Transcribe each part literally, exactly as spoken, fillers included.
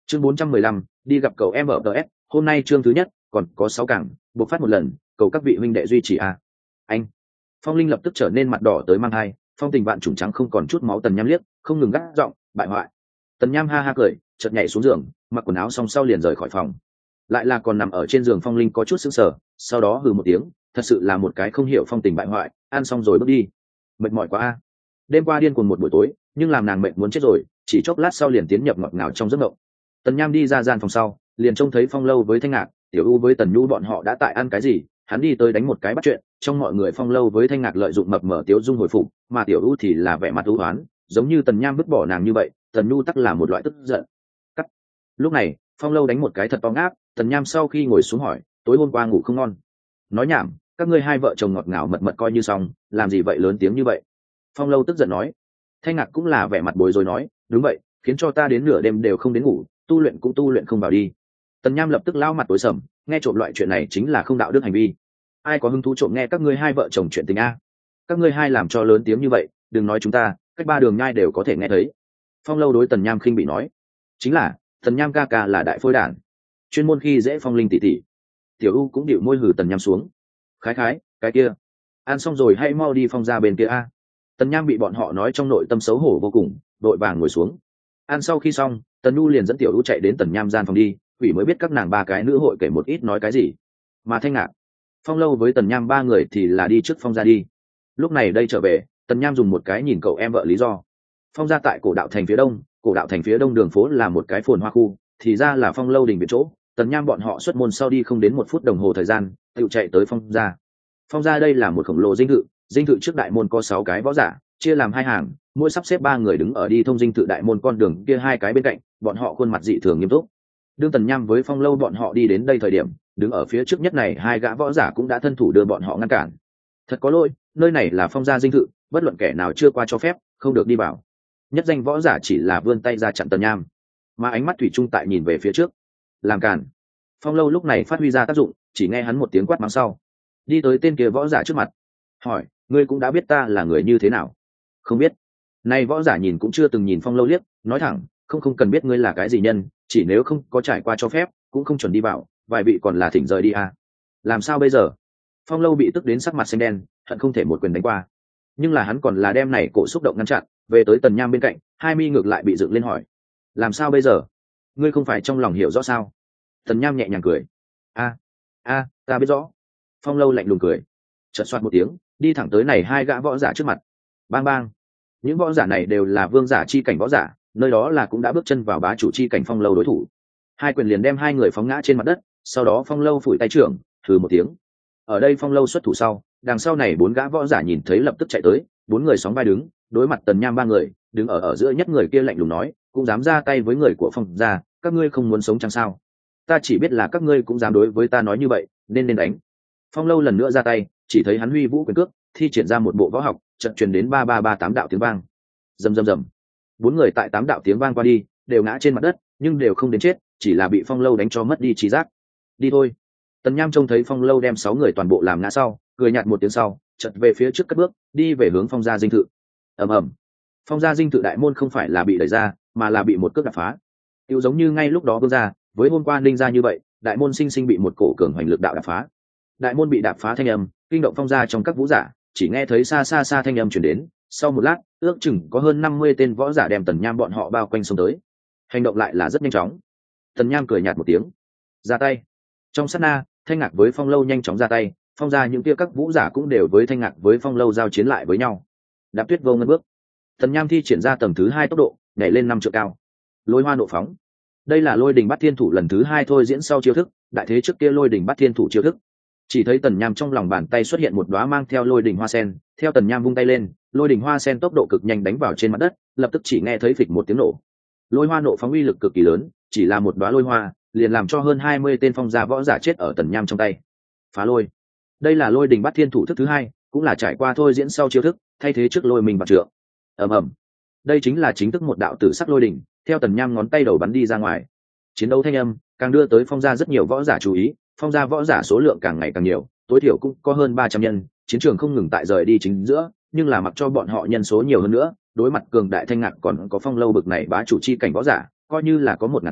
Chương bốn trăm mười lăm, đi gặp cậu em ở ts, hôm nay chương thứ nhất, còn có sáu cảng, buộc phát một lần, cầu các vị huynh đệ duy trì a. Anh. Phong Linh lập tức trở nên mặt đỏ tới mang hai, phong tình bạn trùng trắng không còn chút máu Tần Nham liếc, không ngừng gắt giọng, bại hoại. Tần Nham ha ha cười, chợt nhảy xuống giường, mặc quần áo xong sau liền rời khỏi phòng. Lại là còn nằm ở trên giường Phong Linh có chút sững sờ, sau đó hừ một tiếng, thật sự là một cái không hiểu phong tình bại hoại, ăn xong rồi bước đi. Mệt mỏi quá a. Đêm qua điên cuồng một buổi tối, nhưng làm nàng mệt muốn chết rồi, chỉ chốc lát sau liền tiến nhập ngọt ngào trong giấc mộng. Tần Nham đi ra gian phòng sau, liền trông thấy Phong Lâu với Thanh Ngạc, Tiểu U với Tần Nhu bọn họ đã tại ăn cái gì, hắn đi tới đánh một cái bắt chuyện, trong mọi người Phong Lâu với Thanh Ngạc lợi dụng mập mờ Tiếu Dung hồi phục, mà Tiểu U thì là vẻ mặt u uất, giống như Tần Nham vứt bỏ nàng như vậy, Tần Nhu tắc là một loại tức giận. Cắt. Lúc này, Phong Lâu đánh một cái thật to ngáp, Tần Nham sau khi ngồi xuống hỏi, tối hôm qua ngủ không ngon. Nói nhảm, các ngươi hai vợ chồng ngọt ngào mật mật coi như xong, làm gì vậy lớn tiếng như vậy? Phong Lâu tức giận nói. Thanh Ngạc cũng là vẻ mặt bối rối nói, đúng vậy, khiến cho ta đến nửa đêm đều không đến ngủ, tu luyện cũng tu luyện không vào đi. Tần Nham lập tức lao mặt tối sầm, nghe trộm loại chuyện này chính là không đạo đức hành vi. Ai có hứng thú trộm nghe các ngươi hai vợ chồng chuyện tình a? Các ngươi hai làm cho lớn tiếng như vậy, đừng nói chúng ta, cách ba đường nhai đều có thể nghe thấy. Phong Lâu đối Tần Nham khinh bị nói, chính là Tần Nham ca ca là đại phôi đản, chuyên môn khi dễ Phong Linh tỷ tỷ. Tiểu U cũng điệu môi hừ Tần Nham xuống. Khái khái, cái kia, ăn xong rồi hãy mau đi Phong ra bên kia a. Tần Nham bị bọn họ nói trong nội tâm xấu hổ vô cùng, đội vàng ngồi xuống. Ăn sau khi xong, Tần Nhu liền dẫn Tiểu U chạy đến Tần Nham gian phòng đi, quỷ mới biết các nàng ba cái nữ hội kể một ít nói cái gì. Mà Thanh Ngạc, Phong Lâu với Tần Nham ba người thì là đi trước Phong ra đi. Lúc này đây trở về, Tần Nham dùng một cái nhìn cậu em vợ lý do. Phong ra tại cổ đạo thành phía đông, cổ đạo thành phía đông đường phố là một cái phồn hoa khu, thì ra là Phong Lâu đình biệt chỗ. Tần Nham bọn họ xuất môn sau đi không đến một phút đồng hồ thời gian, tự chạy tới Phong ra. Phong ra đây là một khổng lồ dinh thự, dinh thự trước đại môn có sáu cái võ giả, chia làm hai hàng, mỗi sắp xếp ba người đứng ở đi thông dinh thự đại môn con đường kia hai cái bên cạnh, bọn họ khuôn mặt dị thường nghiêm túc. Đương Tần Nham với Phong Lâu bọn họ đi đến đây thời điểm, đứng ở phía trước nhất này hai gã võ giả cũng đã thân thủ đưa bọn họ ngăn cản. Thật có lỗi, nơi này là Phong gia dinh thự, bất luận kẻ nào chưa qua cho phép, không được đi vào. Nhất danh võ giả chỉ là vươn tay ra chặn Tần Nham, mà ánh mắt thủy chung tại nhìn về phía trước. Làm cản. Phong Lâu lúc này phát huy ra tác dụng, chỉ nghe hắn một tiếng quát mắng sau, đi tới tên kia võ giả trước mặt, hỏi, ngươi cũng đã biết ta là người như thế nào? Không biết. Này võ giả nhìn cũng chưa từng nhìn Phong Lâu liếc, nói thẳng, không không cần biết ngươi là cái gì nhân, chỉ nếu không có trải qua cho phép, cũng không chuẩn đi vào, vài vị còn là thỉnh rời đi à. Làm sao bây giờ? Phong Lâu bị tức đến sắc mặt xanh đen, hận không thể một quyền đánh qua. Nhưng là hắn còn là đem này cổ xúc động ngăn chặn, về tới Tần Nham bên cạnh, hai mi ngược lại bị dựng lên hỏi, làm sao bây giờ? Ngươi không phải trong lòng hiểu rõ sao? Tần Nham nhẹ nhàng cười, a a ta biết rõ. Phong Lâu lạnh lùng cười, chợt xoát một tiếng, đi thẳng tới này hai gã võ giả trước mặt. Bang bang. Những võ giả này đều là vương giả chi cảnh võ giả, nơi đó là cũng đã bước chân vào bá chủ chi cảnh Phong Lâu đối thủ. Hai quyền liền đem hai người phóng ngã trên mặt đất, sau đó Phong Lâu phủi tay trưởng, thừ một tiếng. Ở đây Phong Lâu xuất thủ sau, đằng sau này bốn gã võ giả nhìn thấy lập tức chạy tới, bốn người sóng vai đứng, đối mặt Tần Nham ba người, đứng ở ở giữa nhất người kia lạnh lùng nói, cũng dám ra tay với người của Phong gia, các ngươi không muốn sống chăng sao? Ta chỉ biết là các ngươi cũng dám đối với ta nói như vậy, nên nên đánh. Phong Lâu lần nữa ra tay, chỉ thấy hắn huy vũ quyền cước, thi triển ra một bộ võ học, trận truyền đến ba ba ba tám đạo tiếng vang. Rầm rầm rầm. Bốn người tại tám đạo tiếng vang qua đi, đều ngã trên mặt đất, nhưng đều không đến chết, chỉ là bị Phong Lâu đánh cho mất đi trí giác. Đi thôi. Tần Nham trông thấy Phong Lâu đem sáu người toàn bộ làm ngã sau, cười nhạt một tiếng sau, chợt về phía trước cất bước, đi về hướng Phong gia dinh thự. Ầm ầm. Phong gia dinh thự đại môn không phải là bị đẩy ra, mà là bị một cước đập phá. Tiêu giống như ngay lúc đó vương gia, với hôm qua Ninh gia như vậy, đại môn sinh sinh bị một cổ cường hoành lực đạo đập phá. Đại môn bị đạp phá thanh âm, kinh động Phong gia trong các vũ giả, chỉ nghe thấy xa xa xa thanh âm truyền đến, sau một lát, ước chừng có hơn năm mươi tên võ giả đem Tần Nham bọn họ bao quanh xông tới. Hành động lại là rất nhanh chóng. Tần Nham cười nhạt một tiếng, ra tay. Trong sát na, Thanh Ngạc với Phong Lâu nhanh chóng ra tay, Phong gia những kia các vũ giả cũng đều với Thanh Ngạc với Phong Lâu giao chiến lại với nhau. Đạp tuyết vô ngân bước, Tần Nham thi triển ra tầng thứ hai tốc độ, nhảy lên năm trượng cao. Lôi hoa nộ phóng. Đây là Lôi Đình Bát Thiên Thủ lần thứ hai thôi diễn sau chiêu thức, đại thế trước kia Lôi Đình Bát Thiên Thủ chiêu thức. Chỉ thấy Tần Nham trong lòng bàn tay xuất hiện một đóa mang theo lôi đình hoa sen, theo Tần Nham vung tay lên, lôi đình hoa sen tốc độ cực nhanh đánh vào trên mặt đất, lập tức chỉ nghe thấy phịch một tiếng nổ. Lôi hoa nộ phóng uy lực cực kỳ lớn, chỉ là một đóa lôi hoa, liền làm cho hơn hai mươi tên Phong gia võ giả chết ở Tần Nham trong tay. Phá lôi. Đây là Lôi Đình Bát Thiên Thủ thức thứ hai, cũng là trải qua thôi diễn sau chiêu thức, thay thế trước lôi mình bạc trượng. Ầm ầm. Đây chính là chính thức một đạo tử sắc lôi đỉnh, theo Tần Nham ngón tay đầu bắn đi ra ngoài. Chiến đấu thanh âm càng đưa tới Phong gia rất nhiều võ giả chú ý, Phong gia võ giả số lượng càng ngày càng nhiều, tối thiểu cũng có hơn ba trăm nhân, chiến trường không ngừng tại rời đi chính giữa, nhưng là mặc cho bọn họ nhân số nhiều hơn nữa, đối mặt cường đại Thanh Ngạc còn có Phong Lâu bực này bá chủ chi cảnh võ giả, coi như là có một ngàn cái,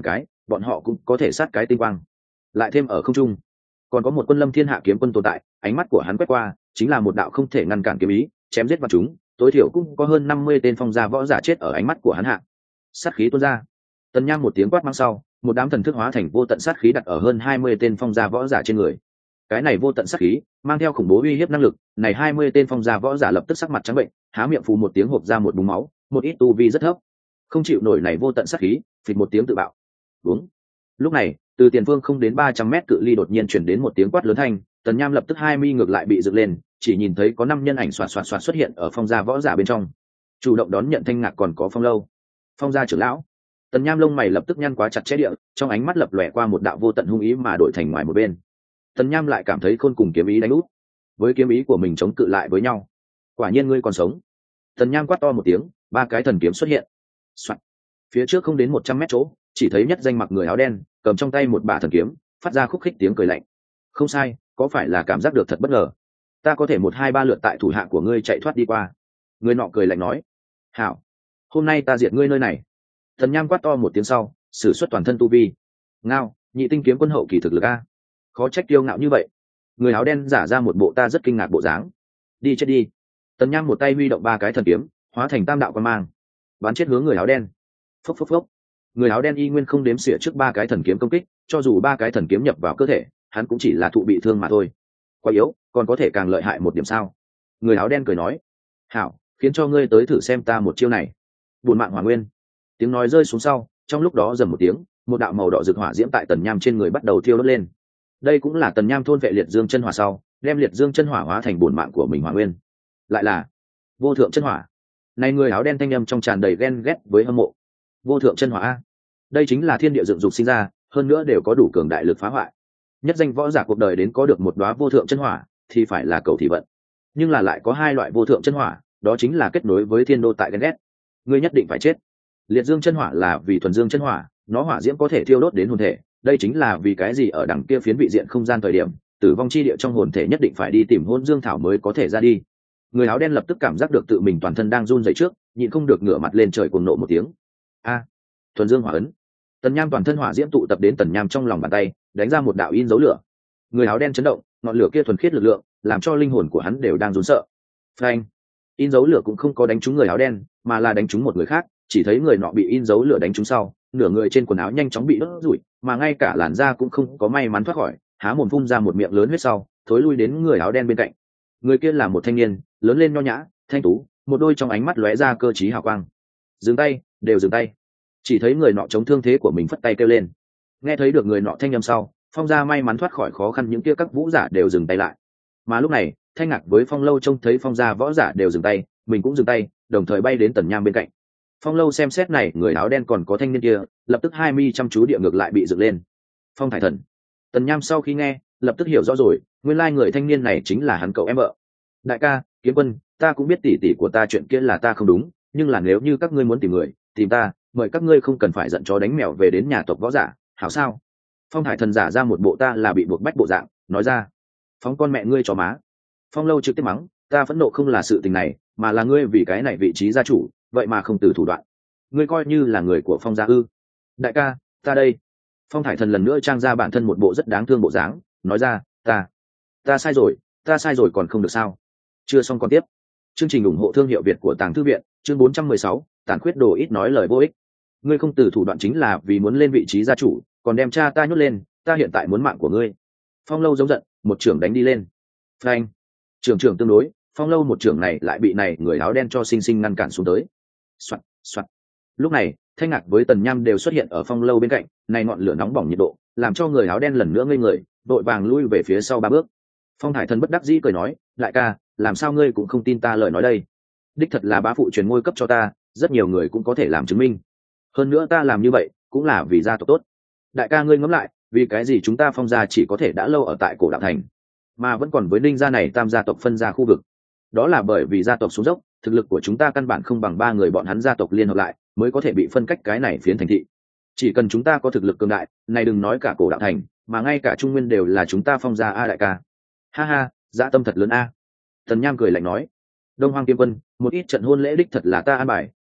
bọn họ cũng có thể sát cái tinh quang. Lại thêm ở không trung còn có một quân lâm thiên hạ kiếm quân tồn tại, ánh mắt của hắn quét qua chính là một đạo không thể ngăn cản kiếm ý, chém giết vào chúng tối thiểu cũng có hơn năm mươi tên phong gia võ giả chết ở ánh mắt của hắn hạ. Sát khí tuôn ra. Tần Nham một tiếng quát mang sau, một đám thần thức hóa thành vô tận sát khí đặt ở hơn hai mươi tên phong gia võ giả trên người. Cái này vô tận sát khí mang theo khủng bố uy hiếp năng lực, này hai mươi tên phong gia võ giả lập tức sắc mặt trắng bệnh, há miệng phù một tiếng hộc ra một búng máu, một ít tu vi rất thấp, không chịu nổi này vô tận sát khí, phịch một tiếng tự bạo. Đúng. Lúc này, từ tiền phương không đến ba trăm mét cự ly đột nhiên truyền đến một tiếng quát lớn thanh, Tần Nham lập tức hai mi ngược lại bị dựng lên, chỉ nhìn thấy có năm nhân ảnh xoạt xoạt xoạt xuất hiện ở phong gia võ giả bên trong. Chủ động đón nhận Thanh Ngạc còn có Phong Lâu, Phong gia trưởng lão. Tần Nham lông mày lập tức nhăn quá chặt chẽ địa, trong ánh mắt lập lòe qua một đạo vô tận hung ý mà đổi thành ngoài một bên. Tần Nham lại cảm thấy khôn cùng kiếm ý đánh úp, với kiếm ý của mình chống cự lại với nhau. Quả nhiên ngươi còn sống. Tần Nham quát to một tiếng, ba cái thần kiếm xuất hiện. Soạn. Phía trước không đến một trăm mét chỗ, chỉ thấy nhất danh mặc người áo đen, cầm trong tay một bả thần kiếm, phát ra khúc khích tiếng cười lạnh. Không sai, có phải là cảm giác được thật bất ngờ? Ta có thể một hai ba lượt tại thủ hạ của ngươi chạy thoát đi qua. Người nọ cười lạnh nói. Hảo, hôm nay ta diệt ngươi nơi này. Tần Nham quát to một tiếng sau, sử xuất toàn thân tu vi. Ngao, nhị tinh kiếm quân hậu kỳ thực lực a. Khó trách kiêu ngạo như vậy. Người áo đen giả ra một bộ ta rất kinh ngạc bộ dáng. Đi chết đi. Tần Nham một tay huy động ba cái thần kiếm, hóa thành tam đạo quan mang, bắn chết hướng người áo đen. Phốc phốc phốc. Người áo đen y nguyên không đếm xỉa trước ba cái thần kiếm công kích, cho dù ba cái thần kiếm nhập vào cơ thể, hắn cũng chỉ là thụ bị thương mà thôi. Quá yếu, còn có thể càng lợi hại một điểm sao? Người áo đen cười nói. Hảo, khiến cho ngươi tới thử xem ta một chiêu này. Buồn mạng hỏa nguyên. Tiếng nói rơi xuống sau, trong lúc đó rầm một tiếng, một đạo màu đỏ rực hỏa diễm tại Tần Nham trên người bắt đầu thiêu đốt lên. Đây cũng là Tần Nham thôn vệ liệt dương chân hỏa sau, đem liệt dương chân hỏa hóa thành buồn mạng của mình hỏa nguyên. Lại là vô thượng chân hỏa. Này người áo đen thanh âm trong tràn đầy ghen ghét với hâm mộ. Vô thượng chân hỏa a, đây chính là thiên địa dựng dục sinh ra, hơn nữa đều có đủ cường đại lực phá hoại. Nhất danh võ giả cuộc đời đến có được một đóa vô thượng chân hỏa, thì phải là cầu thị vận. Nhưng là lại có hai loại vô thượng chân hỏa, đó chính là kết nối với thiên đô tại ghen ghét. Ngươi nhất định phải chết. Liệt dương chân hỏa là vì thuần dương chân hỏa, nó hỏa diễm có thể thiêu đốt đến hồn thể, đây chính là vì cái gì ở đằng kia phiến vị diện không gian thời điểm, tử vong chi địa trong hồn thể nhất định phải đi tìm hôn dương thảo mới có thể ra đi. Người áo đen lập tức cảm giác được tự mình toàn thân đang run rẩy trước, nhịn không được ngửa mặt lên trời cuồng nộ một tiếng. A, thuần dương hỏa ấn. Tần Nham toàn thân hỏa diễm tụ tập đến Tần Nham trong lòng bàn tay, đánh ra một đạo in dấu lửa. Người áo đen chấn động, ngọn lửa kia thuần khiết lực lượng, làm cho linh hồn của hắn đều đang run sợ. Phanh! In dấu lửa cũng không có đánh trúng người áo đen, mà là đánh trúng một người khác, chỉ thấy người nọ bị in dấu lửa đánh trúng sau, nửa người trên quần áo nhanh chóng bị đốt rủi, mà ngay cả làn da cũng không có may mắn thoát khỏi, há mồm phun ra một miệng lớn huyết sau, thối lui đến người áo đen bên cạnh. Người kia là một thanh niên, lớn lên nho nhã, thanh tú, một đôi trong ánh mắt lóe ra cơ trí hào quang. Dừng tay, đều dừng tay. Chỉ thấy người nọ chống thương thế của mình phất tay kêu lên. Nghe thấy được người nọ thanh âm sau, Phong gia may mắn thoát khỏi khó khăn, những kia các vũ giả đều dừng tay lại. Mà lúc này, Thanh Ngạc với Phong Lâu trông thấy Phong gia võ giả đều dừng tay, mình cũng dừng tay, đồng thời bay đến Tần Nham bên cạnh. Phong Lâu xem xét này, người áo đen còn có thanh niên kia, lập tức hai mi chăm chú địa ngược lại bị dựng lên. Phong Thải Thần. Tần Nham sau khi nghe, lập tức hiểu rõ rồi, nguyên lai người thanh niên này chính là hắn cậu em vợ. Đại ca, Kiếm Quân, ta cũng biết tỷ tỷ của ta chuyện kia là ta không đúng, nhưng là nếu như các ngươi muốn tìm người, tìm ta, mời các ngươi không cần phải giận chó đánh mèo về đến nhà tộc võ giả, hảo sao? Phong Thải Thần giả ra một bộ ta là bị buộc bách bộ dạng, nói ra. Phóng con mẹ ngươi cho má. Phong Lâu trực tiếp mắng, ta phẫn nộ không là sự tình này, mà là ngươi vì cái này vị trí gia chủ, vậy mà không từ thủ đoạn. Ngươi coi như là người của Phong gia ư? Đại ca, ta đây. Phong Thải Thần lần nữa trang ra bản thân một bộ rất đáng thương bộ dáng, nói ra, ta, ta sai rồi, ta sai rồi còn không được sao? Chưa xong còn tiếp. Chương trình ủng hộ thương hiệu Việt của Tàng Thư viện, chương bốn trăm mười sáu, tàn khuyết đồ ít nói lời vô ích. Ngươi không từ thủ đoạn chính là vì muốn lên vị trí gia chủ, còn đem cha ta nhốt lên, ta hiện tại muốn mạng của ngươi. Phong Lâu giống giận, một trưởng đánh đi lên. Phanh! Trưởng trưởng tương đối, Phong Lâu một trưởng này lại bị này người áo đen cho sinh sinh ngăn cản xuống tới. Soạt, soạt. Lúc này, Thanh Ngạc với Tần Nham đều xuất hiện ở Phong Lâu bên cạnh, này ngọn lửa nóng bỏng nhiệt độ, làm cho người áo đen lần nữa ngây người, đội vàng lui về phía sau ba bước. Phong Thải Thần bất đắc dĩ cười nói, đại ca, làm sao ngươi cũng không tin ta lời nói đây? Đích thật là bá phụ truyền ngôi cấp cho ta, rất nhiều người cũng có thể làm chứng minh. Hơn nữa ta làm như vậy cũng là vì gia tộc tốt. Đại ca ngươi ngẫm lại, vì cái gì chúng ta Phong gia chỉ có thể đã lâu ở tại cổ đạo thành, mà vẫn còn với Ninh gia này tam gia tộc phân ra khu vực? Đó là bởi vì gia tộc xuống dốc, thực lực của chúng ta căn bản không bằng ba người bọn hắn gia tộc liên hợp lại, mới có thể bị phân cách cái này phiến thành thị. Chỉ cần chúng ta có thực lực cường đại, này đừng nói cả cổ đạo thành, mà ngay cả Trung Nguyên đều là chúng ta Phong gia a đại ca. Ha ha, dạ tâm thật lớn a. Tần Nham cười lạnh nói, Đông Hoang Kiếm Quân, một ít trận hôn lễ đích thật là ta an bài,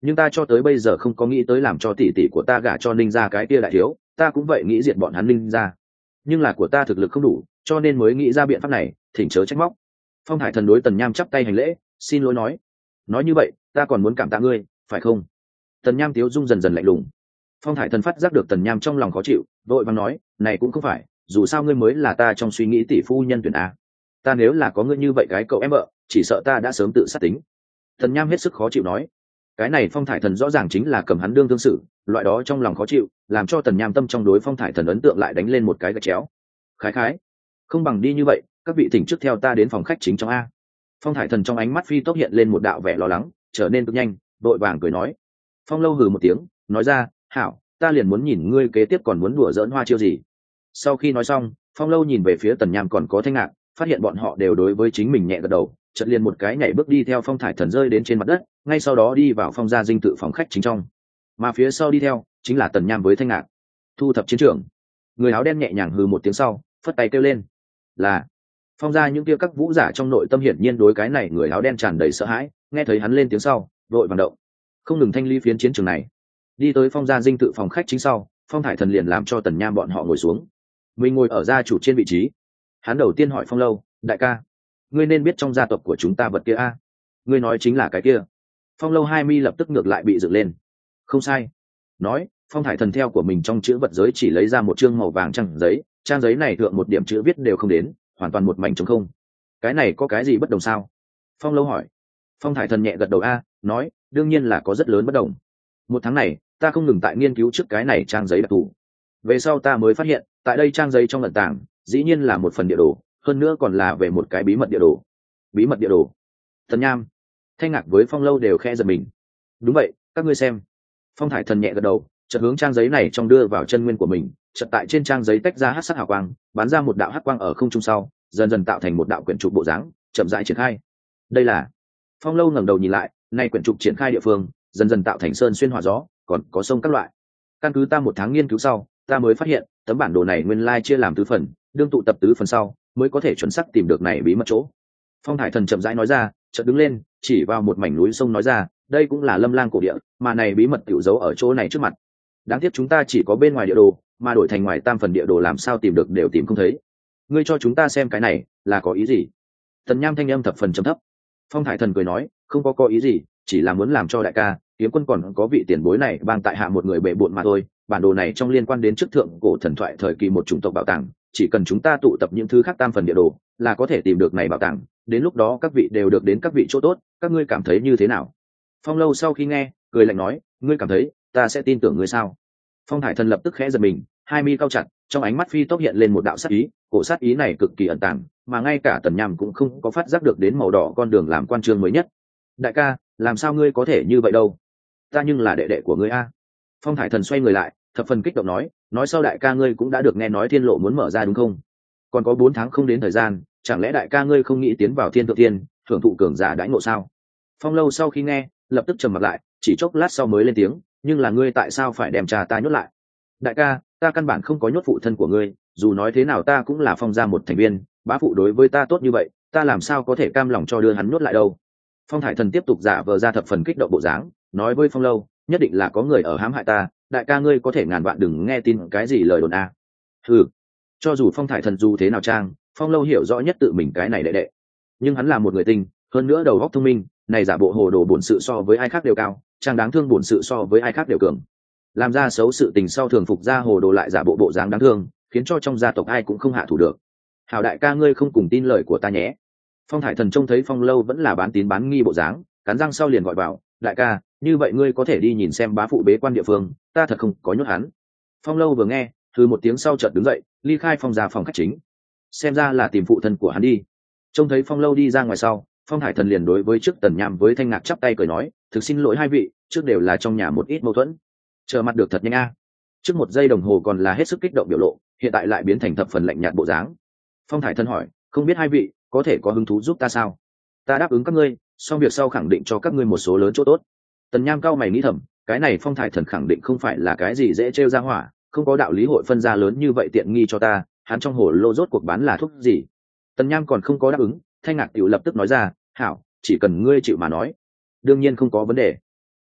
nhưng ta cho tới bây giờ không có nghĩ tới làm cho tỷ tỷ của ta gả cho ninh gia cái kia đại thiếu, ta cũng vậy nghĩ diệt bọn hắn ninh gia, nhưng là của ta thực lực không đủ, cho nên mới nghĩ ra biện pháp này, thỉnh chớ trách móc. Phong Hải Thần đối Tần Nham chắp tay hành lễ, xin lỗi nói, nói như vậy ta còn muốn cảm tạ ngươi phải không? Tần Nham tiếu dung dần dần lạnh lùng. Phong Hải Thần phát giác được Tần Nham trong lòng khó chịu, vội vàng nói, này cũng không phải, dù sao ngươi mới là ta trong suy nghĩ tỷ phu nhân tuyển a, ta nếu là có ngươi như vậy cái cậu em vợ, chỉ sợ ta đã sớm tự sát tính. Tần Nham hết sức khó chịu nói, cái này Phong Thải Thần rõ ràng chính là cầm hắn đương thương sự, loại đó trong lòng khó chịu làm cho Tần Nham tâm trong đối Phong Thải Thần ấn tượng lại đánh lên một cái gạch chéo. Khái khái, không bằng đi như vậy, các vị thỉnh trước theo ta đến phòng khách chính trong a. Phong Thải Thần trong ánh mắt phi tốc hiện lên một đạo vẻ lo lắng, trở nên cực nhanh, đội vàng cười nói. Phong Lâu hừ một tiếng, nói ra, hảo, ta liền muốn nhìn ngươi kế tiếp còn muốn đùa giỡn hoa chiêu gì. Sau khi nói xong, Phong Lâu nhìn về phía Tần Nham còn có Thanh Ngạc, phát hiện bọn họ đều đối với chính mình nhẹ gật đầu, chợt liền một cái nhảy bước đi theo Phong Thải Thần rơi đến trên mặt đất, ngay sau đó đi vào Phong gia dinh tự phòng khách chính trong, mà phía sau đi theo chính là Tần Nham với Thanh Ngạc. Thu thập chiến trường, người áo đen nhẹ nhàng hừ một tiếng sau, phất tay kêu lên, là. Phong gia những kia các vũ giả trong nội tâm hiển nhiên đối cái này người áo đen tràn đầy sợ hãi, nghe thấy hắn lên tiếng sau, vội vàng động, không ngừng thanh lý phiến chiến trường này. Đi tới Phong gia dinh tự phòng khách chính sau, Phong Thải Thần liền làm cho Tần Nham bọn họ ngồi xuống, mình ngồi ở gia chủ trên vị trí. Hắn đầu tiên hỏi Phong Lâu, đại ca, ngươi nên biết trong gia tộc của chúng ta vật kia a? Ngươi nói chính là cái kia. Phong Lâu hai mi lập tức ngược lại bị dựng lên. Không sai. Nói, Phong Thải Thần theo của mình trong chữ vật giới chỉ lấy ra một chương màu vàng trang giấy, trang giấy này thượng một điểm chữ viết đều không đến, hoàn toàn một mảnh trống không. Cái này có cái gì bất đồng sao? Phong Lâu hỏi. Phong Thải Thần nhẹ gật đầu a, nói, đương nhiên là có rất lớn bất đồng. Một tháng này, ta không ngừng tại nghiên cứu trước cái này trang giấy đặc thù. Về sau ta mới phát hiện, tại đây trang giấy trong ẩn tàng, dĩ nhiên là một phần địa đồ, hơn nữa còn là về một cái bí mật địa đồ. Bí mật địa đồ? Tần Nham, Thanh Ngạc với Phong Lâu đều khe giật mình. Đúng vậy, các ngươi xem. Phong Thải Thần nhẹ gật đầu, chợt hướng trang giấy này trong đưa vào chân nguyên của mình, chợt tại trên trang giấy tách ra hắc sắc hào quang, bắn ra một đạo hắc quang ở không trung sau, dần dần tạo thành một đạo quyển trục bộ dáng, chậm rãi triển khai. Đây là. Phong Lâu ngẩng đầu nhìn lại, nay quyển trục triển khai địa phương, dần dần tạo thành sơn xuyên hỏa gió, còn có sông các loại. Căn cứ ta một tháng nghiên cứu sau, ta mới phát hiện, tấm bản đồ này nguyên lai chia làm tứ phần, đương tụ tập tứ phần sau, mới có thể chuẩn xác tìm được này bí mật chỗ. Phong Thải Thần chậm rãi nói ra, chợt đứng lên, chỉ vào một mảnh núi sông nói ra, đây cũng là Lâm Lang cổ địa, mà này bí mật tiểu giấu ở chỗ này trước mặt. Đáng tiếc chúng ta chỉ có bên ngoài địa đồ, mà đổi thành ngoài tam phần địa đồ làm sao tìm được đều tìm không thấy. Ngươi cho chúng ta xem cái này, là có ý gì? Tần Nham thanh âm thập phần trầm thấp. Phong Thải Thần cười nói, không có có ý gì, chỉ là muốn làm cho đại ca, Kiếm Quân còn có vị tiền bối này bang tại hạ một người bệ bội mà thôi. Bản đồ này trong liên quan đến trước thượng cổ thần thoại thời kỳ một chủng tộc bảo tàng, chỉ cần chúng ta tụ tập những thứ khác tam phần địa đồ, là có thể tìm được này bảo tàng. Đến lúc đó các vị đều được đến các vị chỗ tốt, các ngươi cảm thấy như thế nào? Phong Lâu sau khi nghe, cười lạnh nói, ngươi cảm thấy ta sẽ tin tưởng ngươi sao? Phong Thải Thần lập tức khẽ giật mình, hai mi cau chặt, trong ánh mắt phi tốc hiện lên một đạo sát ý, cổ sát ý này cực kỳ ẩn tàng, mà ngay cả Tần Nham cũng không có phát giác được đến màu đỏ con đường làm quan chương mới nhất. Đại ca, làm sao ngươi có thể như vậy đâu? Ta nhưng là đệ đệ của ngươi a. Phong Thải Thần xoay người lại, thập phần kích động nói, nói sau đại ca ngươi cũng đã được nghe nói thiên lộ muốn mở ra đúng không? Còn có bốn tháng không đến thời gian, chẳng lẽ đại ca ngươi không nghĩ tiến vào thiên thượng tiên, thưởng thụ cường giả đãi ngộ sao? Phong Lâu sau khi nghe, lập tức trầm mặt lại, chỉ chốc lát sau mới lên tiếng, nhưng là ngươi tại sao phải đem trà ta nhốt lại? Đại ca, ta căn bản không có nhốt phụ thân của ngươi, dù nói thế nào ta cũng là Phong gia một thành viên, bá phụ đối với ta tốt như vậy, ta làm sao có thể cam lòng cho đưa hắn nhốt lại đâu? Phong Thải Thần tiếp tục giả vờ ra thập phần kích động bộ dáng, nói với Phong Lâu, nhất định là có người ở hãm hại ta, đại ca ngươi có thể ngàn vạn đừng nghe tin cái gì lời đồn a. Ừ, cho dù Phong Thải Thần dù thế nào trang, Phong Lâu hiểu rõ nhất tự mình cái này đệ đệ, nhưng hắn là một người tinh, hơn nữa đầu óc thông minh, này giả bộ hồ đồ bổn sự so với ai khác đều cao, trang đáng thương bổn sự so với ai khác đều cường. Làm ra xấu sự tình sau thường phục ra hồ đồ lại giả bộ bộ dáng đáng thương, khiến cho trong gia tộc ai cũng không hạ thủ được. Hảo đại ca ngươi không cùng tin lời của ta nhé. Phong Thải Thần trông thấy Phong Lâu vẫn là bán tín bán nghi bộ dáng, cắn răng sau liền gọi vào, đại ca, như vậy ngươi có thể đi nhìn xem bá phụ bế quan địa phương, ta thật không có nhốt hắn. Phong Lâu vừa nghe, thư một tiếng sau chợt đứng dậy, ly khai phòng ra phòng khách chính. Xem ra là tìm phụ thân của hắn đi. Trông thấy Phong Lâu đi ra ngoài sau, Phong Thải Thần liền đối với trước Tần Nham với Thanh Ngạc chắp tay cười nói, thực xin lỗi hai vị, trước đều là trong nhà một ít mâu thuẫn. Chờ mặt được thật nhanh a. Trước một giây đồng hồ còn là hết sức kích động biểu lộ, hiện tại lại biến thành thập phần lạnh nhạt bộ dáng. Phong Thải Thần hỏi, không biết hai vị có thể có hứng thú giúp ta sao? Ta đáp ứng các ngươi, xong việc sau khẳng định cho các ngươi một số lớn chỗ tốt. Tần Nham cao mày nghĩ thầm, cái này Phong Thải Thần khẳng định không phải là cái gì dễ trêu ra hỏa, không có đạo lý hội phân ra lớn như vậy tiện nghi cho ta, hắn trong hồ lô rốt cuộc bán là thuốc gì? Tần Nham còn không có đáp ứng, Thanh Ngạc tiểu lập tức nói ra, hảo, chỉ cần ngươi chịu mà nói, đương nhiên không có vấn đề.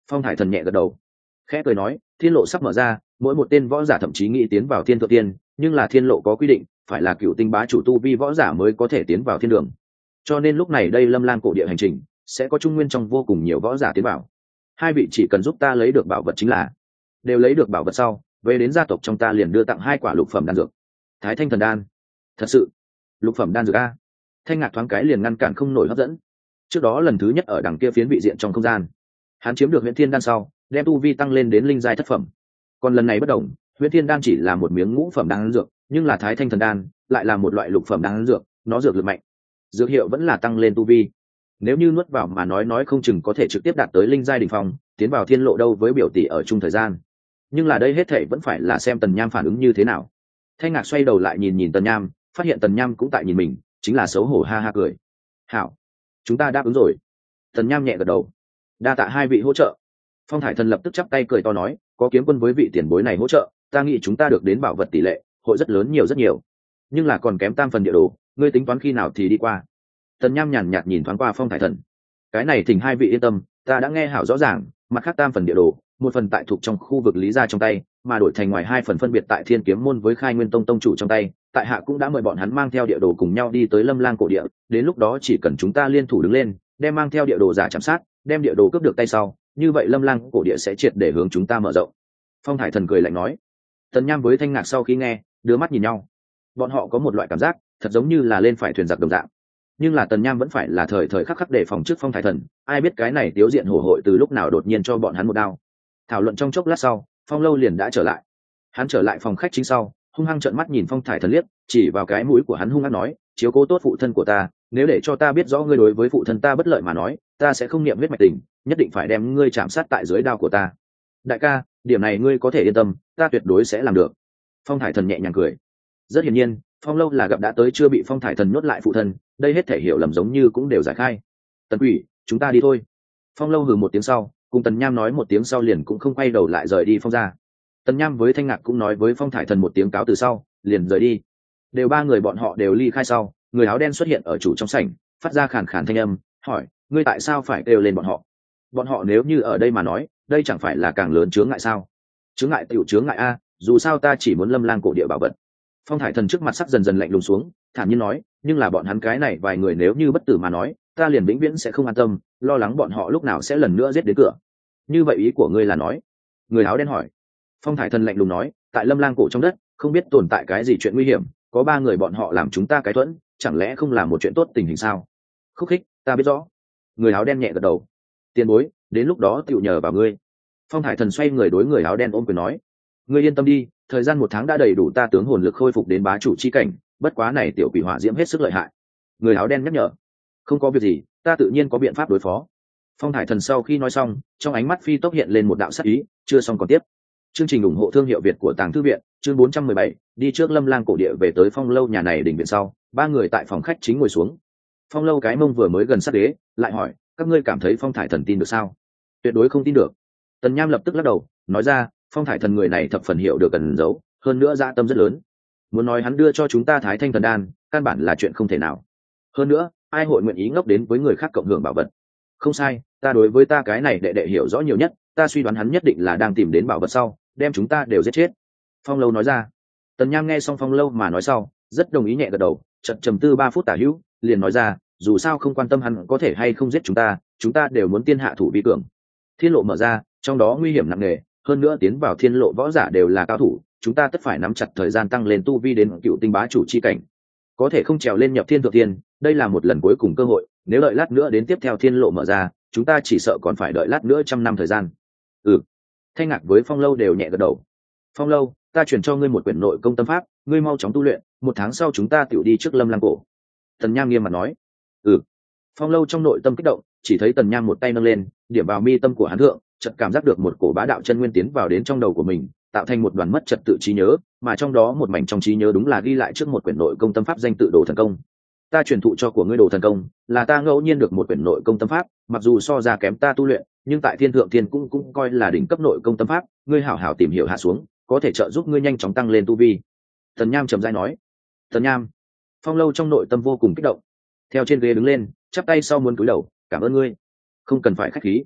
Phong Thải Thần nhẹ gật đầu, khẽ cười nói, thiên lộ sắp mở ra, mỗi một tên võ giả thậm chí nghĩ tiến vào thiên thượng tiên, nhưng là thiên lộ có quy định, phải là cựu tinh bá chủ tu vi võ giả mới có thể tiến vào thiên đường. Cho nên lúc này đây Lâm Lang cổ địa hành trình sẽ có trung nguyên trong vô cùng nhiều võ giả tiến vào. Hai vị chỉ cần giúp ta lấy được bảo vật chính là, đều lấy được bảo vật sau, về đến gia tộc trong ta liền đưa tặng hai quả lục phẩm đan dược. Thái Thanh Thần đan. Thật sự? Lục phẩm đan dược a? Thanh Ngạc thoáng cái liền ngăn cản không nổi hấp dẫn. Trước đó lần thứ nhất ở đằng kia phiến vị diện trong không gian, hắn chiếm được Huyền Thiên đan sau, đem tu vi tăng lên đến linh giai thất phẩm. Còn lần này bất đồng, Huyền Thiên đan chỉ là một miếng ngũ phẩm đan dược, nhưng là Thái Thanh Thần đan lại là một loại lục phẩm đan dược, nó dược lực mạnh, dược hiệu vẫn là tăng lên tu vi. Nếu như nuốt vào mà nói nói không chừng có thể trực tiếp đạt tới linh giai đỉnh phong, tiến vào thiên lộ đâu với biểu tỷ ở chung thời gian. Nhưng là đây hết thảy vẫn phải là xem Tần Nham phản ứng như thế nào. Thanh Ngạc xoay đầu lại nhìn nhìn Tần Nham, phát hiện Tần Nham cũng tại nhìn mình, chính là xấu hổ ha ha cười. Hảo, chúng ta đáp ứng rồi. Tần Nham nhẹ gật đầu. Đa tạ hai vị hỗ trợ. Phong Thải Thần lập tức chắp tay cười to nói, có kiếm quân với vị tiền bối này hỗ trợ, ta nghĩ chúng ta được đến bảo vật tỷ lệ hội rất lớn nhiều rất nhiều. Nhưng là còn kém tam phần địa đồ, ngươi tính toán khi nào thì đi qua. Tần Nham nhàn nhạt nhìn thoáng qua Phong Thải Thần. Cái này thỉnh hai vị yên tâm, ta đã nghe hảo rõ ràng, mặt khác tam phần địa đồ, một phần tại thuộc trong khu vực Lý gia trong tay, mà đổi thành ngoài hai phần phân biệt tại Thiên Kiếm môn với Khai Nguyên tông tông chủ trong tay. Tại hạ cũng đã mời bọn hắn mang theo địa đồ cùng nhau đi tới Lâm Lang cổ địa, đến lúc đó chỉ cần chúng ta liên thủ đứng lên, đem mang theo địa đồ giả chạm sát, đem địa đồ cướp được tay sau, như vậy Lâm Lang cổ địa sẽ triệt để hướng chúng ta mở rộng. Phong Thải Thần cười lạnh nói. Tần Nham với Thanh Ngạc sau khi nghe, đưa mắt nhìn nhau. Bọn họ có một loại cảm giác, thật giống như là lên phải thuyền giặc đồng dạng. Nhưng là Tần Nham vẫn phải là thời thời khắc khắc để phòng trước Phong Thải Thần, ai biết cái này tiếu diện hổ hội từ lúc nào đột nhiên cho bọn hắn một đao. Thảo luận trong chốc lát sau, Phong Lâu liền đã trở lại. Hắn trở lại phòng khách chính sau, hung hăng trợn mắt nhìn Phong Thải Thần liếc, chỉ vào cái mũi của hắn hung hăng nói, chiếu cố tốt phụ thân của ta, nếu để cho ta biết rõ ngươi đối với phụ thân ta bất lợi mà nói, ta sẽ không niệm huyết mạch tình, nhất định phải đem ngươi chạm sát tại dưới đao của ta. Đại ca, điểm này ngươi có thể yên tâm, ta tuyệt đối sẽ làm được. Phong Thải Thần nhẹ nhàng cười. Rất hiển nhiên, Phong Lâu là gặp đã tới chưa bị Phong Thải Thần nhốt lại phụ thân, đây hết thể hiểu lầm giống như cũng đều giải khai. Tần Quỷ, chúng ta đi thôi. Phong Lâu hừ một tiếng sau, cùng Tần Nham nói một tiếng sau liền cũng không quay đầu lại rời đi Phong ra. Tần Nham với Thanh Ngạc cũng nói với Phong Thải Thần một tiếng cáo từ sau, liền rời đi. Đều ba người bọn họ đều ly khai sau, người áo đen xuất hiện ở chủ trong sảnh, phát ra khàn khàn thanh âm, hỏi, ngươi tại sao phải kêu lên bọn họ? Bọn họ nếu như ở đây mà nói, đây chẳng phải là càng lớn chướng ngại sao? Chướng ngại tiểu chướng ngại a, dù sao ta chỉ muốn Lâm Lang cổ địa bảo vật. Phong Thải Thần trước mặt sắc dần dần lạnh lùng xuống, thản nhiên nói, nhưng là bọn hắn cái này vài người nếu như bất tử mà nói, ta liền vĩnh viễn sẽ không an tâm, lo lắng bọn họ lúc nào sẽ lần nữa giết đến cửa. Như vậy ý của ngươi là nói? Người áo đen hỏi. Phong Thải Thần lạnh lùng nói, tại Lâm Lang cổ trong đất, không biết tồn tại cái gì chuyện nguy hiểm, có ba người bọn họ làm chúng ta cái thuẫn, chẳng lẽ không làm một chuyện tốt tình hình sao? Khúc khích, ta biết rõ. Người áo đen nhẹ gật đầu. Tiền bối, đến lúc đó tựu nhờ vào ngươi. Phong Thải Thần xoay người đối người áo đen ôm quyền nói, ngươi yên tâm đi, thời gian một tháng đã đầy đủ ta tướng hồn lực khôi phục đến bá chủ chi cảnh, bất quá này tiểu quỷ hỏa diễm hết sức lợi hại. Người áo đen nhắc nhở. Không có việc gì, ta tự nhiên có biện pháp đối phó. Phong Thải Thần sau khi nói xong, trong ánh mắt phi tốc hiện lên một đạo sắc ý, chưa xong còn tiếp. Chương trình ủng hộ thương hiệu Việt của Tàng Thư viện, chương bốn trăm mười bảy, đi trước Lâm Lang cổ địa về tới Phong Lâu nhà này đỉnh viện sau, ba người tại phòng khách chính ngồi xuống. Phong Lâu cái mông vừa mới gần sát ghế, lại hỏi, các ngươi cảm thấy Phong Thải Thần tin được sao? Tuyệt đối không tin được. Tần Nham lập tức lắc đầu, nói ra, Phong Thải Thần người này thập phần hiểu được cần giấu, hơn nữa dạ tâm rất lớn. Muốn nói hắn đưa cho chúng ta Thái Thanh Thần đan, căn bản là chuyện không thể nào. Hơn nữa, ai hội nguyện ý ngốc đến với người khác cộng hưởng bảo vật? Không sai, ta đối với ta cái này đệ đệ hiểu rõ nhiều nhất, ta suy đoán hắn nhất định là đang tìm đến bảo vật sau, đem chúng ta đều giết chết. Phong Lâu nói ra. Tần Nham nghe xong Phong Lâu mà nói sau, rất đồng ý nhẹ gật đầu, chậm trầm tư ba phút tả hữu, liền nói ra, dù sao không quan tâm hắn có thể hay không giết chúng ta, chúng ta đều muốn tiên hạ thủ vi cường. Thiên lộ mở ra, trong đó nguy hiểm nặng nề, hơn nữa tiến vào thiên lộ võ giả đều là cao thủ, chúng ta tất phải nắm chặt thời gian tăng lên tu vi đến cựu tinh bá chủ chi cảnh. Có thể không trèo lên nhập thiên thượng tiên, đây là một lần cuối cùng cơ hội, nếu đợi lát nữa đến tiếp theo thiên lộ mở ra, chúng ta chỉ sợ còn phải đợi lát nữa trăm năm thời gian. Ừ. Thanh Ngạc với Phong Lâu đều nhẹ gật đầu. Phong Lâu, ta chuyển cho ngươi một quyển nội công tâm pháp, ngươi mau chóng tu luyện, một tháng sau chúng ta tiểu đi trước Lâm Lang cổ. Tần Nham nghiêm mặt nói. Ừ. Phong Lâu trong nội tâm kích động, chỉ thấy Tần Nham một tay nâng lên, điểm vào mi tâm của hắn thượng, chợt cảm giác được một cổ bá đạo chân nguyên tiến vào đến trong đầu của mình, tạo thành một đoàn mất trật tự trí nhớ, mà trong đó một mảnh trong trí nhớ đúng là ghi lại trước một quyển nội công tâm pháp danh tự Đồ Thần Công. Ta truyền thụ cho của ngươi Đồ Thần Công, là ta ngẫu nhiên được một quyển nội công tâm pháp, mặc dù so ra kém ta tu luyện, nhưng tại Thiên Thượng Thiên cũng cũng coi là đỉnh cấp nội công tâm pháp, ngươi hảo hảo tìm hiểu hạ xuống, có thể trợ giúp ngươi nhanh chóng tăng lên tu vi. Tần Nham trầm rãi nói. Tần Nham. Phong Lâu trong nội tâm vô cùng kích động, theo trên ghế đứng lên, chắp tay sau muốn cúi đầu, cảm ơn ngươi. Không cần phải khách khí.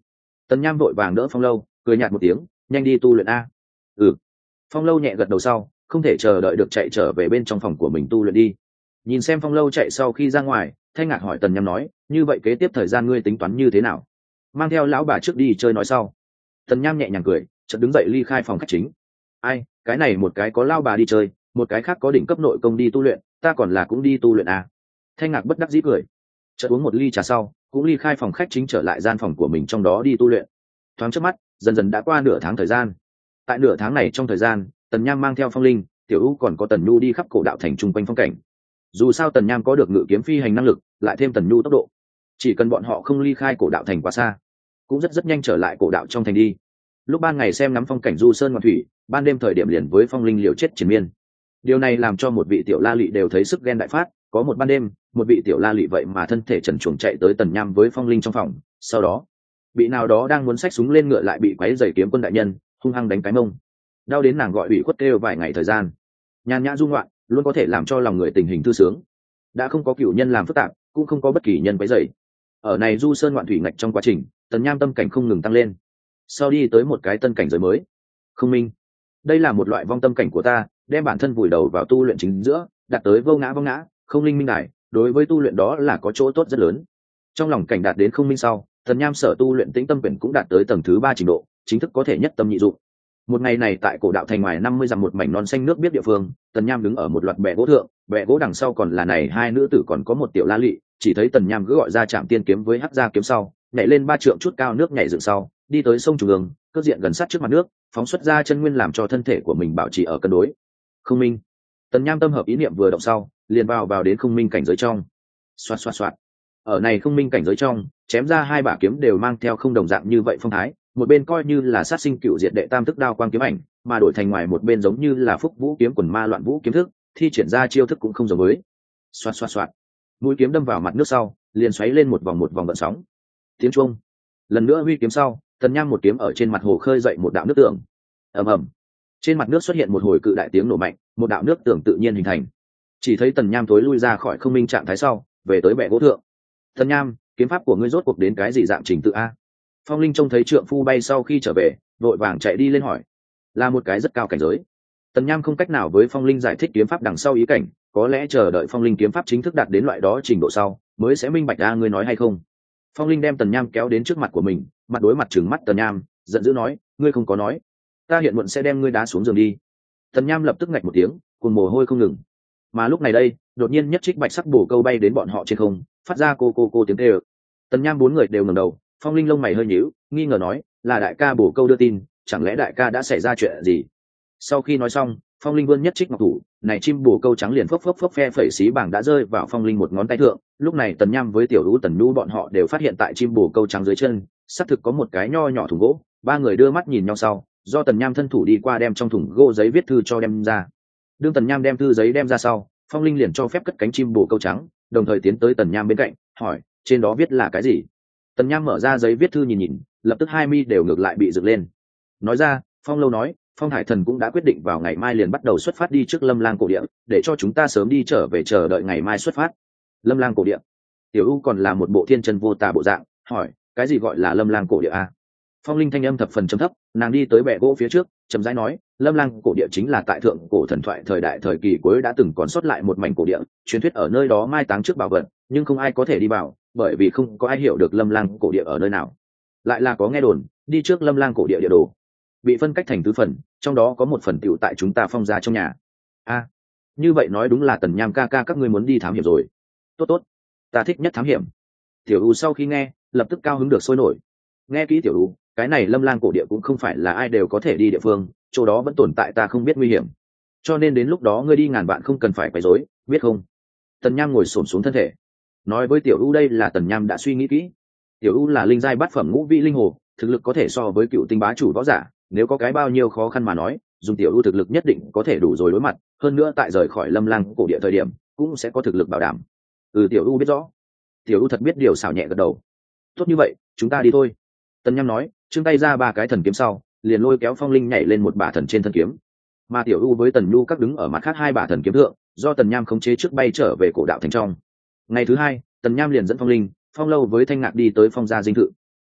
Tần Nham vội vàng đỡ Phong Lâu, cười nhạt một tiếng, nhanh đi tu luyện a. Ừ. Phong Lâu nhẹ gật đầu sau, không thể chờ đợi được chạy trở về bên trong phòng của mình tu luyện đi. Nhìn xem Phong Lâu chạy sau khi ra ngoài, Thanh Ngạc hỏi Tần Nham nói, như vậy kế tiếp thời gian ngươi tính toán như thế nào? Mang theo lão bà trước đi chơi nói sau. Tần Nham nhẹ nhàng cười, chợt đứng dậy ly khai phòng khách chính. Ai, cái này một cái có lao bà đi chơi, một cái khác có đỉnh cấp nội công đi tu luyện, ta còn là cũng đi tu luyện à. Thanh Ngạc bất đắc dĩ cười, chợt uống một ly trà sau, cũng ly khai phòng khách chính trở lại gian phòng của mình trong đó đi tu luyện. Thoáng trước mắt, dần dần đã qua nửa tháng thời gian. Tại nửa tháng này trong thời gian, Tần Nham mang theo Phong Linh, Tiểu U còn có Tần Nhu đi khắp cổ đạo thành trung quanh phong cảnh. Dù sao Tần Nham có được ngự kiếm phi hành năng lực, lại thêm Tần Nhu tốc độ, chỉ cần bọn họ không ly khai cổ đạo thành quá xa, cũng rất rất nhanh trở lại cổ đạo trong thành đi. Lúc ban ngày xem ngắm phong cảnh du sơn ngoạn thủy, ban đêm thời điểm liền với Phong Linh liều chết triền miên. Điều này làm cho một vị tiểu la lị đều thấy sức ghen đại phát. Có một ban đêm, một vị tiểu la lị vậy mà thân thể trần truồng chạy tới Tần Nham với Phong Linh trong phòng, sau đó bị nào đó đang muốn xách súng lên ngựa lại bị quấy giày kiếm quân đại nhân hung hăng đánh cái mông, đau đến nàng gọi ủy khuất kêu vài ngày thời gian. Nhàn nhã dung loạn luôn có thể làm cho lòng người tình hình thư sướng, đã không có cựu nhân làm phức tạp, cũng không có bất kỳ nhân quấy giày. Ở này du sơn ngoạn thủy ngạch trong quá trình, Tần Nham tâm cảnh không ngừng tăng lên, sau đi tới một cái tân cảnh giới mới. Không minh, đây là một loại vong tâm cảnh của ta, đem bản thân vùi đầu vào tu luyện chính giữa, đạt tới vô ngã vô ngã không linh minh đài, đối với tu luyện đó là có chỗ tốt rất lớn. Trong lòng cảnh đạt đến không minh sau, Tần Nham sở tu luyện tĩnh tâm quyển cũng đạt tới tầng thứ ba trình độ, chính thức có thể nhất tâm nhị dụng. Một ngày này tại cổ đạo thành ngoài năm mươi dặm một mảnh non xanh nước biết địa phương, Tần Nham đứng ở một loạt bè gỗ thượng, bè gỗ đằng sau còn là này hai nữ tử còn có một tiểu la lị, chỉ thấy Tần Nham cứ gọi ra Trảm Tiên kiếm với hắc gia kiếm sau, nhảy lên ba trượng chút cao nước nhảy dựng sau, đi tới sông trung ương, cất diện gần sát trước mặt nước, phóng xuất ra chân nguyên làm cho thân thể của mình bảo trì ở cân đối. Không minh. Tần Nham tâm hợp ý niệm vừa động sau, liền vào vào đến không minh cảnh giới trong. Xoạt xoạt xoạt. Ở này không minh cảnh giới trong, chém ra hai bả kiếm đều mang theo không đồng dạng như vậy phong thái, một bên coi như là sát sinh cựu diệt đệ tam thức đao quang kiếm ảnh, mà đổi thành ngoài một bên giống như là phúc vũ kiếm quần ma loạn vũ kiếm thức, thi triển ra chiêu thức cũng không giống với. Xoạt xoạt xoạt. Mũi kiếm đâm vào mặt nước sau, liền xoáy lên một vòng một vòng gợn sóng. Tiếng chuông. Lần nữa huy kiếm sau, Tần Nham một kiếm ở trên mặt hồ khơi dậy một đạo nước tường. Ầm ầm. Trên mặt nước xuất hiện một hồi cự đại tiếng nổ mạnh, một đạo nước tường tự nhiên hình thành. Chỉ thấy Tần Nham tối lui ra khỏi không minh trạng thái sau, về tới bệ gỗ thượng. Tần Nham, kiếm pháp của ngươi rốt cuộc đến cái gì dạng trình tự a? Phong Linh trông thấy trượng phu bay sau khi trở về, vội vàng chạy đi lên hỏi. Là một cái rất cao cảnh giới. Tần Nham không cách nào với Phong Linh giải thích kiếm pháp đằng sau ý cảnh, có lẽ chờ đợi Phong Linh kiếm pháp chính thức đạt đến loại đó trình độ sau, mới sẽ minh bạch ra ngươi nói hay không. Phong Linh đem Tần Nham kéo đến trước mặt của mình, mặt đối mặt trừng mắt Tần Nham, giận dữ nói, ngươi không có nói, ta hiện muộn sẽ đem ngươi đá xuống giường đi. Tần Nham lập tức ngạch một tiếng, cuồng mồ hôi không ngừng. Mà lúc này đây, đột nhiên nhất trích bạch sắc bổ câu bay đến bọn họ trên không, phát ra cô cô cô tiếng kêu. Tần Nham bốn người đều ngẩng đầu, Phong Linh lông mày hơi nhíu, nghi ngờ nói, là đại ca bổ câu đưa tin, chẳng lẽ đại ca đã xảy ra chuyện gì? Sau khi nói xong, Phong Linh vươn nhất trích ngọc thủ, này chim bổ câu trắng liền phốc phốc phốc phe phẩy xí bảng đã rơi vào Phong Linh một ngón tay thượng. Lúc này Tần Nham với Tiểu Lũ Tần Nhu bọn họ đều phát hiện tại chim bổ câu trắng dưới chân, xác thực có một cái nho nhỏ thùng gỗ. Ba người đưa mắt nhìn nhau sau, do Tần Nham thân thủ đi qua đem trong thùng gỗ giấy viết thư cho đem ra. Đương Tần Nham đem thư giấy đem ra sau, Phong Linh liền cho phép cất cánh chim bổ câu trắng, đồng thời tiến tới Tần Nham bên cạnh, hỏi, trên đó viết là cái gì? Tần Nham mở ra giấy viết thư nhìn nhìn, lập tức hai mi đều ngược lại bị dựng lên. Nói ra, Phong Lâu nói, Phong Hải Thần cũng đã quyết định vào ngày mai liền bắt đầu xuất phát đi trước Lâm Lang cổ địa, để cho chúng ta sớm đi trở về chờ đợi ngày mai xuất phát. Lâm Lang cổ địa? Tiểu U còn là một bộ thiên chân vô tà bộ dạng, hỏi, cái gì gọi là Lâm Lang cổ địa a? Phong Linh thanh âm thập phần trầm thấp, nàng đi tới bệ gỗ phía trước, chậm rãi nói, Lâm Lang cổ địa chính là tại thượng cổ thần thoại thời đại thời kỳ cuối đã từng còn sót lại một mảnh cổ địa, truyền thuyết ở nơi đó mai táng trước bảo vật, nhưng không ai có thể đi vào, bởi vì không có ai hiểu được Lâm Lang cổ địa ở nơi nào. Lại là có nghe đồn, đi trước Lâm Lang cổ địa địa đồ bị phân cách thành tứ phần, trong đó có một phần tựu tại chúng ta Phong gia trong nhà. A, à, như vậy nói đúng là Tần Nham ca ca các ngươi muốn đi thám hiểm rồi. Tốt tốt, ta thích nhất thám hiểm. Tiểu U sau khi nghe, lập tức cao hứng được sôi nổi. Nghe kỹ Tiểu U, cái này Lâm Lang cổ địa cũng không phải là ai đều có thể đi địa phương, chỗ đó vẫn tồn tại ta không biết nguy hiểm, cho nên đến lúc đó ngươi đi ngàn vạn không cần phải quấy rối, biết không? Tần Nham ngồi xổm xuống thân thể, nói với Tiểu U đây là Tần Nham đã suy nghĩ kỹ. Tiểu U là linh giai bát phẩm ngũ vị linh hồ, thực lực có thể so với cựu tinh bá chủ võ giả, nếu có cái bao nhiêu khó khăn mà nói, dùng Tiểu U thực lực nhất định có thể đủ rồi đối mặt, hơn nữa tại rời khỏi Lâm Lang cổ địa thời điểm cũng sẽ có thực lực bảo đảm. Ừ, Tiểu U biết rõ. Tiểu U thật biết điều, xảo nhẹ gật đầu. Tốt như vậy, chúng ta đi thôi. Tần Nham nói, trương tay ra ba cái thần kiếm sau, liền lôi kéo Phong Linh nhảy lên một bả thần trên thân kiếm. Mà Tiểu U với Tần Nhu các đứng ở mặt khác hai bả thần kiếm thượng, do Tần Nham khống chế trước bay trở về cổ đạo thành trong. Ngày thứ hai, Tần Nham liền dẫn Phong Linh, Phong Lâu với Thanh Ngạc đi tới Phong gia dinh thự.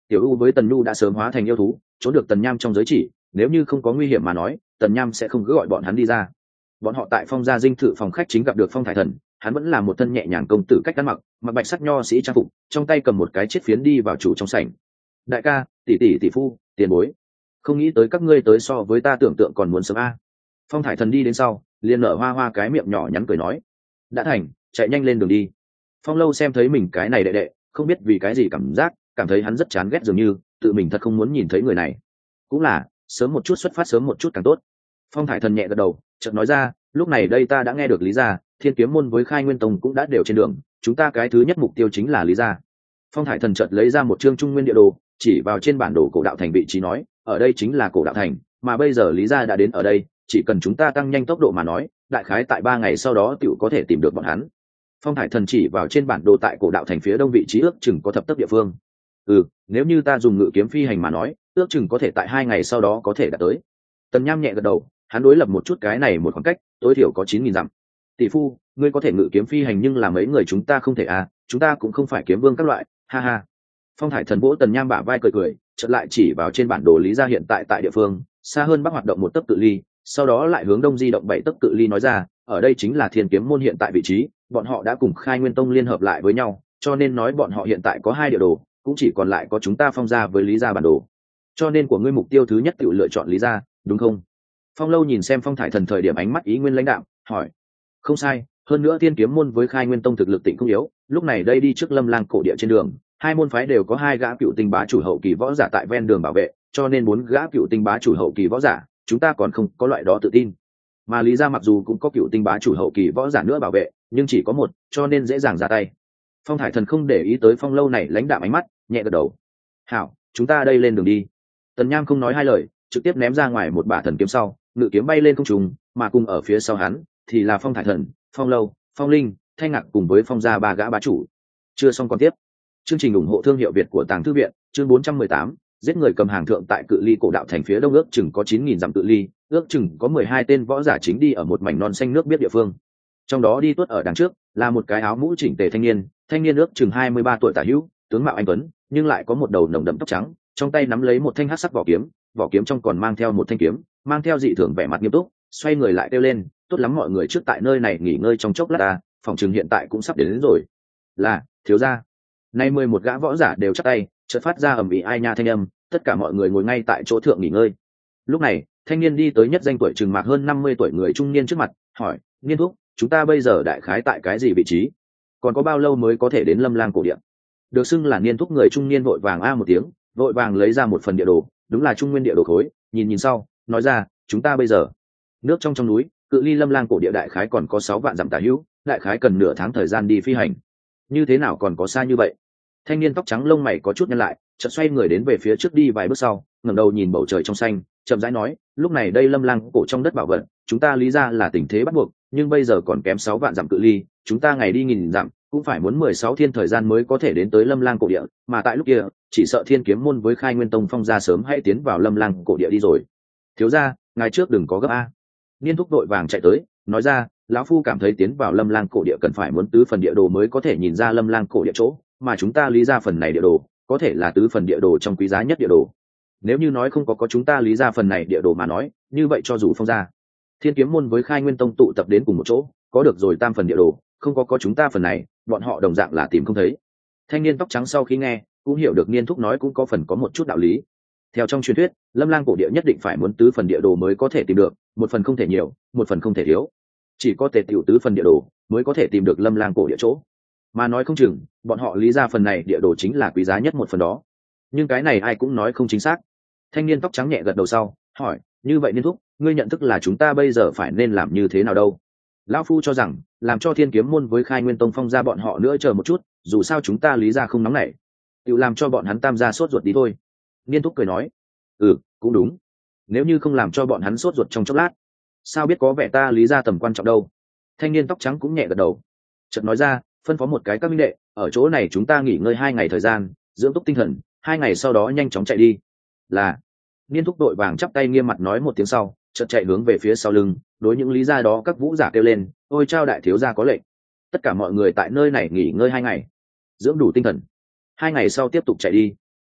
Tiểu U với Tần Nhu đã sớm hóa thành yêu thú, trốn được Tần Nham trong giới chỉ, nếu như không có nguy hiểm mà nói, Tần Nham sẽ không cứ gọi bọn hắn đi ra. Bọn họ tại Phong gia dinh thự phòng khách chính gặp được Phong Thải Thần, hắn vẫn là một thân nhẹ nhàng công tử cách ăn mặc, mặc bạch sắc nho sĩ trang phục, trong tay cầm một cái chiếc phiến đi vào chủ trong sảnh. Đại ca, tỷ tỷ tỷ phu, tiền bối, không nghĩ tới các ngươi tới so với ta tưởng tượng còn muốn sớm a. Phong Thải Thần đi đến sau, liền nở hoa hoa cái miệng nhỏ nhắn cười nói, đã thành, chạy nhanh lên đường đi. Phong Lâu xem thấy mình cái này đệ đệ, không biết vì cái gì cảm giác, cảm thấy hắn rất chán ghét, dường như tự mình thật không muốn nhìn thấy người này. Cũng là sớm một chút xuất phát sớm một chút càng tốt. Phong Thải Thần nhẹ gật đầu, chợt nói ra, lúc này đây ta đã nghe được Lý gia, Thiên Kiếm môn với Khai Nguyên tông cũng đã đều trên đường, chúng ta cái thứ nhất mục tiêu chính là Lý gia. Phong Thải Thần chợt lấy ra một chương Trung Nguyên địa đồ, chỉ vào trên bản đồ cổ đạo thành vị trí nói, ở đây chính là cổ đạo thành, mà bây giờ Lý gia đã đến ở đây, chỉ cần chúng ta tăng nhanh tốc độ mà nói, đại khái tại ba ngày sau đó tiểu có thể tìm được bọn hắn. Phong Thải Thần chỉ vào trên bản đồ tại cổ đạo thành phía đông vị trí ước chừng có thập tấc địa phương. Ừ, nếu như ta dùng ngự kiếm phi hành mà nói, ước chừng có thể tại hai ngày sau đó có thể đạt tới. Tần Nham nhẹ gật đầu, hắn đối lập một chút cái này một khoảng cách, tối thiểu có chín nghìn dặm. Tỷ phu, ngươi có thể ngự kiếm phi hành nhưng là mấy người chúng ta không thể à, chúng ta cũng không phải kiếm vương các loại, ha ha. Phong Thải Thần vỗ Tần Nham bả vai cười cười, chợt lại chỉ vào trên bản đồ Lý gia hiện tại tại địa phương, xa hơn bắc hoạt động một tấc cự ly, sau đó lại hướng đông di động bảy tấc cự ly nói ra, ở đây chính là Thiên Kiếm môn hiện tại vị trí, bọn họ đã cùng Khai Nguyên tông liên hợp lại với nhau, cho nên nói bọn họ hiện tại có hai địa đồ, cũng chỉ còn lại có chúng ta Phong gia với Lý gia bản đồ. Cho nên của ngươi mục tiêu thứ nhất tự lựa chọn Lý gia, đúng không? Phong Lâu nhìn xem Phong Thải Thần thời điểm ánh mắt ý nguyên lãnh đạm, hỏi. Không sai, hơn nữa Thiên Kiếm môn với Khai Nguyên tông thực lực tịnh không yếu, lúc này đây đi trước Lâm Lang cổ địa trên đường, hai môn phái đều có hai gã cựu tinh bá chủ hậu kỳ võ giả tại ven đường bảo vệ, cho nên bốn gã cựu tinh bá chủ hậu kỳ võ giả, chúng ta còn không có loại đó tự tin. Mà Lý gia mặc dù cũng có cựu tinh bá chủ hậu kỳ võ giả nữa bảo vệ, nhưng chỉ có một, cho nên dễ dàng ra tay. Phong Thải Thần không để ý tới Phong Lâu này lãnh đạm ánh mắt, nhẹ gật đầu. Hảo, chúng ta đây lên đường đi. Tần Nham không nói hai lời, trực tiếp ném ra ngoài một bả thần kiếm sau, ngự kiếm bay lên không trung, mà cùng ở phía sau hắn thì là Phong Thải Thần, Phong Lâu, Phong Linh, Thanh Ngạc cùng với Phong gia ba gã bá chủ. Chưa xong còn tiếp. Chương trình ủng hộ thương hiệu Việt của Tàng Thư viện, chương bốn trăm mười tám, giết người cầm hàng thượng tại cự ly cổ đạo thành phía đông ước chừng có chín nghìn dặm cự ly, ước chừng có mười hai tên võ giả chính đi ở một mảnh non xanh nước biết địa phương. Trong đó đi tuốt ở đằng trước là một cái áo mũ chỉnh tề thanh niên, thanh niên ước chừng hai mươi ba tuổi tả hữu, tướng mạo anh tuấn, nhưng lại có một đầu nồng đậm tóc trắng, trong tay nắm lấy một thanh hắc sắc vỏ kiếm, vỏ kiếm trong còn mang theo một thanh kiếm, mang theo dị thường vẻ mặt nghiêm túc, xoay người lại kêu lên, tốt lắm mọi người trước tại nơi này nghỉ ngơi trong chốc lát ta, phòng trường hiện tại cũng sắp đến, đến rồi. Là, thiếu gia. Nay mười một gã võ giả đều chắp tay, chợt phát ra ầm ĩ ai nha thanh âm, tất cả mọi người ngồi ngay tại chỗ thượng nghỉ ngơi. Lúc này, thanh niên đi tới nhất danh tuổi chừng mạc hơn năm mươi tuổi người trung niên trước mặt, hỏi, Niên thúc, chúng ta bây giờ đại khái tại cái gì vị trí? Còn có bao lâu mới có thể đến Lâm Lang cổ địa? Được xưng là Niên thúc người trung niên vội vàng a một tiếng, vội vàng lấy ra một phần địa đồ, đúng là Trung Nguyên địa đồ khối, nhìn nhìn sau, nói ra, chúng ta bây giờ nước trong trong núi, cự ly Lâm Lang cổ địa đại khái còn có sáu vạn dặm tả hữu, đại khái cần nửa tháng thời gian đi phi hành. Như thế nào còn có xa như vậy? Thanh niên tóc trắng lông mày có chút nhăn lại, chợt xoay người đến về phía trước đi vài bước sau, ngẩng đầu nhìn bầu trời trong xanh, chậm rãi nói, lúc này đây Lâm Lang cổ trong đất bảo vật, chúng ta lý ra là tình thế bắt buộc, nhưng bây giờ còn kém sáu vạn dặm cự ly, chúng ta ngày đi nghìn dặm, cũng phải muốn mười sáu thiên thời gian mới có thể đến tới Lâm Lang cổ địa, mà tại lúc kia, chỉ sợ Thiên Kiếm môn với Khai Nguyên tông Phong gia sớm hãy tiến vào Lâm Lang cổ địa đi rồi. Thiếu gia, ngài trước đừng có gấp a. Niên thúc đội vàng chạy tới, nói ra, lão phu cảm thấy tiến vào Lâm Lang cổ địa cần phải muốn tứ phần địa đồ mới có thể nhìn ra Lâm Lang cổ địa chỗ, mà chúng ta lý ra phần này địa đồ, có thể là tứ phần địa đồ trong quý giá nhất địa đồ. Nếu như nói không có có chúng ta lý ra phần này địa đồ mà nói, như vậy cho dù Phong gia, Thiên Kiếm môn với Khai Nguyên tông tụ tập đến cùng một chỗ, có được rồi tam phần địa đồ, không có có chúng ta phần này, bọn họ đồng dạng là tìm không thấy. Thanh niên tóc trắng sau khi nghe, cũng hiểu được Niên thúc nói cũng có phần có một chút đạo lý. Theo trong truyền thuyết, Lâm Lang cổ địa nhất định phải muốn tứ phần địa đồ mới có thể tìm được, một phần không thể nhiều, một phần không thể thiếu. Chỉ có tề tiểu tứ phần địa đồ mới có thể tìm được Lâm Lang cổ địa chỗ. Mà nói không chừng, bọn họ lý ra phần này địa đồ chính là quý giá nhất một phần đó. Nhưng cái này ai cũng nói không chính xác. Thanh niên tóc trắng nhẹ gật đầu sau, hỏi, như vậy Niên thúc, ngươi nhận thức là chúng ta bây giờ phải nên làm như thế nào đâu? Lão phu cho rằng, làm cho Thiên Kiếm môn với Khai Nguyên tông Phong ra bọn họ nữa chờ một chút, dù sao chúng ta lý ra không nóng nảy, tự làm cho bọn hắn tam gia sốt ruột đi thôi. Niên thúc cười nói, ừ, cũng đúng. Nếu như không làm cho bọn hắn sốt ruột trong chốc lát, sao biết có vẻ ta lý ra tầm quan trọng đâu. Thanh niên tóc trắng cũng nhẹ gật đầu, chợt nói ra, phân phó một cái các minh đệ, ở chỗ này chúng ta nghỉ ngơi hai ngày thời gian, dưỡng túc tinh thần, hai ngày sau đó nhanh chóng chạy đi. Là. Niên thúc đội vàng chắp tay nghiêm mặt nói một tiếng sau, chợt chạy hướng về phía sau lưng, đối những lý gia đó các vũ giả kêu lên, ôi trao đại thiếu gia có lệnh, tất cả mọi người tại nơi này nghỉ ngơi hai ngày, dưỡng đủ tinh thần, hai ngày sau tiếp tục chạy đi.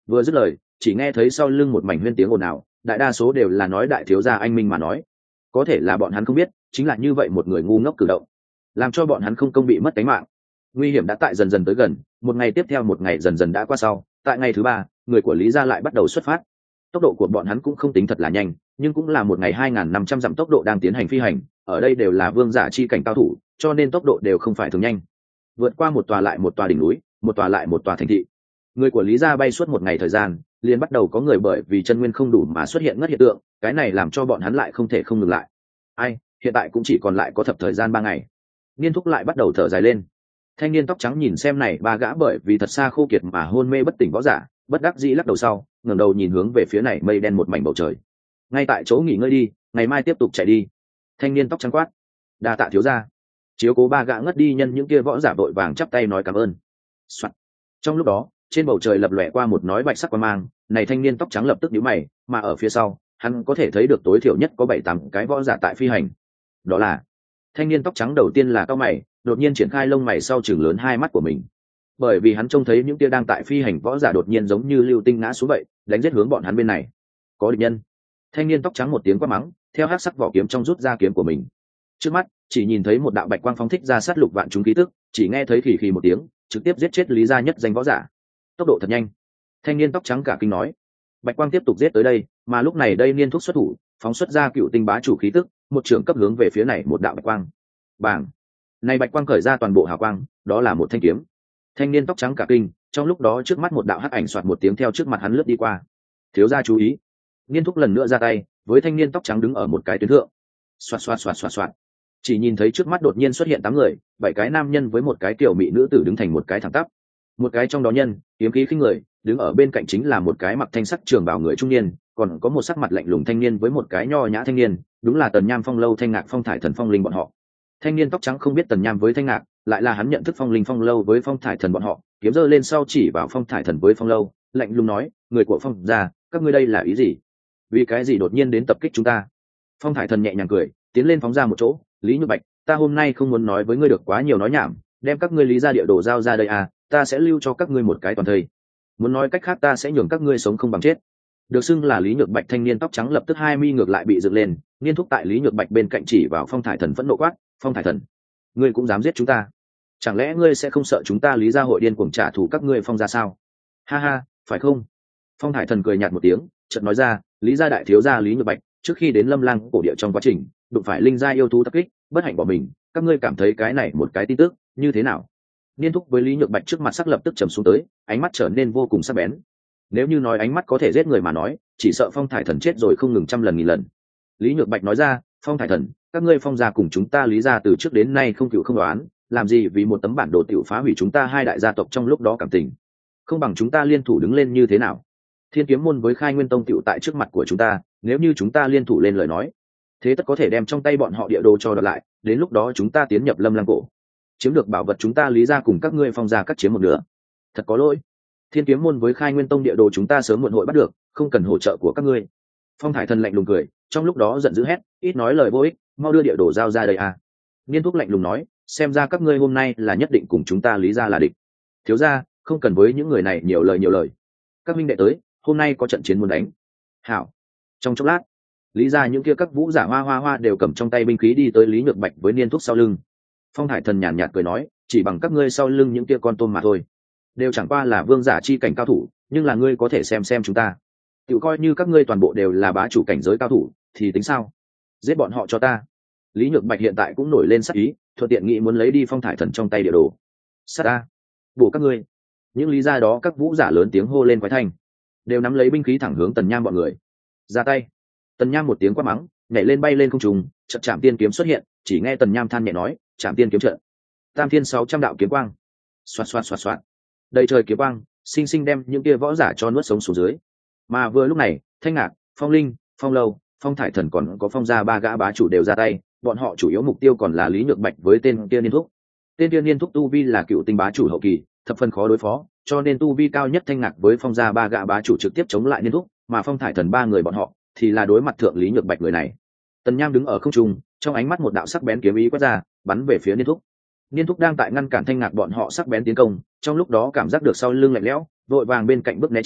Vừa dứt lời, chỉ nghe thấy sau lưng một mảnh huyên tiếng ồn ào, đại đa số đều là nói đại thiếu gia anh minh mà nói. Có thể là bọn hắn không biết, chính là như vậy một người ngu ngốc cử động, làm cho bọn hắn không công bị mất tính mạng. Nguy hiểm đã tại dần dần tới gần, một ngày tiếp theo một ngày dần dần đã qua sau, tại ngày thứ ba, người của Lý gia lại bắt đầu xuất phát. Tốc độ của bọn hắn cũng không tính thật là nhanh, nhưng cũng là một ngày hai nghìn năm trăm dặm tốc độ đang tiến hành phi hành, ở đây đều là vương giả chi cảnh cao thủ, cho nên tốc độ đều không phải thường nhanh. Vượt qua một tòa lại một tòa đỉnh núi, một tòa lại một tòa thành thị. Người của Lý gia bay suốt một ngày thời gian, liền bắt đầu có người bởi vì chân nguyên không đủ mà xuất hiện ngất hiện tượng, cái này làm cho bọn hắn lại không thể không ngừng lại. Ai, hiện tại cũng chỉ còn lại có thập thời gian ba ngày. Niên Thúc lại bắt đầu thở dài lên. Thanh niên tóc trắng nhìn xem này ba gã bởi vì thật xa khô kiệt mà hôn mê bất tỉnh võ giả, bất đắc dĩ lắc đầu sau, ngẩng đầu nhìn hướng về phía này mây đen một mảnh bầu trời. Ngay tại chỗ nghỉ ngơi đi, ngày mai tiếp tục chạy đi. Thanh niên tóc trắng quát. Đa tạ thiếu gia. Chiếu cố ba gã ngất đi nhân những kia võ giả vội vàng chắp tay nói cảm ơn. Soạn. Trong lúc đó, trên bầu trời lập lòe qua một nói bạch sắc quang mang, này thanh niên tóc trắng lập tức nhíu mày, mà ở phía sau, hắn có thể thấy được tối thiểu nhất có bảy tám cái võ giả tại phi hành. Đó là thanh niên tóc trắng đầu tiên là cau mày, đột nhiên triển khai lông mày sau chừng lớn hai mắt của mình, bởi vì hắn trông thấy những kia đang tại phi hành võ giả đột nhiên giống như lưu tinh ngã xuống vậy, đánh giết hướng bọn hắn bên này. Có địch nhân. Thanh niên tóc trắng một tiếng quát mắng, theo hắc sắc vỏ kiếm trong rút ra kiếm của mình. Trước mắt chỉ nhìn thấy một đạo bạch quang phóng thích ra sát lục vạn chúng khí tức, chỉ nghe thấy khì khì một tiếng, trực tiếp giết chết Lý gia nhất danh võ giả. Tốc độ thật nhanh. Thanh niên tóc trắng cả kinh nói. Bạch quang tiếp tục giết tới đây, mà lúc này đây Niên Thúc xuất thủ, phóng xuất ra cựu tinh bá chủ khí tức, một trường cấp hướng về phía này một đạo bạch quang. Bàng. Này bạch quang khởi ra toàn bộ hào quang, đó là một thanh kiếm. Thanh niên tóc trắng cả kinh, trong lúc đó trước mắt một đạo hắc ảnh xoạt một tiếng theo trước mặt hắn lướt đi qua. Thiếu gia chú ý. Niên Thúc lần nữa ra tay, với thanh niên tóc trắng đứng ở một cái tuyến thượng. Xoạt xoạt xoạt xoạt xoạt. Chỉ nhìn thấy trước mắt đột nhiên xuất hiện tám người, bảy cái nam nhân với một cái tiểu mỹ nữ tử đứng thành một cái thẳng tắp. Một cái trong đó nhân, kiếm khí khinh người, đứng ở bên cạnh chính là một cái mặc thanh sắc trường bào người trung niên, còn có một sắc mặt lạnh lùng thanh niên với một cái nho nhã thanh niên, đúng là Tần Nham Phong Lâu Thanh Ngạc Phong Thải Thần Phong Linh bọn họ. Thanh niên tóc trắng không biết Tần Nham với Thanh Ngạc, lại là hắn nhận thức Phong Linh Phong Lâu với Phong Thải Thần bọn họ, kiếm giơ lên sau chỉ vào Phong Thải Thần với Phong Lâu, lạnh lùng nói, người của Phong gia, các ngươi đây là ý gì? Vì cái gì đột nhiên đến tập kích chúng ta? Phong Thải Thần nhẹ nhàng cười, tiến lên phóng ra một chỗ, Lý Nhược Bạch, ta hôm nay không muốn nói với ngươi được quá nhiều nói nhảm, đem các ngươi Lý gia địa đồ giao ra đây à, ta sẽ lưu cho các ngươi một cái toàn thây. Muốn nói cách khác ta sẽ nhường các ngươi sống không bằng chết. Được xưng là Lý Nhược Bạch thanh niên tóc trắng lập tức hai mi ngược lại bị dựng lên, Niên Thúc tại Lý Nhược Bạch bên cạnh chỉ vào Phong Thải Thần phẫn nộ quát, Phong Thải Thần, ngươi cũng dám giết chúng ta? Chẳng lẽ ngươi sẽ không sợ chúng ta Lý gia hội điên cuồng trả thù các ngươi Phong gia sao? Ha ha, phải không? Phong Thải Thần cười nhạt một tiếng, chợt nói ra, Lý gia đại thiếu gia Lý Nhược Bạch, trước khi đến Lâm Lang cổ địa trong quá trình, đụng phải linh gia yêu thú tập kích, bất hạnh bỏ mình, các ngươi cảm thấy cái này một cái tin tức như thế nào? Niên Thúc với Lý Nhược Bạch trước mặt sắc lập tức trầm xuống tới, ánh mắt trở nên vô cùng sắc bén. Nếu như nói ánh mắt có thể giết người mà nói, chỉ sợ Phong Thải Thần chết rồi không ngừng trăm lần nghìn lần. Lý Nhược Bạch nói ra, Phong Thải Thần, các ngươi Phong gia cùng chúng ta Lý gia từ trước đến nay không cựu không đoán, làm gì vì một tấm bản đồ tiểu phá hủy chúng ta hai đại gia tộc trong lúc đó cảm tình. Không bằng chúng ta liên thủ đứng lên như thế nào? Thiên Kiếm môn với Khai Nguyên tông tiểu tại trước mặt của chúng ta, nếu như chúng ta liên thủ lên lời nói, thế tất có thể đem trong tay bọn họ địa đồ cho đợt lại, đến lúc đó chúng ta tiến nhập Lâm Lang cổ, chiếm được bảo vật chúng ta Lý gia cùng các ngươi Phong gia cắt chiếm một nửa. Thật có lỗi, Thiên Kiếm môn với Khai Nguyên tông địa đồ chúng ta sớm muộn hội bắt được, không cần hỗ trợ của các ngươi. Phong Thải Thần lạnh lùng cười, trong lúc đó giận dữ hét, ít nói lời vô ích, mau đưa địa đồ giao ra đây à. Niên Thúc lạnh lùng nói, xem ra các ngươi hôm nay là nhất định cùng chúng ta Lý gia là địch. Thiếu gia, không cần với những người này nhiều lời nhiều lời. Các minh đệ tới, hôm nay có trận chiến muốn đánh. Hảo. Trong chốc lát, Lý gia những kia các vũ giả hoa hoa hoa đều cầm trong tay binh khí đi tới Lý Nhược Bạch với Niên Thúc sau lưng. Phong Thải Thần nhàn nhạt cười nói, chỉ bằng các ngươi sau lưng những kia con tôm mà thôi, đều chẳng qua là vương giả chi cảnh cao thủ, nhưng là ngươi có thể xem xem chúng ta, tự coi như các ngươi toàn bộ đều là bá chủ cảnh giới cao thủ thì tính sao? Giết bọn họ cho ta. Lý Nhược Bạch hiện tại cũng nổi lên sắc ý, thuận tiện nghĩ muốn lấy đi Phong Thải Thần trong tay địa đồ. Sát ta, bổ các ngươi. Những lý gia đó các vũ giả lớn tiếng hô lên quái thanh, đều nắm lấy binh khí thẳng hướng Tần Nham bọn người. Ra tay. Tần Nham một tiếng quát mắng, nhảy lên bay lên không trung, chợt chạm tiên kiếm xuất hiện, chỉ nghe Tần Nham than nhẹ nói, chạm tiên kiếm trận. Tam thiên sáu trăm đạo kiếm quang. Xoạt xoạt xoạt xoạt. Đầy trời kiếm quang, sinh sinh đem những kia võ giả cho nuốt sống xuống dưới. Mà vừa lúc này, Thanh Ngạc, Phong Linh, Phong Lâu, Phong Thải Thần còn có Phong gia ba gã bá chủ đều ra tay, bọn họ chủ yếu mục tiêu còn là Lý Nhược Bạch với tên kia Niên Thúc. Tên kia Niên Thúc tu vi là cựu tinh bá chủ hậu kỳ, thập phần khó đối phó, cho nên tu vi cao nhất Thanh Ngạc với Phong gia ba gã bá chủ trực tiếp chống lại Niên Thúc, mà Phong Thải Thần ba người bọn họ thì là đối mặt thượng Lý Nhược Bạch người này. Tần Nham đứng ở không trung, trong ánh mắt một đạo sắc bén kiếm ý quét ra, bắn về phía Niên Thúc. Niên Thúc đang tại ngăn cản Thanh Ngạc bọn họ sắc bén tiến công, trong lúc đó cảm giác được sau lưng lạnh lẽo, vội vàng bên cạnh bước né tránh,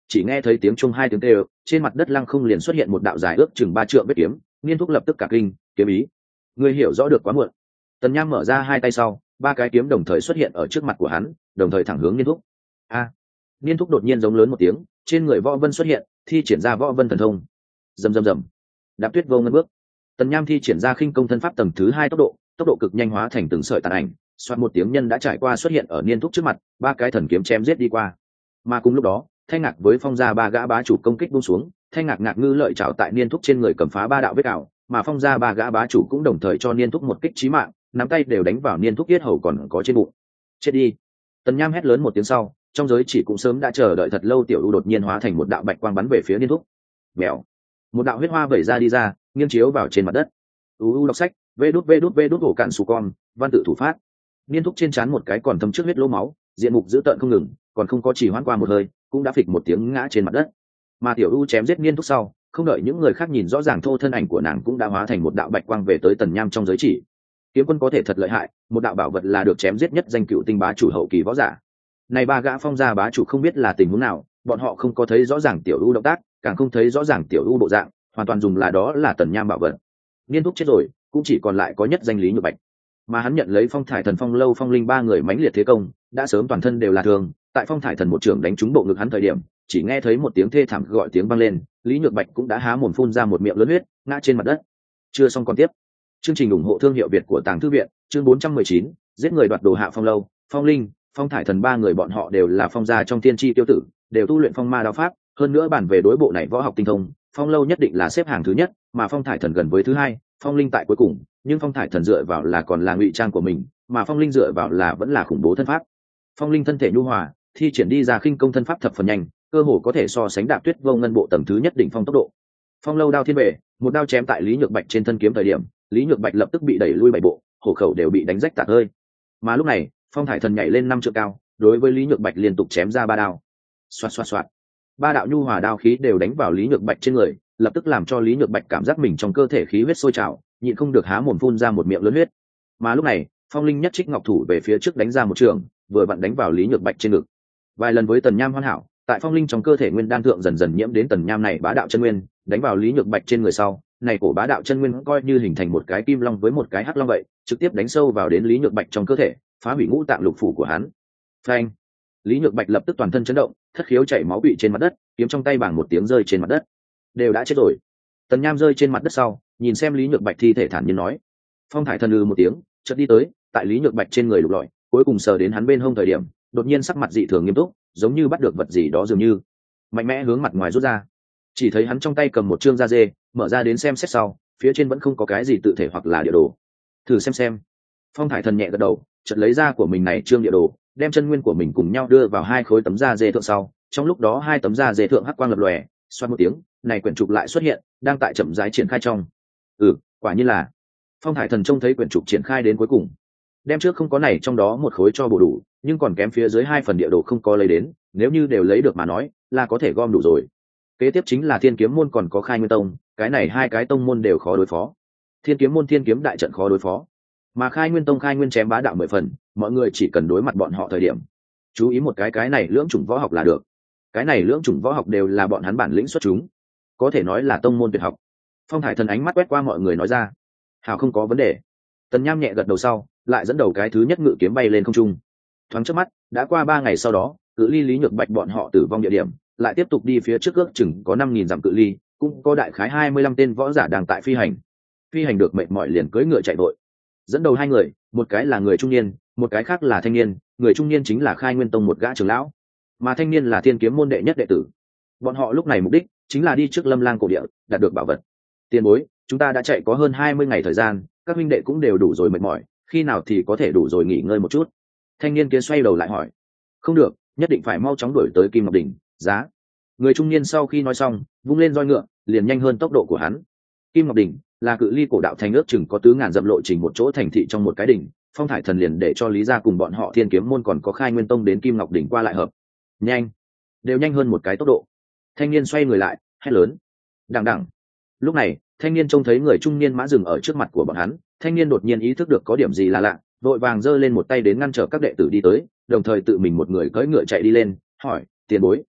chỉ nghe thấy tiếng chuông hai tiếng kêu, trên mặt đất lăng không liền xuất hiện một đạo dài ước chừng ba trượng vết kiếm. Niên Thúc lập tức cả kinh, kiếm ý, ngươi hiểu rõ được quá muộn. Tần Nham mở ra hai tay sau, ba cái kiếm đồng thời xuất hiện ở trước mặt của hắn, đồng thời thẳng hướng Niên Thúc. A! Niên Thúc đột nhiên giống lớn một tiếng, trên người Võ Vân xuất hiện, thi triển ra Võ Vân thần thông. Rầm rầm rầm. Đạp tuyết vô ngân bước. Tần Nham thi triển ra khinh công thân pháp tầng thứ hai tốc độ, tốc độ cực nhanh hóa thành từng sợi tàn ảnh, xoát một tiếng nhân đã trải qua xuất hiện ở Niên Thúc trước mặt, ba cái thần kiếm chém giết đi qua. Mà cùng lúc đó, Thanh Ngạc với Phong gia ba gã bá chủ công kích buông xuống, Thanh Ngạc ngạc ngư lợi chảo tại Niên Thúc trên người cầm phá ba đạo vết ảo, mà Phong gia ba gã bá chủ cũng đồng thời cho Niên Thúc một kích chí mạng, nắm tay đều đánh vào Niên Thúc yết hầu còn có trên bụng. Chết đi! Tần Nham hét lớn một tiếng sau, trong giới chỉ cũng sớm đã chờ đợi thật lâu tiểu u đột nhiên hóa thành một đạo bạch quang bắn về phía Niên Thúc. Mèo! Một đạo huyết hoa vẩy ra đi ra, nghiêng chiếu vào trên mặt đất. U u đọc sách, vê đút vê đút vê đút hổ cạn sù con, văn tự thủ phát. Niên Thúc trên trán một cái còn thấm trước huyết lỗ máu, diện mục dữ tợn không ngừng, còn không có chỉ hoãn qua một hơi, cũng đã phịch một tiếng ngã trên mặt đất. Mà tiểu u chém giết Niên Thúc sau, không đợi những người khác nhìn rõ ràng thô thân ảnh của nàng cũng đã hóa thành một đạo bạch quang về tới Tần Nham trong giới chỉ. Kiếm quân có thể thật lợi hại, một đạo bảo vật là được chém giết nhất danh cựu tinh bá chủ hậu kỳ võ giả. Này ba gã Phong gia bá chủ không biết là tình huống nào, bọn họ không có thấy rõ ràng tiểu u động tác, càng không thấy rõ ràng tiểu u bộ dạng, hoàn toàn dùng là đó là Tần Nham bảo vật. Niên Thúc chết rồi, cũng chỉ còn lại có nhất danh Lý Nhược Bạch, mà hắn nhận lấy Phong Thải Thần Phong Lâu Phong Linh ba người mãnh liệt thế công, đã sớm toàn thân đều là thương. Tại Phong Thải Thần một trưởng đánh trúng bộ ngực hắn thời điểm, chỉ nghe thấy một tiếng thê thảm gọi tiếng vang lên, Lý Nhược Bạch cũng đã há mồm phun ra một miệng lớn huyết, ngã trên mặt đất. Chưa xong còn tiếp. Chương trình ủng hộ thương hiệu Việt của Tàng Thư viện, chương bốn trăm mười chín, giết người đoạt đồ hạ Phong Lâu, Phong Linh, Phong Thải Thần ba người bọn họ đều là phong gia trong tiên tri tiêu tử, đều tu luyện phong ma đao pháp, hơn nữa bản về đối bộ này võ học tinh thông, Phong Lâu nhất định là xếp hàng thứ nhất, mà Phong Thải Thần gần với thứ hai, Phong Linh tại cuối cùng, nhưng Phong Thải Thần dựa vào là còn là ngụy trang của mình, mà Phong Linh dựa vào là vẫn là khủng bố thân pháp. Phong Linh thân thể nhu hòa, thi triển đi ra khinh công thân pháp thập phần nhanh, cơ hồ có thể so sánh Đạp Tuyết vô ngân bộ tầng thứ nhất đỉnh phong tốc độ. Phong Lâu đao thiên vệ, một đao chém tại Lý Nhược Bạch trên thân kiếm thời điểm, Lý Nhược Bạch lập tức bị đẩy lui bảy bộ, hổ khẩu đều bị đánh rách tạc hơi. Mà lúc này, Phong Thải Thần nhảy lên năm trượng cao, đối với Lý Nhược Bạch liên tục chém ra ba đao. Xoạt xoạt xoạt. Ba đạo nhu hòa đao khí đều đánh vào Lý Nhược Bạch trên người, lập tức làm cho Lý Nhược Bạch cảm giác mình trong cơ thể khí huyết sôi trào, nhịn không được há mồm phun ra một miệng lớn huyết. Mà lúc này, Phong Linh nhất trích ngọc thủ về phía trước đánh ra một trường, vừa vặn đánh vào Lý Nhược Bạch trên ngực. Vài lần với Tần Nham hoàn hảo, tại Phong Linh trong cơ thể nguyên đan thượng dần dần nhiễm đến Tần Nham này bá đạo chân nguyên, đánh vào Lý Nhược Bạch trên người sau, này cổ bá đạo chân nguyên coi như hình thành một cái kim long với một cái hắc long vậy, trực tiếp đánh sâu vào đến Lý Nhược Bạch trong cơ thể, phá hủy ngũ tạng lục phủ của hắn. Phanh! Lý Nhược Bạch lập tức toàn thân chấn động, thất khiếu chảy máu bị trên mặt đất, kiếm trong tay bảng một tiếng rơi trên mặt đất. Đều đã chết rồi. Tần Nham rơi trên mặt đất sau, nhìn xem Lý Nhược Bạch thi thể thản nhiên nói. Phong Thải Thần ư một tiếng, chợt đi tới, tại Lý Nhược Bạch trên người lục lọi, cuối cùng sờ đến hắn bên hông thời điểm, đột nhiên sắc mặt dị thường nghiêm túc, giống như bắt được vật gì đó dường như, mạnh mẽ hướng mặt ngoài rút ra. Chỉ thấy hắn trong tay cầm một trương da dê, mở ra đến xem xét sau, phía trên vẫn không có cái gì tự thể hoặc là địa đồ. Thử xem xem. Phong Thải Thần nhẹ gật đầu, chợt lấy ra của mình này trương địa đồ, đem chân nguyên của mình cùng nhau đưa vào hai khối tấm da dê thượng sau, trong lúc đó hai tấm da dê thượng hắc quang lập lòe, xoát một tiếng, này quyển trục lại xuất hiện, đang tại chậm rãi triển khai trong. Ừ, quả nhiên là. Phong Thải Thần trông thấy quyển trục triển khai đến cuối cùng, đem trước không có này trong đó một khối cho bổ đủ, nhưng còn kém phía dưới hai phần địa đồ không có lấy đến, nếu như đều lấy được mà nói, là có thể gom đủ rồi. Kế tiếp chính là Thiên Kiếm môn còn có Khai Nguyên tông, cái này hai cái tông môn đều khó đối phó. Thiên Kiếm môn Thiên Kiếm đại trận khó đối phó, mà Khai Nguyên tông Khai Nguyên chém bá đạo mười phần, mọi người chỉ cần đối mặt bọn họ thời điểm, chú ý một cái cái này lưỡng chủng võ học là được. Cái này lưỡng chủng võ học đều là bọn hắn bản lĩnh xuất chúng, có thể nói là tông môn tuyệt học. Phong Thải Thần ánh mắt quét qua mọi người nói ra, hảo, không có vấn đề. Tần Nham nhẹ gật đầu sau, lại dẫn đầu cái thứ nhất ngự kiếm bay lên không trung. Thoáng chớp mắt, đã qua ba ngày sau đó, cự ly Lý Nhược Bạch bọn họ tử vong địa điểm, lại tiếp tục đi phía trước ước chừng có năm nghìn dặm cự ly, cũng có đại khái hai mươi lăm tên võ giả đang tại phi hành. Phi hành được mệt mỏi liền cưỡi ngựa chạy vội. Dẫn đầu hai người, một cái là người trung niên, một cái khác là thanh niên, người trung niên chính là Khai Nguyên tông một gã trưởng lão, mà thanh niên là Thiên Kiếm môn đệ nhất đệ tử. Bọn họ lúc này mục đích chính là đi trước Lâm Lang cổ địa, đạt được bảo vật. Tiền bối, chúng ta đã chạy có hơn hai mươi ngày thời gian, các huynh đệ cũng đều đủ rồi mệt mỏi, khi nào thì có thể đủ rồi nghỉ ngơi một chút. Thanh niên kia xoay đầu lại hỏi. Không được, nhất định phải mau chóng đuổi tới Kim Ngọc đỉnh, giá. Người trung niên sau khi nói xong, vung lên roi ngựa, liền nhanh hơn tốc độ của hắn. Kim Ngọc đỉnh là cự ly cổ đạo thành ước chừng có tứ ngàn dặm lộ trình một chỗ thành thị trong một cái đỉnh. Phong Thải Thần liền để cho Lý gia cùng bọn họ Thiên Kiếm môn còn có Khai Nguyên tông đến Kim Ngọc đỉnh qua lại hợp. Nhanh, đều nhanh hơn một cái tốc độ. Thanh niên xoay người lại, hét lớn. Đằng đằng. Lúc này, thanh niên trông thấy người trung niên mã dừng ở trước mặt của bọn hắn, thanh niên đột nhiên ý thức được có điểm gì là lạ, vội vàng giơ lên một tay đến ngăn trở các đệ tử đi tới, đồng thời tự mình một người cưỡi ngựa chạy đi lên, hỏi: "Tiền bối,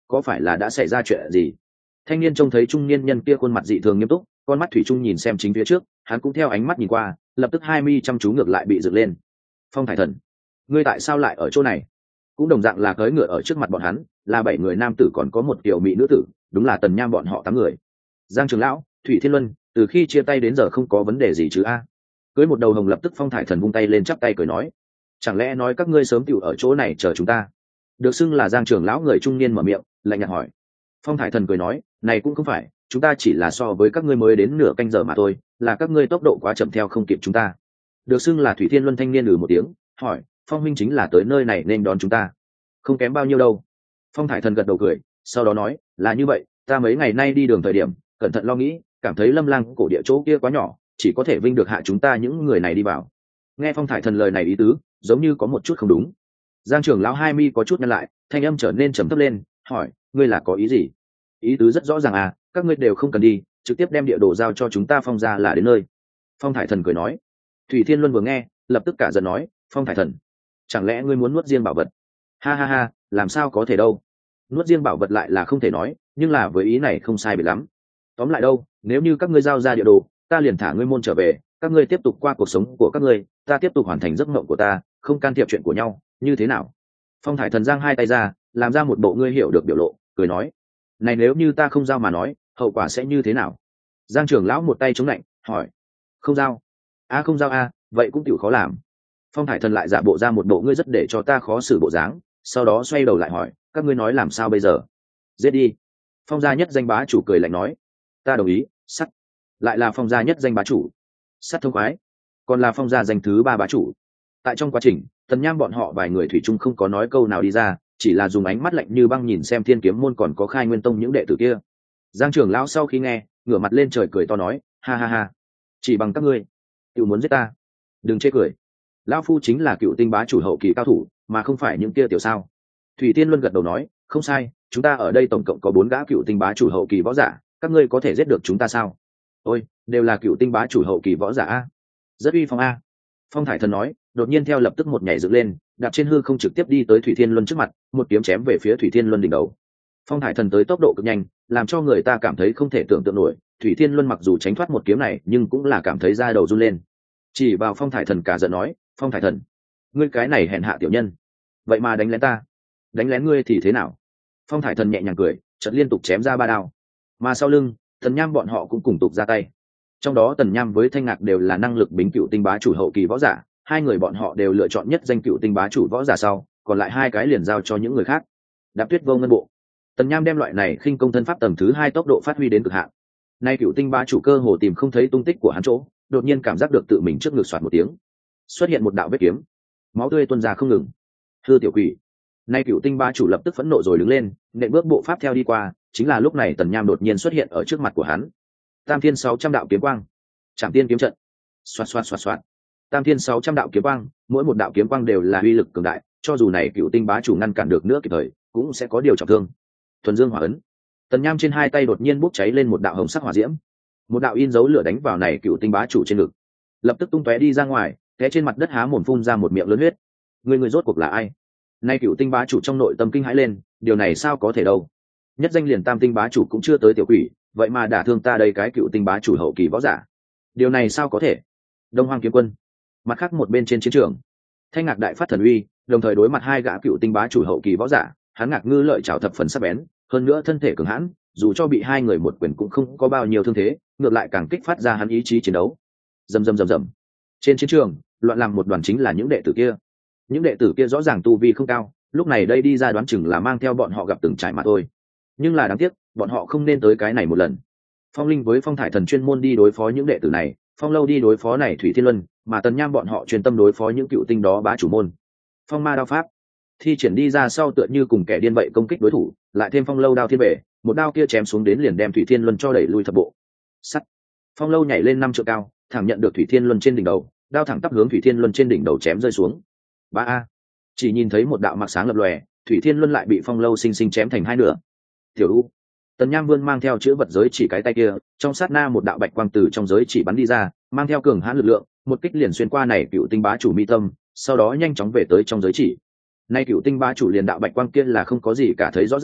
có phải là đã xảy ra chuyện gì? Thanh niên trông thấy trung niên nhân kia khuôn mặt dị thường nghiêm túc, con mắt thủy chung nhìn xem chính phía trước, hắn cũng theo ánh mắt nhìn qua, lập tức hai mi chăm chú ngược lại bị dựng lên. Phong Thải Thần, ngươi tại sao lại ở chỗ này? Cũng đồng dạng là cưỡi ngựa ở trước mặt bọn hắn, là bảy người nam tử còn có một tiểu mỹ nữ tử, đúng là Tần Nham bọn họ tám người. Giang Trường lão, Thủy Thiên Luân, từ khi chia tay đến giờ không có vấn đề gì chứ a? Cưới một đầu hồng, lập tức Phong Thải Thần vung tay lên chắp tay cười nói, chẳng lẽ nói các ngươi sớm tiểu ở chỗ này chờ chúng ta? Được xưng là Giang Trường lão người trung niên mở miệng, lạnh nhạt hỏi. Phong Thải Thần cười nói, này cũng không phải, chúng ta chỉ là so với các ngươi mới đến nửa canh giờ mà thôi, là các ngươi tốc độ quá chậm theo không kịp chúng ta. Được xưng là Thủy Thiên Luân thanh niên lừ một tiếng, hỏi, Phong huynh chính là tới nơi này nên đón chúng ta? Không kém bao nhiêu đâu. Phong Thải Thần gật đầu cười, sau đó nói, là như vậy, ta mấy ngày nay đi đường thời điểm cẩn thận lo nghĩ, cảm thấy Lâm Lang cổ địa chỗ kia quá nhỏ, chỉ có thể vinh được hạ chúng ta những người này đi vào. Nghe Phong Thải Thần lời này ý tứ giống như có một chút không đúng. Giang Trường lão hai mi có chút nhăn lại, thanh âm trở nên trầm thấp lên, hỏi, ngươi là có ý gì? Ý tứ rất rõ ràng à, các ngươi đều không cần đi, trực tiếp đem địa đồ giao cho chúng ta Phong ra là đến nơi. Phong Thải Thần cười nói. Thủy Thiên Luân vừa nghe lập tức cả giận nói, Phong Thải Thần, chẳng lẽ ngươi muốn nuốt riêng bảo vật? Ha ha ha, làm sao có thể đâu, nuốt riêng bảo vật lại là không thể nói, nhưng là với ý này không sai biệt lắm. Tóm lại đâu, nếu như các ngươi giao ra địa đồ, ta liền thả ngươi môn trở về, các ngươi tiếp tục qua cuộc sống của các ngươi, ta tiếp tục hoàn thành giấc mộng của ta, không can thiệp chuyện của nhau, như thế nào? Phong Thải Thần giang hai tay ra, làm ra một bộ ngươi hiểu được biểu lộ, cười nói, này nếu như ta không giao mà nói, hậu quả sẽ như thế nào? Giang Trường lão một tay chống lạnh, hỏi, không giao? A không giao a, vậy cũng tiểu khó làm. Phong Thải Thần lại giả bộ ra một bộ ngươi rất để cho ta khó xử bộ dáng, sau đó xoay đầu lại hỏi, các ngươi nói làm sao bây giờ? Giết đi. Phong gia nhất danh bá chủ cười lạnh nói, ta đồng ý. Sắt. Lại là Phong gia nhất danh bá chủ. Sắt thông khoái. Còn là Phong gia danh thứ ba bá chủ. Tại trong quá trình, Tần Nham bọn họ vài người thủy chung không có nói câu nào đi ra, chỉ là dùng ánh mắt lạnh như băng nhìn xem Thiên Kiếm môn còn có Khai Nguyên tông những đệ tử kia. Giang Trường lão sau khi nghe, ngửa mặt lên trời cười to nói, ha ha ha, chỉ bằng các ngươi tự muốn giết ta? Đừng chê cười, lão phu chính là cựu tinh bá chủ hậu kỳ cao thủ, mà không phải những kia tiểu sao. Thủy Tiên Luân gật đầu nói, không sai, chúng ta ở đây tổng cộng có bốn gã cựu tinh bá chủ hậu kỳ võ giả, các ngươi có thể giết được chúng ta sao? Ôi, đều là cựu tinh bá chủ hậu kỳ võ giả a, rất uy phong a. Phong Thải Thần nói, đột nhiên theo lập tức một nhảy dựng lên, đạp trên hư không trực tiếp đi tới Thủy Thiên Luân trước mặt, một kiếm chém về phía Thủy Thiên Luân đỉnh đầu. Phong Thải Thần tới tốc độ cực nhanh, làm cho người ta cảm thấy không thể tưởng tượng nổi. Thủy Thiên Luân mặc dù tránh thoát một kiếm này, nhưng cũng là cảm thấy da đầu run lên. Chỉ vào Phong Thải Thần cả giận nói, Phong Thải Thần, ngươi cái này hèn hạ tiểu nhân, vậy mà đánh lén ta, đánh lén ngươi thì thế nào? Phong Thải Thần nhẹ nhàng cười, chợt liên tục chém ra ba đao, mà sau lưng Tần Nham bọn họ cũng cùng tục ra tay. Trong đó Tần Nham với Thanh Ngạc đều là năng lực bính cựu tinh bá chủ hậu kỳ võ giả, hai người bọn họ đều lựa chọn nhất danh cựu tinh bá chủ võ giả sau, còn lại hai cái liền giao cho những người khác. Đạp Tuyết Vô Ngân bộ, Tần Nham đem loại này khinh công thân pháp tầng thứ hai tốc độ phát huy đến cực hạn. Nay cựu tinh bá chủ cơ hồ tìm không thấy tung tích của hắn chỗ, đột nhiên cảm giác được tự mình trước ngực xoạt một tiếng, xuất hiện một đạo vết kiếm, máu tươi tuôn ra không ngừng. Hư tiểu quỷ! Nay cựu tinh bá chủ lập tức phẫn nộ rồi đứng lên, nện bước bộ pháp theo đi qua. Chính là lúc này Tần Nham đột nhiên xuất hiện ở trước mặt của hắn. Tam thiên sáu trăm đạo kiếm quang, Trảm Tiên kiếm trận, xoạt xoạt xoạt xoạt. Tam thiên sáu trăm đạo kiếm quang, mỗi một đạo kiếm quang đều là uy lực cường đại, cho dù này cựu tinh bá chủ ngăn cản được nữa kịp thời, cũng sẽ có điều trọng thương. Thuần Dương Hỏa ấn. Tần Nham trên hai tay đột nhiên bốc cháy lên một đạo hồng sắc hỏa diễm, một đạo in dấu lửa đánh vào này cựu tinh bá chủ trên ngực, lập tức tung tóe đi ra ngoài, té trên mặt đất há mồm phun ra một miệng lớn huyết. Người người rốt cuộc là ai? Nay cựu tinh bá chủ trong nội tâm kinh hãi lên, điều này sao có thể đâu? Nhất danh liền tam tinh bá chủ cũng chưa tới tiểu quỷ, vậy mà đả thương ta đây cái cựu tinh bá chủ hậu kỳ võ giả, điều này sao có thể? Đông Hoang kiếm quân. Mặt khác một bên trên chiến trường, Thanh Ngạc đại phát thần uy, đồng thời đối mặt hai gã cựu tinh bá chủ hậu kỳ võ giả, hắn Ngạc ngư lợi chảo thập phần sắc bén, hơn nữa thân thể cường hãn, dù cho bị hai người một quyền cũng không có bao nhiêu thương thế, ngược lại càng kích phát ra hắn ý chí chiến đấu. Rầm rầm rầm rầm. Trên chiến trường, loạn làm một đoàn chính là những đệ tử kia. Những đệ tử kia rõ ràng tu vi không cao, lúc này đây đi ra đoán chừng là mang theo bọn họ gặp từng trải mà thôi. Nhưng là đáng tiếc, bọn họ không nên tới cái này một lần. Phong Linh với Phong Thải Thần chuyên môn đi đối phó những đệ tử này, Phong Lâu đi đối phó này Thủy Thiên Luân, mà Tần Nham bọn họ chuyên tâm đối phó những cựu tinh đó bá chủ môn. Phong Ma đao pháp thi triển đi ra sau tựa như cùng kẻ điên vậy công kích đối thủ, lại thêm Phong Lâu đao thiên bể, một đao kia chém xuống đến liền đem Thủy Thiên Luân cho đẩy lui thập bộ. Sắt. Phong Lâu nhảy lên năm trượng cao, thẳng nhận được Thủy Thiên Luân trên đỉnh đầu, đao thẳng tắp hướng Thủy Thiên Luân trên đỉnh đầu chém rơi xuống. Ba a. Chỉ nhìn thấy một đạo mặc sáng lập lòe, Thủy Thiên Luân lại bị Phong Lâu sinh sinh chém thành hai nửa. Tiểu U. Tần Nham vươn mang theo chữ vật giới chỉ cái tay kia, trong sát na một đạo bạch quang từ trong giới chỉ bắn đi ra, mang theo cường hãn lực lượng, một kích liền xuyên qua này cựu tinh bá chủ mi tâm, sau đó nhanh chóng về tới trong giới chỉ. Nay cựu tinh bá chủ liền đạo bạch quang kia là không có gì cả thấy rõ ràng,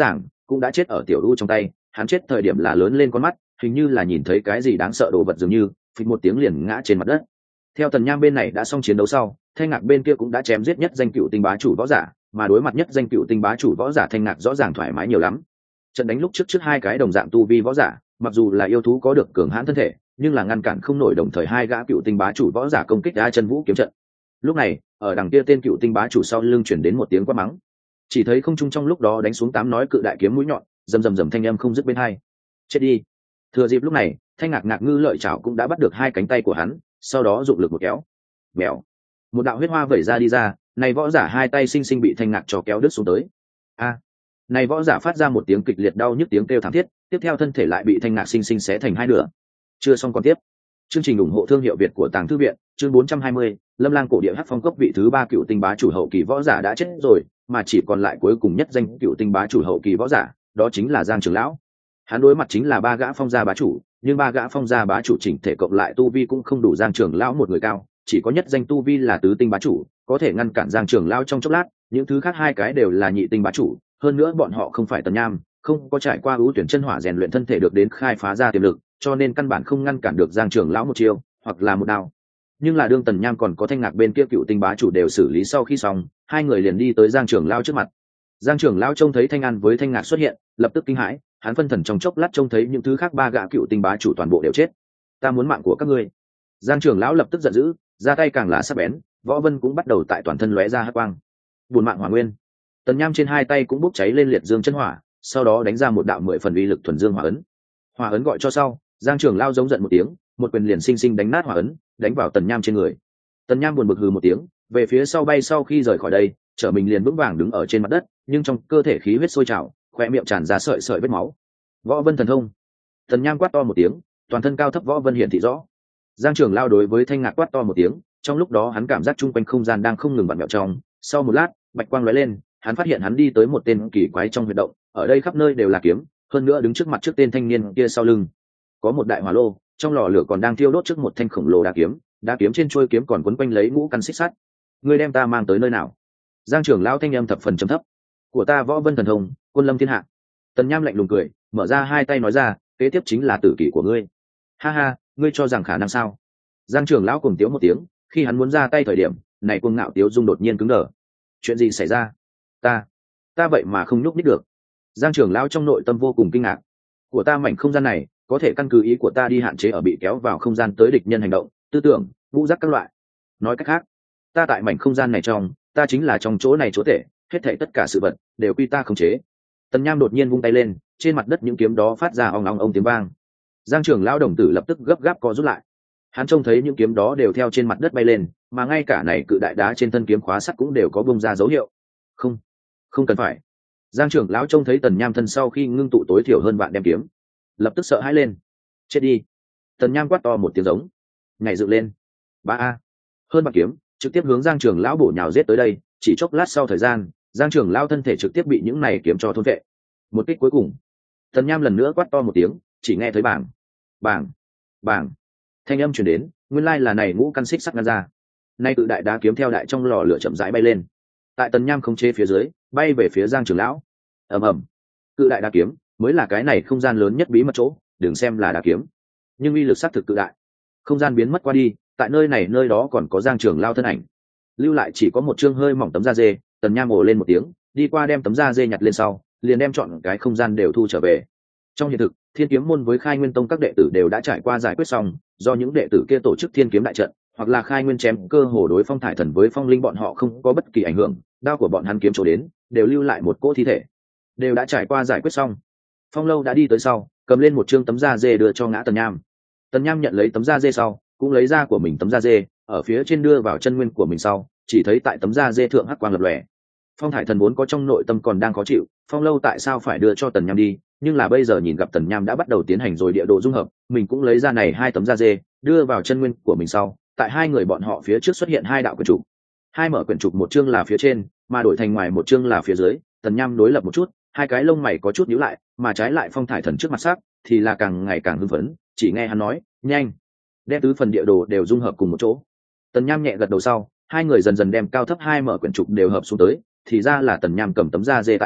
cũng đã chết ở tiểu u trong tay. Hắn chết thời điểm là lớn lên con mắt, hình như là nhìn thấy cái gì đáng sợ đồ vật dường như, phịch một tiếng liền ngã trên mặt đất. Theo Tần Nham bên này đã xong chiến đấu sau, Thanh Ngạc bên kia cũng đã chém giết nhất danh cựu tinh bá chủ võ giả, mà đối mặt nhất danh cựu tinh bá chủ võ giả, Thanh Ngạc rõ ràng thoải mái nhiều lắm. Trận đánh lúc trước trước hai cái đồng dạng tu vi võ giả, mặc dù là yêu thú có được cường hãn thân thể, nhưng là ngăn cản không nổi đồng thời hai gã cựu tinh bá chủ võ giả công kích đá chân vũ kiếm trận. Lúc này, ở đằng kia tên cựu tinh bá chủ sau lưng chuyển đến một tiếng quát mắng. Chỉ thấy không trung trong lúc đó đánh xuống tám nói cự đại kiếm mũi nhọn, rầm rầm rầm thanh âm không dứt bên hai. Chết đi. Thừa dịp lúc này, Thanh Ngạc Ngạc ngư lợi chảo cũng đã bắt được hai cánh tay của hắn, sau đó dụng lực một kéo. Bèo. Một đạo huyết hoa vẩy ra đi ra, này võ giả hai tay sinh sinh bị Thanh Ngạc cho kéo đứt xuống tới. A. Này võ giả phát ra một tiếng kịch liệt đau nhức tiếng kêu thảm thiết, tiếp theo thân thể lại bị Thanh Ngạc sinh sinh xé thành hai nửa. Chưa xong còn tiếp. Chương trình ủng hộ thương hiệu Việt của Tàng Thư viện, chương bốn trăm hai mươi, Lâm Lang cổ địa hắc phong cốc vị thứ ba cựu tinh bá chủ hậu kỳ võ giả đã chết rồi, mà chỉ còn lại cuối cùng nhất danh cựu tinh bá chủ hậu kỳ võ giả, đó chính là Giang Trường lão. Hắn đối mặt chính là ba gã phong gia bá chủ, nhưng ba gã phong gia bá chủ chỉnh thể cộng lại tu vi cũng không đủ Giang Trường lão một người cao, chỉ có nhất danh tu vi là tứ tinh bá chủ, có thể ngăn cản Giang Trường lão trong chốc lát, những thứ khác hai cái đều là nhị tinh bá chủ, hơn nữa bọn họ không phải Tần Nham, không có trải qua ưu tuyển chân hỏa rèn luyện thân thể được đến khai phá ra tiềm lực, cho nên căn bản không ngăn cản được Giang Trường lão một chiêu, hoặc là một đao. Nhưng là đương Tần Nham còn có Thanh Ngạc bên kia cựu tinh bá chủ đều xử lý sau khi xong, hai người liền đi tới Giang Trường lão trước mặt. Giang Trường lão trông thấy Thanh An với Thanh Ngạc xuất hiện, lập tức kinh hãi, hắn phân thần trong chốc lát trông thấy những thứ khác ba gã cựu tinh bá chủ toàn bộ đều chết. Ta muốn mạng của các ngươi. Giang Trường lão lập tức giận dữ, ra tay càng là sắc bén, Võ Vân cũng bắt đầu tại toàn thân lóe ra hắc quang. Buồn mạng hỏa nguyên. Tần Nham trên hai tay cũng bốc cháy lên liệt dương chân hỏa, sau đó đánh ra một đạo mười phần uy lực thuần dương hỏa ấn. Hỏa ấn gọi cho sau, Giang Trường lão giống giận một tiếng, một quyền liền sinh sinh đánh nát hỏa ấn, đánh vào Tần Nham trên người. Tần Nham buồn bực hừ một tiếng, về phía sau bay sau khi rời khỏi đây, trở mình liền vững vàng đứng ở trên mặt đất, nhưng trong cơ thể khí huyết sôi trào, khoe miệng tràn ra sợi sợi vết máu. Võ Vân thần thông. Tần Nham quát to một tiếng, toàn thân cao thấp Võ Vân hiện thị rõ. Giang Trường lao đối với Thanh Ngạc quát to một tiếng, trong lúc đó hắn cảm giác chung quanh không gian đang không ngừng vặn vẹo trong. Sau một lát, bạch quang lóe lên, hắn phát hiện hắn đi tới một tên kỳ quái trong huyệt động, ở đây khắp nơi đều là kiếm, hơn nữa đứng trước mặt trước tên thanh niên kia sau lưng có một đại hỏa lô, trong lò lửa còn đang thiêu đốt trước một thanh khổng lồ đá kiếm, đá kiếm trên chuôi kiếm còn quấn quanh lấy ngũ căn xích sắt. Ngươi đem ta mang tới nơi nào? Giang Trường lão thanh âm thập phần trầm thấp. Của ta Võ Vân thần thông, Quân Lâm thiên hạ. Tần Nham lạnh lùng cười, mở ra hai tay nói ra, kế tiếp chính là tử kỷ của ngươi. Ha ha, ngươi cho rằng khả năng sao? Giang Trường lão cùng tiếu một tiếng, khi hắn muốn ra tay thời điểm, này cuồng ngạo tiếu dung đột nhiên cứng đờ. Chuyện gì xảy ra? Ta, ta vậy mà không nhúc nhích được. Giang Trường lão trong nội tâm vô cùng kinh ngạc. Của ta mảnh không gian này, có thể căn cứ ý của ta đi hạn chế ở bị kéo vào không gian tới địch nhân hành động, tư tưởng, ngũ giác các loại. Nói cách khác, ta tại mảnh không gian này trong, ta chính là trong chỗ này chỗ tể, hết thảy tất cả sự vật đều quy ta khống chế. Tần Nham đột nhiên vung tay lên, trên mặt đất những kiếm đó phát ra ong ong ong tiếng vang. Giang Trường lão đồng tử lập tức gấp gáp co rút lại. Hắn trông thấy những kiếm đó đều theo trên mặt đất bay lên, mà ngay cả này cự đại đá trên thân kiếm khóa sắt cũng đều có bung ra dấu hiệu. Không, không cần phải. Giang Trường lão trông thấy Tần Nham thân sau khi ngưng tụ tối thiểu hơn vạn đem kiếm, lập tức sợ hãi lên. Chết đi. Tần Nham quát to một tiếng giống, nhảy dựng lên. Ba a. Hơn vạn kiếm trực tiếp hướng Giang Trường lão bổ nhào giết tới đây, chỉ chốc lát sau thời gian, Giang Trường lão thân thể trực tiếp bị những này kiếm cho thôn vệ. Một kích cuối cùng, Tần Nham lần nữa quát to một tiếng, chỉ nghe thấy bảng, bảng, bảng, thanh âm truyền đến, nguyên lai là này ngũ căn xích sắt ngăn ra. Nay cự đại đá kiếm theo đại trong lò lửa chậm rãi bay lên, tại Tần Nham khống chế phía dưới, bay về phía Giang Trường lão. Ầm ầm, cự đại đá kiếm mới là cái này không gian lớn nhất bí mật chỗ, đừng xem là đá kiếm, nhưng uy lực sát thực cự đại. Không gian biến mất qua đi, tại nơi này nơi đó còn có Giang Trường lão thân ảnh, lưu lại chỉ có một chương hơi mỏng tấm da dê. Tần Nham ồ lên một tiếng, đi qua đem tấm da dê nhặt lên sau, liền đem chọn cái không gian đều thu trở về. Trong hiện thực, Thiên Kiếm môn với Khai Nguyên tông các đệ tử đều đã trải qua giải quyết xong, do những đệ tử kia tổ chức Thiên Kiếm đại trận, hoặc là Khai Nguyên chém cơ hồ đối Phong Thải Thần với Phong Linh bọn họ không có bất kỳ ảnh hưởng, đao của bọn hắn kiếm chỗ đến, đều lưu lại một cỗ thi thể, đều đã trải qua giải quyết xong. Phong Lâu đã đi tới sau, cầm lên một chương tấm da dê đưa cho ngã Tần Nham. Tần Nham nhận lấy tấm da dê sau, cũng lấy ra của mình tấm da dê, ở phía trên đưa vào chân nguyên của mình sau, chỉ thấy tại tấm da dê thượng hắc quang lập lòe. Phong Thải Thần vốn có trong nội tâm còn đang khó chịu, Phong Lâu tại sao phải đưa cho Tần Nham đi, nhưng là bây giờ nhìn gặp Tần Nham đã bắt đầu tiến hành rồi địa đồ dung hợp, mình cũng lấy ra này hai tấm da dê, đưa vào chân nguyên của mình sau, tại hai người bọn họ phía trước xuất hiện hai đạo quyển trục. Hai mở quyển trục, một chương là phía trên, mà đổi thành ngoài một chương là phía dưới. Tần Nham đối lập một chút, hai cái lông mày có chút nhíu lại, mà trái lại Phong Thải Thần trước mặt sắc thì là càng ngày càng hưng phấn, chỉ nghe hắn nói, "Nhanh, đem tứ phần địa đồ đều dung hợp cùng một chỗ." Tần Nham nhẹ gật đầu sau, hai người dần dần đem cao thấp hai mở quyển trục đều hợp xuống tới, thì ra là Tần Nham cầm tấm da dê tại hạ,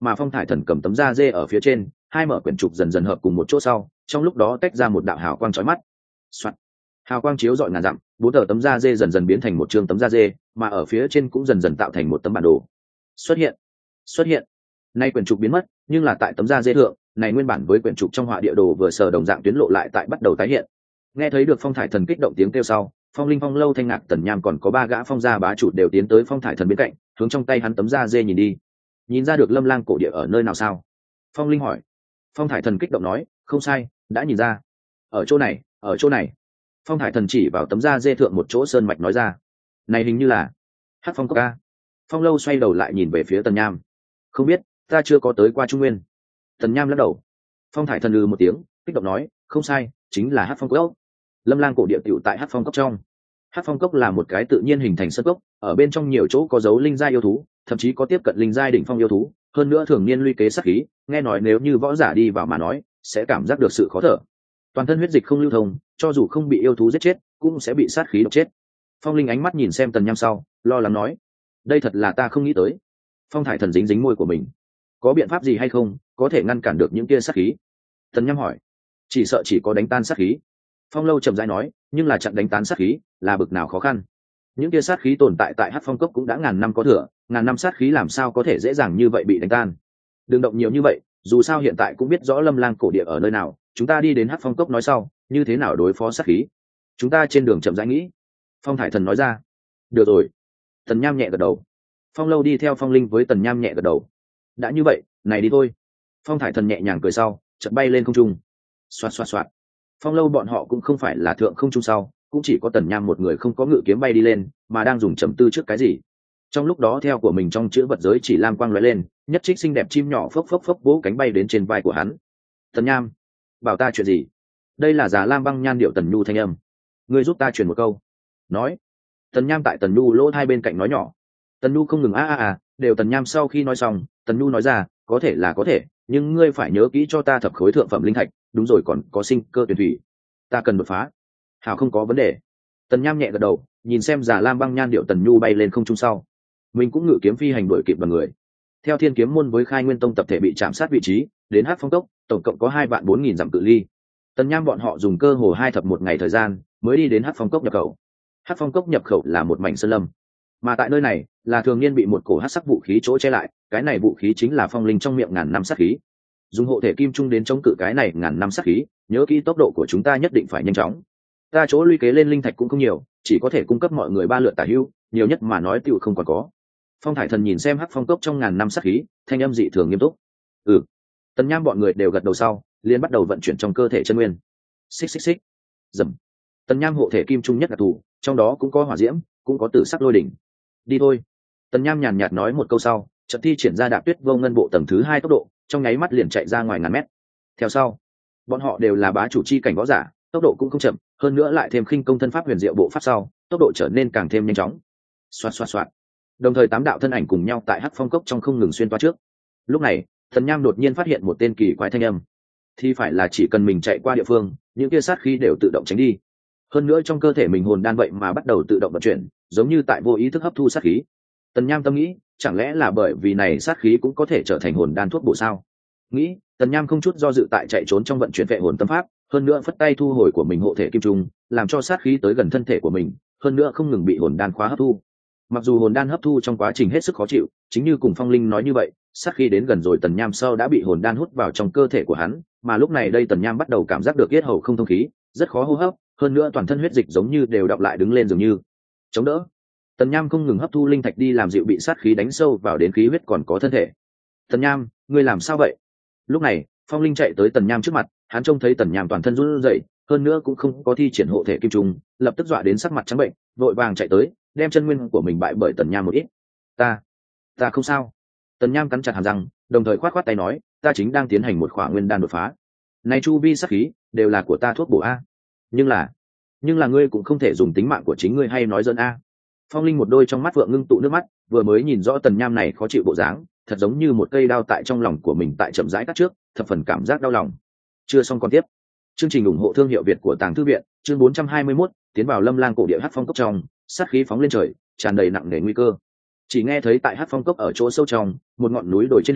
mà phong thải thần cầm tấm da dê ở phía trên, hai mở quyển trục dần dần hợp cùng một chỗ sau, trong lúc đó tách ra một đạo hào quang chói mắt. Soạt. Hào quang chiếu rọi ngàn dặm, bốn tờ tấm da dê dần dần biến thành một chương tấm da dê, mà ở phía trên cũng dần dần tạo thành một tấm bản đồ. Xuất hiện, xuất hiện. Nay quyển trục biến mất, nhưng là tại tấm da dê thượng, này nguyên bản với quyển trục trong họa địa đồ vừa sờ đồng dạng tuyến lộ lại tại bắt đầu tái hiện. Nghe thấy được phong thải thần kích động tiếng kêu sau, phong linh, phong lâu, thanh ngạc, tần nham còn có ba gã phong gia bá chủ đều tiến tới phong thải thần bên cạnh, hướng trong tay hắn tấm da dê nhìn đi. Nhìn ra được lâm lang cổ địa ở nơi nào sao? Phong linh hỏi. Phong thải thần kích động nói, không sai, đã nhìn ra. Ở chỗ này, ở chỗ này. Phong thải thần chỉ vào tấm da dê thượng một chỗ sơn mạch nói ra. Này hình như là Hắc Phong Cốc ca. Phong lâu xoay đầu lại nhìn về phía tần nham. Không biết, ta chưa có tới qua Trung Nguyên. Tần nham lắc đầu. Phong thải thần lừ một tiếng, kích động nói, không sai, chính là Hắc Phong Cốc. Lâm lang cổ địa tiểu tại Hắc Phong Cốc trong. Hắc Phong Cốc là một cái tự nhiên hình thành sơn cốc, ở bên trong nhiều chỗ có dấu linh giai yêu thú, thậm chí có tiếp cận linh giai đỉnh phong yêu thú, hơn nữa thường niên luy kế sát khí, nghe nói nếu như võ giả đi vào mà nói, sẽ cảm giác được sự khó thở. Toàn thân huyết dịch không lưu thông, cho dù không bị yêu thú giết chết, cũng sẽ bị sát khí độc chết. Phong linh ánh mắt nhìn xem tần nham sau, lo lắng nói, đây thật là ta không nghĩ tới. Phong thải thần dính dính môi của mình, có biện pháp gì hay không, có thể ngăn cản được những kia sát khí? Tần nham hỏi. Chỉ sợ chỉ có đánh tan sát khí. Phong lâu chậm rãi nói, nhưng là chặn đánh tán sát khí là bực nào khó khăn. Những kia sát khí tồn tại tại Hắc Phong Cốc cũng đã ngàn năm có thừa, ngàn năm sát khí làm sao có thể dễ dàng như vậy bị đánh tan? Đừng động nhiều như vậy, dù sao hiện tại cũng biết rõ lâm lang cổ địa ở nơi nào, chúng ta đi đến Hắc Phong Cốc nói sau, như thế nào đối phó sát khí. Chúng ta trên đường chậm rãi nghĩ. Phong thải thần nói ra. Được rồi. Tần nham nhẹ gật đầu. Phong lâu đi theo phong linh với tần nham nhẹ gật đầu. Đã như vậy, này đi thôi. Phong thải thần nhẹ nhàng cười sau, chợt bay lên không trung. Xoạt xoạt xoạt. Phong lâu bọn họ cũng không phải là thượng không trung sau, cũng chỉ có tần nham một người không có ngự kiếm bay đi lên, mà đang dùng trầm tư trước cái gì. Trong lúc đó theo của mình trong chữ vật giới chỉ lam quang lóe lên, nhất trích xinh đẹp chim nhỏ phốc phốc phốc vỗ cánh bay đến trên vai của hắn. Tần nham, bảo ta chuyện gì? Đây là già lam băng nhan điệu tần nhu thanh âm. Ngươi giúp ta truyền một câu. Nói. Tần nham tại tần nhu lỗ hai bên cạnh nói nhỏ. Tần nhu không ngừng a a a, đều tần nham sau khi nói xong, tần nhu nói ra, có thể là có thể, nhưng ngươi phải nhớ kỹ cho ta thập khối thượng phẩm linh thạch, đúng rồi còn có sinh cơ tuyển thủy, ta cần đột phá. Hảo, không có vấn đề. Tần nham nhẹ gật đầu, nhìn xem già lam băng nhan điệu tần nhu bay lên không trung sau, mình cũng ngự kiếm phi hành đuổi kịp đoàn người. Theo thiên kiếm môn với khai nguyên tông tập thể bị chạm sát vị trí đến Hắc Phong Cốc, tổng cộng có hai vạn bốn nghìn dặm cự ly. Tần nham bọn họ dùng cơ hồ hai thập một ngày thời gian mới đi đến Hắc Phong Cốc nhập khẩu. Hắc Phong Cốc nhập khẩu là một mảnh sơn lâm, mà tại nơi này là thường niên bị một cổ hắc sắc vũ khí chỗ che lại, cái này vũ khí chính là phong linh trong miệng ngàn năm sát khí. Dùng hộ thể kim trung đến chống cự cái này ngàn năm sát khí, nhớ kỹ tốc độ của chúng ta nhất định phải nhanh chóng. Ta chỗ luy kế lên linh thạch cũng không nhiều, chỉ có thể cung cấp mọi người ba lượt tả hữu, nhiều nhất mà nói tựu không còn có. Phong thải thần nhìn xem Hắc Phong Cốc trong ngàn năm sát khí, thanh âm dị thường nghiêm túc. Ừ. Tần nham bọn người đều gật đầu sau, liền bắt đầu vận chuyển trong cơ thể chân nguyên. Xích xích xích. Dầm. Tần nham hộ thể kim trung nhất là thủ, trong đó cũng có hỏa diễm, cũng có tử sắc lôi đỉnh. Đi thôi. Tần nham nhàn nhạt nói một câu sau, trận thi triển ra đạp tuyết vô ngân bộ tầng thứ hai tốc độ, trong nháy mắt liền chạy ra ngoài ngàn mét. Theo sau, bọn họ đều là bá chủ chi cảnh võ giả, tốc độ cũng không chậm, hơn nữa lại thêm khinh công thân pháp huyền diệu bộ pháp sau, tốc độ trở nên càng thêm nhanh chóng. Xoạt xoạt xoạt. Đồng thời tám đạo thân ảnh cùng nhau tại Hắc Phong Cốc trong không ngừng xuyên qua trước. Lúc này, Tần nham đột nhiên phát hiện một tên kỳ quái thanh âm, thì phải là chỉ cần mình chạy qua địa phương, những kia sát khí đều tự động tránh đi. Hơn nữa trong cơ thể mình hồn đan vậy mà bắt đầu tự động vận chuyển, giống như tại vô ý thức hấp thu sát khí. Tần nham tâm nghĩ, chẳng lẽ là bởi vì này sát khí cũng có thể trở thành hồn đan thuốc bổ sao? Nghĩ, Tần nham không chút do dự tại chạy trốn trong vận chuyển vệ hồn tâm pháp, hơn nữa phất tay thu hồi của mình hộ thể kim trung, làm cho sát khí tới gần thân thể của mình, hơn nữa không ngừng bị hồn đan khóa hấp thu. Mặc dù hồn đan hấp thu trong quá trình hết sức khó chịu, chính như cùng phong linh nói như vậy, sát khí đến gần rồi Tần nham sau đã bị hồn đan hút vào trong cơ thể của hắn, mà lúc này đây Tần nham bắt đầu cảm giác được yết hầu không thông khí, rất khó hô hấp, hơn nữa toàn thân huyết dịch giống như đều đọng lại đứng lên dường như chống đỡ. Tần nham không ngừng hấp thu linh thạch đi làm dịu bị sát khí đánh sâu vào đến khí huyết còn có thân thể. Tần nham, ngươi làm sao vậy? Lúc này phong linh chạy tới Tần nham trước mặt, hắn trông thấy Tần nham toàn thân run rẩy, hơn nữa cũng không có thi triển hộ thể kim trùng, lập tức dọa đến sắc mặt trắng bệnh, vội vàng chạy tới đem chân nguyên của mình bại bởi Tần nham một ít. ta ta không sao. Tần nham cắn chặt hàm răng, đồng thời khoát khoát tay nói, ta chính đang tiến hành một khỏa nguyên đan đột phá, này chu vi sát khí đều là của ta thuốc bổ a. Nhưng là nhưng là ngươi cũng không thể dùng tính mạng của chính ngươi hay nói giỡn a. Phong linh một đôi trong mắt vượng ngưng tụ nước mắt, vừa mới nhìn rõ Tần nham này khó chịu bộ dáng, thật giống như một cây đao tại trong lòng của mình tại chậm rãi cắt trước, thập phần cảm giác đau lòng. Chưa xong còn tiếp. Chương trình ủng hộ thương hiệu Việt của Tàng Thư Viện, chương bốn trăm hai mươi mốt, tiến vào Lâm Lang cổ địa Hắc Phong Cốc trong, sát khí phóng lên trời, tràn đầy nặng nề nguy cơ. Chỉ nghe thấy tại Hắc Phong Cốc ở chỗ sâu trong, một ngọn núi đồi trên đỉnh,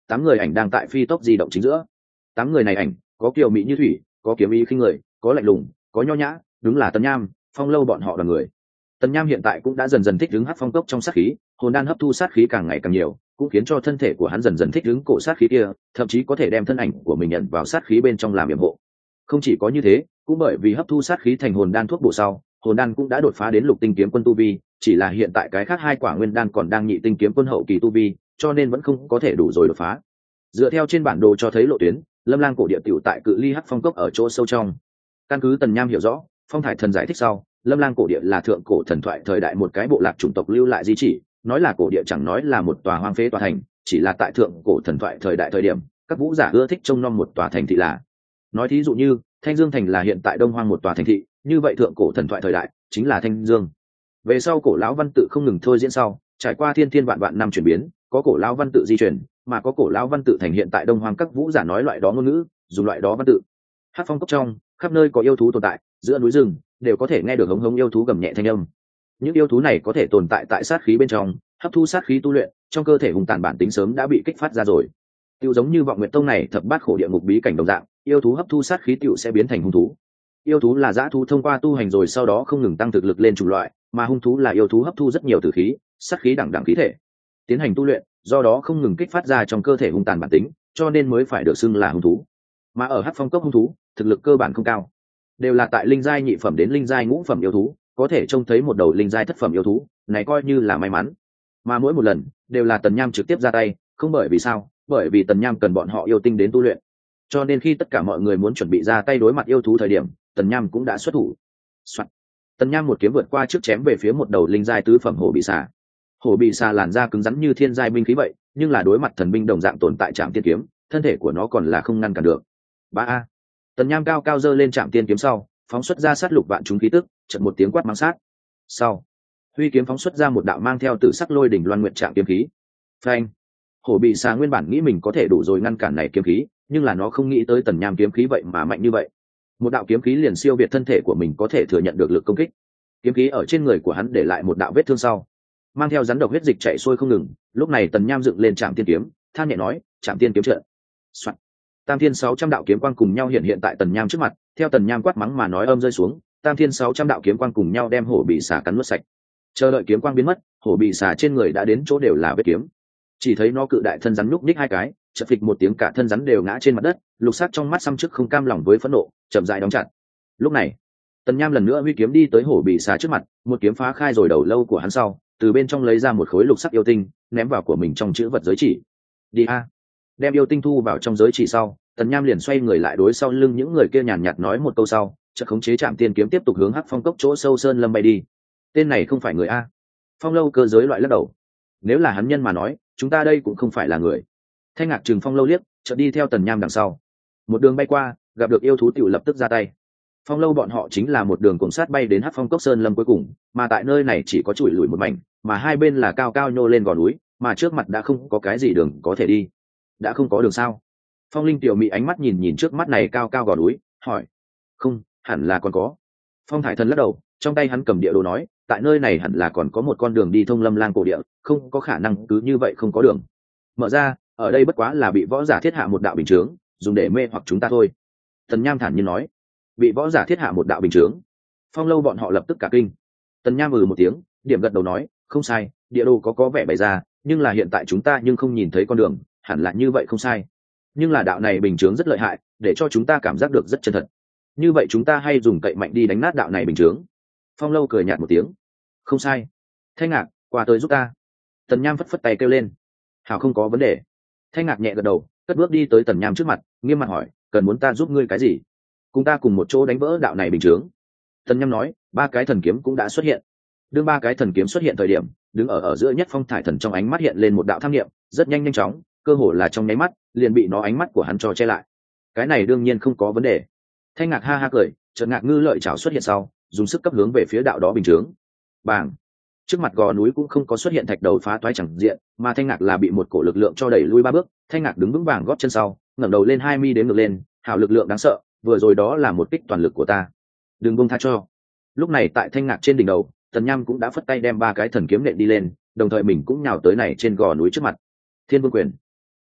tám người ảnh đang tại phi tốc di động chính giữa. Tám người này ảnh có kiều mỹ như thủy, có kiếm ý khinh người, có lạnh lùng, có nho nhã, đúng là Tần Nham, Phong Lâu bọn họ đoàn người. Tần Nham hiện tại cũng đã dần dần thích ứng hắc phong cốc trong sát khí, hồn đan hấp thu sát khí càng ngày càng nhiều, cũng khiến cho thân thể của hắn dần dần thích ứng cổ sát khí kia, thậm chí có thể đem thân ảnh của mình nhận vào sát khí bên trong làm yểm hộ. Không chỉ có như thế, cũng bởi vì hấp thu sát khí thành hồn đan thuốc bổ sau, hồn đan cũng đã đột phá đến lục tinh kiếm quân tu vi, chỉ là hiện tại cái khác hai quả nguyên đan còn đang nhị tinh kiếm quân hậu kỳ tu vi, cho nên vẫn không có thể đủ rồi đột phá. Dựa theo trên bản đồ cho thấy lộ tuyến, Lâm Lang cổ địa tiểu tại cự ly hắc phong cốc ở chỗ sâu trong. Căn cứ Tần Nham hiểu rõ, Phong Thải Thần giải thích sau, Lâm Lang cổ địa là thượng cổ thần thoại thời đại một cái bộ lạc chủng tộc lưu lại di chỉ, nói là cổ địa chẳng nói là một tòa hoang phế tòa thành, chỉ là tại thượng cổ thần thoại thời đại thời điểm, các vũ giả ưa thích trông nom một tòa thành thị là. Nói thí dụ như, Thanh Dương thành là hiện tại Đông Hoang một tòa thành thị, như vậy thượng cổ thần thoại thời đại chính là Thanh Dương. Về sau cổ lão văn tự không ngừng thôi diễn sau, trải qua thiên thiên vạn vạn năm chuyển biến, có cổ lão văn tự di chuyển, mà có cổ lão văn tự thành hiện tại Đông Hoang các vũ giả nói loại đó ngôn ngữ, dùng loại đó văn tự. Hắc phong cốc trong, khắp nơi có yêu thú tồn tại, giữa núi rừng đều có thể nghe được hống hống yêu thú gầm nhẹ thanh âm. Những yêu thú này có thể tồn tại tại sát khí bên trong, hấp thu sát khí tu luyện, trong cơ thể hùng tàn bản tính sớm đã bị kích phát ra rồi. Tiêu giống như Vọng Nguyệt Tông này thập bát khổ địa ngục bí cảnh đồng dạng, yêu thú hấp thu sát khí tiểu sẽ biến thành hung thú. Yêu thú là dã thú thông qua tu hành rồi sau đó không ngừng tăng thực lực lên chủng loại, mà hung thú là yêu thú hấp thu rất nhiều tử khí, sát khí đẳng đẳng khí thể, tiến hành tu luyện, do đó không ngừng kích phát ra trong cơ thể hung tàn bản tính, cho nên mới phải được xưng là hung thú. Mà ở Hắc Phong cốc hung thú, thực lực cơ bản không cao, đều là tại linh giai nhị phẩm đến linh giai ngũ phẩm yêu thú, có thể trông thấy một đầu linh giai thất phẩm yêu thú, này coi như là may mắn. Mà mỗi một lần đều là Tần Nham trực tiếp ra tay, không bởi vì sao? Bởi vì Tần Nham cần bọn họ yêu tinh đến tu luyện. Cho nên khi tất cả mọi người muốn chuẩn bị ra tay đối mặt yêu thú thời điểm, Tần Nham cũng đã xuất thủ. Soạn. Tần Nham một kiếm vượt qua trước chém về phía một đầu linh giai tứ phẩm hổ bị xà. Hổ bị xà làn da cứng rắn như thiên giai binh khí vậy, nhưng là đối mặt thần binh đồng dạng tồn tại Trảm Tiên kiếm, thân thể của nó còn là không ngăn cản được. Ba a. Tần Nham cao cao giơ lên Trảm Tiên kiếm sau, phóng xuất ra sát lục vạn chúng khí tức, chợt một tiếng quát mang sát. Sau, huy kiếm phóng xuất ra một đạo mang theo tử sắc lôi đỉnh loan nguyệt Trảm kiếm khí. Phanh. Hổ bị xà nguyên bản nghĩ mình có thể đủ rồi ngăn cản này kiếm khí, nhưng là nó không nghĩ tới Tần Nham kiếm khí vậy mà mạnh như vậy. Một đạo kiếm khí liền siêu việt thân thể của mình có thể thừa nhận được lực công kích. Kiếm khí ở trên người của hắn để lại một đạo vết thương sau, mang theo rắn độc huyết dịch chảy xuôi không ngừng. Lúc này Tần Nham dựng lên Trảm Tiên kiếm, than nhẹ nói, Trảm Tiên kiếm trận. Soạn. Tam thiên sáu trăm đạo kiếm quang cùng nhau hiện hiện tại Tần Nham trước mặt, theo Tần Nham quát mắng mà nói âm rơi xuống, tam thiên sáu trăm đạo kiếm quang cùng nhau đem hổ bị xà cắn nuốt sạch. Chờ đợi kiếm quang biến mất, hổ bị xà trên người đã đến chỗ đều là vết kiếm. Chỉ thấy nó cự đại thân rắn nhúc nhích hai cái, chợt phịch một tiếng cả thân rắn đều ngã trên mặt đất, lục sắc trong mắt xăm trước không cam lòng với phẫn nộ, chậm rãi đóng chặt. Lúc này, Tần Nham lần nữa huy kiếm đi tới hổ bị xà trước mặt, một kiếm phá khai rồi đầu lâu của hắn sau, từ bên trong lấy ra một khối lục sắc yêu tinh, ném vào của mình trong chữ vật giới chỉ. Đi a. Đem yêu tinh thu vào trong giới chỉ sau, Tần Nham liền xoay người lại đối sau lưng những người kia nhàn nhạt nói một câu sau, chợt khống chế Trảm Tiên kiếm tiếp tục hướng Hắc Phong cốc chỗ sâu sơn lâm bay đi. Tên này không phải người a. Phong Lâu cơ giới loại lắc đầu. Nếu là hắn nhân mà nói, chúng ta đây cũng không phải là người. Thanh Ngạc trừng Phong Lâu liếc, chợt đi theo Tần Nham đằng sau. Một đường bay qua, gặp được yêu thú tiểu lập tức ra tay. Phong Lâu bọn họ chính là một đường cuồng sát bay đến Hắc Phong cốc sơn lâm cuối cùng, mà tại nơi này chỉ có chùi lùi một mảnh, mà hai bên là cao cao nhô lên gò núi, mà trước mặt đã không có cái gì đường có thể đi. Đã không có đường sao? Phong Linh tiểu mị ánh mắt nhìn nhìn trước mắt này cao cao gò núi, hỏi. Không, hẳn là còn có. Phong Thải Thần lắc đầu, trong tay hắn cầm địa đồ nói, tại nơi này hẳn là còn có một con đường đi thông Lâm Lang cổ địa, không có khả năng cứ như vậy không có đường. Mở ra, ở đây bất quá là bị võ giả thiết hạ một đạo bình chướng, dùng để mê hoặc chúng ta thôi. Tần Nham thản nhiên nói. Bị võ giả thiết hạ một đạo bình chướng. Phong Lâu bọn họ lập tức cả kinh. Tần Nham ừ một tiếng, điểm gật đầu nói, không sai, địa đồ có có vẻ bày ra, nhưng là hiện tại chúng ta nhưng không nhìn thấy con đường, hẳn là như vậy không sai. Nhưng là đạo này bình chướng rất lợi hại, để cho chúng ta cảm giác được rất chân thật. Như vậy chúng ta hay dùng cậy mạnh đi đánh nát đạo này bình chướng. Phong Lâu cười nhạt một tiếng. Không sai. Thanh Ngạc, qua tới giúp ta. Tần Nham phất phất tay kêu lên. Hảo, không có vấn đề. Thanh Ngạc nhẹ gật đầu, cất bước đi tới Tần Nham trước mặt, nghiêm mặt hỏi, cần muốn ta giúp ngươi cái gì? Cùng ta cùng một chỗ đánh vỡ đạo này bình chướng. Tần Nham nói, ba cái thần kiếm cũng đã xuất hiện. Đương ba cái thần kiếm xuất hiện thời điểm, đứng ở ở giữa nhất Phong Thải Thần trong ánh mắt hiện lên một đạo tham niệm, rất nhanh nhanh chóng, cơ hồ là trong nháy mắt, liền bị nó ánh mắt của hắn cho che lại. Cái này đương nhiên không có vấn đề. Thanh Ngạc ha ha cười, chợt Ngạc Ngư lợi chảo xuất hiện sau, dùng sức cấp hướng về phía đạo đó bình chướng. Bàng! Trước mặt gò núi cũng không có xuất hiện thạch đầu phá toái chẳng diện, mà Thanh Ngạc là bị một cổ lực lượng cho đẩy lui ba bước. Thanh Ngạc đứng vững vàng gót chân sau, ngẩng đầu lên hai mi đến ngược lên, hảo lực lượng đáng sợ, vừa rồi đó là một kích toàn lực của ta. Đừng buông tha cho. Lúc này tại Thanh Ngạc trên đỉnh đầu, Tần Nham cũng đã phất tay đem ba cái thần kiếm nện đi lên, đồng thời mình cũng nhào tới này trên gò núi trước mặt. Thiên Vương quyền.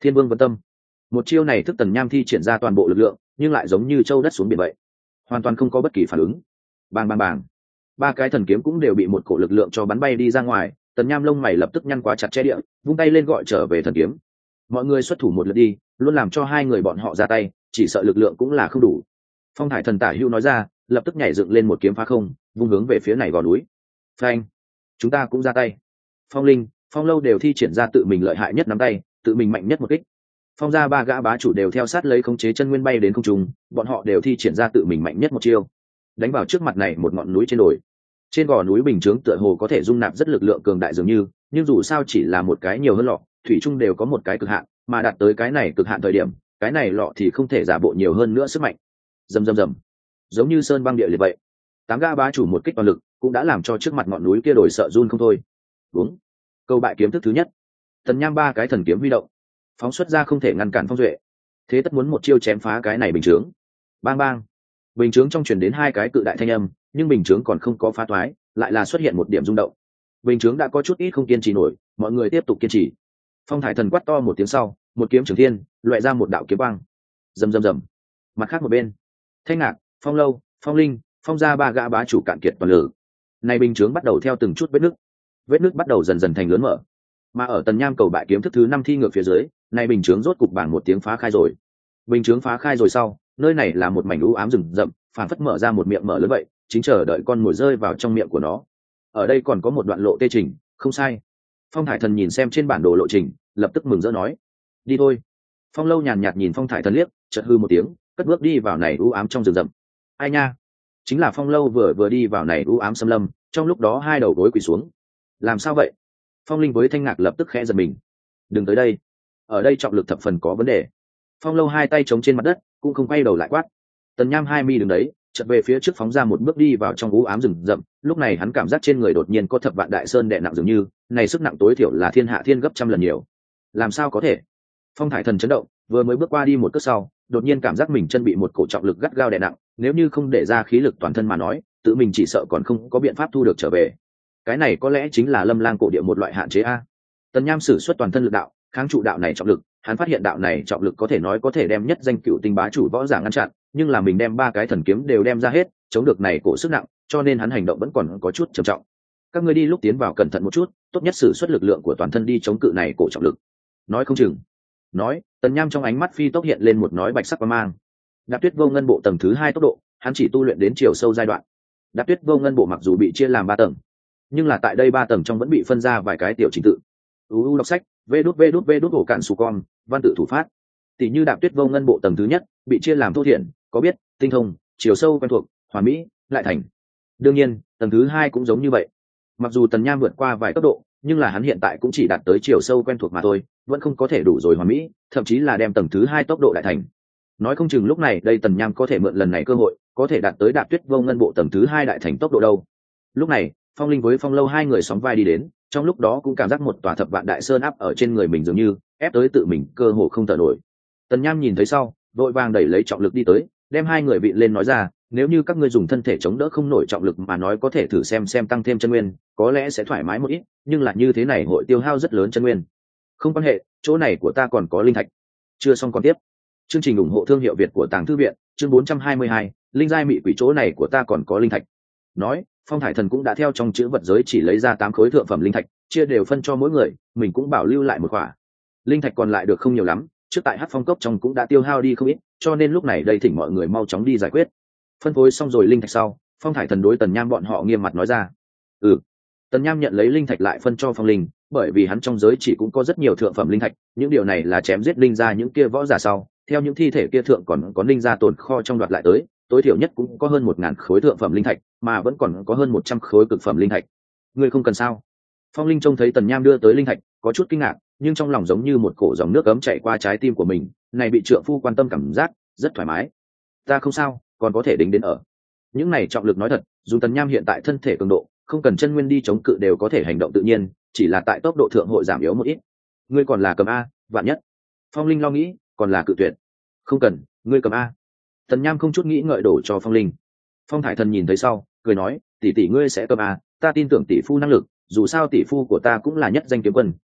Thiên Vương Vân Tâm. Một chiêu này thức Tần Nham thi triển ra toàn bộ lực lượng, nhưng lại giống như châu đất xuống biển vậy, hoàn toàn không có bất kỳ phản ứng. Bang bang bang, ba cái thần kiếm cũng đều bị một cổ lực lượng cho bắn bay đi ra ngoài. Tần Nham lông mày lập tức nhăn quá chặt che địa, vung tay lên gọi trở về thần kiếm. Mọi người xuất thủ một lượt đi, luôn làm cho hai người bọn họ ra tay, chỉ sợ lực lượng cũng là không đủ. Phong Thải Thần Tả Hữu nói ra, lập tức nhảy dựng lên một kiếm phá không, vung hướng về phía này gò núi. Phanh, chúng ta cũng ra tay. Phong Linh, Phong Lâu đều thi triển ra tự mình lợi hại nhất nắm tay, tự mình mạnh nhất một kích. Phong gia ba gã bá chủ đều theo sát lấy khống chế chân nguyên bay đến không trung, bọn họ đều thi triển ra tự mình mạnh nhất một chiêu, đánh vào trước mặt này một ngọn núi trên đồi. Trên gò núi bình chướng tựa hồ có thể dung nạp rất lực lượng cường đại dường như, nhưng dù sao chỉ là một cái nhiều hơn lọ, thủy chung đều có một cái cực hạn, mà đạt tới cái này cực hạn thời điểm, cái này lọ thì không thể giả bộ nhiều hơn nữa sức mạnh. Rầm rầm rầm, giống như sơn băng địa liệt vậy. Tám gã bá chủ một kích toàn lực, cũng đã làm cho trước mặt ngọn núi kia đồi sợ run không thôi. Đúng, câu bại kiếm thức thứ nhất. Tần Nham ba cái thần kiếm huy động, phóng xuất ra không thể ngăn cản phong duệ, thế tất muốn một chiêu chém phá cái này bình chướng. Bang bang, bình chướng trong truyền đến hai cái cự đại thanh âm, nhưng bình chướng còn không có phá toái, lại là xuất hiện một điểm rung động. Bình chướng đã có chút ít không kiên trì nổi, mọi người tiếp tục kiên trì. Phong Thải Thần quát to một tiếng sau, một kiếm trường thiên, loại ra một đạo kiếm băng. Rầm rầm rầm. Mặt khác một bên, Thanh Ngạc, Phong Lâu, Phong Linh, Phong gia ba gã bá chủ cạn kiệt toàn lực. Này bình chướng bắt đầu theo từng chút vết nứt, vết nứt bắt đầu dần dần thành lớn mở. Mà ở Tần Nham cầu bại kiếm thức thứ năm thi ngược phía dưới, này bình chướng rốt cục bảng một tiếng phá khai rồi. Bình chướng phá khai rồi sau, nơi này là một mảnh u ám rừng rậm, phản phất mở ra một miệng mở lớn vậy, chính chờ đợi con mồi rơi vào trong miệng của nó. Ở đây còn có một đoạn lộ tê trình, không sai. Phong Thải Thần nhìn xem trên bản đồ lộ trình, lập tức mừng rỡ nói: "Đi thôi." Phong Lâu nhàn nhạt nhìn Phong Thải Thần liếc, chợt hư một tiếng, cất bước đi vào này u ám trong rừng rậm. Ai nha? Chính là Phong Lâu vừa vừa đi vào này u ám xâm lâm, trong lúc đó hai đầu gối quỳ xuống. Làm sao vậy? Phong Linh với Thanh Ngạc lập tức khẽ giật mình. Đừng tới đây, ở đây trọng lực thập phần có vấn đề. Phong Lâu hai tay chống trên mặt đất, cũng không quay đầu lại quát. Tần Nham hai mi đứng đấy, chợt về phía trước phóng ra một bước đi vào trong u ám rừng rậm. Lúc này hắn cảm giác trên người đột nhiên có thập vạn đại sơn đè nặng dường như, này sức nặng tối thiểu là thiên hạ thiên gấp trăm lần nhiều. Làm sao có thể? Phong Thải Thần chấn động, vừa mới bước qua đi một cước sau, đột nhiên cảm giác mình chân bị một cổ trọng lực gắt gao đè nặng, nếu như không để ra khí lực toàn thân mà nói, tự mình chỉ sợ còn không có biện pháp thu được trở về. Cái này có lẽ chính là Lâm Lang cổ địa một loại hạn chế a. Tần Nham sử xuất toàn thân lực đạo, kháng trụ đạo này trọng lực, hắn phát hiện đạo này trọng lực có thể nói có thể đem nhất danh cựu tinh bá chủ võ giả ngăn chặn, nhưng là mình đem ba cái thần kiếm đều đem ra hết, chống được này cổ sức nặng, cho nên hắn hành động vẫn còn có chút trầm trọng. Các ngươi đi lúc tiến vào cẩn thận một chút, tốt nhất sử xuất lực lượng của toàn thân đi chống cự này cổ trọng lực. Nói không chừng. Nói, Tần Nham trong ánh mắt phi tốc hiện lên một nói bạch sắc quang mang. Đạp Tuyết Vô Ngân bộ tầng thứ hai tốc độ, hắn chỉ tu luyện đến chiều sâu giai đoạn. Đạp Tuyết Vô Ngân bộ mặc dù bị chia làm ba tầng, nhưng là tại đây ba tầng trong vẫn bị phân ra vài cái tiểu trình tự. u u đọc sách, vê đút vê đút vê đút ổ cạn su con, văn tự thủ phát. Tỷ như Đạp Tuyết Vô Ngân bộ tầng thứ nhất bị chia làm thô thiển, có biết, tinh thông, chiều sâu quen thuộc, hoàn mỹ, lại thành. Đương nhiên, tầng thứ hai cũng giống như vậy. Mặc dù Tần Nham vượt qua vài cấp độ, nhưng là hắn hiện tại cũng chỉ đạt tới chiều sâu quen thuộc mà thôi, vẫn không có thể đủ rồi hoàn mỹ, thậm chí là đem tầng thứ hai tốc độ đại thành. Nói không chừng lúc này đây Tần Nham có thể mượn lần này cơ hội, có thể đạt tới Đạp Tuyết Vô Ngân bộ tầng thứ hai đại thành tốc độ đâu. Lúc này, Phong Linh với Phong Lâu hai người sóng vai đi đến, trong lúc đó cũng cảm giác một tòa thập vạn đại sơn áp ở trên người mình dường như ép tới tự mình cơ hồ không thở nổi. Tần Nham nhìn thấy sau, vội vàng đẩy lấy trọng lực đi tới, đem hai người vịn lên nói ra: nếu như các ngươi dùng thân thể chống đỡ không nổi trọng lực mà nói có thể thử xem xem tăng thêm chân nguyên, có lẽ sẽ thoải mái một ít, nhưng là như thế này hội tiêu hao rất lớn chân nguyên. Không quan hệ, chỗ này của ta còn có linh thạch. Chưa xong còn tiếp. Chương trình ủng hộ thương hiệu Việt của Tàng Thư viện, chương bốn trăm hai mươi hai, linh giai mị quỷ, chỗ này của ta còn có linh thạch. Nói, Phong Thải Thần cũng đã theo trong chữ vật giới chỉ lấy ra tám khối thượng phẩm linh thạch, chia đều phân cho mỗi người, mình cũng bảo lưu lại một khỏa. Linh thạch còn lại được không nhiều lắm, trước tại Hắc Phong cốc trong cũng đã tiêu hao đi không ít, cho nên lúc này đây thỉnh mọi người mau chóng đi giải quyết. Phân phối xong rồi linh thạch sau, Phong Thải Thần đối Tần Nham bọn họ nghiêm mặt nói ra: "Ừ." Tần Nham nhận lấy linh thạch lại phân cho Phong Linh, bởi vì hắn trong giới chỉ cũng có rất nhiều thượng phẩm linh thạch, những điều này là chém giết linh ra những kia võ giả sau, theo những thi thể kia thượng còn có linh ra tồn kho trong đoạt lại tới, tối thiểu nhất cũng có hơn một ngàn khối thượng phẩm linh thạch, mà vẫn còn có hơn một trăm khối cực phẩm linh thạch. Ngươi không cần sao? Phong Linh trông thấy Tần Nham đưa tới linh thạch, có chút kinh ngạc, nhưng trong lòng giống như một cổ dòng nước ấm chảy qua trái tim của mình, này bị trượng phu quan tâm cảm giác rất thoải mái. Ta không sao, còn có thể đính đến ở. Những này trọng lực nói thật, dù Tần Nham hiện tại thân thể cường độ, không cần chân nguyên đi chống cự đều có thể hành động tự nhiên, chỉ là tại tốc độ thượng hội giảm yếu một ít. Ngươi còn là cầm a, vạn nhất. Phong Linh lo nghĩ, còn là cự tuyệt. Không cần, ngươi cầm a. Tần Nham không chút nghĩ ngợi đổ cho Phong Linh. Phong Thải Thần nhìn thấy sau, cười nói: tỷ tỷ ngươi sẽ cầm a, ta tin tưởng tỷ phu năng lực, dù sao tỷ phu của ta cũng là nhất danh kiếm quân,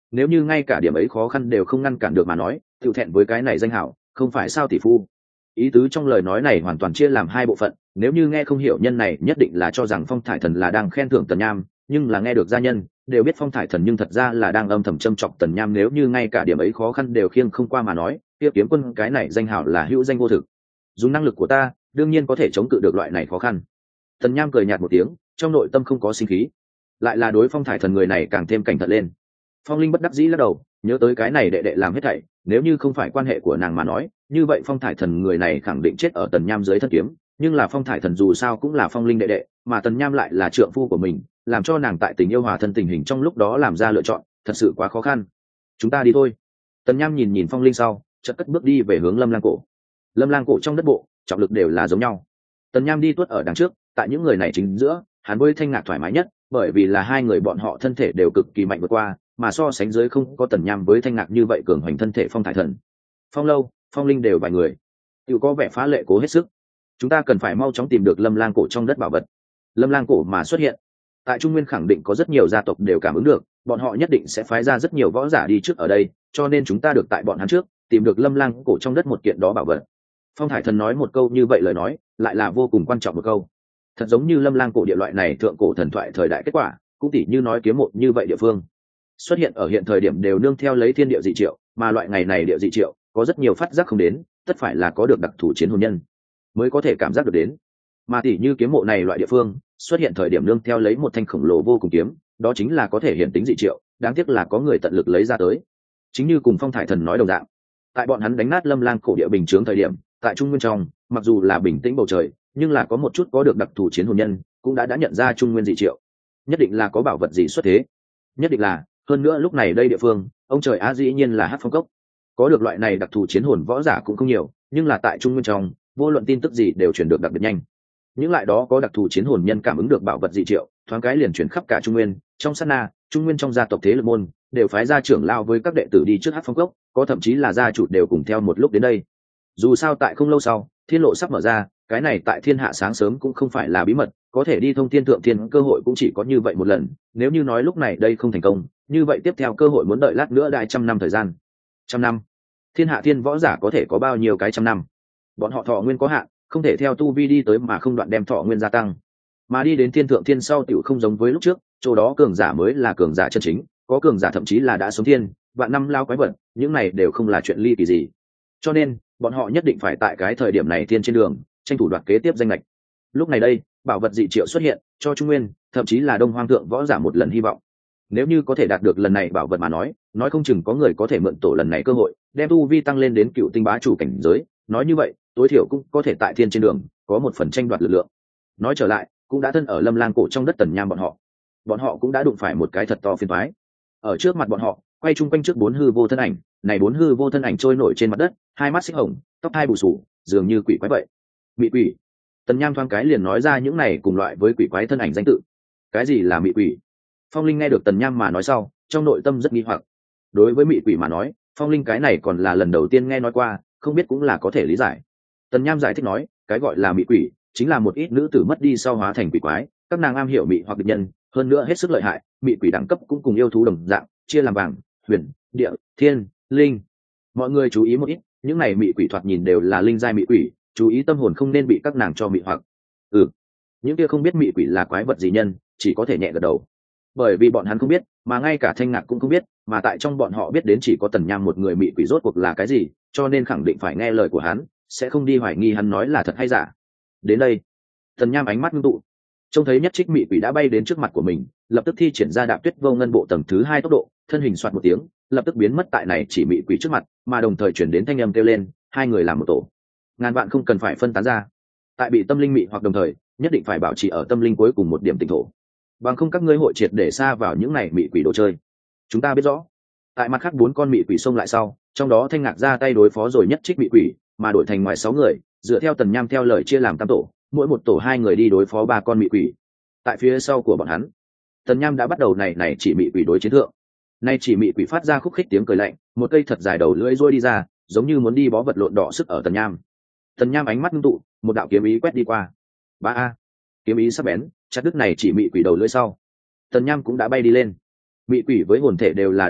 nếu như ngay cả điểm ấy khó khăn đều không ngăn cản được mà nói tự thẹn với cái này danh hảo không phải sao tỷ phu. Ý tứ trong lời nói này hoàn toàn chia làm hai bộ phận, nếu như nghe không hiểu nhân này nhất định là cho rằng Phong Thải Thần là đang khen thưởng Tần Nham, nhưng là nghe được gia nhân đều biết Phong Thải Thần nhưng thật ra là đang âm thầm châm chọc Tần Nham, nếu như ngay cả điểm ấy khó khăn đều khiêng không qua mà nói kia kiếm quân cái này danh hảo là hữu danh vô thực. Dùng năng lực của ta đương nhiên có thể chống cự được loại này khó khăn. Tần Nham cười nhạt một tiếng, trong nội tâm không có sinh khí, lại là đối Phong Thải Thần người này càng thêm cảnh thật lên. Phong Linh bất đắc dĩ lắc đầu, nhớ tới cái này đệ đệ làm hết thảy, nếu như không phải quan hệ của nàng mà nói như vậy Phong Thải Thần người này khẳng định chết ở Tần Nham dưới thân kiếm, nhưng là Phong Thải Thần dù sao cũng là Phong Linh đệ đệ, mà Tần Nham lại là trượng phu của mình, làm cho nàng tại tình yêu hòa thân tình hình trong lúc đó làm ra lựa chọn thật sự quá khó khăn. Chúng ta đi thôi. Tần Nham nhìn nhìn Phong Linh sau chợt cất bước đi về hướng Lâm Lang Cổ. Lâm Lang Cổ trong đất bộ trọng lực đều là giống nhau. Tần Nham đi tuốt ở đằng trước, tại những người này chính giữa hắn với Thanh Ngạc thoải mái nhất, bởi vì là hai người bọn họ thân thể đều cực kỳ mạnh vượt qua, mà so sánh dưới không có Tần Nham với Thanh Ngạc như vậy cường hoành thân thể Phong Thải Thần, Phong Lâu, Phong Linh đều vài người tự có vẻ phá lệ cố hết sức. Chúng ta cần phải mau chóng tìm được Lâm Lang Cổ trong đất bảo vật. Lâm Lang Cổ mà xuất hiện tại Trung Nguyên khẳng định có rất nhiều gia tộc đều cảm ứng được, bọn họ nhất định sẽ phái ra rất nhiều võ giả đi trước ở đây, cho nên chúng ta được tại bọn hắn trước tìm được Lâm Lang Cổ trong đất một kiện đó bảo vật. Phong Thải Thần nói một câu như vậy lời nói lại là vô cùng quan trọng một câu, thật giống như Lâm Lang Cổ địa loại này thượng cổ thần thoại thời đại kết quả, cũng tỉ như nói kiếm một như vậy địa phương xuất hiện ở hiện thời điểm đều nương theo lấy thiên địa dị triệu, mà loại ngày này địa dị triệu có rất nhiều phát giác không đến, tất phải là có được đặc thù chiến hồn nhân mới có thể cảm giác được đến, mà tỉ như kiếm mộ này loại địa phương xuất hiện thời điểm nương theo lấy một thanh khổng lồ vô cùng kiếm, đó chính là có thể hiện tính dị triệu, đáng tiếc là có người tận lực lấy ra tới. Chính như cùng Phong Thải Thần nói đồng dạng, tại bọn hắn đánh nát Lâm Lang Cổ địa bình chướng thời điểm, tại Trung Nguyên trong mặc dù là bình tĩnh bầu trời, nhưng là có một chút có được đặc thù chiến hồn nhân cũng đã đã nhận ra Trung Nguyên dị triệu, nhất định là có bảo vật gì xuất thế, nhất định là. Hơn nữa lúc này đây địa phương ông trời á dĩ nhiên là Hắc Phong Cốc, có được loại này đặc thù chiến hồn võ giả cũng không nhiều, nhưng là tại Trung Nguyên trong vô luận tin tức gì đều truyền được đặc biệt nhanh, những lại đó có đặc thù chiến hồn nhân cảm ứng được bảo vật dị triệu thoáng cái liền chuyển khắp cả Trung Nguyên. Trong sát na Trung Nguyên trong gia tộc thế lực môn đều phái ra trưởng lao với các đệ tử đi trước Hắc Phong Cốc, có thậm chí là gia chủ đều cùng theo một lúc đến đây. Dù sao tại không lâu sau thiên lộ sắp mở ra, cái này tại thiên hạ sáng sớm cũng không phải là bí mật, có thể đi thông thiên thượng thiên cơ hội cũng chỉ có như vậy một lần, nếu như nói lúc này đây không thành công, như vậy tiếp theo cơ hội muốn đợi lát nữa đại trăm năm thời gian. Trăm năm, thiên hạ thiên võ giả có thể có bao nhiêu cái trăm năm, bọn họ thọ nguyên có hạn, không thể theo tu vi đi tới mà không đoạn đem thọ nguyên gia tăng, mà đi đến thiên thượng thiên sau tiểu không giống với lúc trước, chỗ đó cường giả mới là cường giả chân chính, có cường giả thậm chí là đã sống thiên vạn năm lao quái vật, những này đều không là chuyện ly kỳ gì, cho nên bọn họ nhất định phải tại cái thời điểm này thiên trên đường tranh thủ đoạt kế tiếp danh lệch. Lúc này đây bảo vật dị triệu xuất hiện, cho Trung Nguyên thậm chí là Đông Hoang thượng võ giả một lần hy vọng. Nếu như có thể đạt được lần này bảo vật mà nói, nói không chừng có người có thể mượn tổ lần này cơ hội đem tu vi tăng lên đến cựu tinh bá chủ cảnh giới, nói như vậy tối thiểu cũng có thể tại thiên trên đường có một phần tranh đoạt lực lượng. Nói trở lại, cũng đã thân ở Lâm Lang Cổ trong đất Tần Nham bọn họ bọn họ cũng đã đụng phải một cái thật to phiền toái. Ở trước mặt bọn họ quay chung quanh trước bốn hư vô thân ảnh, này bốn hư vô thân ảnh trôi nổi trên mặt đất, hai mắt xích hồng, tóc hai bù sù, dường như quỷ quái vậy. Mị quỷ. Tần Nham thoáng cái liền nói ra những này cùng loại với quỷ quái thân ảnh danh tự. Cái gì là mị quỷ? Phong Linh nghe được Tần Nham mà nói sau, trong nội tâm rất nghi hoặc. Đối với mị quỷ mà nói, Phong Linh cái này còn là lần đầu tiên nghe nói qua, không biết cũng là có thể lý giải. Tần Nham giải thích nói, cái gọi là mị quỷ chính là một ít nữ tử mất đi sau hóa thành quỷ quái, các nàng am hiểu mị hoặc địch nhân, hơn nữa hết sức lợi hại. Mị quỷ đẳng cấp cũng cùng yêu thú đồng dạng, chia làm vàng, huyền, địa, thiên, linh. Mọi người chú ý một ít, những này mị quỷ thoạt nhìn đều là linh giai mị quỷ, chú ý tâm hồn không nên bị các nàng cho mị hoặc. Ừ, những kia không biết mị quỷ là quái vật gì nhân chỉ có thể nhẹ gật đầu, bởi vì bọn hắn không biết, mà ngay cả Thanh Ngạc cũng không biết, mà tại trong bọn họ biết đến chỉ có Tần Nham một người mị quỷ rốt cuộc là cái gì, cho nên khẳng định phải nghe lời của hắn, sẽ không đi hoài nghi hắn nói là thật hay giả. Đến đây, Tần Nham ánh mắt ngưng tụ, trông thấy nhất trích mị quỷ đã bay đến trước mặt của mình, lập tức thi triển ra Đạp Tuyết Vô Ngân bộ tầng thứ hai tốc độ, thân hình xoạt một tiếng lập tức biến mất tại này chỉ mị quỷ trước mặt, mà đồng thời chuyển đến thanh âm kêu lên, hai người làm một tổ, ngàn vạn không cần phải phân tán ra, tại bị tâm linh mị hoặc đồng thời nhất định phải bảo trì ở tâm linh cuối cùng một điểm tỉnh thổ, bằng không các ngươi hội triệt để xa vào những này mị quỷ đồ chơi. Chúng ta biết rõ. Tại mặt khác bốn con mị quỷ xông lại sau, trong đó Thanh Ngạc ra tay đối phó rồi nhất trích mị quỷ, mà đổi thành ngoài sáu người, dựa theo Tần Nham theo lời chia làm tam tổ, mỗi một tổ hai người đi đối phó ba con mị quỷ. Tại phía sau của bọn hắn, Tần Nham đã bắt đầu này này chỉ mị quỷ đối chiến thượng. Nay chỉ mị quỷ phát ra khúc khích tiếng cười lạnh, một cây thật dài đầu lưỡi rôi đi ra, giống như muốn đi bó vật lộn đỏ sức ở Tần Nham. Tần Nham ánh mắt ngưng tụ, một đạo kiếm ý quét đi qua. Ba a, kiếm ý sắc bén, chặt đứt này chỉ mị quỷ đầu lưỡi sau. Tần Nham cũng đã bay đi lên. Mị quỷ với hồn thể đều là đồng dạng,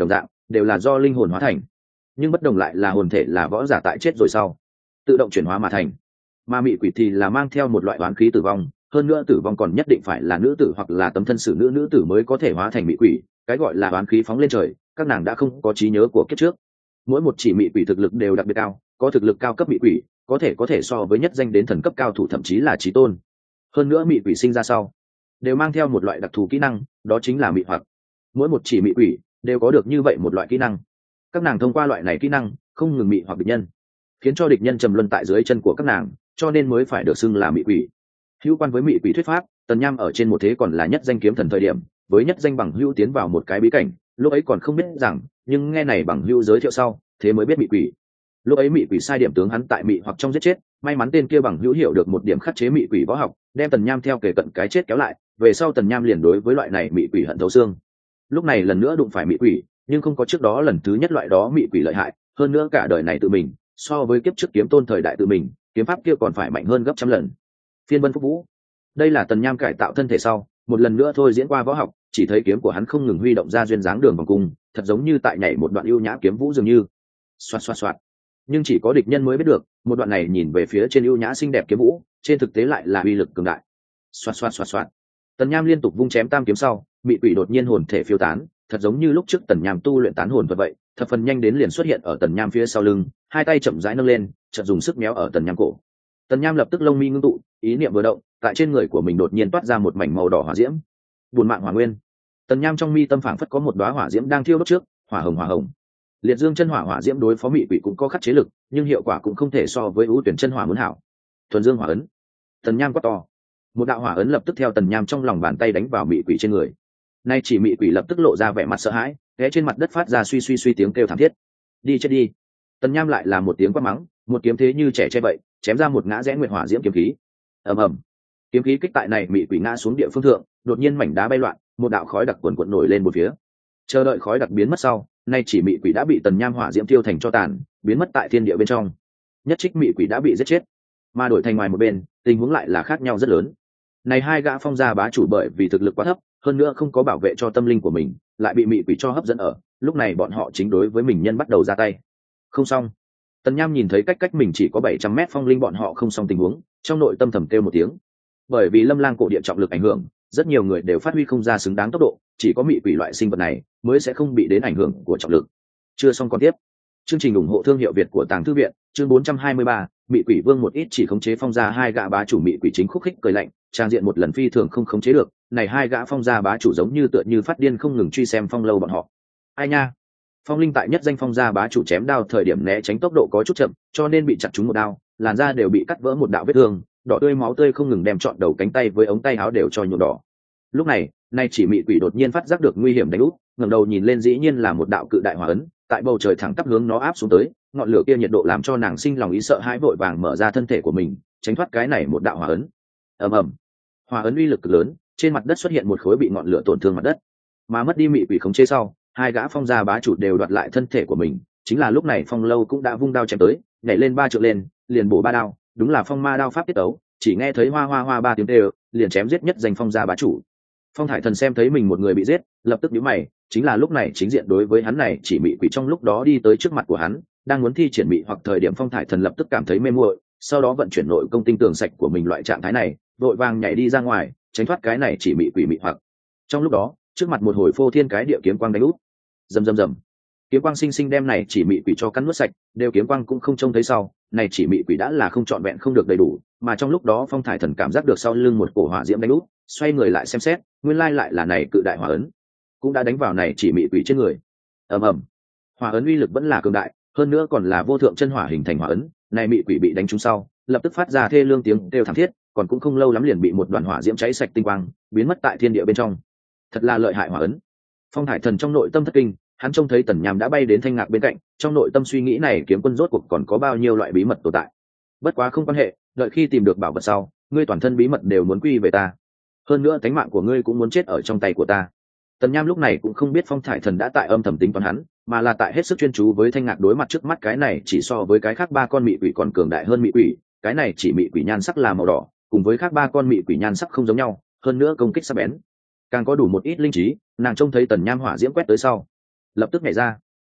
đều là do linh hồn hóa thành, nhưng bất đồng lại là hồn thể là võ giả tại chết rồi sau tự động chuyển hóa mà thành, mà mị quỷ thì là mang theo một loại oán khí tử vong, hơn nữa tử vong còn nhất định phải là nữ tử hoặc là tấm thân xử nữ nữ tử mới có thể hóa thành mị quỷ. Cái gọi là oán khí phóng lên trời, các nàng đã không có trí nhớ của kiếp trước. Mỗi một chỉ mị quỷ thực lực đều đặc biệt cao, có thực lực cao cấp mị quỷ có thể có thể so với nhất danh đến thần cấp cao thủ, thậm chí là chí tôn. Hơn nữa mị quỷ sinh ra sau đều mang theo một loại đặc thù kỹ năng, đó chính là mị hoặc. Mỗi một chỉ mị quỷ đều có được như vậy một loại kỹ năng, các nàng thông qua loại này kỹ năng không ngừng mị hoặc địch nhân, khiến cho địch nhân trầm luân tại dưới chân của các nàng, cho nên mới phải được xưng là mị quỷ. Hữu quan với mị quỷ thuyết pháp, Tần Nham ở trên một thế còn là nhất danh kiếm thần thời điểm, với nhất danh bằng hữu tiến vào một cái bí cảnh, lúc ấy còn không biết rằng, nhưng nghe này bằng hữu giới thiệu sau, thế mới biết mị quỷ. Lúc ấy mị quỷ sai điểm tướng hắn tại mị hoặc trong giết chết, may mắn tên kia bằng hữu hiểu được một điểm khắc chế mị quỷ võ học, đem Tần Nham theo kề cận cái chết kéo lại, về sau Tần Nham liền đối với loại này mị quỷ hận thấu xương. Lúc này lần nữa đụng phải mị quỷ, nhưng không có trước đó lần thứ nhất loại đó mị quỷ lợi hại, hơn nữa cả đời này tự mình, so với kiếp trước kiếm tôn thời đại tự mình, kiếm pháp kia còn phải mạnh hơn gấp trăm lần. Phiên Vân Phúc Vũ, đây là Tần Nham cải tạo thân thể sau một lần nữa thôi diễn qua võ học, chỉ thấy kiếm của hắn không ngừng huy động ra duyên dáng đường vòng cung, thật giống như tại nhảy một đoạn ưu nhã kiếm vũ dường như. Xoạt xoạt xoạt. Nhưng chỉ có địch nhân mới biết được, một đoạn này nhìn về phía trên ưu nhã xinh đẹp kiếm vũ, trên thực tế lại là uy lực cường đại. Xoạt xoạt xoạt xoạt. Tần Nham liên tục vung chém tam kiếm sau, mị quỷ đột nhiên hồn thể phiêu tán, thật giống như lúc trước Tần Nham tu luyện tán hồn thuật vậy, thập phần nhanh đến liền xuất hiện ở Tần Nham phía sau lưng, hai tay chậm rãi nâng lên, chợt dùng sức méo ở Tần Nham cổ. Tần Nham lập tức lông mi ngưng tụ, ý niệm vừa động, tại trên người của mình đột nhiên toát ra một mảnh màu đỏ hỏa diễm. Buồn mạng hỏa nguyên. Tần Nham trong mi tâm phảng phất có một đóa hỏa diễm đang thiêu đốt trước, hỏa hồng hỏa hồng. Liệt dương chân hỏa hỏa diễm đối phó mị quỷ cũng có khắc chế lực, nhưng hiệu quả cũng không thể so với ưu tuyển chân hỏa muốn hảo. Thuần dương hỏa ấn. Tần Nham quát to. Một đạo hỏa ấn lập tức theo Tần Nham trong lòng bàn tay đánh vào mị quỷ trên người. Nay chỉ mị quỷ lập tức lộ ra vẻ mặt sợ hãi, té trên mặt đất phát ra suy suy suy tiếng kêu thảm thiết. Đi chết đi. Tần Nham lại là một tiếng quát mắng, một kiếm thế như trẻ tre vậy, chém ra một ngã rẽ nguyệt hỏa diễm kiếm khí. Ầm ầm. Kiếm khí kích tại này mị quỷ ngã xuống địa phương thượng, đột nhiên mảnh đá bay loạn, một đạo khói đặc cuồn cuộn nổi lên một phía. Chờ đợi khói đặc biến mất sau, nay chỉ mị quỷ đã bị Tần Nham hỏa diễm tiêu thành cho tàn, biến mất tại thiên địa bên trong. Nhất trích mị quỷ đã bị giết chết, mà đổi thành ngoài một bên, tình huống lại là khác nhau rất lớn. Này hai gã phong gia bá chủ bởi vì thực lực quá thấp, hơn nữa không có bảo vệ cho tâm linh của mình, lại bị mị quỷ cho hấp dẫn ở, lúc này bọn họ chính đối với mình nhân bắt đầu ra tay. Không xong. Tần Nham nhìn thấy cách cách mình chỉ có bảy trăm mét phong linh bọn họ không xong tình huống, trong nội tâm thầm kêu một tiếng. Bởi vì Lâm Lang cổ địa trọng lực ảnh hưởng, rất nhiều người đều phát huy không ra xứng đáng tốc độ, chỉ có mị quỷ loại sinh vật này mới sẽ không bị đến ảnh hưởng của trọng lực. Chưa xong còn tiếp. Chương trình ủng hộ thương hiệu Việt của Tàng Thư viện, chương bốn trăm hai mươi ba, mị quỷ vương một ít chỉ khống chế phong gia hai gã bá chủ mị quỷ chính khúc khích cười lạnh, trang diện một lần phi thường không khống chế được, này hai gã phong gia bá chủ giống như tựa như phát điên không ngừng truy xem phong lâu bọn họ. Ai nha. Phong linh tại nhất danh phong gia bá chủ chém đao thời điểm né tránh tốc độ có chút chậm, cho nên bị chặt trúng một đao, làn da đều bị cắt vỡ một đạo vết thương, đỏ tươi máu tươi không ngừng đem trọn đầu cánh tay với ống tay áo đều cho nhuộm đỏ. Lúc này, nay chỉ mị quỷ đột nhiên phát giác được nguy hiểm đánh úp, ngẩng đầu nhìn lên dĩ nhiên là một đạo cự đại hỏa ấn, tại bầu trời thẳng tắp hướng nó áp xuống tới, ngọn lửa kia nhiệt độ làm cho nàng sinh lòng ý sợ hãi, vội vàng mở ra thân thể của mình, tránh thoát cái này một đạo hỏa ấn. Ầm ầm. Hỏa ấn uy lực cực lớn, trên mặt đất xuất hiện một khối bị ngọn lửa tổn thương mặt đất. Mà mất đi mị quỷ khống chế sau, hai gã phong gia bá chủ đều đoạt lại thân thể của mình, chính là lúc này Phong Lâu cũng đã vung đao chém tới, nhảy lên ba trượng lên, liền bổ ba đao, đúng là phong ma đao pháp tiết tấu, chỉ nghe thấy hoa hoa hoa ba tiếng đều, liền chém giết nhất danh phong gia bá chủ. Phong Thải Thần xem thấy mình một người bị giết, lập tức nhíu mày, chính là lúc này chính diện đối với hắn này chỉ mị quỷ trong lúc đó đi tới trước mặt của hắn, đang muốn thi triển mị hoặc thời điểm Phong Thải Thần lập tức cảm thấy mê muội, sau đó vận chuyển nội công tinh tường sạch của mình loại trạng thái này, vội vàng nhảy đi ra ngoài, tránh thoát cái này chỉ mị quỷ mị hoặc. Trong lúc đó, trước mặt một hồi phô thiên cái địa kiếm quang đánh úp. Rầm rầm rầm. Kiếm quang sinh sinh đem này chỉ mị quỷ cho cắn nuốt sạch, đều kiếm quang cũng không trông thấy sau, này chỉ mị quỷ đã là không trọn vẹn không được đầy đủ, mà trong lúc đó Phong Thải Thần cảm giác được sau lưng một cổ hỏa diễm đánh úp, xoay người lại xem xét, nguyên lai lại là này cự đại hỏa ấn, cũng đã đánh vào này chỉ mị quỷ trên người. Ầm ầm. Hỏa ấn uy lực vẫn là cường đại, hơn nữa còn là vô thượng chân hỏa hình thành hỏa ấn, này mị quỷ bị đánh trúng sau, lập tức phát ra thê lương tiếng kêu thảm thiết, còn cũng không lâu lắm liền bị một đoàn hỏa diễm cháy sạch tinh quang, biến mất tại thiên địa bên trong. Thật là lợi hại hỏa ấn. Phong Thải Thần trong nội tâm thất kinh, hắn trông thấy Tần Nham đã bay đến Thanh Ngạc bên cạnh, trong nội tâm suy nghĩ này kiếm quân rốt cuộc còn có bao nhiêu loại bí mật tồn tại. Bất quá không quan hệ, đợi khi tìm được bảo vật sau, ngươi toàn thân bí mật đều muốn quy về ta. Hơn nữa tánh mạng của ngươi cũng muốn chết ở trong tay của ta. Tần Nham lúc này cũng không biết Phong Thải Thần đã tại âm thầm tính toán hắn, mà là tại hết sức chuyên chú với Thanh Ngạc đối mặt trước mắt cái này chỉ so với cái khác ba con mị quỷ còn cường đại hơn mị quỷ, cái này chỉ mị quỷ nhan sắc là màu đỏ, cùng với khác ba con mị quỷ nhan sắc không giống nhau, hơn nữa công kích sắc bén, càng có đủ một ít linh trí. Nàng trông thấy Tần Nham hỏa diễm quét tới sau, lập tức nhảy ra,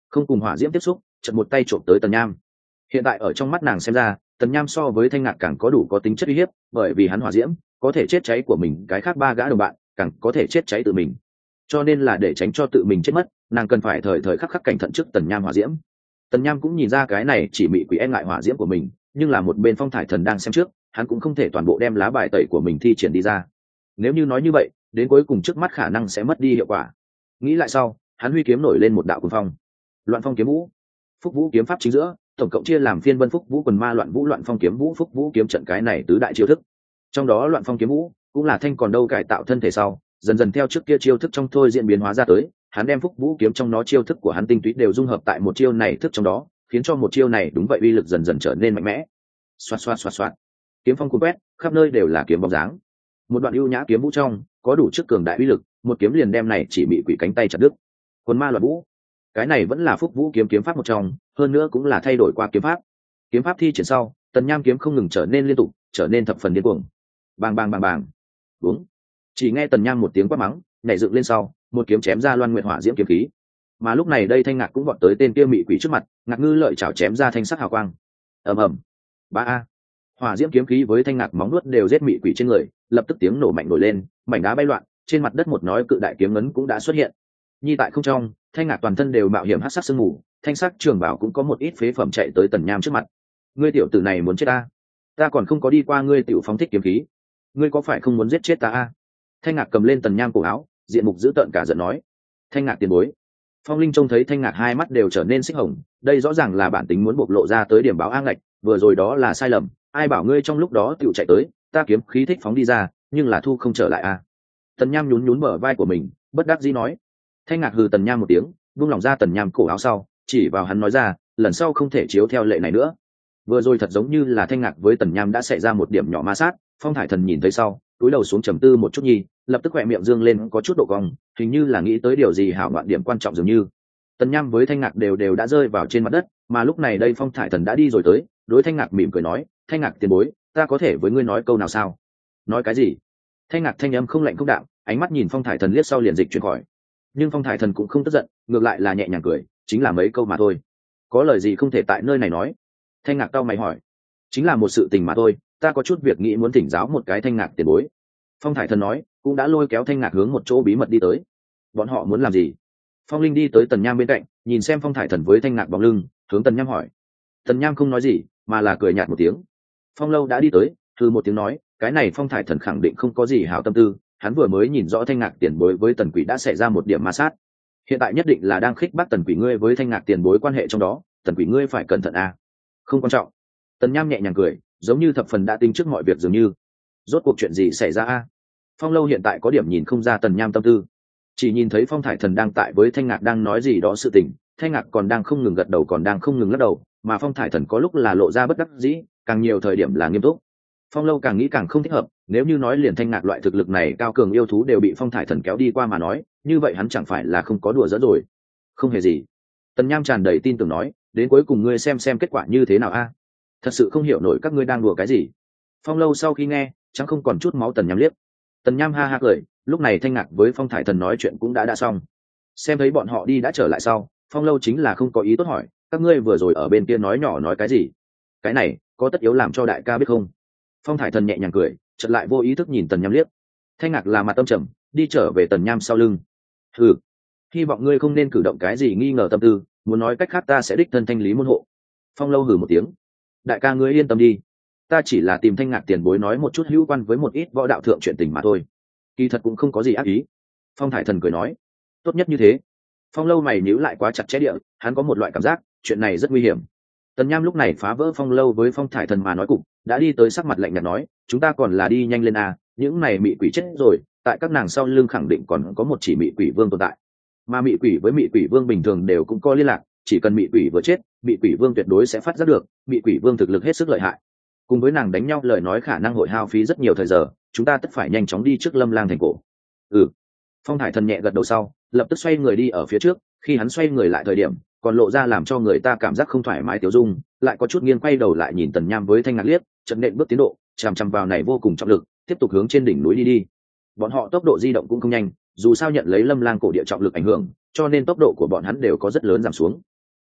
không cùng hỏa diễm tiếp xúc, chợt một tay trộm tới Tần Nham. Hiện tại ở trong mắt nàng xem ra, Tần Nham so với Thanh Ngạc càng có đủ có tính chất uy hiếp, bởi vì hắn hỏa diễm có thể chết cháy của mình cái khác ba gã đồng bạn, càng có thể chết cháy tự mình. Cho nên là để tránh cho tự mình chết mất, nàng cần phải thời thời khắc khắc cảnh thận trước Tần Nham hỏa diễm. Tần Nham cũng nhìn ra cái này chỉ mị quỷ e ngại hỏa diễm của mình, nhưng là một bên Phong Thải Thần đang xem trước, hắn cũng không thể toàn bộ đem lá bài tẩy của mình thi triển đi ra. Nếu như nói như vậy, đến cuối cùng trước mắt khả năng sẽ mất đi hiệu quả. Nghĩ lại sau, hắn huy kiếm nổi lên một đạo cuồng phong. Loạn phong kiếm vũ, Phúc Vũ kiếm pháp chính giữa, tổng cộng chia làm phiên vân Phúc Vũ quần ma loạn vũ loạn phong kiếm vũ Phúc Vũ kiếm trận cái này tứ đại chiêu thức. Trong đó loạn phong kiếm vũ cũng là Thanh còn đâu cải tạo thân thể sau, dần dần theo trước kia chiêu thức trong thôi diễn biến hóa ra tới, hắn đem Phúc Vũ kiếm trong nó chiêu thức của hắn tinh túy đều dung hợp tại một chiêu này thức trong đó, khiến cho một chiêu này đúng vậy uy lực dần dần trở nên mạnh mẽ. Xoạt xoạt xoạt xoạt, kiếm phong cuốn quét, khắp nơi đều là kiếm bóng dáng. Một đoạn ưu nhã kiếm vũ trong có đủ chức cường đại uy lực, một kiếm liền đem này chỉ bị quỷ cánh tay chặt đứt. Quần ma loạn vũ, cái này vẫn là Phúc Vũ kiếm kiếm pháp một trong, hơn nữa cũng là thay đổi qua kiếm pháp. Kiếm pháp thi triển sau, Tần Nham kiếm không ngừng trở nên liên tục, trở nên thập phần điên cuồng. Bang bang bang bang. Đúng. Chỉ nghe Tần Nham một tiếng quát mắng, nhảy dựng lên sau, một kiếm chém ra loan nguyệt hỏa diễm kiếm khí. Mà lúc này đây Thanh Ngạc cũng vọt tới tên kia mị quỷ trước mặt, Ngạc Ngư lợi chảo chém ra thanh sắc hào quang. Ầm ầm. Ba a. Hỏa diễm kiếm khí với Thanh Ngạc móng nuốt đều giết mị quỷ trên người, lập tức tiếng nổ mạnh nổi lên, mảnh đá bay loạn, trên mặt đất một nói cự đại kiếm ngấn cũng đã xuất hiện. Nhi tại không trong, Thanh Ngạc toàn thân đều mạo hiểm hắc sắc sương mù, thanh sắc trường bảo cũng có một ít phế phẩm chạy tới Tần Nham trước mặt. Ngươi tiểu tử này muốn chết ta? Ta còn không có đi qua ngươi tiểu phóng thích kiếm khí, ngươi có phải không muốn giết chết ta a? Thanh Ngạc cầm lên Tần Nham cổ áo, diện mục dữ tợn cả giận nói. Thanh Ngạc tiền bối. Phong Linh trông thấy Thanh Ngạc hai mắt đều trở nên xích hồng, đây rõ ràng là bản tính muốn bộc lộ ra tới điểm báo an ngạch, vừa rồi đó là sai lầm, ai bảo ngươi trong lúc đó tiểu chạy tới, ta kiếm khí thích phóng đi ra, nhưng là thu không trở lại a. Tần Nham nhún nhún bờ vai của mình, bất đắc dĩ nói. Thanh Ngạc hừ Tần Nham một tiếng, buông lỏng ra Tần Nham cổ áo sau, chỉ vào hắn nói ra, lần sau không thể chiếu theo lệ này nữa. Vừa rồi thật giống như là Thanh Ngạc với Tần Nham đã xảy ra một điểm nhỏ ma sát, Phong Thải Thần nhìn thấy sau, cúi đầu xuống trầm tư một chút nhi, lập tức khỏe miệng dương lên có chút độ cong, hình như là nghĩ tới điều gì hảo ngoạn điểm quan trọng dường như. Tần Nham với Thanh Ngạc đều đều đã rơi vào trên mặt đất, mà lúc này đây Phong Thải Thần đã đi rồi tới, đối Thanh Ngạc mỉm cười nói, Thanh Ngạc tiền bối, ta có thể với ngươi nói câu nào sao? Nói cái gì? Thanh Ngạc thanh âm không lạnh không đạm, ánh mắt nhìn Phong Thải Thần liếc sau liền dịch chuyển khỏi. Nhưng Phong Thải Thần cũng không tức giận, ngược lại là nhẹ nhàng cười, chính là mấy câu mà thôi. Có lời gì không thể tại nơi này nói? Thanh Ngạc cau mày hỏi. Chính là một sự tình mà thôi, ta có chút việc nghĩ muốn thỉnh giáo một cái Thanh Ngạc tiền bối. Phong Thải Thần nói, cũng đã lôi kéo Thanh Ngạc hướng một chỗ bí mật đi tới. Bọn họ muốn làm gì? Phong Linh đi tới Tần Nham bên cạnh, nhìn xem Phong Thải Thần với Thanh Ngạc bóng lưng, hướng Tần Nham hỏi. Tần Nham không nói gì, mà là cười nhạt một tiếng. Phong Lâu đã đi tới, thư một tiếng nói, cái này Phong Thải Thần khẳng định không có gì hảo tâm tư, hắn vừa mới nhìn rõ Thanh Ngạc tiền bối với Tần Quỷ đã xảy ra một điểm ma sát, hiện tại nhất định là đang khích bác Tần Quỷ ngươi với Thanh Ngạc tiền bối quan hệ trong đó, Tần Quỷ ngươi phải cẩn thận à. Không quan trọng. Tần Nham nhẹ nhàng cười, giống như thập phần đã tính trước mọi việc dường như. Rốt cuộc chuyện gì xảy ra a? Phong Lâu hiện tại có điểm nhìn không ra Tần Nham tâm tư, chỉ nhìn thấy Phong Thải Thần đang tại với Thanh Ngạc đang nói gì đó sự tình, Thanh Ngạc còn đang không ngừng gật đầu còn đang không ngừng lắc đầu, mà Phong Thải Thần có lúc là lộ ra bất đắc dĩ, càng nhiều thời điểm là nghiêm túc. Phong Lâu càng nghĩ càng không thích hợp, nếu như nói liền Thanh Ngạc loại thực lực này cao cường yêu thú đều bị Phong Thải Thần kéo đi qua mà nói, như vậy hắn chẳng phải là không có đùa giỡn rồi. Không hề gì. Tần Nham tràn đầy tin tưởng nói, đến cuối cùng ngươi xem xem kết quả như thế nào a. Thật sự không hiểu nổi các ngươi đang đùa cái gì. Phong Lâu sau khi nghe, chẳng không còn chút máu Tần Nham liếc. Tần Nham ha ha cười, lúc này Thanh Ngạc với Phong Thải Thần nói chuyện cũng đã đã xong. Xem thấy bọn họ đi đã trở lại sau, Phong Lâu chính là không có ý tốt hỏi, các ngươi vừa rồi ở bên kia nói nhỏ nói cái gì? Cái này, có tất yếu làm cho đại ca biết không? Phong Thải Thần nhẹ nhàng cười, chợt lại vô ý thức nhìn Tần Nham liếc. Thanh Ngạc là mặt tâm trầm, đi trở về Tần Nham sau lưng. Ừ, hy vọng ngươi không nên cử động cái gì nghi ngờ tâm tư, muốn nói cách khác ta sẽ đích thân thanh lý môn hộ. Phong Lâu hừ một tiếng, đại ca ngươi yên tâm đi, ta chỉ là tìm Thanh Ngạc tiền bối nói một chút hữu quan với một ít võ đạo thượng chuyện tình mà thôi, kỳ thật cũng không có gì ác ý. Phong Thải Thần cười nói, tốt nhất như thế. Phong Lâu mày nhíu lại quá chặt chẽ địa, hắn có một loại cảm giác chuyện này rất nguy hiểm. Tần Nham lúc này phá vỡ Phong Lâu với Phong Thải Thần mà nói cục, đã đi tới sắc mặt lạnh nhạt nói, chúng ta còn là đi nhanh lên à, những này mị quỷ chết rồi, tại các nàng sau lưng khẳng định còn có một chỉ mị quỷ vương tồn tại, mà mị quỷ với mị quỷ vương bình thường đều cũng có liên lạc, chỉ cần mị quỷ vừa chết, mị quỷ vương tuyệt đối sẽ phát giác được, mị quỷ vương thực lực hết sức lợi hại, cùng với nàng đánh nhau lời nói khả năng hội hao phí rất nhiều thời giờ, chúng ta tất phải nhanh chóng đi trước Lâm Lang thành cổ. Ừ. Phong Thải Thần nhẹ gật đầu sau, lập tức xoay người đi ở phía trước, khi hắn xoay người lại thời điểm, còn lộ ra làm cho người ta cảm giác không thoải mái tiểu dung, lại có chút nghiêng quay đầu lại nhìn Tần Nham với Thanh Ngạc liếc, chậm nện bước tiến độ, chằm chằm vào này vô cùng trọng lực, tiếp tục hướng trên đỉnh núi đi đi. Bọn họ tốc độ di động cũng không nhanh, dù sao nhận lấy Lâm Lang cổ địa trọng lực ảnh hưởng, cho nên tốc độ của bọn hắn đều có rất lớn giảm xuống.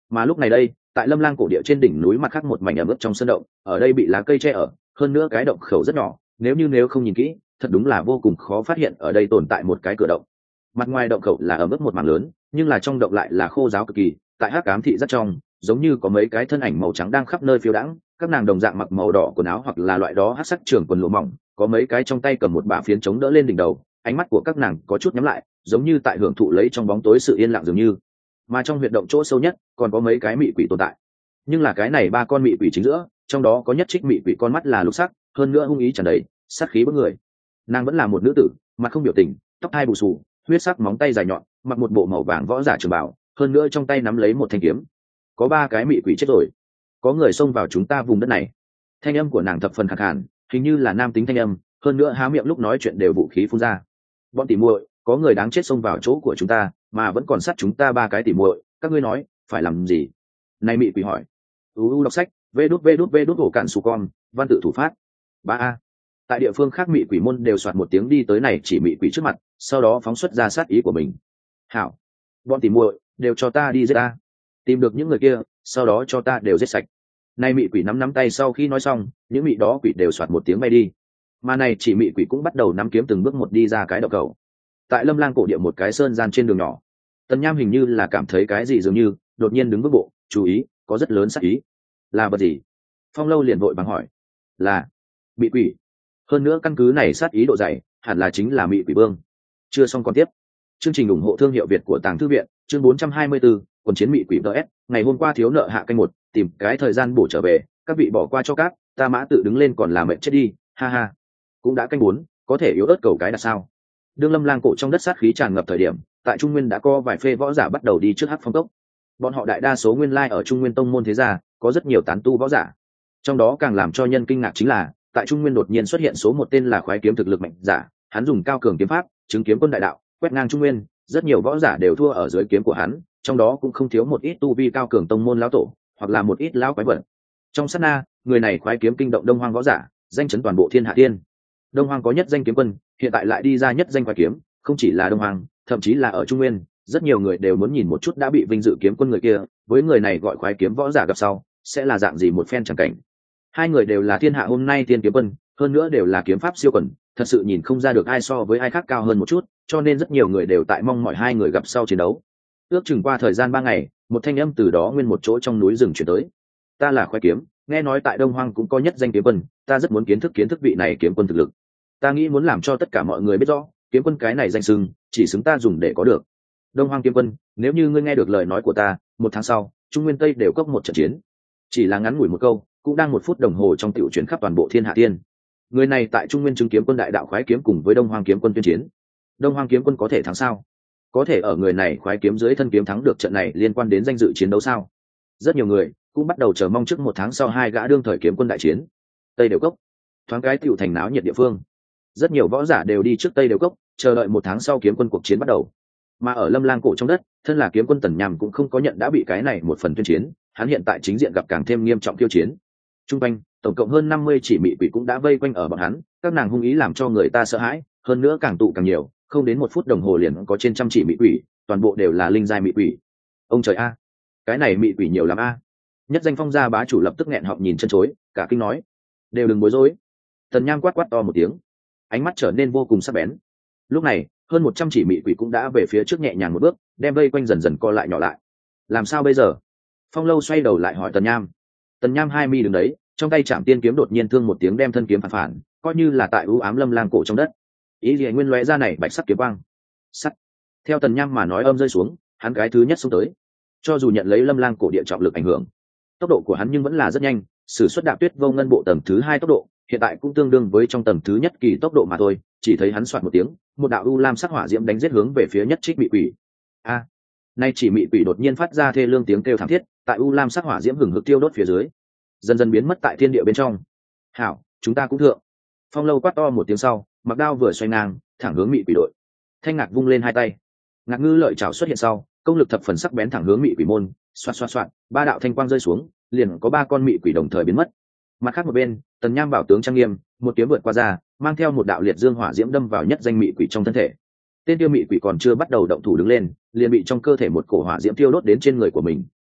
Mà lúc này đây, tại Lâm Lang cổ địa trên đỉnh núi mặt khác một mảnh ẩm ướt trong sơn động, ở đây bị lá cây che ở, hơn nữa cái động khẩu rất nhỏ, nếu như nếu không nhìn kỹ, thật đúng là vô cùng khó phát hiện ở đây tồn tại một cái cửa động. Mặt ngoài động khẩu là ẩm ướt một mảng lớn, nhưng là trong động lại là khô ráo cực kỳ, tại hắc ám thị rất trong, giống như có mấy cái thân ảnh màu trắng đang khắp nơi phiêu đãng, các nàng đồng dạng mặc màu đỏ quần áo hoặc là loại đó hắc sắc trường quần lụa mỏng, có mấy cái trong tay cầm một bả phiến chống đỡ lên đỉnh đầu, ánh mắt của các nàng có chút nhắm lại, giống như tại hưởng thụ lấy trong bóng tối sự yên lặng dường như. Mà trong huyệt động chỗ sâu nhất, còn có mấy cái mị quỷ tồn tại. Nhưng là cái này ba con mị quỷ chính giữa, trong đó có nhất trích mị quỷ con mắt là lục sắc, hơn nữa hung ý tràn đầy, sát khí bức người. Nàng vẫn là một nữ tử, mặt không biểu tình, tóc hai bù xù, huyết sắc móng tay dài nhọn, mặc một bộ màu vàng võ giả trường bào, hơn nữa trong tay nắm lấy một thanh kiếm. Có ba cái mị quỷ chết rồi, có người xông vào chúng ta vùng đất này. Thanh âm của nàng thập phần khàn khàn, hình như là nam tính thanh âm, hơn nữa há miệng lúc nói chuyện đều vũ khí phun ra. Bọn tỉ muội, có người đáng chết xông vào chỗ của chúng ta, mà vẫn còn sát chúng ta ba cái tỉ muội, các ngươi nói phải làm gì? Này mị quỷ hỏi. U đọc sách, vê đút vê đút vê đút hổ cạn su con, văn tự thủ phát. Ba a. Tại địa phương khác mị quỷ môn đều soạt một tiếng đi tới này chỉ mị quỷ trước mặt, sau đó phóng xuất ra sát ý của mình. Hảo, bọn tỉ muội đều cho ta đi giết ta, tìm được những người kia, sau đó cho ta đều giết sạch. Này mị quỷ nắm nắm tay sau khi nói xong, những mị đó quỷ đều soạt một tiếng bay đi. Mà này chỉ mị quỷ cũng bắt đầu nắm kiếm từng bước một đi ra cái động cầu. Tại Lâm Lang cổ địa một cái sơn gian trên đường nhỏ, Tần Nham hình như là cảm thấy cái gì dường như, đột nhiên đứng bước bộ, chú ý, có rất lớn sát ý. Là vật gì? Phong Lâu liền vội vàng hỏi. Là mị quỷ. Hơn nữa căn cứ này sát ý độ dày, hẳn là chính là mị quỷ vương. Chưa xong còn tiếp. Chương trình ủng hộ thương hiệu Việt của Tàng Thư viện, chương bốn trăm hai mươi tư, quần chiến mị quỷ ds. Ngày hôm qua thiếu nợ hạ canh một, tìm cái thời gian bổ trở về, các vị bỏ qua cho các, ta mã tự đứng lên còn làm mệnh chết đi, ha ha. Cũng đã canh bốn, có thể yếu ớt cầu cái là sao? Đương Lâm Lang cổ trong đất sát khí tràn ngập thời điểm, tại Trung Nguyên đã có vài phê võ giả bắt đầu đi trước Hắc Phong Cốc. Bọn họ đại đa số nguyên lai ở Trung Nguyên tông môn thế gia, có rất nhiều tán tu võ giả. Trong đó càng làm cho nhân kinh ngạc chính là, tại Trung Nguyên đột nhiên xuất hiện số một tên là khoái kiếm thực lực mạnh giả, hắn dùng cao cường kiếm pháp, chứng kiếm quân đại đạo, quét ngang Trung Nguyên, rất nhiều võ giả đều thua ở dưới kiếm của hắn, trong đó cũng không thiếu một ít tu vi cao cường tông môn lão tổ, hoặc là một ít lão quái vật. Trong sát na, người này khoái kiếm kinh động Đông Hoang võ giả, danh chấn toàn bộ thiên hạ tiên. Đông Hoang có nhất danh kiếm quân, hiện tại lại đi ra nhất danh khoái kiếm, không chỉ là Đông Hoang, thậm chí là ở Trung Nguyên, rất nhiều người đều muốn nhìn một chút đã bị vinh dự kiếm quân người kia, với người này gọi khoái kiếm võ giả gặp sau, sẽ là dạng gì một phen chẳng cảnh. Hai người đều là thiên hạ hôm nay tiên kiếm quân, hơn nữa đều là kiếm pháp siêu quần, thật sự nhìn không ra được ai so với ai khác cao hơn một chút, cho nên rất nhiều người đều tại mong mỏi hai người gặp sau chiến đấu. Ước chừng qua thời gian ba ngày, một thanh âm từ đó nguyên một chỗ trong núi rừng chuyển tới. Ta là khoái kiếm, nghe nói tại Đông Hoang cũng có nhất danh kiếm quân, ta rất muốn kiến thức kiến thức vị này kiếm quân thực lực. Ta nghĩ muốn làm cho tất cả mọi người biết rõ, kiếm quân cái này danh xưng, chỉ xứng ta dùng để có được. Đông Hoang kiếm quân, nếu như ngươi nghe được lời nói của ta, một tháng sau, Trung Nguyên Tây đều cốc một trận chiến. Chỉ là ngắn ngủi một câu, cũng đang một phút đồng hồ trong tiểu chuyển khắp toàn bộ thiên hạ tiên. Người này tại Trung Nguyên chứng kiếm quân đại đạo khoái kiếm cùng với Đông Hoang kiếm quân tuyên chiến. Đông Hoang kiếm quân có thể thắng sao? Có thể ở người này khoái kiếm dưới thân kiếm thắng được trận này liên quan đến danh dự chiến đấu sao? Rất nhiều người cũng bắt đầu chờ mong trước một tháng sau hai gã đương thời kiếm quân đại chiến. Tây Đều Cốc, thoáng cái tiểu thành náo nhiệt địa phương. Rất nhiều võ giả đều đi trước Tây Đều Cốc, chờ đợi một tháng sau kiếm quân cuộc chiến bắt đầu. Mà ở Lâm Lang cổ trong đất, thân là kiếm quân Tần Nham cũng không có nhận đã bị cái này một phần tuyên chiến, hắn hiện tại chính diện gặp càng thêm nghiêm trọng tiêu chiến. Trung quanh, tổng cộng hơn năm mươi chỉ mị quỷ cũng đã vây quanh ở bọn hắn, các nàng hung ý làm cho người ta sợ hãi, hơn nữa càng tụ càng nhiều, không đến một phút đồng hồ liền có trên trăm chỉ mị quỷ, toàn bộ đều là linh giai mị quỷ. Ông trời a, cái này mị quỷ nhiều lắm a. Nhất danh phong gia bá chủ lập tức nghẹn họng nhìn chân chối, cả kinh nói: "Đều đừng bối rối." Tần Nham quát quát to một tiếng, ánh mắt trở nên vô cùng sắc bén. Lúc này, hơn một trăm chỉ mị quỷ cũng đã về phía trước nhẹ nhàng một bước, đem vây quanh dần dần co lại nhỏ lại. Làm sao bây giờ? Phong Lâu xoay đầu lại hỏi Tần Nham. Tần Nham hai mi đứng đấy, trong tay chạm tiên kiếm đột nhiên thương một tiếng đem thân kiếm phản phản, coi như là tại ưu ám Lâm Lang cổ trong đất. Ý gì nguyên lóe ra này bạch sắc kiếm quang. Sắt. Theo Tần Nham mà nói âm rơi xuống, hắn cái thứ nhất xuống tới. Cho dù nhận lấy Lâm Lang cổ địa trọng lực ảnh hưởng, tốc độ của hắn nhưng vẫn là rất nhanh, sử xuất Đạp Tuyết Vô Ngân bộ tầng thứ hai tốc độ, hiện tại cũng tương đương với trong tầng thứ nhất kỳ tốc độ mà thôi, chỉ thấy hắn xoạt một tiếng, một đạo u lam sắc hỏa diễm đánh giết hướng về phía nhất trích mị quỷ. A, nay chỉ mị quỷ đột nhiên phát ra thê lương tiếng kêu thảm thiết, tại u lam sắc hỏa diễm hừng hực tiêu đốt phía dưới, dần dần biến mất tại thiên địa bên trong. Hảo, chúng ta cũng thượng. Phong Lâu quát to một tiếng sau, mặc đao vừa xoay ngang, thẳng hướng mị quỷ đội. Thanh Ngạc vung lên hai tay, Ngạc Ngư lợi chảo xuất hiện sau, công lực thập phần sắc bén thẳng hướng mị quỷ môn, xoạt xoạt xoạt, ba đạo thanh quang rơi xuống, liền có ba con mị quỷ đồng thời biến mất. Mặt khác một bên, Tần Nham bảo tướng trang nghiêm, một kiếm vượt qua ra, mang theo một đạo liệt dương hỏa diễm đâm vào nhất danh mị quỷ trong thân thể. Tên tiêu mị quỷ còn chưa bắt đầu động thủ đứng lên, liền bị trong cơ thể một cổ hỏa diễm tiêu đốt đến trên người của mình,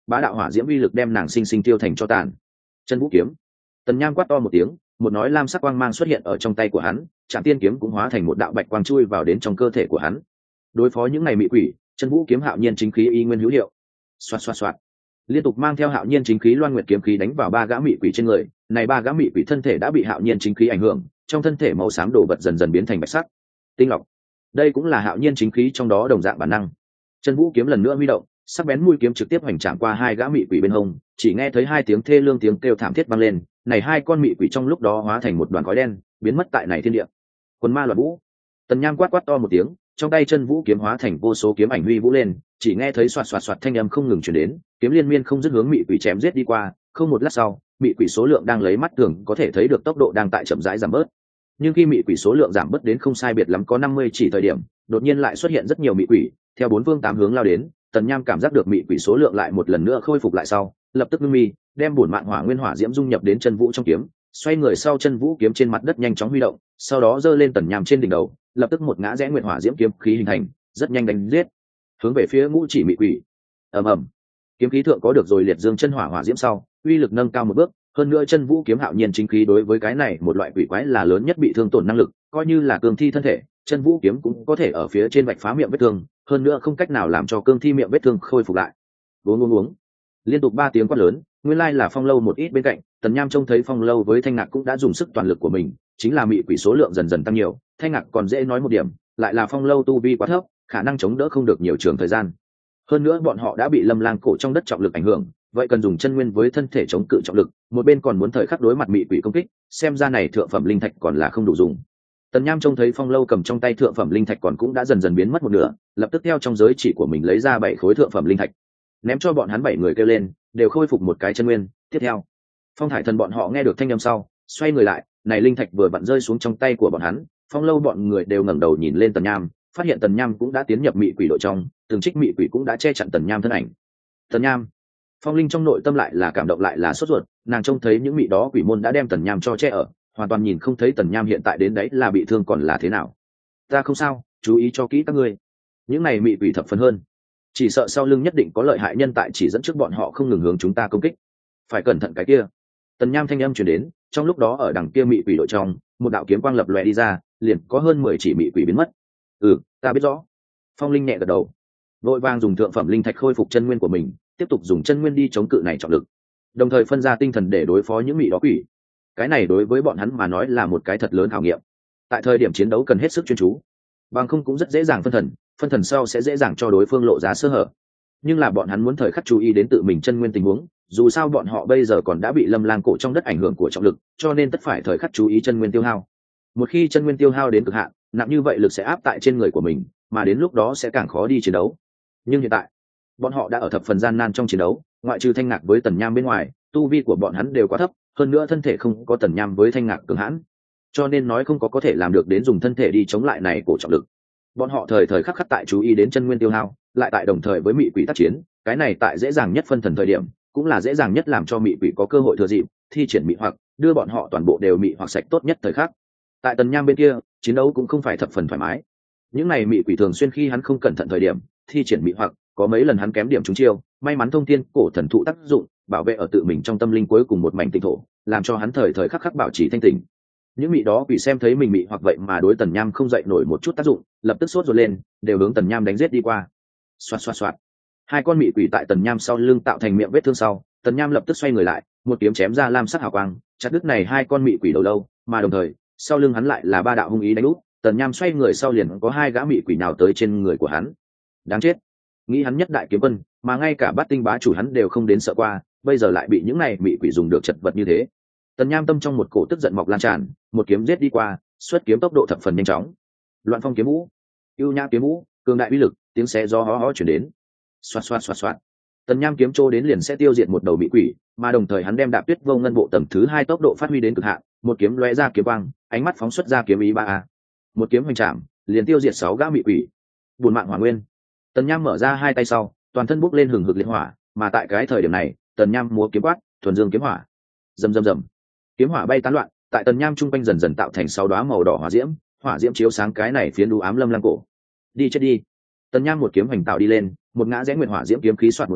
bá đạo hỏa diễm uy lực đem nàng sinh sinh tiêu thành cho tàn. Chân vũ kiếm. Tần Nham quát to một tiếng, một nói lam sắc quang mang xuất hiện ở trong tay của hắn, Trảm Tiên kiếm cũng hóa thành một đạo bạch quang chui vào đến trong cơ thể của hắn. Đối phó những này mị quỷ, chân vũ kiếm hạo nhiên chính khí y nguyên hữu hiệu. Xoạt xoạt xoạt, liên tục mang theo hạo nhiên chính khí loan nguyệt kiếm khí đánh vào ba gã mị quỷ trên người. Này ba gã mị quỷ thân thể đã bị hạo nhiên chính khí ảnh hưởng, trong thân thể màu xám đổ vật dần dần biến thành bạch sắc. Tinh lọc, đây cũng là hạo nhiên chính khí trong đó đồng dạng bản năng. Chân vũ kiếm lần nữa huy động, sắc bén mũi kiếm trực tiếp hoành chạm qua hai gã mị quỷ bên hông, chỉ nghe thấy hai tiếng thê lương tiếng kêu thảm thiết vang lên. Này hai con mị quỷ trong lúc đó hóa thành một đoàn khói đen, biến mất tại này thiên địa. Quần ma loạn vũ. Tần Nham quát quát to một tiếng, trong tay chân vũ kiếm hóa thành vô số kiếm ảnh huy vũ lên, chỉ nghe thấy xoạt xoạt xoạt thanh âm không ngừng truyền đến, kiếm liên miên không dứt hướng mị quỷ chém giết đi qua. Không một lát sau, mị quỷ số lượng đang lấy mắt thường có thể thấy được tốc độ đang tại chậm rãi giảm bớt. Nhưng khi mị quỷ số lượng giảm bớt đến không sai biệt lắm có năm mươi chỉ thời điểm, đột nhiên lại xuất hiện rất nhiều mị quỷ, theo bốn phương tám hướng lao đến. Tần Nham cảm giác được mị quỷ số lượng lại một lần nữa khôi phục lại sau, lập tức ngưng mi, đem bổn mạng hỏa nguyên hỏa diễm dung nhập đến chân vũ trong kiếm, xoay người sau chân vũ kiếm trên mặt đất nhanh chóng huy động, sau đó giơ lên Tần Nham trên đỉnh đầu, lập tức một ngã rẽ nguyệt hỏa diễm kiếm khí hình thành, rất nhanh đánh giết, hướng về phía ngũ chỉ mị quỷ. Ầm ầm, kiếm khí thượng có được rồi liệt dương chân hỏa hỏa diễm sau, uy lực nâng cao một bước, hơn nữa chân vũ kiếm hạo nhiên chính khí đối với cái này một loại quỷ quái là lớn nhất bị thương tổn năng lực, coi như là cương thi thân thể, chân vũ kiếm cũng có thể ở phía trên vạch phá miệng vết thương, hơn nữa không cách nào làm cho cương thi miệng vết thương khôi phục lại. Uống uống uống, liên tục ba tiếng quát lớn, nguyên lai là Phong Lâu một ít bên cạnh. Tần Nham trông thấy Phong Lâu với Thanh Ngạc cũng đã dùng sức toàn lực của mình, chính là mị quỷ số lượng dần dần tăng nhiều. Thanh Ngạc còn dễ nói một điểm, lại là Phong Lâu tu vi quá thấp, khả năng chống đỡ không được nhiều trường thời gian. Hơn nữa bọn họ đã bị Lâm Lang cổ trong đất trọng lực ảnh hưởng, vậy cần dùng chân nguyên với thân thể chống cự trọng lực, một bên còn muốn thời khắc đối mặt mị quỷ công kích, xem ra này thượng phẩm linh thạch còn là không đủ dùng. Tần Nham trông thấy Phong Lâu cầm trong tay thượng phẩm linh thạch còn cũng đã dần dần biến mất một nửa, lập tức theo trong giới chỉ của mình lấy ra bảy khối thượng phẩm linh thạch, ném cho bọn hắn bảy người kêu lên, đều khôi phục một cái chân nguyên. Tiếp theo, Phong Thải Thần bọn họ nghe được thanh âm sau, xoay người lại, này linh thạch vừa vặn rơi xuống trong tay của bọn hắn. Phong Lâu bọn người đều ngẩng đầu nhìn lên Tần Nham, phát hiện Tần Nham cũng đã tiến nhập mị quỷ đội trong, từng trích mị quỷ cũng đã che chặn Tần Nham thân ảnh. Tần Nham, Phong Linh trong nội tâm lại là cảm động lại là sốt ruột, nàng trông thấy những mị đó quỷ môn đã đem Tần Nham cho che ở, hoàn toàn nhìn không thấy Tần Nham hiện tại đến đấy là bị thương còn là thế nào. Ta không sao, chú ý cho kỹ các ngươi. Những này mị quỷ thập phần hơn, chỉ sợ sau lưng nhất định có lợi hại nhân tại chỉ dẫn trước bọn họ không ngừng hướng chúng ta công kích, phải cẩn thận cái kia. Tần Nham thanh âm truyền đến, trong lúc đó ở đằng kia mị quỷ đội trong, một đạo kiếm quang lập lòe đi ra, liền có hơn mười chỉ mị quỷ biến mất. Ừ, ta biết rõ. Phong Linh nhẹ gật đầu, vội vàng dùng thượng phẩm linh thạch khôi phục chân nguyên của mình, tiếp tục dùng chân nguyên đi chống cự này trọng lực, đồng thời phân ra tinh thần để đối phó những mị đó quỷ. Cái này đối với bọn hắn mà nói là một cái thật lớn khảo nghiệm. Tại thời điểm chiến đấu cần hết sức chuyên chú, bằng không cũng rất dễ dàng phân thần, phân thần sau sẽ dễ dàng cho đối phương lộ ra sơ hở. Nhưng là bọn hắn muốn thời khắc chú ý đến tự mình chân nguyên tình huống, dù sao bọn họ bây giờ còn đã bị Lâm Lang cổ trong đất ảnh hưởng của trọng lực, cho nên tất phải thời khắc chú ý chân nguyên tiêu hao. Một khi chân nguyên tiêu hao đến cực hạn, nặng như vậy lực sẽ áp tại trên người của mình, mà đến lúc đó sẽ càng khó đi chiến đấu. Nhưng hiện tại, bọn họ đã ở thập phần gian nan trong chiến đấu, ngoại trừ Thanh Ngạc với Tần Nham bên ngoài, tu vi của bọn hắn đều quá thấp, hơn nữa thân thể không có Tần Nham với Thanh Ngạc cường hãn, cho nên nói không có có thể làm được đến dùng thân thể đi chống lại này cổ trọng lực. Bọn họ thời thời khắc khắc tại chú ý đến chân nguyên tiêu hao, lại tại đồng thời với mị quỷ tác chiến, cái này tại dễ dàng nhất phân thần thời điểm, cũng là dễ dàng nhất làm cho mị quỷ có cơ hội thừa dịp thi triển mị hoặc, đưa bọn họ toàn bộ đều mị hoặc sạch tốt nhất thời khắc. Tại Tần Nham bên kia, chiến đấu cũng không phải thập phần thoải mái. Những này mị quỷ thường xuyên khi hắn không cẩn thận thời điểm thi triển mị hoặc, có mấy lần hắn kém điểm trúng chiêu, may mắn thông thiên cổ thần thụ tác dụng, bảo vệ ở tự mình trong tâm linh cuối cùng một mảnh tinh thổ, làm cho hắn thời thời khắc khắc bảo trì thanh tỉnh. Những mị đó quỷ xem thấy mình mị hoặc vậy mà đối Tần Nham không dậy nổi một chút tác dụng, lập tức sốt ruột lên, đều hướng Tần Nham đánh giết đi qua. Xoạt xoạt xoạt, hai con mị quỷ tại Tần Nham sau lưng tạo thành miệng vết thương sau, Tần Nham lập tức xoay người lại, một kiếm chém ra lam sắc hào quang, chặt đứt này hai con mị quỷ đầu lâu, mà đồng thời sau lưng hắn lại là ba đạo hung ý đánh úp. Tần Nham xoay người sau liền có hai gã mị quỷ nào tới trên người của hắn. Đáng chết, nghĩ hắn nhất đại kiếm quân, mà ngay cả bát tinh bá chủ hắn đều không đến sợ qua, bây giờ lại bị những này mị quỷ dùng được chật vật như thế. Tần Nham tâm trong một cổ tức giận mọc lan tràn, một kiếm giết đi qua, xuất kiếm tốc độ thập phần nhanh chóng. Loạn phong kiếm vũ, ưu nhã kiếm vũ, cường đại uy lực, tiếng xé gió hó hó chuyển đến. Xoạt xoạt xoạt xoạt, Tần Nham kiếm trô đến liền sẽ tiêu diệt một đầu mị quỷ, mà đồng thời hắn đem đạp tuyết vô ngân bộ tầng thứ hai tốc độ phát huy đến cực hạn, một kiếm lóe ra kiếm quang, ánh mắt phóng xuất ra kiếm ý ba a, một kiếm hoành trảm, liền tiêu diệt sáu gã mị quỷ. Buồn mạng hỏa nguyên. Tần Nham mở ra hai tay sau, toàn thân bốc lên hừng hực liệt hỏa, mà tại cái thời điểm này, Tần Nham múa kiếm quát, thuần dương kiếm hỏa. Rầm rầm rầm, kiếm hỏa bay tán loạn, tại Tần Nham trung quanh dần dần tạo thành sáu đóa màu đỏ hỏa diễm, hỏa diễm chiếu sáng cái này phiến đu ám Lâm Lang cổ. Đi chết đi. Tần Nham một kiếm hoành tạo đi lên, một ngã rẽ nguyệt hỏa diễm kiếm khí xoạt một tiếng,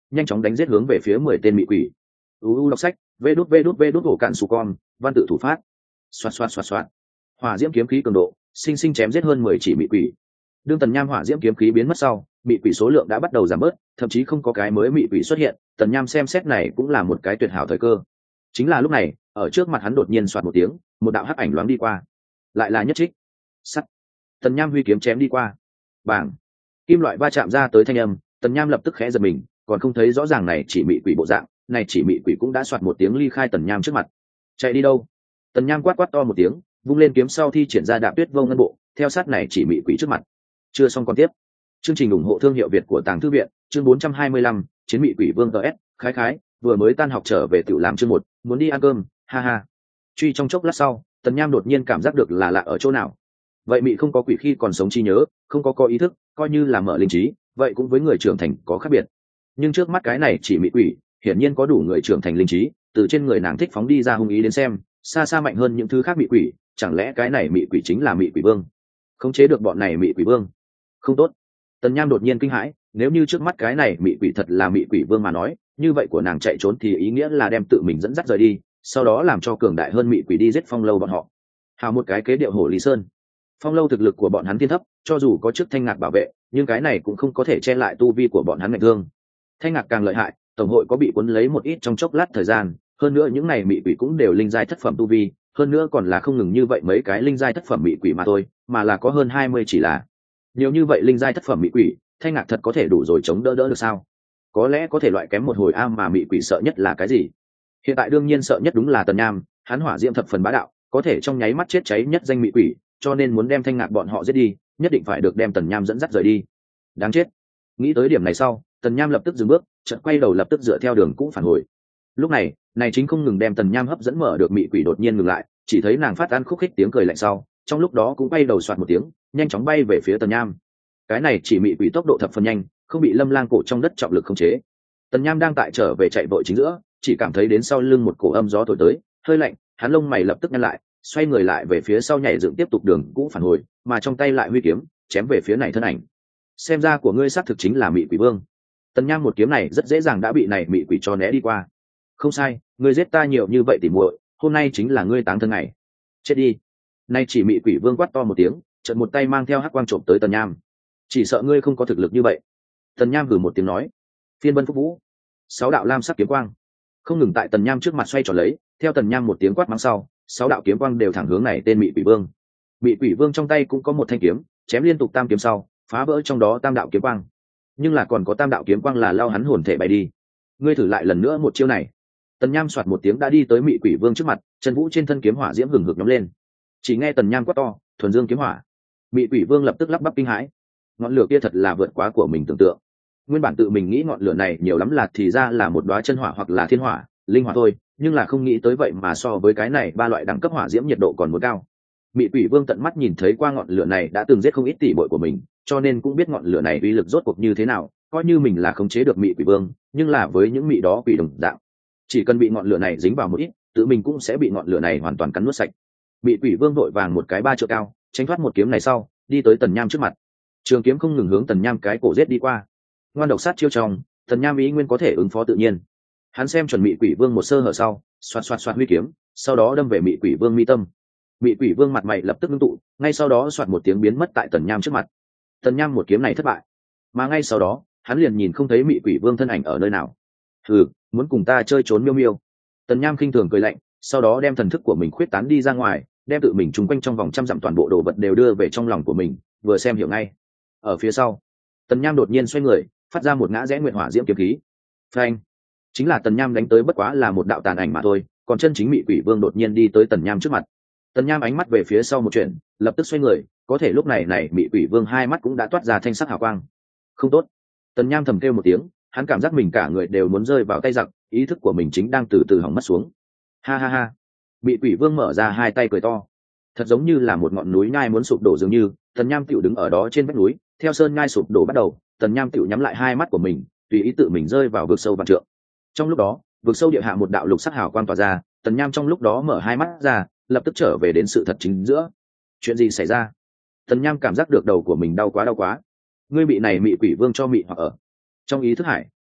nhanh chóng đánh giết hướng về phía mười tên mị quỷ. uu đọc sách, vê đút vê đút vê đút hổ cạn su con, văn tự thủ phát. Xoạt xoạt xoạt xoạt, hỏa diễm kiếm khí cường độ sinh sinh chém giết hơn mười chỉ mị quỷ. Đương tần nham hỏa diễm kiếm khí biến mất sau, mị quỷ số lượng đã bắt đầu giảm bớt, thậm chí không có cái mới mị quỷ xuất hiện. Tần nham xem xét này cũng là một cái tuyệt hảo thời cơ. Chính là lúc này, ở trước mặt hắn đột nhiên xoạt một tiếng, một đạo hắc ảnh loáng đi qua, lại là nhất trích sắt. Tần nham huy kiếm chém đi qua, bảng, kim loại va chạm ra tới thanh âm. Tần nham lập tức khẽ giật mình, còn không thấy rõ ràng này chỉ mị quỷ bộ dạng, này chỉ mị quỷ cũng đã xoạt một tiếng ly khai tần nham trước mặt. Chạy đi đâu? Tần nham quát quát to một tiếng, vung lên kiếm sau thi triển ra đạp tuyết vô ngân bộ, theo sát này chỉ mị quỷ trước mặt. Chưa xong còn tiếp. Chương trình ủng hộ thương hiệu Việt của Tàng Thư viện, chương bốn trăm hai mươi lăm, chiến mị quỷ vương ts, khái khái, vừa mới tan học trở về tự làm chương một, muốn đi ăn cơm, ha ha. Truy trong chốc lát sau, tần nham đột nhiên cảm giác được là lạ ở chỗ nào. Vậy mị không có quỷ khi còn sống trí nhớ, không có có ý thức, coi như là mở linh trí, vậy cũng với người trưởng thành có khác biệt. Nhưng trước mắt cái này chỉ mị quỷ, hiển nhiên có đủ người trưởng thành linh trí, từ trên người nàng thích phóng đi ra hung ý đến xem, xa xa mạnh hơn những thứ khác mị quỷ, chẳng lẽ cái này mị quỷ chính là mị quỷ vương? Khống chế được bọn này mị quỷ vương? Không tốt. Tần nham đột nhiên kinh hãi, nếu như trước mắt cái này mị quỷ thật là mị quỷ vương mà nói, như vậy của nàng chạy trốn thì ý nghĩa là đem tự mình dẫn dắt rời đi, sau đó làm cho cường đại hơn mị quỷ đi giết Phong Lâu bọn họ. Hào một cái kế điệu hổ Lý Sơn. Phong Lâu thực lực của bọn hắn thiên thấp, cho dù có trước Thanh Ngạc bảo vệ, nhưng cái này cũng không có thể che lại tu vi của bọn hắn ngạch thương. Thanh Ngạc càng lợi hại, tổng hội có bị cuốn lấy một ít trong chốc lát thời gian, hơn nữa những này mị quỷ cũng đều linh giai thất phẩm tu vi, hơn nữa còn là không ngừng như vậy mấy cái linh giai thất phẩm mị quỷ mà thôi, mà là có hơn hai mươi chỉ là. Nhiều như vậy linh giai thất phẩm mị quỷ, Thanh Ngạc thật có thể đủ rồi chống đỡ đỡ được sao? Có lẽ có thể loại kém một hồi a, mà mị quỷ sợ nhất là cái gì? Hiện tại đương nhiên sợ nhất đúng là Tần Nham, hắn hỏa diễm thập phần bá đạo, có thể trong nháy mắt chết cháy nhất danh mị quỷ, cho nên muốn đem Thanh Ngạc bọn họ giết đi, nhất định phải được đem Tần Nham dẫn dắt rời đi. Đáng chết. Nghĩ tới điểm này sau, Tần Nham lập tức dừng bước, chợt quay đầu lập tức dựa theo đường cũ phản hồi. Lúc này, này chính không ngừng đem Tần Nham hấp dẫn mở được mị quỷ đột nhiên ngừng lại, chỉ thấy nàng phát ăn khúc khích tiếng cười lạnh sau, trong lúc đó cũng quay đầu soạt một tiếng, nhanh chóng bay về phía Tần Nham. Cái này chỉ mị quỷ tốc độ thập phần nhanh, không bị Lâm Lang cổ trong đất trọng lực khống chế. Tần Nham đang tại trở về chạy vội chính giữa, chỉ cảm thấy đến sau lưng một cổ âm gió thổi tới, hơi lạnh, hắn lông mày lập tức nhăn lại, xoay người lại về phía sau nhảy dựng tiếp tục đường cũ phản hồi, mà trong tay lại huy kiếm, chém về phía này thân ảnh. Xem ra của ngươi xác thực chính là mị quỷ vương. Tần Nham một kiếm này rất dễ dàng đã bị này mị quỷ cho né đi qua. Không sai, ngươi giết ta nhiều như vậy tỉ muội, hôm nay chính là ngươi táng thân ngày. Chết đi. Nay chỉ mị quỷ vương quát to một tiếng, chợt một tay mang theo hắc quang trộm tới Tần Nham. Chỉ sợ ngươi không có thực lực như vậy. Tần Nham hừ một tiếng nói. Phiên Vân Phúc Vũ, sáu đạo lam sắc kiếm quang không ngừng tại Tần Nham trước mặt xoay tròn lấy, theo Tần Nham một tiếng quát mắng sau, sáu đạo kiếm quang đều thẳng hướng này tên mị quỷ vương. Mị quỷ vương trong tay cũng có một thanh kiếm, chém liên tục tam kiếm sau, phá vỡ trong đó tam đạo kiếm quang. Nhưng là còn có tam đạo kiếm quang là lao hắn hồn thể bay đi. Ngươi thử lại lần nữa một chiêu này. Tần Nham soạt một tiếng đã đi tới mị quỷ vương trước mặt, chân vũ trên thân kiếm hỏa diễm hừng hực nhóm lên. Chỉ nghe Tần Nham quát to, thuần dương kiếm hỏa. Mị quỷ vương lập tức lắp bắp kinh hãi. Ngọn lửa kia thật là vượt quá của mình tưởng tượng. Nguyên bản tự mình nghĩ ngọn lửa này nhiều lắm là thì ra là một đóa chân hỏa hoặc là thiên hỏa, linh hỏa thôi, nhưng là không nghĩ tới vậy mà so với cái này ba loại đẳng cấp hỏa diễm nhiệt độ còn muốn cao. Mị quỷ vương tận mắt nhìn thấy qua ngọn lửa này đã từng giết không ít tỷ muội của mình, cho nên cũng biết ngọn lửa này uy lực rốt cuộc như thế nào, coi như mình là khống chế được mị quỷ vương, nhưng là với những mị đó quỷ đồng dạng, chỉ cần bị ngọn lửa này dính vào một ít, tự mình cũng sẽ bị ngọn lửa này hoàn toàn cắn nuốt sạch. Mị quỷ vương vội vàng một cái ba trượng cao, tránh thoát một kiếm này sau, đi tới Tần Nham trước mặt. Trường kiếm không ngừng hướng Tần Nham cái cổ giết đi qua. Ngoan độc sát chiêu trong, Tần Nham ý nguyên có thể ứng phó tự nhiên. Hắn xem chuẩn mị quỷ vương một sơ hở sau, xoạt xoạt xoạt huy kiếm, sau đó đâm về mị quỷ vương mi tâm. Mị quỷ vương mặt mày lập tức ngưng tụ, ngay sau đó xoạt một tiếng biến mất tại Tần Nham trước mặt. Tần Nham một kiếm này thất bại, mà ngay sau đó, hắn liền nhìn không thấy mị quỷ vương thân ảnh ở nơi nào. Hừ, muốn cùng ta chơi trốn miêu miêu. Tần Nham khinh thường cười lạnh, sau đó đem thần thức của mình khuyết tán đi ra ngoài, đem tự mình trùng quanh trong vòng trăm dặm toàn bộ đồ vật đều đưa về trong lòng của mình, vừa xem hiểu ngay. Ở phía sau, Tần Nham đột nhiên xoay người, phát ra một ngã rẽ nguyện hỏa diễm kiếm khí. Phanh! Chính là Tần Nham đánh tới bất quá là một đạo tàn ảnh mà thôi, còn chân chính mị quỷ vương đột nhiên đi tới Tần Nham trước mặt. Tần Nham ánh mắt về phía sau một chuyện, lập tức xoay người, có thể lúc này này mị quỷ vương hai mắt cũng đã toát ra thanh sắc hào quang. Không tốt! Tần Nham thầm kêu một tiếng, hắn cảm giác mình cả người đều muốn rơi vào tay giặc, ý thức của mình chính đang từ từ hỏng mất xuống. Ha ha ha! Mị quỷ vương mở ra hai tay cười to, thật giống như là một ngọn núi nhai muốn sụp đổ dường như. Tần Nham tựu đứng ở đó trên vách núi, theo sơn nhai sụp đổ bắt đầu, Tần Nham tựu nhắm lại hai mắt của mình, tùy ý tự mình rơi vào vực sâu vạn trượng. Trong lúc đó, vực sâu địa hạ một đạo lục sắc hào quang tỏa ra, Tần Nham trong lúc đó mở hai mắt ra, lập tức trở về đến sự thật chính giữa. Chuyện gì xảy ra? Tần Nham cảm giác được đầu của mình đau quá đau quá. Ngươi bị này mị quỷ vương cho mị hoặc ở. Trong ý thức hải,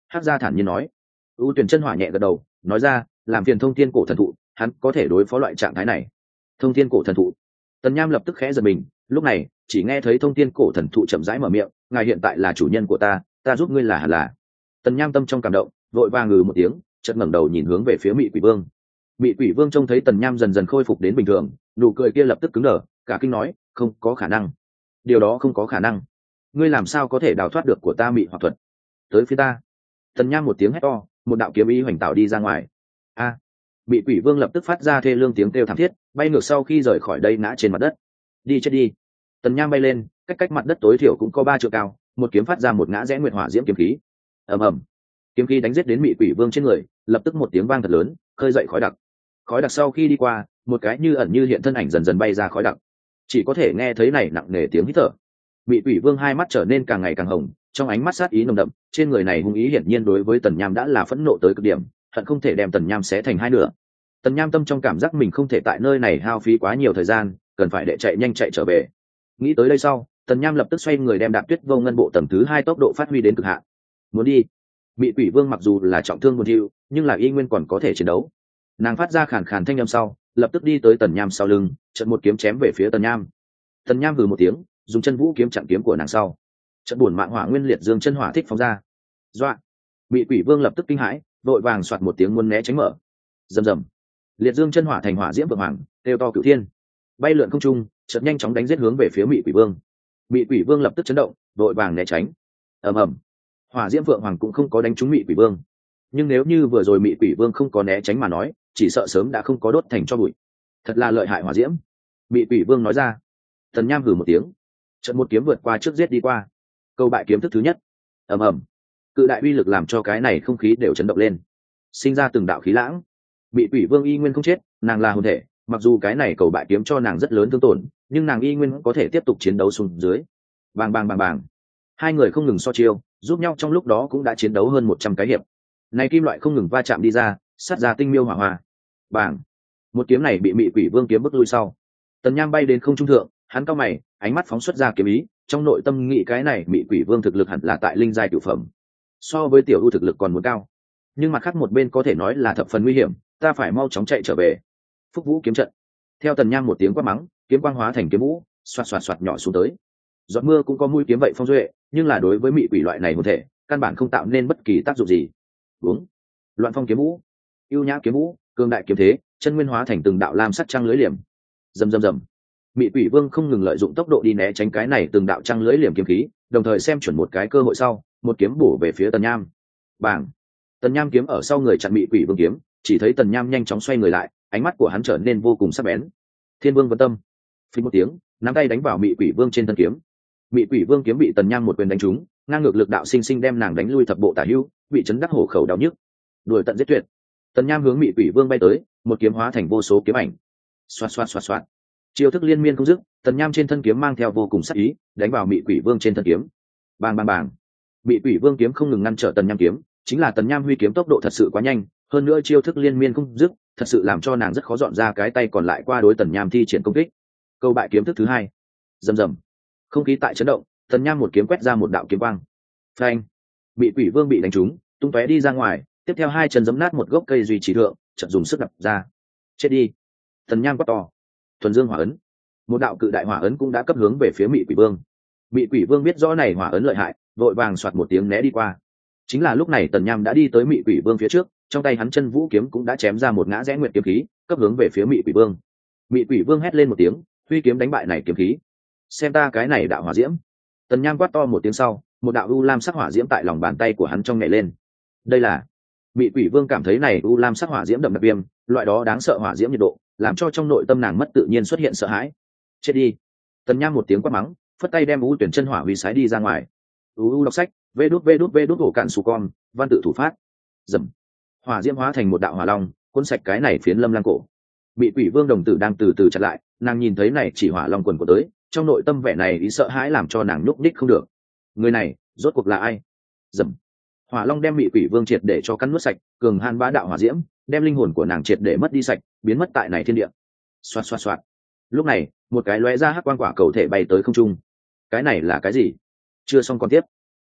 Hắc gia thản nhiên nói. U Tuyển chân hỏa nhẹ gật đầu, nói ra, làm phiền thông thiên cổ thần thụ, hắn có thể đối phó loại trạng thái này. Thông thiên cổ thần thụ. Tần Nham lập tức khẽ giật mình, lúc này chỉ nghe thấy thông thiên cổ thần thụ chậm rãi mở miệng, ngài hiện tại là chủ nhân của ta, ta giúp ngươi là hẳn là. Tần Nham tâm trong cảm động, vội vàng ngừ một tiếng, chợt ngẩng đầu nhìn hướng về phía Mị Quỷ Vương. Mị Quỷ Vương trông thấy Tần Nham dần dần khôi phục đến bình thường, nụ cười kia lập tức cứng đờ, cả kinh nói, không có khả năng, điều đó không có khả năng, ngươi làm sao có thể đào thoát được của ta mị hoặc thuật? Tới phía ta. Tần Nham một tiếng hét to, một đạo kiếm ý hoành tạo đi ra ngoài. A! À, Mị Quỷ Vương lập tức phát ra thê lương tiếng kêu thảm thiết, bay ngược sau khi rời khỏi đây ngã trên mặt đất. Đi chết đi. Tần Nham bay lên, cách cách mặt đất tối thiểu cũng có ba trượng cao, một kiếm phát ra một ngã rẽ nguyệt hỏa diễm kiếm khí. Ầm ầm. Kiếm khí đánh giết đến Mị Quỷ Vương trên người, lập tức một tiếng vang thật lớn, khơi dậy khói đặc. Khói đặc sau khi đi qua, một cái như ẩn như hiện thân ảnh dần dần bay ra khói đặc. Chỉ có thể nghe thấy này nặng nề tiếng hít thở. Mị Quỷ Vương hai mắt trở nên càng ngày càng hồng, trong ánh mắt sát ý nồng đậm, trên người này hung ý hiển nhiên đối với Tần Nham đã là phẫn nộ tới cực điểm, hận không thể đem Tần Nham xé thành hai nửa. Tần Nham tâm trong cảm giác mình không thể tại nơi này hao phí quá nhiều thời gian, cần phải để chạy nhanh chạy trở về. Nghĩ tới đây sau, Tần Nham lập tức xoay người đem Đạp Tuyết Vô Ngân bộ tầng thứ hai tốc độ phát huy đến cực hạn. Muốn đi. Mị Quỷ Vương mặc dù là trọng thương buồn thiu, nhưng là y nguyên còn có thể chiến đấu. Nàng phát ra khàn khàn thanh âm sau, lập tức đi tới Tần Nham sau lưng, chợt một kiếm chém về phía Tần Nham. Tần Nham hừ một tiếng, dùng chân vũ kiếm chặn kiếm của nàng sau. Chợt buồn mạng hỏa nguyên liệt dương chân hỏa thích phóng ra. Dọa. Mị Quỷ Vương lập tức kinh hãi, vội vàng soạt một tiếng muốn né tránh mở. Rầm rầm. Liệt dương chân hỏa thành hỏa diễm vượng hoàng, kêu to cửu thiên. Bay lượn không trung, chợt nhanh chóng đánh giết hướng về phía Mị Quỷ Vương. Mị Quỷ Vương lập tức chấn động, vội vàng né tránh. Ầm ầm. Hỏa diễm vượng hoàng cũng không có đánh trúng Mị Quỷ Vương. Nhưng nếu như vừa rồi Mị Quỷ Vương không có né tránh mà nói, chỉ sợ sớm đã không có đốt thành tro bụi. Thật là lợi hại hỏa diễm. Mị Quỷ Vương nói ra. Tần Nham hừ một tiếng, chợt một kiếm vượt qua trước giết đi qua. Câu bại kiếm thức thứ nhất. Ầm ầm. Cự đại uy lực làm cho cái này không khí đều chấn động lên, sinh ra từng đạo khí lãng. Mị Quỷ Vương y nguyên không chết, nàng là hồn thể, mặc dù cái này cầu bại kiếm cho nàng rất lớn thương tổn, nhưng nàng y nguyên có thể tiếp tục chiến đấu xuống dưới. Bang bang bang bang. Hai người không ngừng so chiêu, giúp nhau trong lúc đó cũng đã chiến đấu hơn một trăm cái hiệp. Này kim loại không ngừng va chạm đi ra, sát ra tinh miêu hỏa hoa. Bang. Một kiếm này bị Mị Quỷ Vương kiếm bức lui sau. Tần Nham bay đến không trung thượng, hắn cau mày, ánh mắt phóng xuất ra kiếm ý, trong nội tâm nghĩ cái này Mị Quỷ Vương thực lực hẳn là tại linh giai cửu phẩm, so với tiểu ưu thực lực còn muốn cao. Nhưng mặt khác một bên có thể nói là thập phần nguy hiểm, ta phải mau chóng chạy trở về. Phúc Vũ kiếm trận. Theo Tần Nham một tiếng quát mắng, kiếm quang hóa thành kiếm vũ, xoạt xoạt xoạt nhỏ xuống tới. Giọt mưa cũng có mũi kiếm vậy phong duệ, nhưng là đối với Mị Quỷ loại này hồn thể, căn bản không tạo nên bất kỳ tác dụng gì. Uống. Loạn phong kiếm vũ, ưu nhã kiếm vũ, cường đại kiếm thế, chân nguyên hóa thành từng đạo lam sắc trăng lưới liềm. Rầm rầm rầm. Mị Quỷ Vương không ngừng lợi dụng tốc độ đi né tránh cái này từng đạo trăng lưới liềm kiếm khí, đồng thời xem chuẩn một cái cơ hội sau, một kiếm bổ về phía Tần Nham. Bảng. Tần Nham kiếm ở sau người chặn Mị Quỷ Vương kiếm, chỉ thấy Tần Nham nhanh chóng xoay người lại, ánh mắt của hắn trở nên vô cùng sắc bén. Thiên Vương Vân Tâm. Phình một tiếng, nắm tay đánh vào Mị Quỷ Vương trên thân kiếm. Mị Quỷ Vương kiếm bị Tần Nham một quyền đánh trúng, ngang ngược lực đạo sinh sinh đem nàng đánh lui thập bộ tả hữu, bị chấn đắc hổ khẩu đau nhức. Đuổi tận giết tuyệt. Tần Nham hướng Mị Quỷ Vương bay tới, một kiếm hóa thành vô số kiếm ảnh. Xoạt xoạt xoạt xoạt. Chiêu thức liên miên không dứt, Tần Nham trên thân kiếm mang theo vô cùng sát ý, đánh vào Mị Quỷ Vương trên thân kiếm. Bang bang bang. Mị Quỷ Vương kiếm không ngừng ngăn trở Tần Nham kiếm, chính là Tần Nham huy kiếm tốc độ thật sự quá nhanh, hơn nữa chiêu thức liên miên không dứt, thật sự làm cho nàng rất khó dọn ra cái tay còn lại qua đối Tần Nham thi triển công kích. Câu bại kiếm thức thứ hai. Rầm rầm. Không khí tại chấn động, Tần Nham một kiếm quét ra một đạo kiếm quang. Phanh. Mị Quỷ Vương bị đánh trúng, tung tóe đi ra ngoài, tiếp theo hai chân giẫm nát một gốc cây duy trì thượng, chợt dùng sức đập ra. Chết đi. Tần Nham quát to. Thuần Dương Hỏa ấn. Một đạo cự đại hỏa ấn cũng đã cấp hướng về phía Mị Quỷ Vương. Mị Quỷ Vương biết rõ này hỏa ấn lợi hại, vội vàng soạt một tiếng né đi qua. Chính là lúc này Tần Nham đã đi tới Mị Quỷ Vương phía trước, trong tay hắn chân vũ kiếm cũng đã chém ra một ngã rẽ nguyệt kiếm khí, cấp hướng về phía Mị Quỷ Vương. Mị Quỷ Vương hét lên một tiếng, huy kiếm đánh bại này kiếm khí. Xem ta cái này đạo hỏa diễm. Tần Nham quát to một tiếng sau, một đạo u lam sắc hỏa diễm tại lòng bàn tay của hắn trong nhảy lên. Đây là Mị Quỷ Vương cảm thấy này u lam sắc hỏa diễm đậm đặc viêm, loại đó đáng sợ hỏa diễm nhiệt độ, làm cho trong nội tâm nàng mất tự nhiên xuất hiện sợ hãi. Chết đi. Tần Nham một tiếng quát mắng, phất tay đem u tuyển chân hỏa huy sái đi ra ngoài. U u đọc sách, vê đút vê đút vê đút hổ cạn sù con, văn tự thủ phát. Dầm. Hỏa diễm hóa thành một đạo hỏa long, cuốn sạch cái này phiến lâm lang cổ. Mị Quỷ Vương đồng tử đang từ từ chặt lại, nàng nhìn thấy này chỉ hỏa long quần của tới, trong nội tâm vẻ này ý sợ hãi làm cho nàng nhúc nhích không được. Người này rốt cuộc là ai? Dầm. Hỏa long đem Mị Quỷ Vương triệt để cho cắn nuốt sạch, cường han bá đạo hỏa diễm đem linh hồn của nàng triệt để mất đi sạch, biến mất tại này thiên địa. Xoạt xoạt xoạt. Lúc này một cái lóe ra hắc quang quả cầu thể bay tới không trung. Cái này là cái gì? Chưa xong còn tiếp.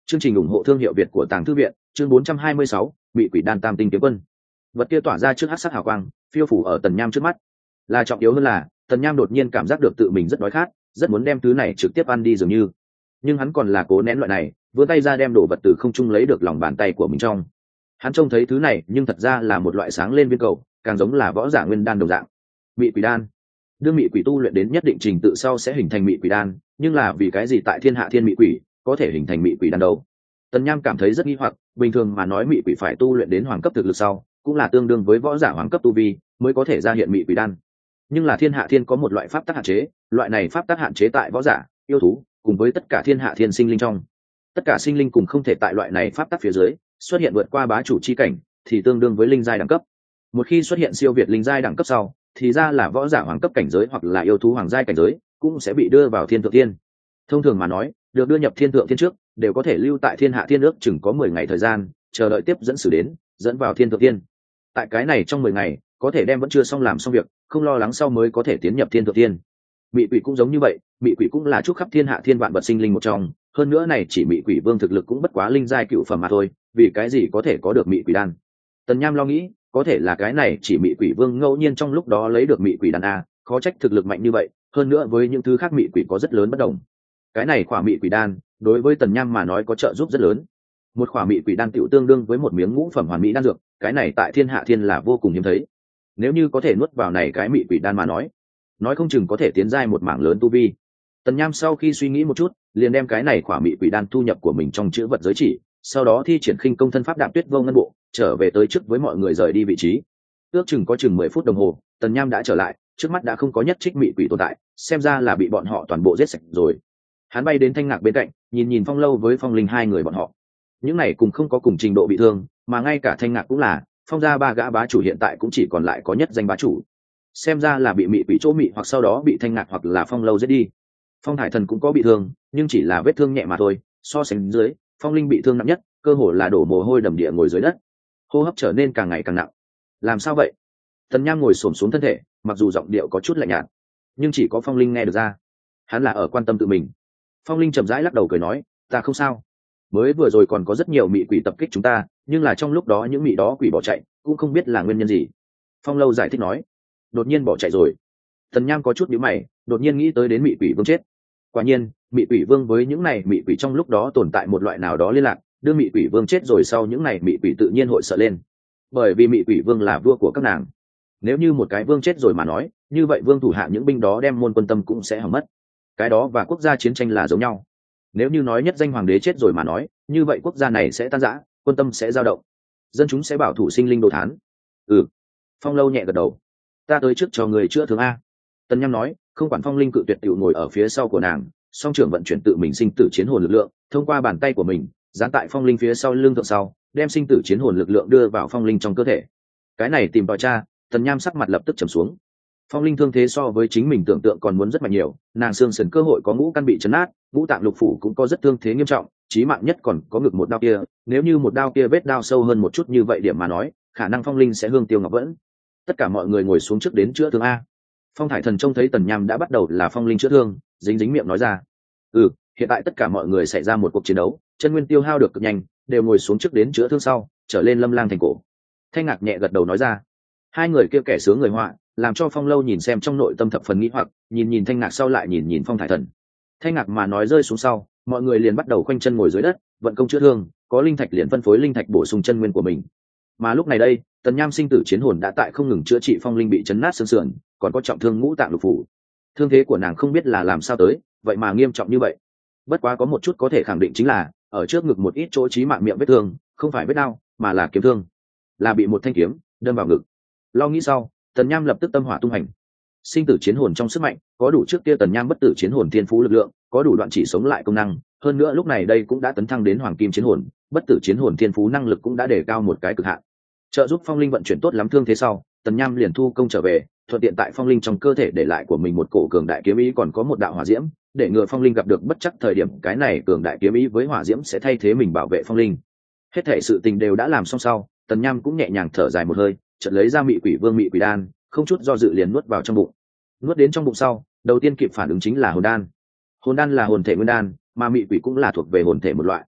Chương trình ủng hộ thương hiệu Việt của Tàng Thư viện, chương bốn trăm hai mươi sáu, Mị Quỷ Đan Tam Tinh Kiếm Quân. Vật kia tỏa ra trước hắc sắc hào quang, phiêu phủ ở Tần Nham trước mắt. Là trọng yếu hơn là, Tần Nham đột nhiên cảm giác được tự mình rất đói khát, rất muốn đem thứ này trực tiếp ăn đi dường như. Nhưng hắn còn là cố nén loại này, vươn tay ra đem đồ vật từ không trung lấy được lòng bàn tay của mình trong. Hắn trông thấy thứ này, nhưng thật ra là một loại sáng lên viên cầu, càng giống là võ giả nguyên đan đồng dạng. Mị Quỷ Đan. Đương mị quỷ tu luyện đến nhất định trình tự sau sẽ hình thành mị quỷ đan, nhưng là vì cái gì tại thiên hạ thiên mị quỷ có thể hình thành mị quỷ đan đâu? Tần Nham cảm thấy rất nghi hoặc, bình thường mà nói mị quỷ phải tu luyện đến hoàng cấp thực lực sau, cũng là tương đương với võ giả hoàng cấp tu vi mới có thể ra hiện mị quỷ đan. Nhưng là thiên hạ thiên có một loại pháp tắc hạn chế, loại này pháp tắc hạn chế tại võ giả, yêu thú, cùng với tất cả thiên hạ thiên sinh linh trong. Tất cả sinh linh cùng không thể tại loại này pháp tắc phía dưới xuất hiện vượt qua bá chủ chi cảnh, thì tương đương với linh giai đẳng cấp. Một khi xuất hiện siêu việt linh giai đẳng cấp sau, thì ra là võ giả hoàng cấp cảnh giới hoặc là yêu thú hoàng giai cảnh giới cũng sẽ bị đưa vào thiên thượng thiên. Thông thường mà nói, được đưa nhập thiên thượng thiên trước đều có thể lưu tại thiên hạ thiên ước chừng có mười ngày thời gian, chờ đợi tiếp dẫn xử đến, dẫn vào thiên thượng thiên. Tại cái này trong mười ngày, có thể đem vẫn chưa xong làm xong việc, không lo lắng sau mới có thể tiến nhập thiên thượng thiên. Mị quỷ cũng giống như vậy, mị quỷ cũng là chúc khắp thiên hạ thiên vạn vật sinh linh một trong, hơn nữa này chỉ mị quỷ vương thực lực cũng bất quá linh giai cựu phẩm mà thôi, vì cái gì có thể có được mị quỷ đan? Tần Nham lo nghĩ, có thể là cái này chỉ mị quỷ vương ngẫu nhiên trong lúc đó lấy được mị quỷ đan a, khó trách thực lực mạnh như vậy, hơn nữa với những thứ khác mị quỷ có rất lớn bất đồng. Cái này khỏa mị quỷ đan đối với Tần Nham mà nói có trợ giúp rất lớn. Một khỏa mị quỷ đan tiểu tương đương với một miếng ngũ phẩm hoàn mỹ đan dược, cái này tại thiên hạ thiên là vô cùng hiếm thấy. Nếu như có thể nuốt vào này cái mị quỷ đan mà nói, nói không chừng có thể tiến giai một mảng lớn tu vi. Tần Nham sau khi suy nghĩ một chút, liền đem cái này khỏa mị quỷ đan thu nhập của mình trong chữ vật giới chỉ, sau đó thi triển khinh công thân pháp đạp tuyết vô ngân bộ, trở về tới trước với mọi người rời đi vị trí. Ước chừng có chừng mười phút đồng hồ, Tần Nham đã trở lại, trước mắt đã không có nhất trích mị quỷ tồn tại, xem ra là bị bọn họ toàn bộ giết sạch rồi. Hắn bay đến Thanh Ngạc bên cạnh, nhìn nhìn Phong Lâu với Phong Linh hai người bọn họ. Những này cùng không có cùng trình độ bị thương, mà ngay cả Thanh Ngạc cũng là, Phong gia ba gã bá chủ hiện tại cũng chỉ còn lại có nhất danh bá chủ. Xem ra là bị mị quỷ chỗ mị hoặc sau đó bị Thanh Ngạc hoặc là Phong Lâu giết đi. Phong Thải Thần cũng có bị thương, nhưng chỉ là vết thương nhẹ mà thôi, so sánh dưới, Phong Linh bị thương nặng nhất, cơ hồ là đổ mồ hôi đầm địa ngồi dưới đất, hô hấp trở nên càng ngày càng nặng. Làm sao vậy? Tần Nham ngồi xổm xuống thân thể, mặc dù giọng điệu có chút lạnh nhạt, nhưng chỉ có Phong Linh nghe được ra, hắn là ở quan tâm tự mình. Phong Linh chậm rãi lắc đầu cười nói, ta không sao. Mới vừa rồi còn có rất nhiều mị quỷ tập kích chúng ta, nhưng là trong lúc đó những mị đó quỷ bỏ chạy, cũng không biết là nguyên nhân gì. Phong Lâu giải thích nói, đột nhiên bỏ chạy rồi. Tần Nham có chút nhíu mày, đột nhiên nghĩ tới đến mị quỷ vương chết. Quả nhiên, mị quỷ vương với những này mị quỷ trong lúc đó tồn tại một loại nào đó liên lạc, đưa mị quỷ vương chết rồi sau những này mị quỷ tự nhiên hội sợ lên, bởi vì mị quỷ vương là vua của các nàng. Nếu như một cái vương chết rồi mà nói, như vậy vương thủ hạ những binh đó đem môn quân tâm cũng sẽ hỏng mất. Cái đó và quốc gia chiến tranh là giống nhau. Nếu như nói nhất danh hoàng đế chết rồi mà nói, như vậy quốc gia này sẽ tan rã, quân tâm sẽ dao động, dân chúng sẽ bảo thủ sinh linh đồ thán. Ừ. Phong Lâu nhẹ gật đầu, ta tới trước cho người chữa thương a. Tần Nham nói, không quản Phong Linh cự tuyệt tiểu ngồi ở phía sau của nàng, song trưởng vận chuyển tự mình sinh tử chiến hồn lực lượng, thông qua bàn tay của mình dán tại Phong Linh phía sau lưng thượng sau, đem sinh tử chiến hồn lực lượng đưa vào Phong Linh trong cơ thể. Cái này tìm tòi tra, Tần Nham sắc mặt lập tức trầm xuống. Phong Linh thương thế so với chính mình tưởng tượng còn muốn rất mạnh nhiều, nàng xương sườn cơ hội có ngũ căn bị chấn nát, ngũ tạng lục phủ cũng có rất thương thế nghiêm trọng, chí mạng nhất còn có ngực một đao kia, nếu như một đao kia vết đao sâu hơn một chút như vậy điểm mà nói, khả năng Phong Linh sẽ hương tiêu ngọc vẫn. Tất cả mọi người ngồi xuống trước đến chữa thương a. Phong Thải Thần trông thấy Tần Nham đã bắt đầu là Phong Linh chữa thương, dính dính miệng nói ra, ừ, hiện tại tất cả mọi người xảy ra một cuộc chiến đấu, chân nguyên tiêu hao được cực nhanh, đều ngồi xuống trước đến chữa thương sau, trở lên Lâm Lang thành cổ. Thanh Ngạc nhẹ gật đầu nói ra. Hai người kia kẻ sướng người họa, làm cho Phong Lâu nhìn xem trong nội tâm thập phần nghĩ hoặc, nhìn nhìn Thanh Ngạc sau lại nhìn nhìn Phong Thải Thần. Thanh Ngạc mà nói rơi xuống sau, mọi người liền bắt đầu khoanh chân ngồi dưới đất, vận công chữa thương, có linh thạch liền phân phối linh thạch bổ sung chân nguyên của mình. Mà lúc này đây, Tần Nham sinh tử chiến hồn đã tại không ngừng chữa trị Phong Linh bị chấn nát xương sườn, còn có trọng thương ngũ tạng lục phủ. Thương thế của nàng không biết là làm sao tới, vậy mà nghiêm trọng như vậy. Bất quá có một chút có thể khẳng định chính là, ở trước ngực một ít chỗ chí mạng miệng vết thương, không phải vết đau, mà là kiếm thương, là bị một thanh kiếm đâm vào ngực. Lo nghĩ sau, Tần Nham lập tức tâm hỏa tung hành. Sinh tử chiến hồn trong sức mạnh, có đủ trước kia Tần Nham bất tử chiến hồn thiên phú lực lượng, có đủ đoạn chỉ sống lại công năng, hơn nữa lúc này đây cũng đã tấn thăng đến hoàng kim chiến hồn, bất tử chiến hồn thiên phú năng lực cũng đã đề cao một cái cực hạn. Trợ giúp Phong Linh vận chuyển tốt lắm thương thế sau, Tần Nham liền thu công trở về, thuận tiện tại Phong Linh trong cơ thể để lại của mình một cổ cường đại kiếm ý còn có một đạo hỏa diễm, để ngừa Phong Linh gặp được bất chắc thời điểm cái này cường đại kiếm ý với hỏa diễm sẽ thay thế mình bảo vệ Phong Linh. Hết thảy sự tình đều đã làm xong sau, Tần Nham cũng nhẹ nhàng thở dài một hơi, chợt lấy ra Mị Quỷ Vương Mị Quỷ Đan, không chút do dự liền nuốt vào trong bụng. Nuốt đến trong bụng sau, đầu tiên kịp phản ứng chính là hồn đan. Hồn đan là hồn thể nguyên đan, mà Mị Quỷ cũng là thuộc về hồn thể một loại.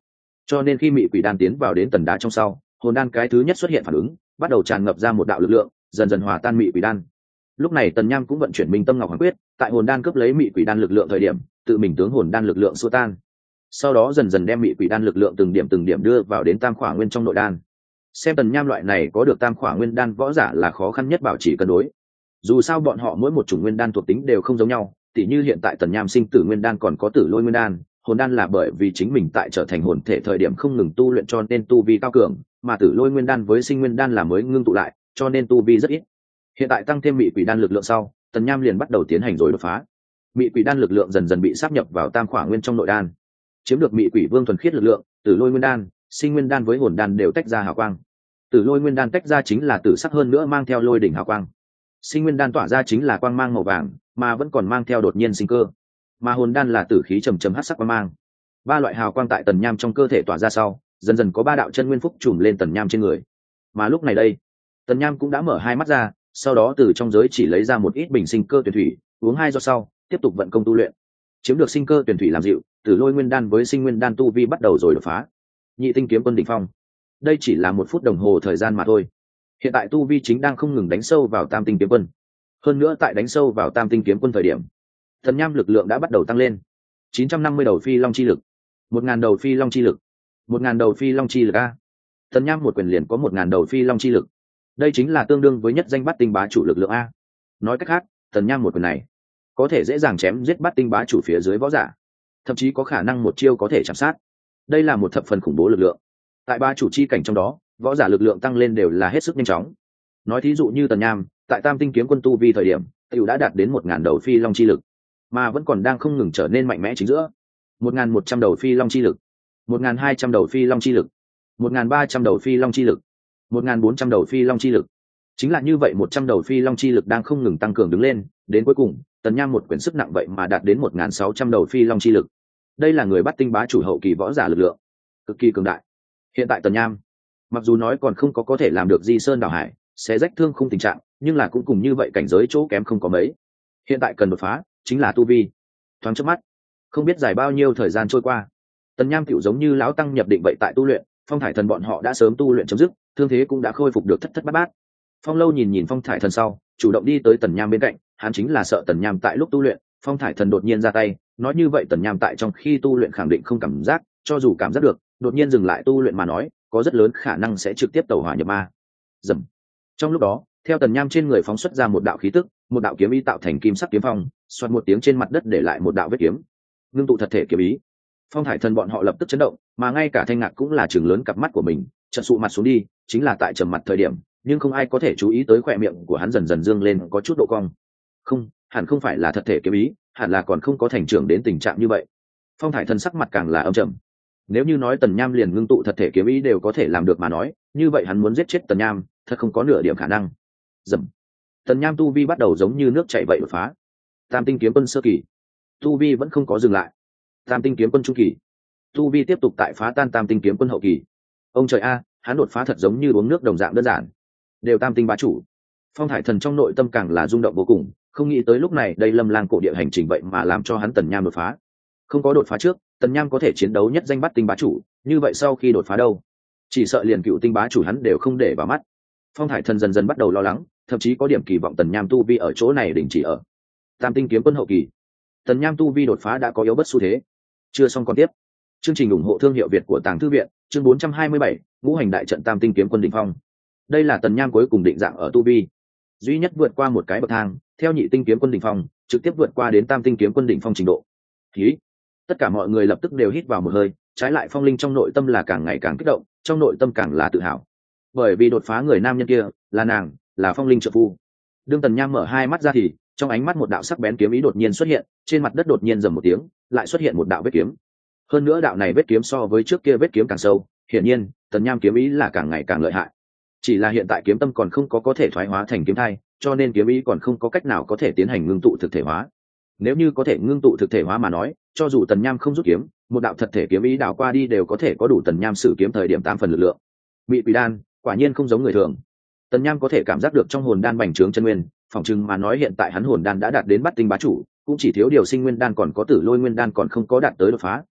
cho nên khi mị quỷ đan tiến vào đến tần đá trong sau, hồn đan cái thứ nhất xuất hiện phản ứng, bắt đầu tràn ngập ra một đạo lực lượng, dần dần hòa tan mị quỷ đan. Lúc này tần nham cũng vận chuyển minh tâm ngọc hoàng quyết, tại hồn đan cướp lấy mị quỷ đan lực lượng thời điểm, tự mình tướng hồn đan lực lượng xua tan, sau đó dần dần đem mị quỷ đan lực lượng từng điểm từng điểm đưa vào đến tam khỏa nguyên trong nội đan. Xem tần nham loại này có được tam khỏa nguyên đan võ giả là khó khăn nhất bảo trì cân đối, dù sao bọn họ mỗi một chủng nguyên đan thuộc tính đều không giống nhau. Tỉ như hiện tại tần nham sinh tử nguyên đan còn có tử lôi nguyên đan, hồn đan là bởi vì chính mình tại trở thành hồn thể thời điểm không ngừng tu luyện cho nên tu vi cao cường, mà tử lôi nguyên đan với sinh nguyên đan là mới ngưng tụ lại cho nên tu vi rất ít. Hiện tại tăng thêm mị quỷ đan lực lượng sau, tần nham liền bắt đầu tiến hành rồi đột phá. Mị quỷ đan lực lượng dần dần bị sáp nhập vào tam khỏa nguyên trong nội đan, chiếm được mị quỷ vương thuần khiết lực lượng. Tử lôi nguyên đan, sinh nguyên đan với hồn đan đều tách ra hào quang. Tử lôi nguyên đan tách ra chính là tử sắc hơn nữa mang theo lôi đỉnh hào quang, sinh nguyên đan tỏa ra chính là quang mang màu vàng mà vẫn còn mang theo đột nhiên sinh cơ, mà hồn đan là tử khí trầm trầm hắc sắc quang mang. Ba loại hào quang tại tần nham trong cơ thể tỏa ra sau, dần dần có ba đạo chân nguyên phúc trùm lên tần nham trên người. Mà lúc này đây, tần nham cũng đã mở hai mắt ra, sau đó từ trong giới chỉ lấy ra một ít bình sinh cơ tuyển thủy, uống hai giọt sau tiếp tục vận công tu luyện, chiếm được sinh cơ tuyển thủy làm dịu, tử lôi nguyên đan với sinh nguyên đan tu vi bắt đầu rồi đột phá. Nhị tinh kiếm quân đỉnh phong, đây chỉ là một phút đồng hồ thời gian mà thôi. Hiện tại tu vi chính đang không ngừng đánh sâu vào tam tinh kiếm quân, hơn nữa tại đánh sâu vào tam tinh kiếm quân thời điểm, tần nham lực lượng đã bắt đầu tăng lên. chín trăm năm mươi đầu phi long chi lực, một ngàn đầu phi long chi lực, một ngàn đầu phi long chi lực a. Tần nham một quyền liền có một ngàn đầu phi long chi lực, đây chính là tương đương với nhất danh bát tinh bá chủ lực lượng a. Nói cách khác, tần nham một quyền này có thể dễ dàng chém giết bát tinh bá chủ phía dưới võ giả, thậm chí có khả năng một chiêu có thể chạm sát. Đây là một thập phần khủng bố lực lượng. Tại bá chủ chi cảnh trong đó, võ giả lực lượng tăng lên đều là hết sức nhanh chóng. Nói thí dụ như tần nham tại tam tinh kiếm quân tu vi thời điểm tiểu đã đạt đến một ngàn đầu phi long chi lực, mà vẫn còn đang không ngừng trở nên mạnh mẽ chính giữa. Một ngàn một trăm đầu phi long chi lực, một ngàn hai trăm đầu phi long chi lực, một ngàn ba trăm đầu phi long chi lực, một ngàn bốn trăm đầu phi long chi lực. Chính là như vậy một trăm đầu phi long chi lực đang không ngừng tăng cường đứng lên, đến cuối cùng tần nham một quyển sức nặng vậy mà đạt đến một ngàn sáu trăm đầu phi long chi lực. Đây là người bắt tinh bá chủ hậu kỳ võ giả lực lượng, cực kỳ cường đại. Hiện tại tần nham mặc dù nói còn không có có thể làm được di sơn đảo hải, sẽ rách thương không tình trạng, nhưng là cũng cùng như vậy cảnh giới chỗ kém không có mấy. Hiện tại cần đột phá chính là tu vi. Thoáng chớp mắt, không biết dài bao nhiêu thời gian trôi qua, tần nham tiểu giống như lão tăng nhập định vậy tại tu luyện. Phong thải thần bọn họ đã sớm tu luyện chấm dứt, thương thế cũng đã khôi phục được thất thất bát bát. Phong lâu nhìn nhìn phong thải thần sau, chủ động đi tới tần nham bên cạnh, hắn chính là sợ tần nham tại lúc tu luyện phong thải thần đột nhiên ra tay, nói như vậy tần nham tại trong khi tu luyện khẳng định không cảm giác, cho dù cảm giác được đột nhiên dừng lại tu luyện mà nói, có rất lớn khả năng sẽ trực tiếp tẩu hỏa nhập ma. Dầm. Trong lúc đó, theo tần nham trên người phóng xuất ra một đạo khí tức, một đạo kiếm ý tạo thành kim sắc kiếm phong, xoát một tiếng trên mặt đất để lại một đạo vết kiếm. Ngưng tụ thật thể kiếm ý. Phong thải thần bọn họ lập tức chấn động, mà ngay cả Thanh Ngạc cũng là chừng lớn cặp mắt của mình, chợt sụ mặt xuống đi, chính là tại trầm mặt thời điểm, nhưng không ai có thể chú ý tới khóe miệng của hắn dần dần dương lên có chút độ cong. Không, hẳn không phải là thật thể kiếm ý, hẳn là còn không có thành trưởng đến tình trạng như vậy. Phong thải thần sắc mặt càng là âm trầm. Nếu như nói tần nham liền ngưng tụ thật thể kiếm ý đều có thể làm được mà nói, như vậy hắn muốn giết chết tần nham thật không có nửa điểm khả năng. Dầm. Tần nham tu vi bắt đầu giống như nước chảy vậy đột phá. Tam tinh kiếm quân sơ kỳ, tu vi vẫn không có dừng lại. Tam tinh kiếm quân trung kỳ, tu vi tiếp tục tại phá tan tam tinh kiếm quân hậu kỳ. Ông trời a, hắn đột phá thật giống như uống nước đồng dạng đơn giản. Đều tam tinh bá chủ. Phong thải thần trong nội tâm càng là rung động vô cùng, không nghĩ tới lúc này đây lâm lang cổ địa hành trình vậy mà làm cho hắn tần nham đột phá. Không có đột phá trước, tần nham có thể chiến đấu nhất danh bắt tinh bá chủ, như vậy sau khi đột phá đâu, chỉ sợ liền cựu tinh bá chủ hắn đều không để vào mắt. Phong thải thần dần dần bắt đầu lo lắng, thậm chí có điểm kỳ vọng tần nham tu vi ở chỗ này đình chỉ ở tam tinh kiếm quân hậu kỳ. Tần nham tu vi đột phá đã có yếu bất xu thế. Chưa xong còn tiếp. Chương trình ủng hộ thương hiệu Việt của Tàng Thư viện, chương bốn trăm hai mươi bảy, ngũ hành đại trận tam tinh kiếm quân đỉnh phong. Đây là tần nham cuối cùng định dạng ở tu vi, duy nhất vượt qua một cái bậc thang, theo nhị tinh kiếm quân đỉnh phong, trực tiếp vượt qua đến tam tinh kiếm quân đỉnh phong trình độ. Khí. Tất cả mọi người lập tức đều hít vào một hơi, trái lại Phong Linh trong nội tâm là càng ngày càng kích động, trong nội tâm càng là tự hào. Bởi vì đột phá người nam nhân kia là nàng, là Phong Linh trợ phu. Đương tần nham mở hai mắt ra thì, trong ánh mắt một đạo sắc bén kiếm ý đột nhiên xuất hiện, trên mặt đất đột nhiên rầm một tiếng, lại xuất hiện một đạo vết kiếm. Hơn nữa đạo này vết kiếm so với trước kia vết kiếm càng sâu, hiển nhiên, tần nham kiếm ý là càng ngày càng lợi hại. Chỉ là hiện tại kiếm tâm còn không có có thể thoái hóa thành kiếm thai, cho nên kiếm ý còn không có cách nào có thể tiến hành ngưng tụ thực thể hóa. Nếu như có thể ngưng tụ thực thể hóa mà nói, cho dù tần nham không rút kiếm, một đạo thật thể kiếm ý đảo qua đi đều có thể có đủ tần nham sử kiếm thời điểm tám phần lực lượng. Mị quỷ đan, quả nhiên không giống người thường. Tần nham có thể cảm giác được trong hồn đan bành trướng chân nguyên, phỏng chừng mà nói hiện tại hắn hồn đan đã đạt đến bát tinh bá chủ, cũng chỉ thiếu điều sinh nguyên đan còn có tử lôi nguyên đan còn không có đạt tới đột phá,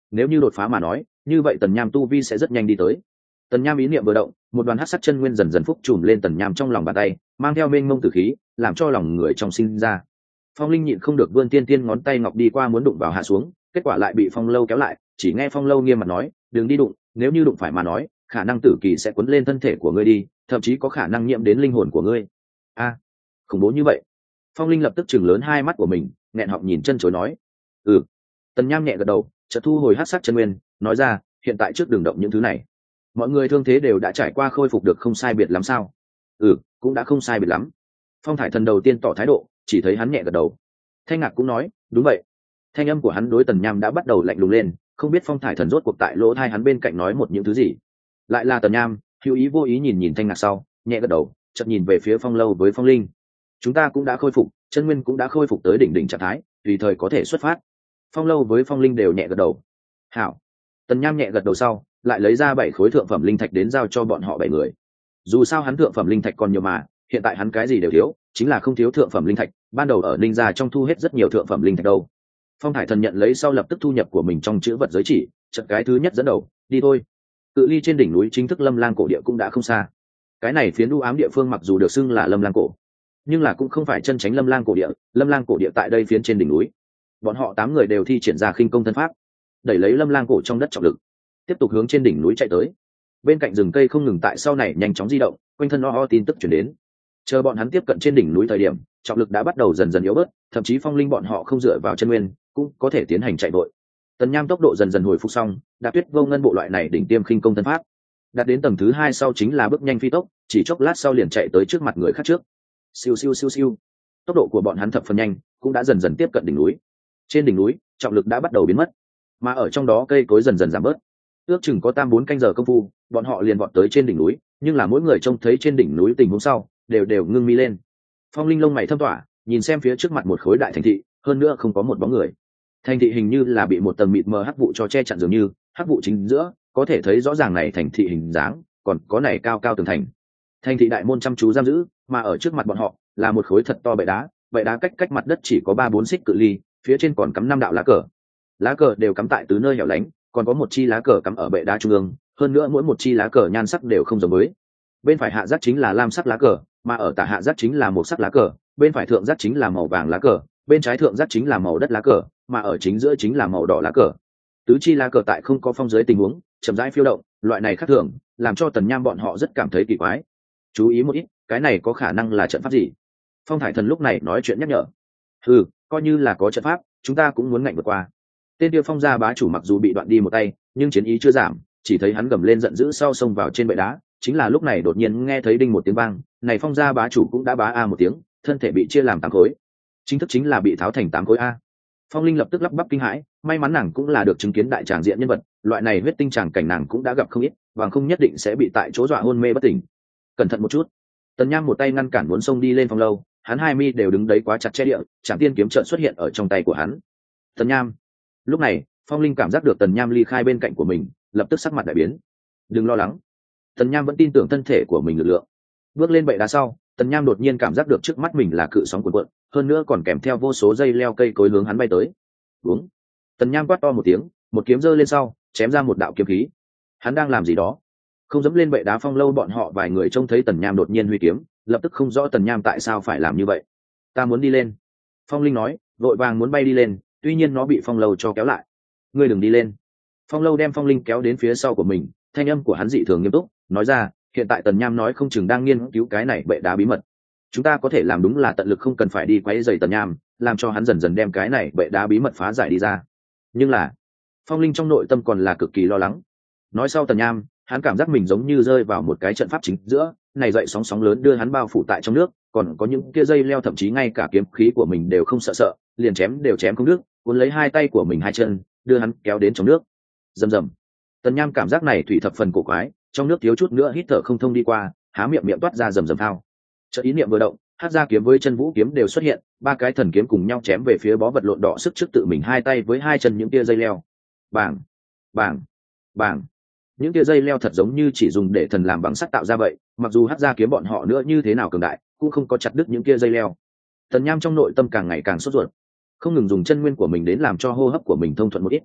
nếu như đột phá mà nói như vậy tần nham tu vi sẽ rất nhanh đi tới. Tần nham ý niệm vừa động, một đoàn hắc sắc chân nguyên dần dần phúc trùm lên tần nham trong lòng bàn tay, mang theo mênh mông tử khí, làm cho lòng người trong sinh ra. Phong linh nhịn không được vươn tiên tiên ngón tay ngọc đi qua muốn đụng vào hạ xuống, kết quả lại bị phong lâu kéo lại, chỉ nghe phong lâu nghiêm mặt nói, đừng đi đụng, nếu như đụng phải mà nói khả năng tử kỳ sẽ cuốn lên thân thể của ngươi đi, thậm chí có khả năng nhiễm đến linh hồn của ngươi. A, à, khủng bố như vậy. Phong linh lập tức chừng lớn hai mắt của mình, nghẹn họng nhìn chân chối nói, ừ. Tần nham nhẹ gật đầu, chợt thu hồi hắc sắc chân nguyên, nói ra, hiện tại trước đừng động những thứ này, mọi người thương thế đều đã trải qua khôi phục được không sai biệt lắm sao? Ừ, cũng đã không sai biệt lắm. Phong thải thần đầu tiên tỏ thái độ, chỉ thấy hắn nhẹ gật đầu. Thanh ngạc cũng nói, đúng vậy. Thanh âm của hắn đối tần nham đã bắt đầu lạnh lùng lên, không biết phong thải thần rốt cuộc tại lỗ thai hắn bên cạnh nói một những thứ gì. Lại là tần nham, hữu ý vô ý nhìn nhìn thanh ngạc sau, nhẹ gật đầu, chợt nhìn về phía phong lâu với phong linh. Chúng ta cũng đã khôi phục, chân nguyên cũng đã khôi phục tới đỉnh đỉnh trạng thái, tùy thời có thể xuất phát. Phong lâu với phong linh đều nhẹ gật đầu. Hảo. Tần nham nhẹ gật đầu sau, lại lấy ra bảy khối thượng phẩm linh thạch đến giao cho bọn họ bảy người. Dù sao hắn thượng phẩm linh thạch còn nhiều mà, hiện tại hắn cái gì đều thiếu, chính là không thiếu thượng phẩm linh thạch, ban đầu ở ninh gia trong thu hết rất nhiều thượng phẩm linh thạch đâu. Phong thải thần nhận lấy sau lập tức thu nhập của mình trong chữ vật giới chỉ, chợt cái thứ nhất dẫn đầu, đi thôi. Cự ly trên đỉnh núi chính thức Lâm Lang cổ địa cũng đã không xa. Cái này phiến u ám địa phương mặc dù được xưng là Lâm Lang cổ, nhưng là cũng không phải chân chính Lâm Lang cổ địa, Lâm Lang cổ địa tại đây phiến trên đỉnh núi. Bọn họ tám người đều thi triển ra khinh công thân pháp, đẩy lấy Lâm Lang cổ trong đất trọng lực, tiếp tục hướng trên đỉnh núi chạy tới. Bên cạnh rừng cây không ngừng tại sau này nhanh chóng di động, quanh thân o o tin tức chuyển đến. Chờ bọn hắn tiếp cận trên đỉnh núi thời điểm, trọng lực đã bắt đầu dần dần yếu bớt, thậm chí phong linh bọn họ không dựa vào chân nguyên cũng có thể tiến hành chạy vội. Tần nham tốc độ dần dần hồi phục xong, đạp tuyết vô ngân bộ loại này đỉnh tiêm khinh công thân pháp, đạt đến tầng thứ hai sau chính là bước nhanh phi tốc, chỉ chốc lát sau liền chạy tới trước mặt người khác trước. Siêu siêu siêu siêu, tốc độ của bọn hắn thập phần nhanh, cũng đã dần dần tiếp cận đỉnh núi. Trên đỉnh núi trọng lực đã bắt đầu biến mất, mà ở trong đó cây cối dần dần giảm bớt. Ước chừng có tam bốn canh giờ công phu, bọn họ liền vọt tới trên đỉnh núi, nhưng là mỗi người trông thấy trên đỉnh núi tình huống sau đều đều ngưng mi lên. Phong linh lông mày thâm tỏa, nhìn xem phía trước mặt một khối đại thành thị, hơn nữa không có một bóng người. Thành thị hình như là bị một tầng mịt mờ hắc vụ cho che chắn dường như, hắc vụ chính giữa có thể thấy rõ ràng này thành thị hình dáng, còn có này cao cao tường thành. Thành thị đại môn chăm chú giam giữ, mà ở trước mặt bọn họ là một khối thật to bệ đá, bệ đá cách cách mặt đất chỉ có ba bốn xích cự ly, phía trên còn cắm năm đạo lá cờ. Lá cờ đều cắm tại tứ nơi hẻo lánh, còn có một chi lá cờ cắm ở bệ đá trung ương, hơn nữa mỗi một chi lá cờ nhan sắc đều không giống với. Bên phải hạ giác chính là lam sắc lá cờ, mà ở tả hạ giác chính là một sắc lá cờ, bên phải thượng giác chính là màu vàng lá cờ, bên trái thượng giác chính là màu đất lá cờ, mà ở chính giữa chính là màu đỏ lá cờ. Tứ chi lá cờ tại không có phong dưới tình huống chậm rãi phiêu động, loại này khác thường, làm cho tần nham bọn họ rất cảm thấy kỳ quái. Chú ý một ít, cái này có khả năng là trận pháp gì? Phong thải thần lúc này nói chuyện nhắc nhở. Ừ, coi như là có trận pháp, chúng ta cũng muốn ngạnh vượt qua. Tên tiêu phong gia bá chủ mặc dù bị đoạn đi một tay, nhưng chiến ý chưa giảm, chỉ thấy hắn gầm lên giận dữ sau xông vào trên bệ đá. Chính là lúc này đột nhiên nghe thấy đinh một tiếng vang, này phong gia bá chủ cũng đã bá a một tiếng, thân thể bị chia làm tám khối, chính thức chính là bị tháo thành tám khối a. Phong linh lập tức lắp bắp kinh hãi, may mắn nàng cũng là được chứng kiến đại tràng diện nhân vật, loại này huyết tinh tràng cảnh nàng cũng đã gặp không ít, và không nhất định sẽ bị tại chỗ dọa hôn mê bất tỉnh. Cẩn thận một chút. Tần nham một tay ngăn cản muốn xông đi lên phong lâu, hắn hai mi đều đứng đấy quá chặt che địa, trảm tiên kiếm trợn xuất hiện ở trong tay của hắn. Tần nham. Lúc này phong linh cảm giác được tần nham ly khai bên cạnh của mình, lập tức sắc mặt đại biến. Đừng lo lắng. Tần nham vẫn tin tưởng thân thể của mình lực lượng. Bước lên bệ đá sau, tần nham đột nhiên cảm giác được trước mắt mình là cự sóng cuồn cuộn, hơn nữa còn kèm theo vô số dây leo cây cối hướng hắn bay tới. Uống. Tần nham quát to một tiếng, một kiếm giơ lên sau, chém ra một đạo kiếm khí. Hắn đang làm gì đó? Không dẫm lên bệ đá phong lâu bọn họ vài người trông thấy tần nham đột nhiên huy kiếm, lập tức không rõ tần nham tại sao phải làm như vậy. Ta muốn đi lên. Phong linh nói, vội vàng muốn bay đi lên, tuy nhiên nó bị phong lâu cho kéo lại. Ngươi đừng đi lên. Phong lâu đem phong linh kéo đến phía sau của mình, thanh âm của hắn dị thường nghiêm túc, nói ra, hiện tại tần nham nói không chừng đang nghiên cứu cái này bệ đá bí mật. Chúng ta có thể làm đúng là tận lực không cần phải đi quấy rầy tần nham, làm cho hắn dần dần đem cái này bệ đá bí mật phá giải đi ra. Nhưng là phong linh trong nội tâm còn là cực kỳ lo lắng. Nói sau tần nham, hắn cảm giác mình giống như rơi vào một cái trận pháp chính giữa, này dậy sóng sóng lớn đưa hắn bao phủ tại trong nước, còn có những kia dây leo thậm chí ngay cả kiếm khí của mình đều không sợ sợ, liền chém đều chém không nước, cuốn lấy hai tay của mình hai chân, đưa hắn kéo đến trong nước. Rầm rầm. Tần nham cảm giác này thủy thập phần cổ quái, trong nước thiếu chút nữa hít thở không thông đi qua, há miệng miệng toát ra rầm rầm thao. Chợt ý niệm vừa động, hát ra kiếm với chân vũ kiếm đều xuất hiện, ba cái thần kiếm cùng nhau chém về phía bó vật lộn đỏ sức trước tự mình hai tay với hai chân những tia dây leo. Bảng, bảng, bảng. Những tia dây leo thật giống như chỉ dùng để thần làm bằng sắt tạo ra vậy, mặc dù hát ra kiếm bọn họ nữa như thế nào cường đại, cũng không có chặt đứt những tia dây leo. Tần nham trong nội tâm càng ngày càng sốt ruột, không ngừng dùng chân nguyên của mình đến làm cho hô hấp của mình thông thuận một ít.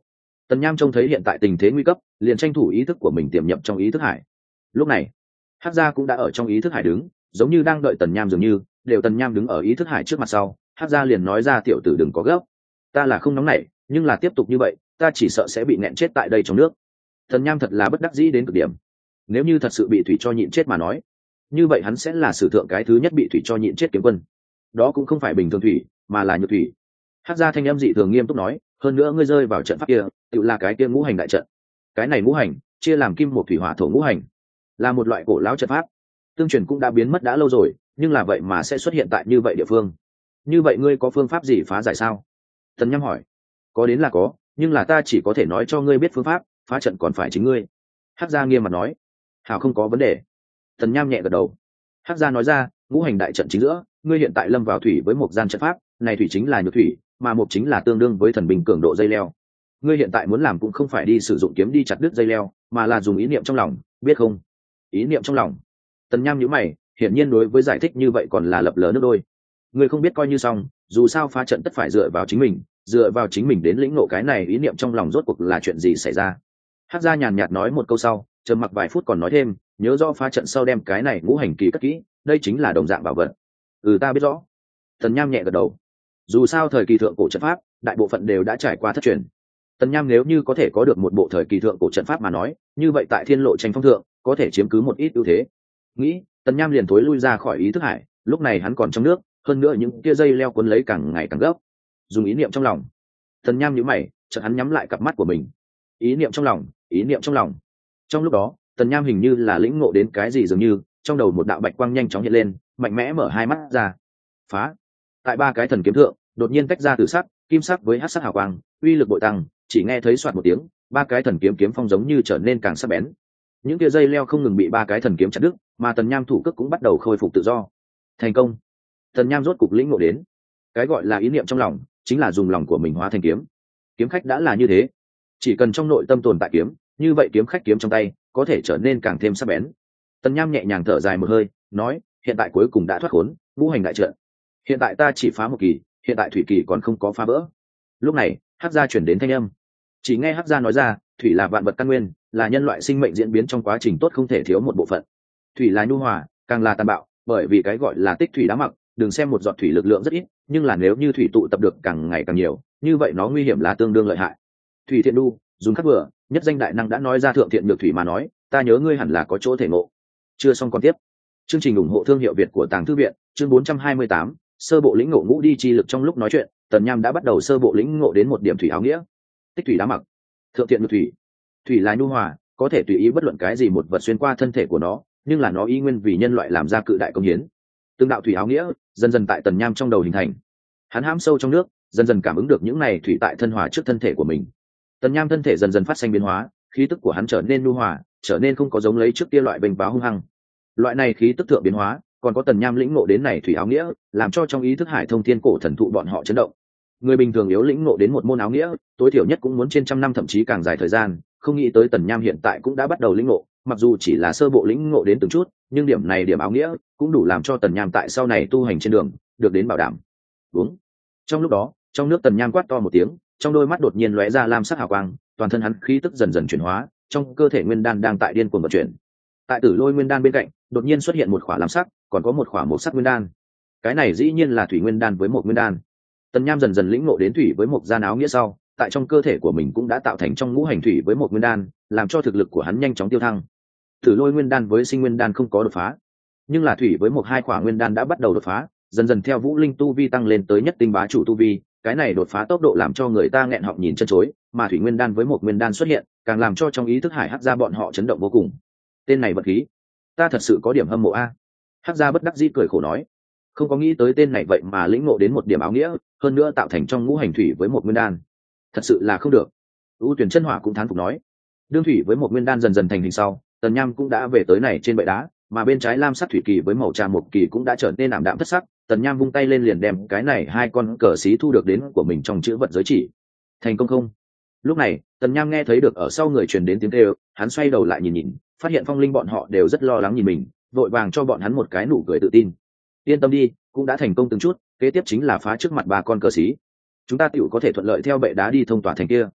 Tần Nham trông thấy hiện tại tình thế nguy cấp, liền tranh thủ ý thức của mình tiềm nhập trong ý thức hải. Lúc này Hắc Gia cũng đã ở trong ý thức hải đứng, giống như đang đợi Tần Nham dường như. Đều Tần Nham đứng ở ý thức hải trước mặt sau, Hắc Gia liền nói ra, tiểu tử đừng có gấp, ta là không nóng nảy, nhưng là tiếp tục như vậy ta chỉ sợ sẽ bị nẹn chết tại đây trong nước. Tần Nham thật là bất đắc dĩ đến cực điểm. Nếu như thật sự bị thủy cho nhịn chết mà nói, như vậy hắn sẽ là sử thượng cái thứ nhất bị thủy cho nhịn chết kiếm quân. Đó cũng không phải bình thường thủy, mà là nhược thủy. Hắc Gia thanh âm dị thường nghiêm túc nói, hơn nữa ngươi rơi vào trận pháp kia tự là cái kia ngũ hành đại trận. Cái này ngũ hành chia làm kim một thủy hỏa thổ ngũ hành, là một loại cổ lão trận pháp, tương truyền cũng đã biến mất đã lâu rồi, nhưng là vậy mà sẽ xuất hiện tại như vậy địa phương. Như vậy ngươi có phương pháp gì phá giải sao? Tần Nham hỏi. Có đến là có, nhưng là ta chỉ có thể nói cho ngươi biết phương pháp, phá trận còn phải chính ngươi. Hắc Gia nghiêm mặt nói. Hảo, không có vấn đề. Tần Nham nhẹ gật đầu. Hắc Gia nói ra, ngũ hành đại trận chính giữa, ngươi hiện tại lâm vào thủy với một gian trận pháp, này thủy chính là nhược thủy, mà một chính là tương đương với thần bình cường độ dây leo. Ngươi hiện tại muốn làm cũng không phải đi sử dụng kiếm đi chặt đứt dây leo, mà là dùng ý niệm trong lòng, biết không? Ý niệm trong lòng. Tần Nham nhíu mày, hiển nhiên đối với giải thích như vậy còn là lập lờ nước đôi. Ngươi không biết coi như xong, dù sao phá trận tất phải dựa vào chính mình, dựa vào chính mình đến lĩnh ngộ cái này ý niệm trong lòng rốt cuộc là chuyện gì xảy ra. Hắc Gia nhàn nhạt nói một câu sau, trầm mặc vài phút còn nói thêm, nhớ rõ phá trận sau đem cái này ngũ hành kỳ cất kỹ, đây chính là đồng dạng bảo vật. Ừ, ta biết rõ. Tần Nham nhẹ gật đầu. Dù sao thời kỳ thượng cổ trận pháp, đại bộ phận đều đã trải qua thất truyền. Tần Nham nếu như có thể có được một bộ thời kỳ thượng cổ trận pháp mà nói, như vậy tại thiên lộ tranh phong thượng có thể chiếm cứ một ít ưu thế. Nghĩ, Tần Nham liền thối lui ra khỏi ý thức hải, lúc này hắn còn trong nước, hơn nữa những kia dây leo cuốn lấy càng ngày càng gấp. Dùng ý niệm trong lòng. Tần Nham nhíu mày, chợt hắn nhắm lại cặp mắt của mình. Ý niệm trong lòng, ý niệm trong lòng. Trong lúc đó, Tần Nham hình như là lĩnh ngộ đến cái gì dường như, trong đầu một đạo bạch quang nhanh chóng hiện lên, mạnh mẽ mở hai mắt ra. Phá! Tại ba cái thần kiếm thượng, đột nhiên tách ra từ sắc, kim sắc với hắc sắc hào quang, uy lực bội tăng, chỉ nghe thấy xoạt một tiếng, ba cái thần kiếm kiếm phong giống như trở nên càng sắc bén. Những kia dây leo không ngừng bị ba cái thần kiếm chặt đứt, mà Tần Nham thủ cước cũng bắt đầu khôi phục tự do. Thành công! Tần Nham rốt cục lĩnh ngộ đến, cái gọi là ý niệm trong lòng, chính là dùng lòng của mình hóa thành kiếm. Kiếm khách đã là như thế, chỉ cần trong nội tâm tồn tại kiếm, như vậy kiếm khách kiếm trong tay có thể trở nên càng thêm sắc bén. Tần Nham nhẹ nhàng thở dài một hơi, nói, hiện tại cuối cùng đã thoát khốn, ngũ hành đại trận. Hiện tại ta chỉ phá một kỳ, hiện tại thủy kỳ còn không có phá vỡ. Lúc này, Hắc Gia chuyển đến thanh âm. Chỉ nghe Hắc Gia nói ra, thủy là vạn vật căn nguyên, là nhân loại sinh mệnh diễn biến trong quá trình tốt không thể thiếu một bộ phận. Thủy là nhu hòa, càng là tàn bạo, bởi vì cái gọi là tích thủy đá mặc, đừng xem một giọt thủy lực lượng rất ít, nhưng là nếu như thủy tụ tập được càng ngày càng nhiều, như vậy nó nguy hiểm là tương đương lợi hại. Thủy thiện đu, dùng khắc vừa, nhất danh đại năng đã nói ra thượng thiện nhược thủy mà nói, ta nhớ ngươi hẳn là có chỗ thể ngộ. Chưa xong còn tiếp. Chương trình ủng hộ thương hiệu Việt của Tàng Thư viện, chương bốn trăm hai mươi tám, sơ bộ lĩnh ngộ ngũ đi chi lực. Trong lúc nói chuyện, Tần Nham đã bắt đầu sơ bộ lĩnh ngộ đến một điểm thủy áo nghĩa. Tích thủy đá mặc, thượng thiện nhược thủy. Thủy là nhu hòa, có thể tùy ý bất luận cái gì một vật xuyên qua thân thể của nó, nhưng là nó y nguyên vì nhân loại làm ra cự đại công hiến. Từng đạo thủy áo nghĩa dần dần tại Tần Nham trong đầu hình thành. Hắn hãm sâu trong nước, dần dần cảm ứng được những này thủy tại thân hòa trước thân thể của mình. Tần Nham thân thể dần dần phát sinh biến hóa, khí tức của hắn trở nên nhu hòa, trở nên không có giống lấy trước kia loại bênh váo hung hăng. Loại này khí tức thượng biến hóa, còn có Tần Nham lĩnh ngộ đến này thủy áo nghĩa, làm cho trong ý thức hải thông thiên cổ thần thụ bọn họ chấn động. Người bình thường yếu lĩnh ngộ đến một môn áo nghĩa, tối thiểu nhất cũng muốn trên trăm năm thậm chí càng dài thời gian, không nghĩ tới Tần Nham hiện tại cũng đã bắt đầu lĩnh ngộ, mặc dù chỉ là sơ bộ lĩnh ngộ đến từng chút, nhưng điểm này điểm áo nghĩa cũng đủ làm cho Tần Nham tại sau này tu hành trên đường được đến bảo đảm. Đúng. Trong lúc đó, trong nước Tần Nham quát to một tiếng, trong đôi mắt đột nhiên lóe ra lam sắc hào quang, toàn thân hắn khí tức dần dần chuyển hóa, trong cơ thể nguyên đan đang tại điên cuồng vận chuyển. Tại Tử Lôi nguyên đan bên cạnh, đột nhiên xuất hiện một khỏa lam sắc, còn có một khỏa mộc sắc nguyên đan. Cái này dĩ nhiên là thủy nguyên đan với một nguyên đan. Tần Nham dần dần lĩnh ngộ đến thủy với một gian áo nghĩa sau, tại trong cơ thể của mình cũng đã tạo thành trong ngũ hành thủy với một nguyên đan, làm cho thực lực của hắn nhanh chóng tiêu thăng. Tử Lôi nguyên đan với sinh nguyên đan không có đột phá, nhưng là thủy với một hai khỏa nguyên đan đã bắt đầu đột phá, dần dần theo vũ linh tu vi tăng lên tới nhất tinh bá chủ tu vi. Cái này đột phá tốc độ làm cho người ta nghẹn họng nhìn chân chối, mà thủy nguyên đan với một nguyên đan xuất hiện, càng làm cho trong ý thức hải Hắc Gia bọn họ chấn động vô cùng. Tên này vật khí, ta thật sự có điểm hâm mộ a. Hắc Gia bất đắc dĩ cười khổ nói, không có nghĩ tới tên này vậy mà lĩnh ngộ đến một điểm áo nghĩa, hơn nữa tạo thành trong ngũ hành thủy với một nguyên đan, thật sự là không được. U Tuyển Chân Hỏa cũng thán phục nói, đương thủy với một nguyên đan dần dần thành hình sau, Tần Nham cũng đã về tới này trên bệ đá, mà bên trái lam sắc thủy kỳ với màu tràm một kỳ cũng đã trở nên ảm đạm thất sắc. Tần Nham vung tay lên liền đem cái này hai con cờ xí thu được đến của mình trong chữ vật giới chỉ. Thành công không? Lúc này, Tần Nham nghe thấy được ở sau người truyền đến tiếng kêu, hắn xoay đầu lại nhìn nhìn, phát hiện Phong Linh bọn họ đều rất lo lắng nhìn mình, vội vàng cho bọn hắn một cái nụ cười tự tin. Yên tâm đi, cũng đã thành công từng chút, kế tiếp chính là phá trước mặt ba con cờ xí. Chúng ta tựu có thể thuận lợi theo bệ đá đi thông tỏa thành kia.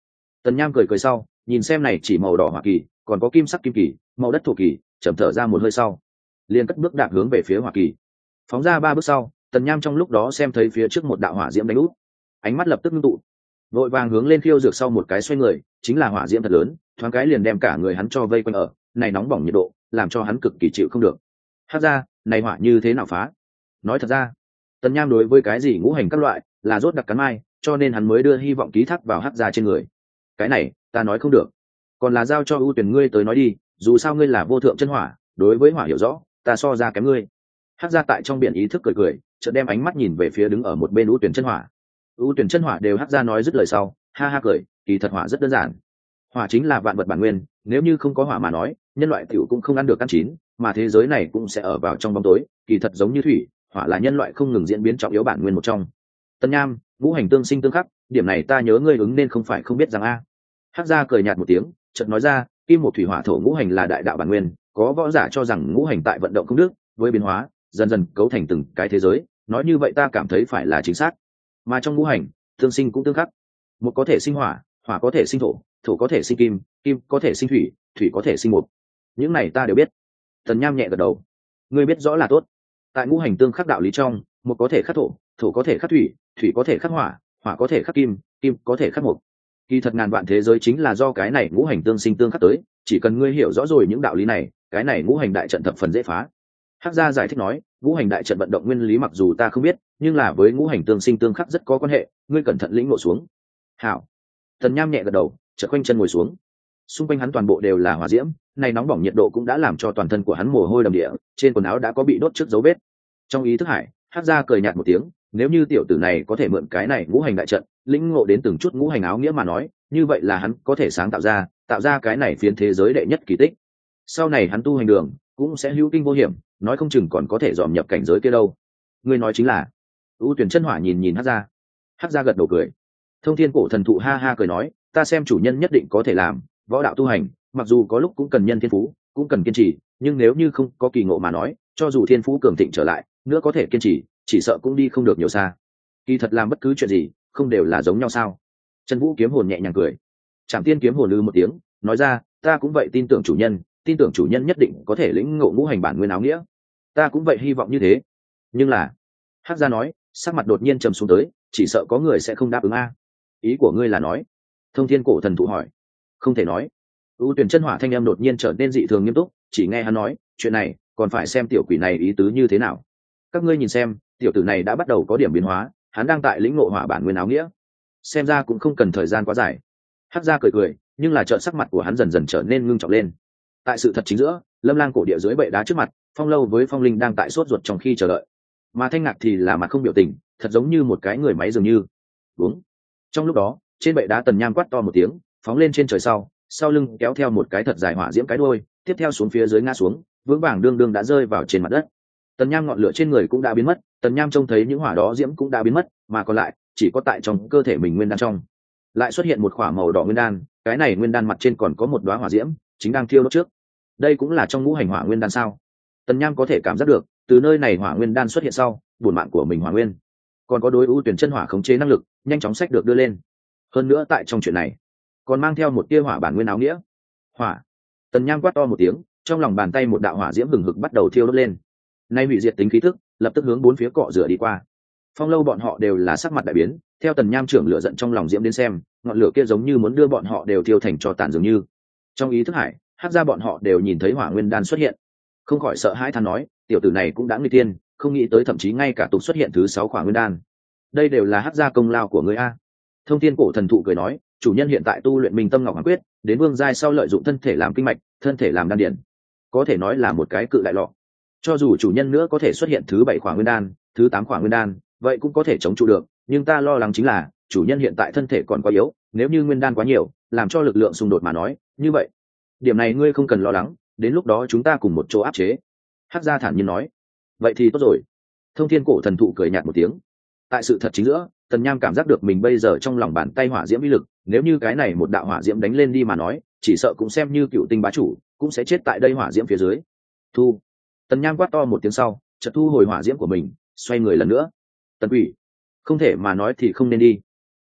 Tần Nham cười cười sau, nhìn xem này chỉ màu đỏ hỏa kỳ, còn có kim sắc kim kỳ, màu đất thổ kỳ, chậm thở ra một hơi sau, liền cất bước đạp hướng về phía hỏa kỳ. Phóng ra ba bước sau, Tần Nham trong lúc đó xem thấy phía trước một đạo hỏa diễm đánh úp, ánh mắt lập tức ngưng tụ, vội vàng hướng lên khiêu dược sau một cái xoay người, chính là hỏa diễm thật lớn, thoáng cái liền đem cả người hắn cho vây quanh ở, này nóng bỏng nhiệt độ, làm cho hắn cực kỳ chịu không được. Hắc ra, này hỏa như thế nào phá? Nói thật ra, Tần Nham đối với cái gì ngũ hành các loại là rốt đặc cắn mai, cho nên hắn mới đưa hy vọng ký thác vào Hắc ra trên người. Cái này, ta nói không được, còn là giao cho ưu tuyển ngươi tới nói đi, dù sao ngươi là vô thượng chân hỏa, đối với hỏa hiểu rõ, ta so ra kém ngươi. Hắc ra tại trong biển ý thức cười cười, chợt đem ánh mắt nhìn về phía đứng ở một bên ưu tuyển chân hỏa. Ưu tuyển chân hỏa đều Hắc ra nói dứt lời sau, ha ha cười, kỳ thật hỏa rất đơn giản. Hỏa chính là vạn vật bản nguyên, nếu như không có hỏa mà nói, nhân loại tiểu cũng không ăn được ăn chín, mà thế giới này cũng sẽ ở vào trong bóng tối, kỳ thật giống như thủy, hỏa là nhân loại không ngừng diễn biến trọng yếu bản nguyên một trong. Tân Nham, ngũ hành tương sinh tương khắc, điểm này ta nhớ ngươi ứng nên không phải không biết rằng a. Hắc gia cười nhạt một tiếng, chợt nói ra, kim một thủy hỏa thổ ngũ hành là đại đạo bản nguyên, có võ giả cho rằng ngũ hành tại vận động không đức, với biến hóa, dần dần cấu thành từng cái thế giới, nói như vậy ta cảm thấy phải là chính xác. Mà trong ngũ hành, tương sinh cũng tương khắc, một có thể sinh hỏa, hỏa có thể sinh thổ, thổ có thể sinh kim, kim có thể sinh thủy, thủy có thể sinh mộc. Những này ta đều biết. Tần Nham nhẹ gật đầu. Ngươi biết rõ là tốt. Tại ngũ hành tương khắc đạo lý trong, một có thể khắc thổ, thổ có thể khắc thủy, thủy có thể khắc hỏa, hỏa có thể khắc kim, kim có thể khắc mộc. Kỳ thật ngàn vạn thế giới chính là do cái này ngũ hành tương sinh tương khắc tới, chỉ cần ngươi hiểu rõ rồi những đạo lý này, cái này ngũ hành đại trận thập phần dễ phá. Hắc gia giải thích nói, ngũ hành đại trận vận động nguyên lý mặc dù ta không biết, nhưng là với ngũ hành tương sinh tương khắc rất có quan hệ, ngươi cẩn thận lĩnh ngộ xuống. Hảo. Tần Nham nhẹ gật đầu, chợt quanh chân ngồi xuống. Xung quanh hắn toàn bộ đều là hỏa diễm, này nóng bỏng nhiệt độ cũng đã làm cho toàn thân của hắn mồ hôi đầm địa, trên quần áo đã có bị đốt trước dấu vết. Trong ý thức hải, Hắc gia cười nhạt một tiếng, nếu như tiểu tử này có thể mượn cái này ngũ hành đại trận, lĩnh ngộ đến từng chút ngũ hành áo nghĩa mà nói, như vậy là hắn có thể sáng tạo ra, tạo ra cái này phiến thế giới đệ nhất kỳ tích. Sau này hắn tu hành đường cũng sẽ hữu kinh vô hiểm, nói không chừng còn có thể dòm nhập cảnh giới kia đâu. Ngươi nói chính là. U Tuyển chân hỏa nhìn nhìn Hắc gia. Hắc gia gật đầu cười. Thông Thiên cổ thần thụ ha ha cười nói, ta xem chủ nhân nhất định có thể làm, võ đạo tu hành, mặc dù có lúc cũng cần nhân thiên phú, cũng cần kiên trì, nhưng nếu như không có kỳ ngộ mà nói, cho dù thiên phú cường thịnh trở lại, nữa có thể kiên trì, chỉ sợ cũng đi không được nhiều xa. Kỳ thật làm bất cứ chuyện gì, không đều là giống nhau sao? Trần Vũ kiếm hồn nhẹ nhàng cười. Trảm Tiên kiếm hồn lư một tiếng, nói ra, ta cũng vậy tin tưởng chủ nhân, tin tưởng chủ nhân nhất định có thể lĩnh ngộ ngũ hành bản nguyên áo nghĩa. Ta cũng vậy hy vọng như thế. Nhưng là, Hắc gia nói, sắc mặt đột nhiên trầm xuống tới, chỉ sợ có người sẽ không đáp ứng a. Ý của ngươi là nói? Thông Thiên cổ thần thụ hỏi. Không thể nói. U Tuyển chân hỏa thanh âm đột nhiên trở nên dị thường nghiêm túc, chỉ nghe hắn nói, chuyện này còn phải xem tiểu quỷ này ý tứ như thế nào. Các ngươi nhìn xem, tiểu tử này đã bắt đầu có điểm biến hóa, hắn đang tại lĩnh ngộ hỏa bản nguyên áo nghĩa. Xem ra cũng không cần thời gian quá dài. Hắc gia cười cười, nhưng là trợn sắc mặt của hắn dần dần trở nên ngưng trọng lên. Tại sự thật chính giữa, Lâm Lang cổ địa dưới bệ đá trước mặt, Phong Lâu với Phong Linh đang tại sốt ruột trong khi chờ đợi, mà Thanh Ngạc thì là mặt không biểu tình, thật giống như một cái người máy dường như. Đúng. Trong lúc đó, trên bệ đá Tần Nham quát to một tiếng, phóng lên trên trời sau, sau lưng kéo theo một cái thật dài hỏa diễm cái đuôi, tiếp theo xuống phía dưới ngã xuống, vững vàng đương đương đã rơi vào trên mặt đất. Tần Nham ngọn lửa trên người cũng đã biến mất, Tần Nham trông thấy những hỏa đó diễm cũng đã biến mất, mà còn lại chỉ có tại trong cơ thể mình nguyên đan trong, lại xuất hiện một khỏa màu đỏ nguyên đan, cái này nguyên đan mặt trên còn có một đóa hỏa diễm, chính đang thiêu đốt trước. Đây cũng là trong ngũ hành hỏa nguyên đan sao? Tần Nham có thể cảm giác được, từ nơi này hỏa nguyên đan xuất hiện sau, bổn mạng của mình hỏa nguyên, còn có đối ưu tuyển chân hỏa khống chế năng lực, nhanh chóng sách được đưa lên. Hơn nữa tại trong chuyện này, còn mang theo một tia hỏa bản nguyên áo nghĩa. Hỏa. Tần Nham quát to một tiếng, trong lòng bàn tay một đạo hỏa diễm hừng hực bắt đầu thiêu đốt lên. Nay hủy diệt tính khí thức, lập tức hướng bốn phía cọ rửa đi qua. Phong Lâu bọn họ đều là sắc mặt đại biến, theo Tần Nham trưởng lửa giận trong lòng diễm đến xem, ngọn lửa kia giống như muốn đưa bọn họ đều thiêu thành tro tàn dường như. Trong ý thức hải, Hắc gia bọn họ đều nhìn thấy hỏa nguyên đan xuất hiện, không khỏi sợ hãi than nói, tiểu tử này cũng đã nguy tiên, không nghĩ tới thậm chí ngay cả tục xuất hiện thứ sáu hỏa nguyên đan. Đây đều là Hắc gia công lao của ngươi a. Thông Thiên cổ thần thụ cười nói, chủ nhân hiện tại tu luyện Minh Tâm Ngọc Hoàng Quyết, đến vương giai sau lợi dụng thân thể làm kinh mạch, thân thể làm đan điển, có thể nói là một cái cự đại lọ. Cho dù chủ nhân nữa có thể xuất hiện thứ bảy hỏa nguyên đan, thứ tám hỏa nguyên đan, vậy cũng có thể chống trụ được, nhưng ta lo lắng chính là chủ nhân hiện tại thân thể còn quá yếu, nếu như nguyên đan quá nhiều, làm cho lực lượng xung đột mà nói, như vậy, điểm này ngươi không cần lo lắng, đến lúc đó chúng ta cùng một chỗ áp chế. Hắc gia thản nhiên nói. Vậy thì tốt rồi. Thông Thiên cổ thần thụ cười nhạt một tiếng. Tại sự thật chính giữa, Tần Nham cảm giác được mình bây giờ trong lòng bàn tay hỏa diễm uy lực, nếu như cái này một đạo hỏa diễm đánh lên đi mà nói, chỉ sợ cũng xem như cựu tinh bá chủ, cũng sẽ chết tại đây hỏa diễm phía dưới. Thu. Tần Nham quát to một tiếng sau, chợt thu hồi hỏa diễm của mình, xoay người lần nữa. Tần Quỷ, không thể mà nói thì không nên đi.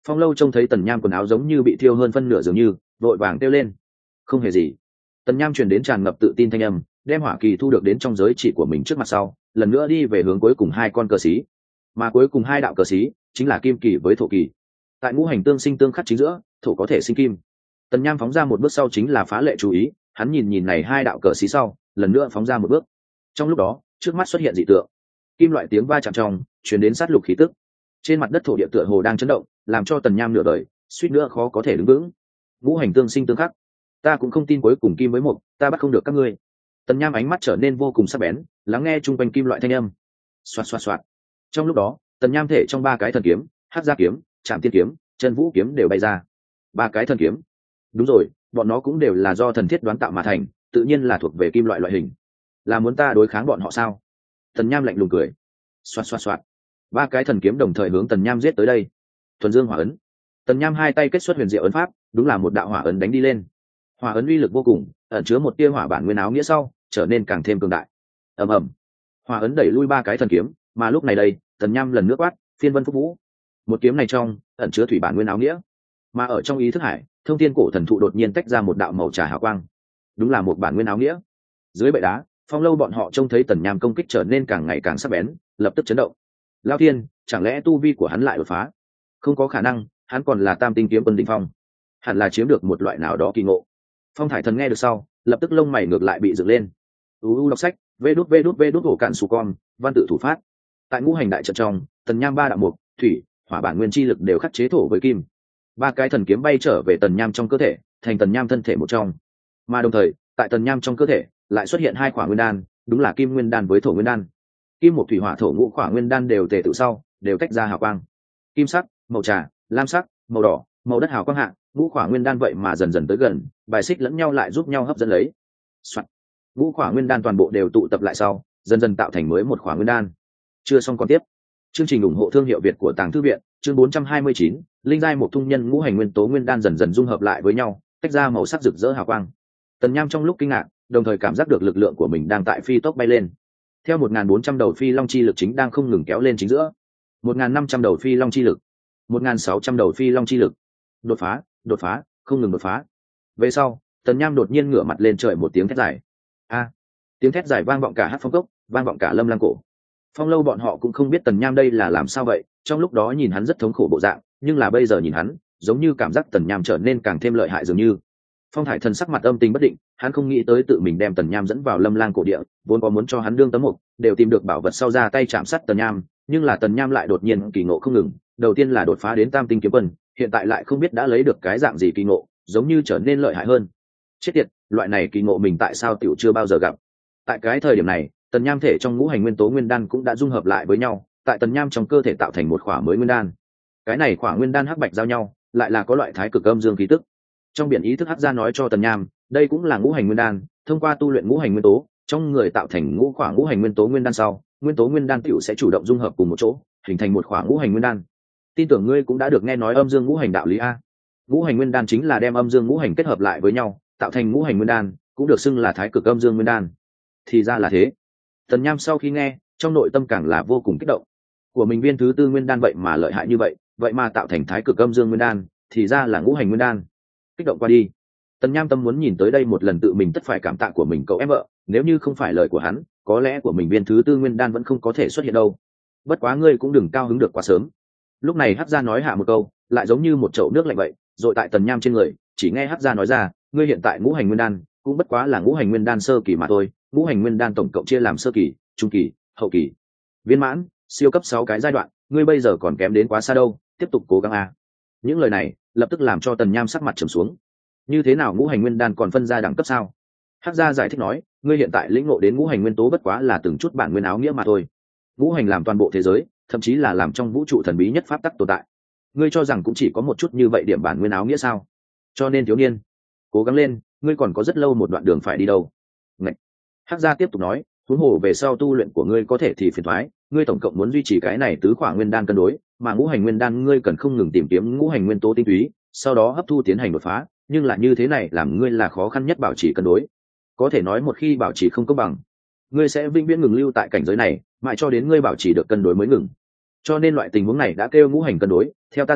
Phong Lâu trông thấy Tần Nham quần áo giống như bị thiêu hơn phân nửa dường như, vội vàng kêu lên. Không hề gì. Tần Nham truyền đến tràn ngập tự tin thanh âm, đem hỏa kỳ thu được đến trong giới chỉ của mình trước mặt sau, lần nữa đi về hướng cuối cùng hai con cờ xí. Mà cuối cùng hai đạo cờ xí chính là kim kỳ với thổ kỳ. Tại ngũ hành tương sinh tương khắc chính giữa, thổ có thể sinh kim. Tần Nham phóng ra một bước sau chính là phá lệ chú ý, hắn nhìn nhìn này hai đạo cờ xí sau, lần nữa phóng ra một bước. Trong lúc đó, trước mắt xuất hiện dị tượng. Kim loại tiếng va chạm trong, truyền đến sát lục khí tức. Trên mặt đất thổ địa tựa hồ đang chấn động, làm cho Tần Nham nửa đời, suýt nữa khó có thể đứng vững. Ngũ hành tương sinh tương khắc, ta cũng không tin cuối cùng kim với một, ta bắt không được các ngươi. Tần Nham ánh mắt trở nên vô cùng sắc bén, lắng nghe chung quanh kim loại thanh âm. Xoạt xoạt xoạt. Trong lúc đó, Tần Nham thể trong ba cái thần kiếm, Hắc Gia kiếm, Trảm Tiên kiếm, Chân Vũ kiếm đều bay ra. Ba cái thần kiếm. Đúng rồi, bọn nó cũng đều là do thần thiết đoán tạo mà thành, tự nhiên là thuộc về kim loại loại hình. Là muốn ta đối kháng bọn họ sao? Tần Nham lạnh lùng cười. Xoạt xoạt xoạt. Ba cái thần kiếm đồng thời hướng Tần Nham giết tới đây. Thuần Dương Hỏa ấn. Tần Nham hai tay kết xuất huyền diệu ấn pháp, đúng là một đạo hỏa ấn đánh đi lên. Hỏa ấn uy lực vô cùng, ẩn chứa một tia hỏa bản nguyên áo nghĩa sau, trở nên càng thêm cường đại. Ầm ầm. Hỏa ấn đẩy lui ba cái thần kiếm, mà lúc này đây, Tần Nham lần nữa quát, Phiên Vân Phúc Vũ. Một kiếm này trong, ẩn chứa thủy bản nguyên áo nghĩa. Mà ở trong ý thức hải, Thông Thiên Cổ Thần Thụ đột nhiên tách ra một đạo màu trà hào quang. Đúng là một bản nguyên áo nghĩa. Dưới bệ đá, Phong Lâu bọn họ trông thấy Tần Nham công kích trở nên càng ngày càng sắc bén, lập tức chấn động. Lão Thiên, chẳng lẽ tu vi của hắn lại đột phá? Không có khả năng, hắn còn là Tam Tinh Kiếm Quân đỉnh phong, hẳn là chiếm được một loại nào đó kỳ ngộ. Phong Thải Thần nghe được sau, lập tức lông mày ngược lại bị dựng lên. U đọc sách, vê đút vê đút vê đút hổ cạn sù con, văn tự thủ phát. Tại ngũ hành đại trận trong, Tần Nham ba đạo mục, thủy, hỏa bản nguyên chi lực đều khắc chế thổ với kim. Ba cái thần kiếm bay trở về Tần Nham trong cơ thể, thành Tần Nham thân thể một trong. Mà đồng thời, tại Tần Nham trong cơ thể lại xuất hiện hai khỏa nguyên đan, đúng là kim nguyên đan với thổ nguyên đan. Kim một thủy hỏa thổ ngũ khỏa nguyên đan đều tề tự sau, đều tách ra hào quang. Kim sắc, màu trà, lam sắc, màu đỏ, màu đất hào quang hạ, ngũ khỏa nguyên đan vậy mà dần dần tới gần, bài xích lẫn nhau lại giúp nhau hấp dẫn lấy. Soạn. Ngũ khỏa nguyên đan toàn bộ đều tụ tập lại sau, dần dần tạo thành mới một khỏa nguyên đan. Chưa xong còn tiếp. Chương trình ủng hộ thương hiệu Việt của Tàng Thư viện, chương bốn trăm hai mươi chín, linh giai một thung nhân ngũ hành nguyên tố nguyên đan dần dần dung hợp lại với nhau, tách ra màu sắc rực rỡ hào quang. Tần Nham trong lúc kinh ngạc, đồng thời cảm giác được lực lượng của mình đang tại phi tốc bay lên. Theo một nghìn bốn trăm đầu phi long chi lực chính đang không ngừng kéo lên chính giữa. một nghìn năm trăm đầu phi long chi lực, một nghìn sáu trăm đầu phi long chi lực. Đột phá, đột phá, không ngừng đột phá. Về sau, Tần Nham đột nhiên ngửa mặt lên trời một tiếng thét dài. A! Tiếng thét dài vang vọng cả Hắc Phong cốc, vang vọng cả Lâm Lang cổ. Phong Lâu bọn họ cũng không biết Tần Nham đây là làm sao vậy, trong lúc đó nhìn hắn rất thống khổ bộ dạng, nhưng là bây giờ nhìn hắn, giống như cảm giác Tần Nham trở nên càng thêm lợi hại dường như. Phong Thải Thần sắc mặt âm tình bất định, hắn không nghĩ tới tự mình đem Tần Nham dẫn vào Lâm Lang cổ địa, vốn có muốn cho hắn đương tấm mục, đều tìm được bảo vật sau ra tay chạm sát Tần Nham, nhưng là Tần Nham lại đột nhiên kỳ ngộ không ngừng, đầu tiên là đột phá đến Tam Tinh Kiếm Quân, hiện tại lại không biết đã lấy được cái dạng gì kỳ ngộ, giống như trở nên lợi hại hơn. Chết tiệt, loại này kỳ ngộ mình tại sao tiểu chưa bao giờ gặp. Tại cái thời điểm này, Tần Nham thể trong ngũ hành nguyên tố nguyên đan cũng đã dung hợp lại với nhau, tại Tần Nham trong cơ thể tạo thành một khỏa mới nguyên đan. Cái này khỏa nguyên đan hắc bạch giao nhau, lại là có loại thái cực âm dương khí tức. Trong biển ý thức hắc gia nói cho Tần Nham, đây cũng là ngũ hành nguyên đan, thông qua tu luyện ngũ hành nguyên tố, trong người tạo thành ngũ khỏa ngũ hành nguyên tố nguyên đan sau, nguyên tố nguyên đan tiểu sẽ chủ động dung hợp cùng một chỗ, hình thành một khỏa ngũ hành nguyên đan. Tin tưởng ngươi cũng đã được nghe nói âm dương ngũ hành đạo lý a. Ngũ hành nguyên đan chính là đem âm dương ngũ hành kết hợp lại với nhau, tạo thành ngũ hành nguyên đan, cũng được xưng là thái cực âm dương nguyên đan. Thì ra là thế. Tần Nham sau khi nghe, trong nội tâm càng là vô cùng kích động. Của mình viên thứ tư nguyên đan vậy mà lợi hại như vậy, vậy mà tạo thành thái cực âm dương nguyên đan, thì ra là ngũ hành nguyên đan. Kích động qua đi. Tần Nham tâm muốn nhìn tới đây một lần tự mình tất phải cảm tạ của mình cậu em vợ, nếu như không phải lời của hắn, có lẽ của mình viên thứ tư nguyên đan vẫn không có thể xuất hiện đâu. Bất quá ngươi cũng đừng cao hứng được quá sớm. Lúc này Hắc Gia nói hạ một câu, lại giống như một chậu nước lạnh vậy, rồi tại Tần Nham trên người, chỉ nghe Hắc Gia nói ra, ngươi hiện tại ngũ hành nguyên đan, cũng bất quá là ngũ hành nguyên đan sơ kỳ mà thôi, ngũ hành nguyên đan tổng cộng chia làm sơ kỳ, trung kỳ, hậu kỳ, viên mãn, siêu cấp sáu cái giai đoạn, ngươi bây giờ còn kém đến quá xa đâu, tiếp tục cố gắng a. Những lời này lập tức làm cho Tần Nham sắc mặt trầm xuống. Như thế nào ngũ hành nguyên đan còn phân ra đẳng cấp sao? Hắc Gia giải thích nói, ngươi hiện tại lĩnh ngộ đến ngũ hành nguyên tố bất quá là từng chút bản nguyên áo nghĩa mà thôi. Ngũ hành làm toàn bộ thế giới, thậm chí là làm trong vũ trụ thần bí nhất pháp tắc tồn tại. Ngươi cho rằng cũng chỉ có một chút như vậy điểm bản nguyên áo nghĩa sao? Cho nên thiếu niên, cố gắng lên, ngươi còn có rất lâu một đoạn đường phải đi đâu. Ngậy. Hắc Gia tiếp tục nói, huống hồ về sau tu luyện của ngươi có thể thì phiền thoái, ngươi tổng cộng muốn duy trì cái này tứ khỏa nguyên đan cân đối, mà ngũ hành nguyên đan ngươi cần không ngừng tìm kiếm ngũ hành nguyên tố tinh túy, sau đó hấp thu tiến hành đột phá, nhưng là như thế này làm ngươi là khó khăn nhất bảo trì cân đối. Có thể nói một khi bảo trì không công bằng, ngươi sẽ vĩnh viễn ngừng lưu tại cảnh giới này, mãi cho đến ngươi bảo trì được cân đối mới ngừng. Cho nên loại tình huống này đã kêu ngũ hành cân đối, theo ta giải,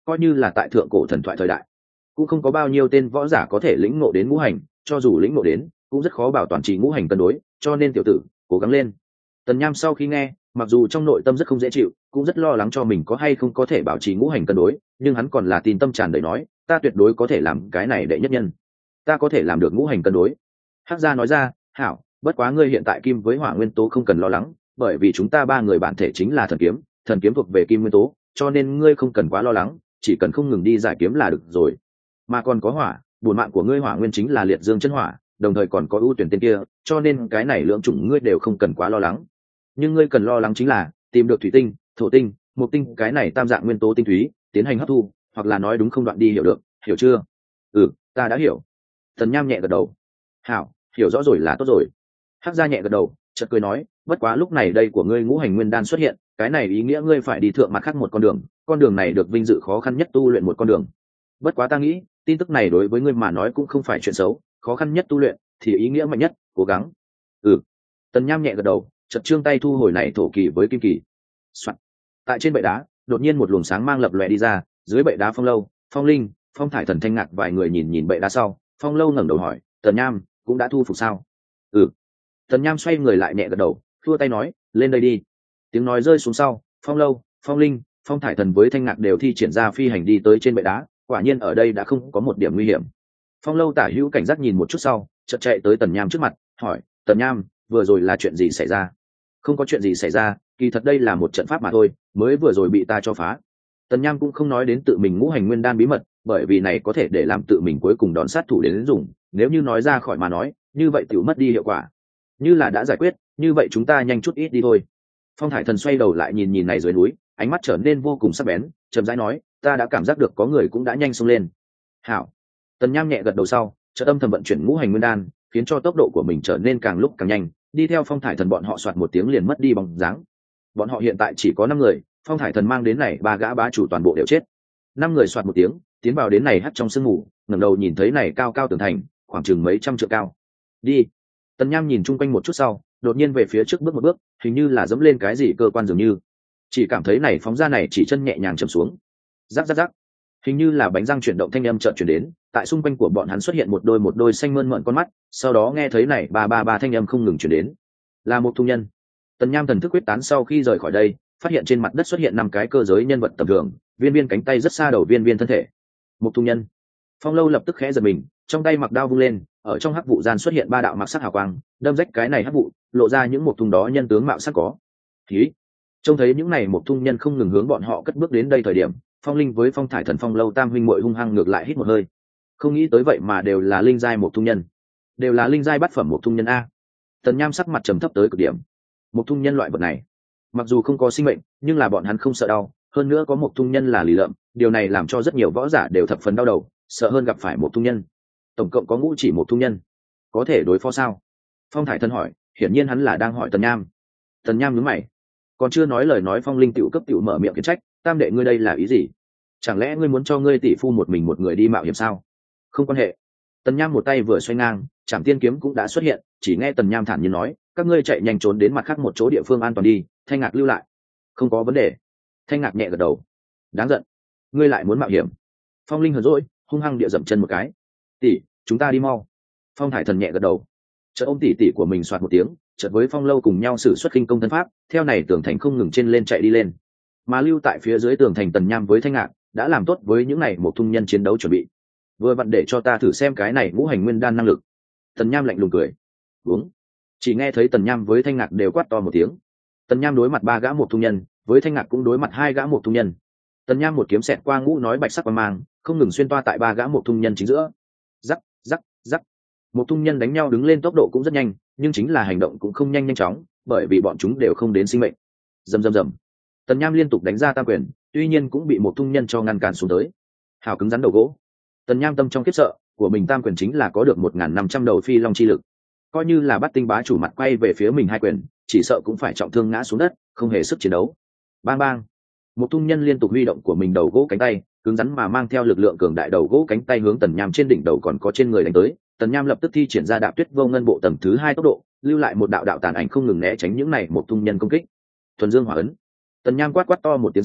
coi như là tại thượng cổ thần thoại thời đại cũng không có bao nhiêu tên võ giả có thể lĩnh ngộ đến ngũ hành, cho dù lĩnh ngộ đến cũng rất khó bảo toàn trì ngũ hành cân đối, cho nên tiểu tử cố gắng lên. Tần Nham sau khi nghe, mặc dù trong nội tâm rất không dễ chịu, cũng rất lo lắng cho mình có hay không có thể bảo trì ngũ hành cân đối, nhưng hắn còn là tin tâm tràn đầy nói, ta tuyệt đối có thể làm cái này đệ nhất nhân, ta có thể làm được ngũ hành cân đối. Hắc Gia nói ra, hảo, bất quá ngươi hiện tại kim với hỏa nguyên tố không cần lo lắng, bởi vì chúng ta ba người bản thể chính là thần kiếm, thần kiếm thuộc về kim nguyên tố, cho nên ngươi không cần quá lo lắng, chỉ cần không ngừng đi giải kiếm là được rồi. Mà còn có hỏa, bổn mạng của ngươi hỏa nguyên chính là liệt dương chân hỏa, đồng thời còn có ưu tuyển tên kia, cho nên cái này lượng chủng ngươi đều không cần quá lo lắng. Nhưng ngươi cần lo lắng chính là tìm được thủy tinh, thổ tinh, mộc tinh cái này tam dạng nguyên tố tinh túy, tiến hành hấp thu, hoặc là nói đúng không đoạn đi hiểu được, hiểu chưa? Ừ, ta đã hiểu. Tần Nham nhẹ gật đầu. Hảo, hiểu rõ rồi là tốt rồi. Hắc Gia nhẹ gật đầu, chợt cười nói, bất quá lúc này đây của ngươi ngũ hành nguyên đan xuất hiện, cái này ý nghĩa ngươi phải đi thượng mặt khác một con đường, con đường này được vinh dự khó khăn nhất tu luyện một con đường. Bất quá ta nghĩ, tin tức này đối với ngươi mà nói cũng không phải chuyện xấu, khó khăn nhất tu luyện thì ý nghĩa mạnh nhất, cố gắng. Ừ. Tần Nham nhẹ gật đầu, chợt trương tay thu hồi này thổ kỳ với kim kỳ. Soạn. Tại trên bệ đá, đột nhiên một luồng sáng mang lập lòe đi ra, dưới bệ đá Phong Lâu, Phong Linh, Phong Thải Thần Thanh Ngạc vài người nhìn nhìn bệ đá sau, Phong Lâu ngẩng đầu hỏi, Tần Nham cũng đã thu phục sao? Ừ. Tần Nham xoay người lại nhẹ gật đầu, thua tay nói, lên đây đi. Tiếng nói rơi xuống sau, Phong Lâu, Phong Linh, Phong Thải Thần với Thanh Ngạc đều thi triển ra phi hành đi tới trên bệ đá, quả nhiên ở đây đã không có một điểm nguy hiểm. Phong Lâu tả hữu cảnh giác nhìn một chút sau, chợt chạy tới Tần Nham trước mặt, hỏi, Tần Nham, vừa rồi là chuyện gì xảy ra? Không có chuyện gì xảy ra, kỳ thật đây là một trận pháp mà thôi, mới vừa rồi bị ta cho phá. Tần Nham cũng không nói đến tự mình ngũ hành nguyên đan bí mật, bởi vì này có thể để làm tự mình cuối cùng đón sát thủ đến dùng, nếu như nói ra khỏi mà nói, như vậy tiểu mất đi hiệu quả. Như là đã giải quyết, như vậy chúng ta nhanh chút ít đi thôi. Phong Thải Thần xoay đầu lại nhìn nhìn này dưới núi, ánh mắt trở nên vô cùng sắc bén, chậm rãi nói, ta đã cảm giác được có người cũng đã nhanh xông lên. Hảo. Tần Nham nhẹ gật đầu sau, chợt âm thầm vận chuyển ngũ hành nguyên đan, khiến cho tốc độ của mình trở nên càng lúc càng nhanh, đi theo Phong Thải Thần bọn họ soạt một tiếng liền mất đi bóng dáng. Bọn họ hiện tại chỉ có năm người, Phong Thải Thần mang đến này ba gã bá chủ toàn bộ đều chết. Năm người soạt một tiếng, tiến vào đến này hắt trong sương mù, ngẩng đầu nhìn thấy này cao cao tường thành, khoảng chừng mấy trăm trượng cao. Đi. Tần Nham nhìn chung quanh một chút sau, đột nhiên về phía trước bước một bước, hình như là dẫm lên cái gì cơ quan dường như. Chỉ cảm thấy này phóng ra này chỉ chân nhẹ nhàng chầm xuống. Rắc rắc rắc. Hình như là bánh răng chuyển động thanh âm chợt chuyển đến, tại xung quanh của bọn hắn xuất hiện một đôi một đôi xanh mơn mởn con mắt, sau đó nghe thấy này ba ba ba thanh âm không ngừng chuyển đến. Là một thung nhân. Tần Nham thần thức quyết tán sau khi rời khỏi đây, phát hiện trên mặt đất xuất hiện năm cái cơ giới nhân vật tầm thường, viên viên cánh tay rất xa đầu viên viên thân thể. Một thung nhân. Phong Lâu lập tức khẽ giật mình, trong tay mặc đao vung lên, ở trong hắc vụ gian xuất hiện ba đạo mặc sắc hào quang, đâm rách cái này hắc vụ, lộ ra những một thung đó nhân tướng mạo sắc có. Khí. Trông thấy những này một thung nhân không ngừng hướng bọn họ cất bước đến đây thời điểm, Phong Linh với Phong Thải Thần Phong Lâu tam huynh muội hung hăng ngược lại hít một hơi. Không nghĩ tới vậy mà đều là linh giai một thung nhân, đều là linh giai bát phẩm một thung nhân a. Tần Nham sắc mặt trầm thấp tới cực điểm. Một thung nhân loại vật này, mặc dù không có sinh mệnh, nhưng là bọn hắn không sợ đau, hơn nữa có một thung nhân là lì lợm, điều này làm cho rất nhiều võ giả đều thập phần đau đầu, sợ hơn gặp phải một thung nhân. Tổng cộng có ngũ chỉ một thung nhân, có thể đối phó sao? Phong Thải Thần hỏi, hiển nhiên hắn là đang hỏi Tần Nham. Tần Nham nhướng mày, còn chưa nói lời nói, Phong Linh tiểu cấp tiểu mở miệng khiển trách, tam đệ ngươi đây là ý gì? Chẳng lẽ ngươi muốn cho ngươi tỷ phu một mình một người đi mạo hiểm sao? Không quan hệ. Tần Nham một tay vừa xoay ngang, Trảm Tiên kiếm cũng đã xuất hiện, chỉ nghe Tần Nham thản nhiên nói, các ngươi chạy nhanh trốn đến mặt khác một chỗ địa phương an toàn đi, Thanh Ngạc lưu lại. Không có vấn đề. Thanh Ngạc nhẹ gật đầu. Đáng giận, ngươi lại muốn mạo hiểm. Phong Linh hờn dỗi, hung hăng địa dậm chân một cái. Tỷ, chúng ta đi mau. Phong Thải Thần nhẹ gật đầu. Chợt ôm tỷ tỷ của mình soạt một tiếng, chợt với Phong Lâu cùng nhau sử xuất khinh công thân pháp, theo này tường thành không ngừng trên lên chạy đi lên. Mà lưu tại phía dưới tường thành Tần Nham với Thanh Ngạc đã làm tốt với những này một thung nhân chiến đấu chuẩn bị. Vừa vặn để cho ta thử xem cái này ngũ hành nguyên đan năng lực. Tần Nham lạnh lùng cười. Uống. Chỉ nghe thấy Tần Nham với Thanh Ngạc đều quát to một tiếng. Tần Nham đối mặt ba gã một thung nhân, với Thanh Ngạc cũng đối mặt hai gã một thung nhân. Tần Nham một kiếm xẹt qua ngũ nói bạch sắc quang mang, không ngừng xuyên toa tại ba gã một thung nhân chính giữa. Rắc, rắc, rắc. Một thung nhân đánh nhau đứng lên tốc độ cũng rất nhanh, nhưng chính là hành động cũng không nhanh nhanh chóng, bởi vì bọn chúng đều không đến sinh mệnh. Rầm rầm rầm. Tần Nham liên tục đánh ra tam quyền, tuy nhiên cũng bị một thung nhân cho ngăn cản xuống tới. Hào cứng rắn đầu gỗ. Tần Nham tâm trong khiếp sợ, của mình tam quyền chính là có được một nghìn năm trăm đầu phi long chi lực. Coi như là bắt tinh bá chủ mặt quay về phía mình hai quyền, chỉ sợ cũng phải trọng thương ngã xuống đất, không hề sức chiến đấu. Bang bang. Một thung nhân liên tục huy động của mình đầu gỗ cánh tay, cứng rắn mà mang theo lực lượng cường đại đầu gỗ cánh tay hướng Tần Nham trên đỉnh đầu còn có trên người đánh tới. Tần Nham lập tức thi triển ra Đạp Tuyết Vô Ngân bộ tầng thứ hai tốc độ, lưu lại một đạo đạo tàn ảnh không ngừng né tránh những này một thung nhân công kích. Thuần Dương Hỏa ấn. Tần Nham quát quát to một tiếng sau,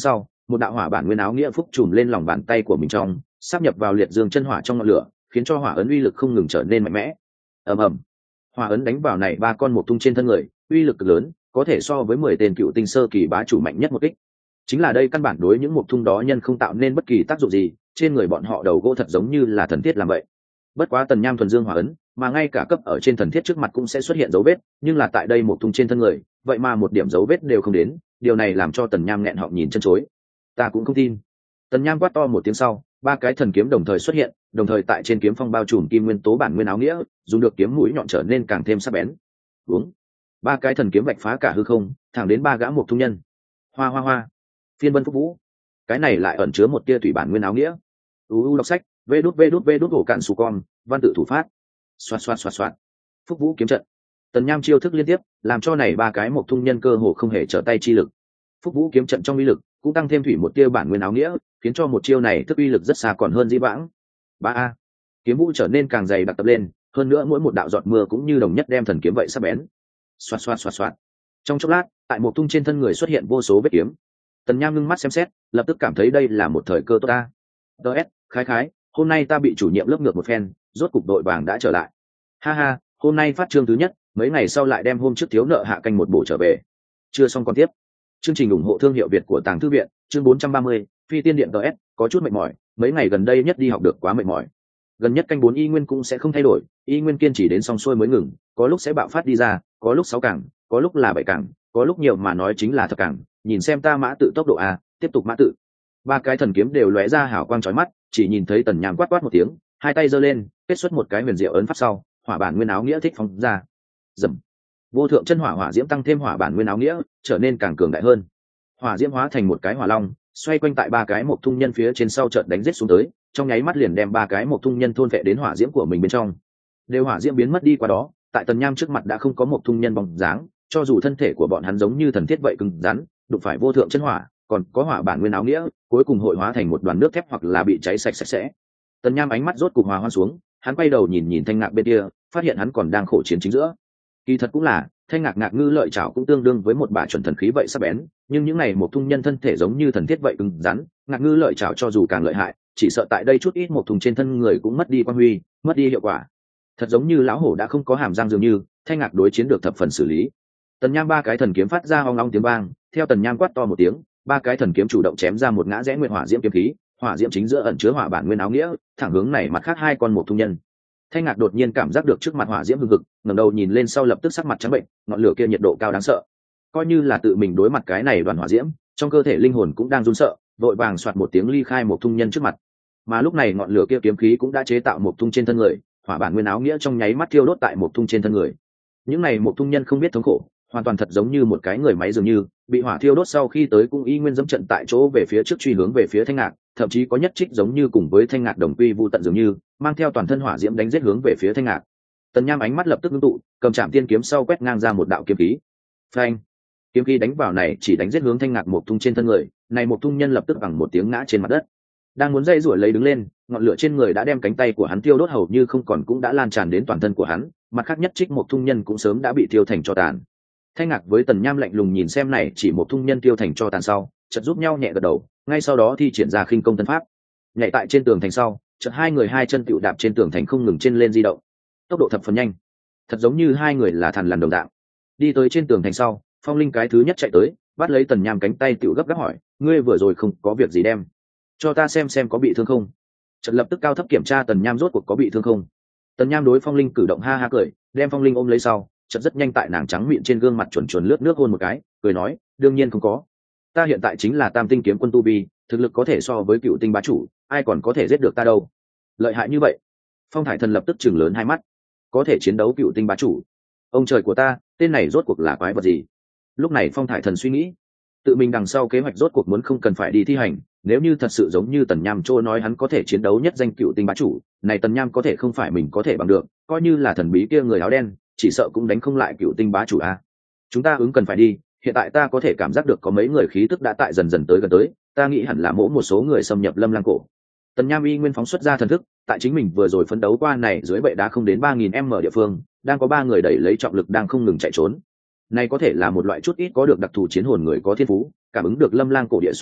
một đạo hỏa bản nguyên áo nghĩa phúc trùm lên lòng bàn tay của mình trong, sáp nhập vào liệt dương chân hỏa trong ngọn lửa, khiến cho hỏa ấn uy lực không ngừng trở nên mạnh mẽ. ầm ầm, hỏa ấn đánh vào này ba con mộc thung trên thân người, uy lực cực lớn, có thể so với mười tên cựu tinh sơ kỳ bá chủ mạnh nhất một kích. Chính là đây căn bản đối những mộc thung đó nhân không tạo nên bất kỳ tác dụng gì, trên người bọn họ đầu gỗ thật giống như là thần thiết làm vậy. Bất quá Tần Nham thuần dương hỏa ấn, mà ngay cả cấp ở trên thần thiết trước mặt cũng sẽ xuất hiện dấu vết, nhưng là tại đây mộc thung trên thân người, vậy mà một điểm dấu vết đều không đến, điều này làm cho Tần Nham nghẹn họng nhìn chân chối. Ta cũng không tin. Tần Nham quát to một tiếng sau, ba cái thần kiếm đồng thời xuất hiện, đồng thời tại trên kiếm phong bao trùm kim nguyên tố bản nguyên áo nghĩa, dùng được kiếm mũi nhọn trở nên càng thêm sắc bén. Uống. Ba cái thần kiếm vạch phá cả hư không, thẳng đến ba gã mộc thung nhân. Hoa hoa hoa. Phiên Vân Phúc Vũ. Cái này lại ẩn chứa một tia thủy bản nguyên áo nghĩa. U u đọc sách, vê đút vê đút vê đút hổ cạn sù con, văn tự thủ phát. Xoạt xoạt xoạt xoạt. Phúc Vũ kiếm trận. Tần Nham chiêu thức liên tiếp, làm cho này ba cái mộc thung nhân cơ hồ không hề trở tay chi lực. Phúc Vũ kiếm trận trong uy lực cũng tăng thêm thủy một tia bản nguyên áo nghĩa, khiến cho một chiêu này thức uy lực rất xa còn hơn dĩ vãng. Ba a. Kiếm vũ trở nên càng dày đặc tập lên, hơn nữa mỗi một đạo giọt mưa cũng như đồng nhất đem thần kiếm vậy sắc bén. Xoạt xoạt xoạt xoạt. Trong chốc lát, tại một thung trên thân người xuất hiện vô số vết kiếm. Tần Nham ngưng mắt xem xét, lập tức cảm thấy đây là một thời cơ tốt ta. ds khái khái, hôm nay ta bị chủ nhiệm lớp ngược một phen, rốt cục đội vàng đã trở lại. Ha ha, hôm nay phát chương thứ nhất, mấy ngày sau lại đem hôm trước thiếu nợ hạ canh một bộ trở về. Chưa xong còn tiếp. Chương trình ủng hộ thương hiệu Việt của Tàng Thư viện, chương bốn trăm ba mươi, Phi Tiên Điện ds, có chút mệt mỏi, mấy ngày gần đây nhất đi học được quá mệt mỏi. Gần nhất canh bốn y nguyên cũng sẽ không thay đổi, y nguyên kiên trì đến xong xuôi mới ngừng, có lúc sẽ bạo phát đi ra, có lúc sáu cảng, có lúc là bảy cảng, có lúc nhiều mà nói chính là thập cảng, nhìn xem ta mã tự tốc độ a, tiếp tục mã tự. Ba cái thần kiếm đều lóe ra hào quang chói mắt, chỉ nhìn thấy Tần Nham quát quát một tiếng, hai tay giơ lên, kết xuất một cái huyền diệu ấn pháp sau, hỏa bản nguyên áo nghĩa thích phóng ra. Dầm. Vô thượng chân hỏa hỏa diễm tăng thêm hỏa bản nguyên áo nghĩa, trở nên càng cường đại hơn. Hỏa diễm hóa thành một cái hỏa long, xoay quanh tại ba cái mộc thung nhân phía trên sau chợt đánh giết xuống tới, trong nháy mắt liền đem ba cái mộc thung nhân thôn vệ đến hỏa diễm của mình bên trong. Đều hỏa diễm biến mất đi qua đó, tại Tần Nham trước mặt đã không có mộc thung nhân bóng dáng, cho dù thân thể của bọn hắn giống như thần thiết vậy cứng rắn, đụng phải vô thượng chân hỏa, còn có hỏa bản nguyên áo nghĩa, cuối cùng hội hóa thành một đoàn nước thép hoặc là bị cháy sạch sạch sẽ. Tần Nham ánh mắt rốt cục hòa hoan xuống, hắn quay đầu nhìn nhìn Thanh Ngạc bên kia, phát hiện hắn còn đang khổ chiến chính giữa. Kỳ thật cũng là, Thanh Ngạc ngạc ngư lợi chảo cũng tương đương với một bả chuẩn thần khí vậy sắc bén, nhưng những này một thung nhân thân thể giống như thần thiết vậy cứng rắn, ngạc ngư lợi chảo cho dù càng lợi hại, chỉ sợ tại đây chút ít một thùng trên thân người cũng mất đi quan huy, mất đi hiệu quả. Thật giống như lão hổ đã không có hàm răng dường như, Thanh Ngạc đối chiến được thập phần xử lý. Tần Nham ba cái thần kiếm phát ra ong ong tiếng vang, theo Tần Nham quát to một tiếng, ba cái thần kiếm chủ động chém ra một ngã rẽ nguyệt hỏa diễm kiếm khí, hỏa diễm chính giữa ẩn chứa hỏa bản nguyên áo nghĩa, thẳng hướng này mặt khác hai con một thung nhân. Thanh Ngạc đột nhiên cảm giác được trước mặt hỏa diễm hừng hực, ngẩng đầu nhìn lên sau lập tức sắc mặt trắng bệnh, ngọn lửa kia nhiệt độ cao đáng sợ. Coi như là tự mình đối mặt cái này đoàn hỏa diễm, trong cơ thể linh hồn cũng đang run sợ, vội vàng soạt một tiếng ly khai một thung nhân trước mặt. Mà lúc này ngọn lửa kia kiếm khí cũng đã chế tạo một thung trên thân người, hỏa bản nguyên áo nghĩa trong nháy mắt thiêu đốt tại một thung trên thân người. Những này một thung nhân không biết thống khổ, hoàn toàn thật giống như một cái người máy dường như, bị hỏa thiêu đốt sau khi tới cũng y nguyên dẫm trận tại chỗ về phía trước truy hướng về phía Thanh Ngạc, thậm chí có nhất trích giống như cùng với Thanh Ngạc đồng quy vu tận dường như, mang theo toàn thân hỏa diễm đánh giết hướng về phía Thanh Ngạc. Tần Nham ánh mắt lập tức ngưng tụ, cầm chạm tiên kiếm sau quét ngang ra một đạo kiếm khí. Phanh! Kiếm khí đánh vào này chỉ đánh giết hướng Thanh Ngạc một thung trên thân người, này một thung nhân lập tức bằng một tiếng ngã trên mặt đất. Đang muốn dây rủi lấy đứng lên, ngọn lửa trên người đã đem cánh tay của hắn tiêu đốt hầu như không còn cũng đã lan tràn đến toàn thân của hắn, mặt khác nhất trích một thung nhân cũng sớm đã bị tiêu thành tro tàn. Thanh Ngạc với Tần Nham lạnh lùng nhìn xem này chỉ một thung nhân tiêu thành tro tàn sau, chợt giúp nhau nhẹ gật đầu, ngay sau đó thi triển ra khinh công tân pháp. Nhảy tại trên tường thành sau, chợt hai người hai chân tựu đạp trên tường thành không ngừng trên lên di động. Tốc độ thập phần nhanh, thật giống như hai người là thằn lằn đồng dạng. Đi tới trên tường thành sau, Phong Linh cái thứ nhất chạy tới, bắt lấy Tần Nham cánh tay tựu gấp gáp hỏi, ngươi vừa rồi không có việc gì đem cho ta xem xem có bị thương không? Chợt lập tức cao thấp kiểm tra Tần Nham rốt cuộc có bị thương không. Tần Nham đối Phong Linh cử động ha ha cười, đem Phong Linh ôm lấy sau, chợt rất nhanh tại nàng trắng miệng trên gương mặt chuẩn chuẩn lướt nước hôn một cái, cười nói, đương nhiên không có. Ta hiện tại chính là Tam Tinh kiếm quân tu vi, thực lực có thể so với Cựu Tinh bá chủ, ai còn có thể giết được ta đâu. Lợi hại như vậy? Phong Thải Thần lập tức chừng lớn hai mắt, có thể chiến đấu Cựu Tinh bá chủ? Ông trời của ta, tên này rốt cuộc là quái vật gì? Lúc này Phong Thải Thần suy nghĩ, tự mình đằng sau kế hoạch rốt cuộc muốn không cần phải đi thi hành, nếu như thật sự giống như Tần Nham Trô nói hắn có thể chiến đấu nhất danh Cựu Tinh bá chủ, này Tần Nham có thể không phải mình có thể bằng được, coi như là thần bí kia người áo đen, chỉ sợ cũng đánh không lại Cựu Tinh bá chủ a. Chúng ta ứng cần phải đi, hiện tại ta có thể cảm giác được có mấy người khí tức đã tại dần dần tới gần tới, ta nghĩ hẳn là mỗi một số người xâm nhập Lâm Lang cổ. Tần Nham y nguyên phóng xuất ra thần thức, tại chính mình vừa rồi phấn đấu qua này dưới bệ đá không đến ba nghìn m địa phương, đang có ba người đẩy lấy trọng lực đang không ngừng chạy trốn. Này có thể là một loại chút ít có được đặc thù chiến hồn người có thiên phú, cảm ứng được Lâm Lang cổ địa xuất thế,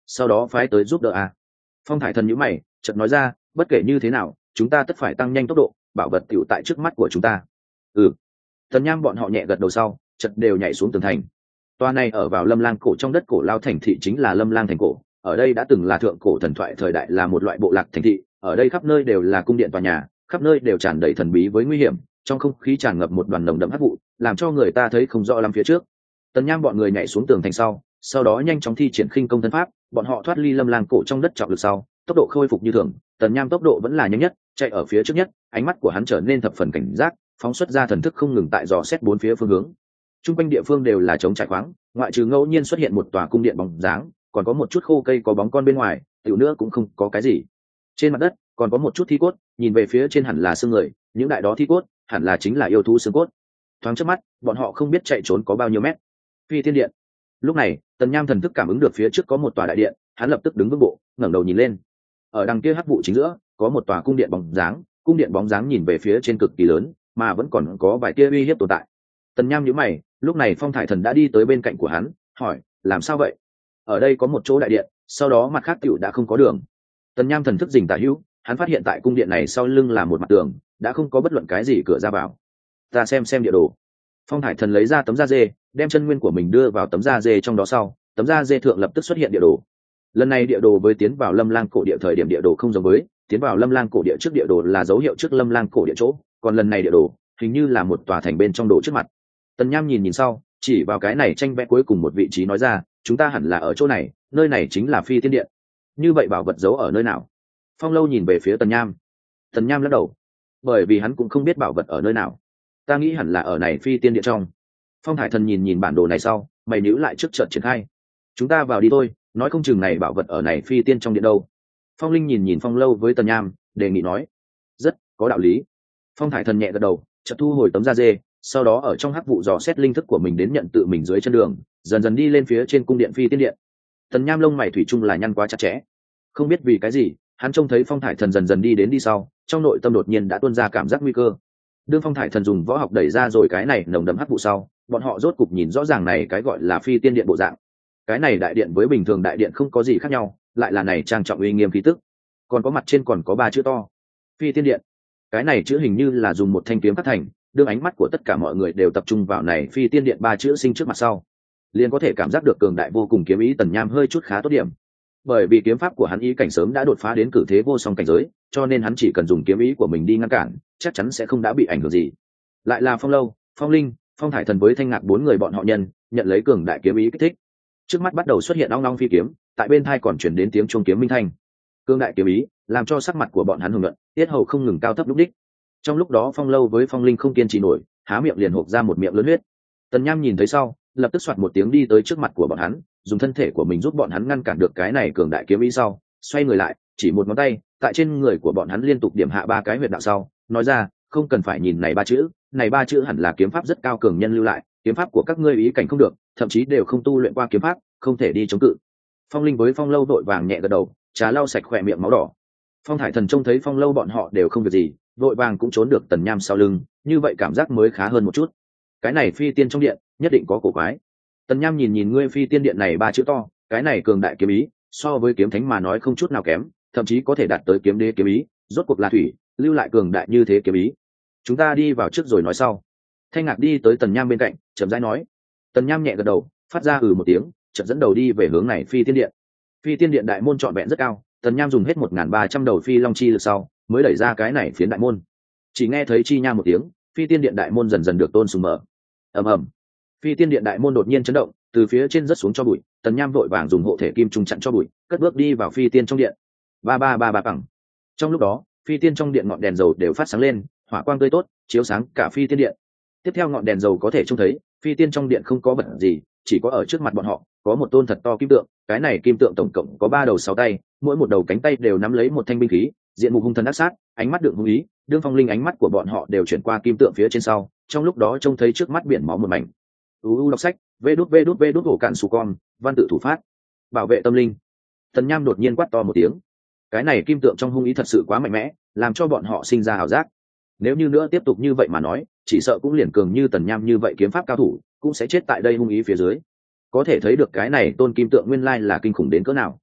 sau đó phái tới giúp đỡ a. Phong thải thần nhíu mày, chợt nói ra, bất kể như thế nào chúng ta tất phải tăng nhanh tốc độ, bảo vật tiểu tại trước mắt của chúng ta. Ừ. Tần Nham bọn họ nhẹ gật đầu sau, chợt đều nhảy xuống tường thành. Toa này ở vào Lâm Lang cổ trong đất cổ lao thành thị chính là Lâm Lang thành cổ, ở đây đã từng là thượng cổ thần thoại thời đại là một loại bộ lạc thành thị, ở đây khắp nơi đều là cung điện tòa nhà, khắp nơi đều tràn đầy thần bí với nguy hiểm, trong không khí tràn ngập một đoàn nồng đậm hắc vụ, làm cho người ta thấy không rõ lắm phía trước. Tần Nham bọn người nhảy xuống tường thành sau, sau đó nhanh chóng thi triển khinh công thân pháp, bọn họ thoát ly Lâm Lang cổ trong đất trọng lực sau, tốc độ khôi phục như thường. Tần Nham tốc độ vẫn là nhanh nhất, chạy ở phía trước nhất, ánh mắt của hắn trở nên thập phần cảnh giác, phóng xuất ra thần thức không ngừng tại dò xét bốn phía phương hướng. Trung quanh địa phương đều là trống trải khoáng, ngoại trừ ngẫu nhiên xuất hiện một tòa cung điện bóng dáng, còn có một chút khô cây có bóng con bên ngoài, tiểu nữa cũng không có cái gì. Trên mặt đất còn có một chút thi cốt, nhìn về phía trên hẳn là xương người, những đại đó thi cốt hẳn là chính là yêu thú xương cốt. Thoáng trước mắt, bọn họ không biết chạy trốn có bao nhiêu mét. Phi Thiên Điện. Lúc này, Tần Nham thần thức cảm ứng được phía trước có một tòa đại điện, hắn lập tức đứng vững bộ, ngẩng đầu nhìn lên. Ở đằng kia hắc vụ chính giữa, có một tòa cung điện bóng dáng, cung điện bóng dáng nhìn về phía trên cực kỳ lớn, mà vẫn còn có vài tia uy hiếp tồn tại. Tần Nham nhíu mày, lúc này Phong Thải Thần đã đi tới bên cạnh của hắn, hỏi, làm sao vậy? Ở đây có một chỗ đại điện, sau đó mặt khác tiểu đã không có đường. Tần Nham thần thức dình tả hữu, hắn phát hiện tại cung điện này sau lưng là một mặt tường, đã không có bất luận cái gì cửa ra vào. Ta xem xem địa đồ. Phong Thải Thần lấy ra tấm da dê, đem chân nguyên của mình đưa vào tấm da dê trong đó sau, tấm da dê thượng lập tức xuất hiện địa đồ. Lần này địa đồ với tiến vào Lâm Lang cổ địa thời điểm địa đồ không giống với, tiến vào Lâm Lang cổ địa trước địa đồ là dấu hiệu trước Lâm Lang cổ địa chỗ, còn lần này địa đồ hình như là một tòa thành bên trong đồ trước mặt. Tần Nham nhìn nhìn sau, chỉ vào cái này tranh vẽ cuối cùng một vị trí nói ra, chúng ta hẳn là ở chỗ này, nơi này chính là Phi Tiên Điện. Như vậy bảo vật giấu ở nơi nào? Phong Lâu nhìn về phía Tần Nham. Tần Nham lắc đầu, bởi vì hắn cũng không biết bảo vật ở nơi nào. Ta nghĩ hẳn là ở này Phi Tiên Điện trong. Phong Thải Thần nhìn nhìn bản đồ này sau, mày nhíu lại trước trận triển khai. Chúng ta vào đi thôi, nói không chừng này bảo vật ở này Phi Tiên trong điện đâu. Phong Linh nhìn nhìn Phong Lâu với Tần Nham, đề nghị nói, rất có đạo lý. Phong Thải Thần nhẹ gật đầu, chợt thu hồi tấm da dê, sau đó ở trong hắc vụ dò xét linh thức của mình đến nhận tự mình dưới chân đường, dần dần đi lên phía trên cung điện Phi Tiên Điện. Tần Nham lông mày thủy chung là nhăn quá chặt chẽ, không biết vì cái gì, hắn trông thấy Phong Thải Thần dần dần đi đến đi sau, trong nội tâm đột nhiên đã tuôn ra cảm giác nguy cơ. Đương Phong Thải Thần dùng võ học đẩy ra rồi cái này nồng đậm hắc vụ sau, bọn họ rốt cục nhìn rõ ràng này cái gọi là Phi Tiên Điện bộ dạng. Cái này đại điện với bình thường đại điện không có gì khác nhau, lại là này trang trọng uy nghiêm khí tức. Còn có mặt trên còn có ba chữ to, Phi Tiên Điện. Cái này chữ hình như là dùng một thanh kiếm cắt thành, đương ánh mắt của tất cả mọi người đều tập trung vào này Phi Tiên Điện ba chữ sinh trước mặt sau, liền có thể cảm giác được cường đại vô cùng kiếm ý. Tần Nham hơi chút khá tốt điểm, bởi vì kiếm pháp của hắn ý cảnh sớm đã đột phá đến cử thế vô song cảnh giới, cho nên hắn chỉ cần dùng kiếm ý của mình đi ngăn cản, chắc chắn sẽ không đã bị ảnh hưởng gì. Lại là Phong Lâu, Phong Linh, Phong Thải Thần với Thanh Ngạc bốn người bọn họ nhân nhận lấy cường đại kiếm ý kích thích, trước mắt bắt đầu xuất hiện long long phi kiếm, tại bên thai còn chuyển đến tiếng chuông kiếm minh thanh. Cường đại kiếm ý làm cho sắc mặt của bọn hắn hùng luận, tiết hầu không ngừng cao thấp lúc đích. Trong lúc đó Phong Lâu với Phong Linh không kiên trì nổi, há miệng liền hộc ra một miệng lớn huyết. Tần Nham nhìn thấy sau, lập tức soạt một tiếng đi tới trước mặt của bọn hắn, dùng thân thể của mình giúp bọn hắn ngăn cản được cái này cường đại kiếm ý sau, xoay người lại, chỉ một ngón tay, tại trên người của bọn hắn liên tục điểm hạ ba cái huyệt đạo sau, nói ra, không cần phải nhìn này ba chữ, này ba chữ hẳn là kiếm pháp rất cao cường nhân lưu lại, kiếm pháp của các ngươi ý cảnh không được, thậm chí đều không tu luyện qua kiếm pháp, không thể đi chống cự. Phong Linh với Phong Lâu vội vàng nhẹ gật đầu, trà lau sạch khỏe miệng máu đỏ. Phong Thải Thần trông thấy Phong Lâu bọn họ đều không việc gì, vội vàng cũng trốn được Tần Nham sau lưng, như vậy cảm giác mới khá hơn một chút. Cái này Phi Tiên trong điện nhất định có cổ quái. Tần Nham nhìn nhìn ngươi Phi Tiên điện này ba chữ to, cái này cường đại kiếm ý, so với kiếm thánh mà nói không chút nào kém, thậm chí có thể đạt tới kiếm đế kiếm ý, rốt cuộc là thủy, lưu lại cường đại như thế kiếm ý. Chúng ta đi vào trước rồi nói sau. Thanh Ngạc đi tới Tần Nham bên cạnh, chậm rãi nói. Tần Nham nhẹ gật đầu, phát ra ừ một tiếng, chợt dẫn đầu đi về hướng này Phi Tiên điện. Phi Tiên điện đại môn trọn vẹn rất cao, Tần Nham dùng hết một nghìn ba trăm đầu phi long chi lực sau, mới đẩy ra cái này phiến đại môn. Chỉ nghe thấy chi nha một tiếng, Phi Tiên điện đại môn dần dần được tôn sùng mở. Ầm ầm. Phi Tiên điện đại môn đột nhiên chấn động, từ phía trên rớt xuống cho bụi, Tần Nham vội vàng dùng hộ thể kim trung chặn cho bụi, cất bước đi vào Phi Tiên trong điện. Ba ba ba ba bằng. Trong lúc đó, Phi Tiên trong điện ngọn đèn dầu đều phát sáng lên, hỏa quang tươi tốt, chiếu sáng cả Phi Tiên điện. Tiếp theo ngọn đèn dầu có thể trông thấy, Phi Tiên trong điện không có vật gì, chỉ có ở trước mặt bọn họ có một tôn thật to kim tượng. Cái này kim tượng tổng cộng có ba đầu sáu tay, mỗi một đầu cánh tay đều nắm lấy một thanh binh khí, diện mục hung thần ác sát, ánh mắt đượm hung ý. Đương Phong Linh ánh mắt của bọn họ đều chuyển qua kim tượng phía trên sau, trong lúc đó trông thấy trước mắt biển máu một mảnh. U đọc sách, vê đút vê đút vê đút hổ cạn sù con, văn tự thủ phát, bảo vệ tâm linh. Tần Nham đột nhiên quát to một tiếng. Cái này kim tượng trong hung ý thật sự quá mạnh mẽ, làm cho bọn họ sinh ra ảo giác. Nếu như nữa tiếp tục như vậy mà nói, chỉ sợ cũng liền cường như Tần Nham như vậy kiếm pháp cao thủ, cũng sẽ chết tại đây hung ý phía dưới. Có thể thấy được cái này tôn kim tượng nguyên lai là kinh khủng đến cỡ nào.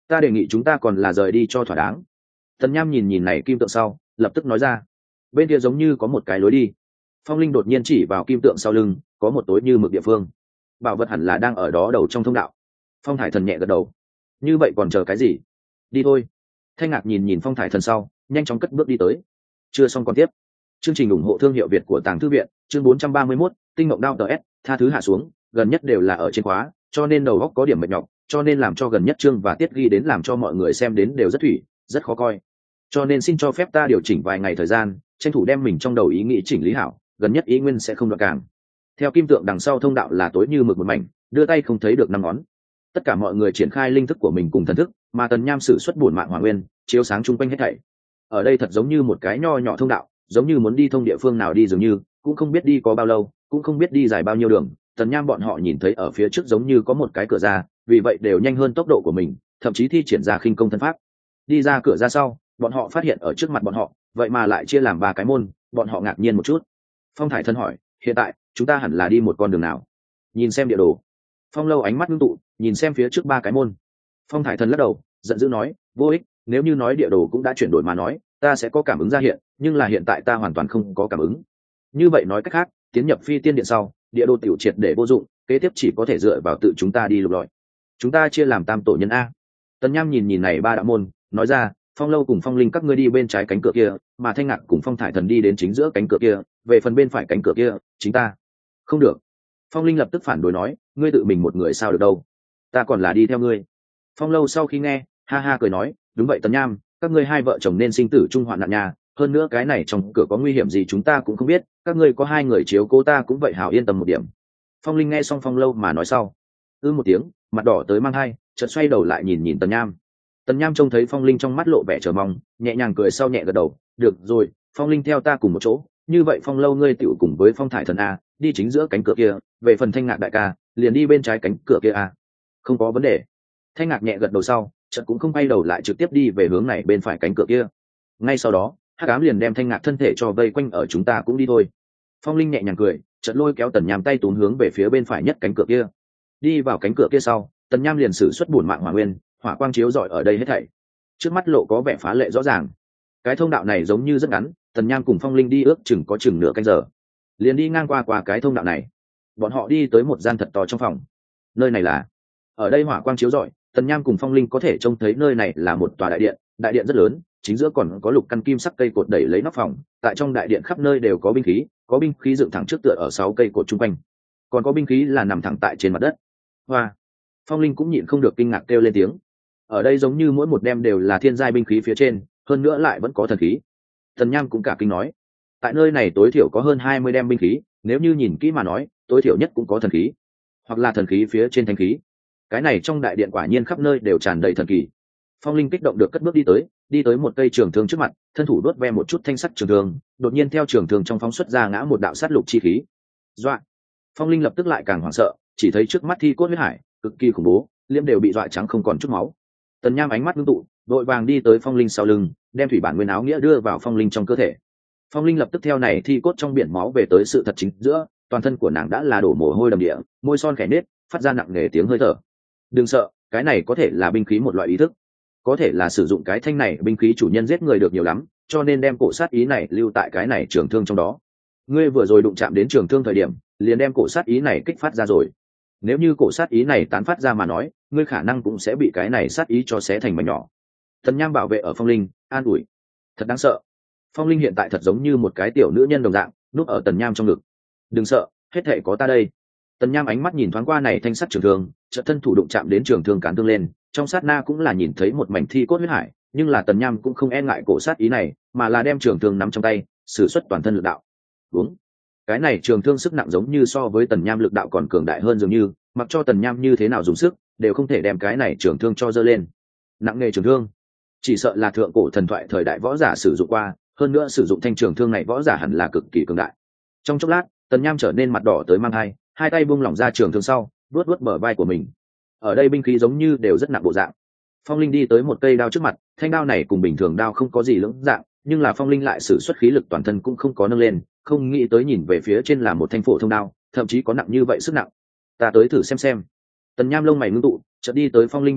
ta đề nghị chúng ta còn là rời đi cho thỏa đáng. Tần Nham nhìn nhìn này kim tượng sau lập tức nói ra. Bên kia giống như có một cái lối đi. Phong linh đột nhiên chỉ vào kim tượng sau lưng có một tối như mực địa phương, bảo vật hẳn là đang ở đó đầu trong thông đạo. Phong thải thần nhẹ gật đầu. Như vậy còn chờ cái gì, đi thôi. Thanh Ngạc nhìn nhìn Phong thải thần sau nhanh chóng cất bước đi tới. Chưa xong còn tiếp. Chương trình ủng hộ thương hiệu Việt của Tàng Thư Viện, chương bốn trăm ba mươi mốt, Tinh Mộng Đao tờ S, tha thứ hạ xuống, gần nhất đều là ở trên khóa, cho nên đầu óc có điểm mệt nhọc, cho nên làm cho gần nhất chương và tiết ghi đến làm cho mọi người xem đến đều rất thủy, rất khó coi. Cho nên xin cho phép ta điều chỉnh vài ngày thời gian, tranh thủ đem mình trong đầu ý nghĩ chỉnh lý hảo, gần nhất ý nguyên sẽ không đoạn càng. Theo kim tượng đằng sau thông đạo là tối như mực một mảnh, đưa tay không thấy được năm ngón. Tất cả mọi người triển khai linh thức của mình cùng thần thức, mà Tần Nham sử xuất bổn mạng hỏa nguyên, chiếu sáng chung quanh hết thảy. Ở đây thật giống như một cái nho nhỏ thông đạo, giống như muốn đi thông địa phương nào đi dường như, cũng không biết đi có bao lâu, cũng không biết đi dài bao nhiêu đường. Tần Nham bọn họ nhìn thấy ở phía trước giống như có một cái cửa ra, vì vậy đều nhanh hơn tốc độ của mình, thậm chí thi triển ra khinh công thân pháp. Đi ra cửa ra sau, bọn họ phát hiện ở trước mặt bọn họ, vậy mà lại chia làm ba cái môn, bọn họ ngạc nhiên một chút. Phong thải thần hỏi, hiện tại chúng ta hẳn là đi một con đường nào? Nhìn xem địa đồ. Phong Lâu ánh mắt ngưng tụ, nhìn xem phía trước ba cái môn. Phong thải thần lắc đầu, giận dữ nói, vô ích, nếu như nói địa đồ cũng đã chuyển đổi mà nói, ta sẽ có cảm ứng ra hiện, nhưng là hiện tại ta hoàn toàn không có cảm ứng. Như vậy nói cách khác, tiến nhập phi tiên điện sau, địa đồ tiểu triệt để vô dụng, kế tiếp chỉ có thể dựa vào tự chúng ta đi lục lọi. Chúng ta chia làm tam tổ nhân a. Tần Nham nhìn nhìn này ba đạo môn, nói ra, Phong Lâu cùng Phong Linh các ngươi đi bên trái cánh cửa kia, mà Thanh Ngạc cùng Phong thải thần đi đến chính giữa cánh cửa kia, về phần bên phải cánh cửa kia, chính ta. Không được. Phong Linh lập tức phản đối nói, ngươi tự mình một người sao được đâu, ta còn là đi theo ngươi. Phong Lâu sau khi nghe, ha ha cười nói, đúng vậy Tần Nham, các ngươi hai vợ chồng nên sinh tử chung hoạn nạn nhà, hơn nữa cái này trong cửa có nguy hiểm gì chúng ta cũng không biết, các ngươi có hai người chiếu cố ta cũng vậy hảo yên tâm một điểm. Phong Linh nghe xong Phong Lâu mà nói sau, ư một tiếng, mặt đỏ tới mang hai, chợt xoay đầu lại nhìn nhìn Tần Nham. Tần Nham trông thấy Phong Linh trong mắt lộ vẻ chờ mong, nhẹ nhàng cười sau nhẹ gật đầu, được rồi, Phong Linh theo ta cùng một chỗ, như vậy Phong Lâu ngươi tựu cùng với Phong thải thần a, đi chính giữa cánh cửa kia, về phần Thanh Ngạc đại ca, liền đi bên trái cánh cửa kia a. Không có vấn đề. Thanh Ngạc nhẹ gật đầu sau, chợt cũng không quay đầu lại trực tiếp đi về hướng này bên phải cánh cửa kia. Ngay sau đó, Hắc Ám liền đem Thanh Ngạc thân thể cho vây quanh ở chúng ta cũng đi thôi. Phong Linh nhẹ nhàng cười, chợt lôi kéo Tần Nham tay tún hướng về phía bên phải nhất cánh cửa kia. Đi vào cánh cửa kia sau, Tần Nham liền sử xuất bổn mạng hỏa nguyên, hỏa quang chiếu rọi ở đây hết thảy. Trước mắt lộ có vẻ phá lệ rõ ràng. Cái thông đạo này giống như rất ngắn, Tần Nham cùng Phong Linh đi ước chừng có chừng nửa canh giờ, liền đi ngang qua qua cái thông đạo này. Bọn họ đi tới một gian thật to trong phòng. Nơi này là, ở đây hỏa quang chiếu rọi, Tần Nham cùng Phong Linh có thể trông thấy nơi này là một tòa đại điện, đại điện rất lớn, chính giữa còn có lục căn kim sắc cây cột đẩy lấy nóc phòng, tại trong đại điện khắp nơi đều có binh khí, có binh khí dựng thẳng trước tựa ở sáu cây cột chung quanh, còn có binh khí là nằm thẳng tại trên mặt đất. Hoa, Phong Linh cũng nhịn không được kinh ngạc kêu lên tiếng. Ở đây giống như mỗi một đem đều là thiên giai binh khí phía trên, hơn nữa lại vẫn có thần khí. Tần Nham cũng cả kinh nói, tại nơi này tối thiểu có hơn hai mươi đem binh khí, nếu như nhìn kỹ mà nói, tối thiểu nhất cũng có thần khí, hoặc là thần khí phía trên thánh khí. Cái này trong đại điện quả nhiên khắp nơi đều tràn đầy thần kỳ. Phong Linh kích động được cất bước đi tới, đi tới một cây trường thương trước mặt, thân thủ đốt ve một chút thanh sắt trường thương, đột nhiên theo trường thương trong phóng xuất ra ngã một đạo sát lục chi khí. Dọa! Phong Linh lập tức lại càng hoảng sợ, chỉ thấy trước mắt thi cốt huyết hải, cực kỳ khủng bố, liêm đều bị dọa trắng không còn chút máu. Tần Nham ánh mắt ngưng tụ, đội vàng đi tới Phong Linh sau lưng, đem thủy bản nguyên áo nghĩa đưa vào Phong Linh trong cơ thể. Phong Linh lập tức theo này thi cốt trong biển máu về tới sự thật chính giữa, toàn thân của nàng đã là đổ mồ hôi đầm địa, môi son khẽ nết, phát ra nặng nề tiếng hơi thở. Đừng sợ, cái này có thể là binh khí một loại ý thức, có thể là sử dụng cái thanh này binh khí chủ nhân giết người được nhiều lắm, cho nên đem cổ sát ý này lưu tại cái này trường thương trong đó. Ngươi vừa rồi đụng chạm đến trường thương thời điểm, liền đem cổ sát ý này kích phát ra rồi. Nếu như cổ sát ý này tán phát ra mà nói, ngươi khả năng cũng sẽ bị cái này sát ý cho xé thành mảnh nhỏ. Tần Nham bảo vệ ở Phong Linh, an ủi. Thật đáng sợ. Phong Linh hiện tại thật giống như một cái tiểu nữ nhân đồng dạng, núp ở Tần Nham trong ngực. Đừng sợ, hết thảy có ta đây. Tần Nham ánh mắt nhìn thoáng qua này thanh sắt trường thương, chợt thân thủ đụng chạm đến trường thương cán thương lên, trong sát na cũng là nhìn thấy một mảnh thi cốt huyết hải, nhưng là Tần Nham cũng không e ngại cổ sát ý này, mà là đem trường thương nắm trong tay, sử xuất toàn thân lực đạo. Đúng. Cái này trường thương sức nặng giống như so với Tần Nham lực đạo còn cường đại hơn dường như, mặc cho Tần Nham như thế nào dùng sức, đều không thể đem cái này trường thương cho giơ lên. Nặng nghề trường thương, chỉ sợ là thượng cổ thần thoại thời đại võ giả sử dụng qua, hơn nữa sử dụng thanh trường thương này võ giả hẳn là cực kỳ cường đại. Trong chốc lát, Tần Nham trở nên mặt đỏ tới mang hai, hai tay buông lỏng ra trường thương sau, vuốt vuốt bờ vai của mình. Ở đây binh khí giống như đều rất nặng bộ dạng. Phong Linh đi tới một cây đao trước mặt, thanh đao này cùng bình thường đao không có gì lưỡng dạng, nhưng là Phong Linh lại sử xuất khí lực toàn thân cũng không có nâng lên, không nghĩ tới nhìn về phía trên là một thanh phổ thông đao, thậm chí có nặng như vậy sức nặng. Ta tới thử xem xem. Tần Nham lông mày ngưng tụ, chợt đi tới Phong Linh bên cạnh,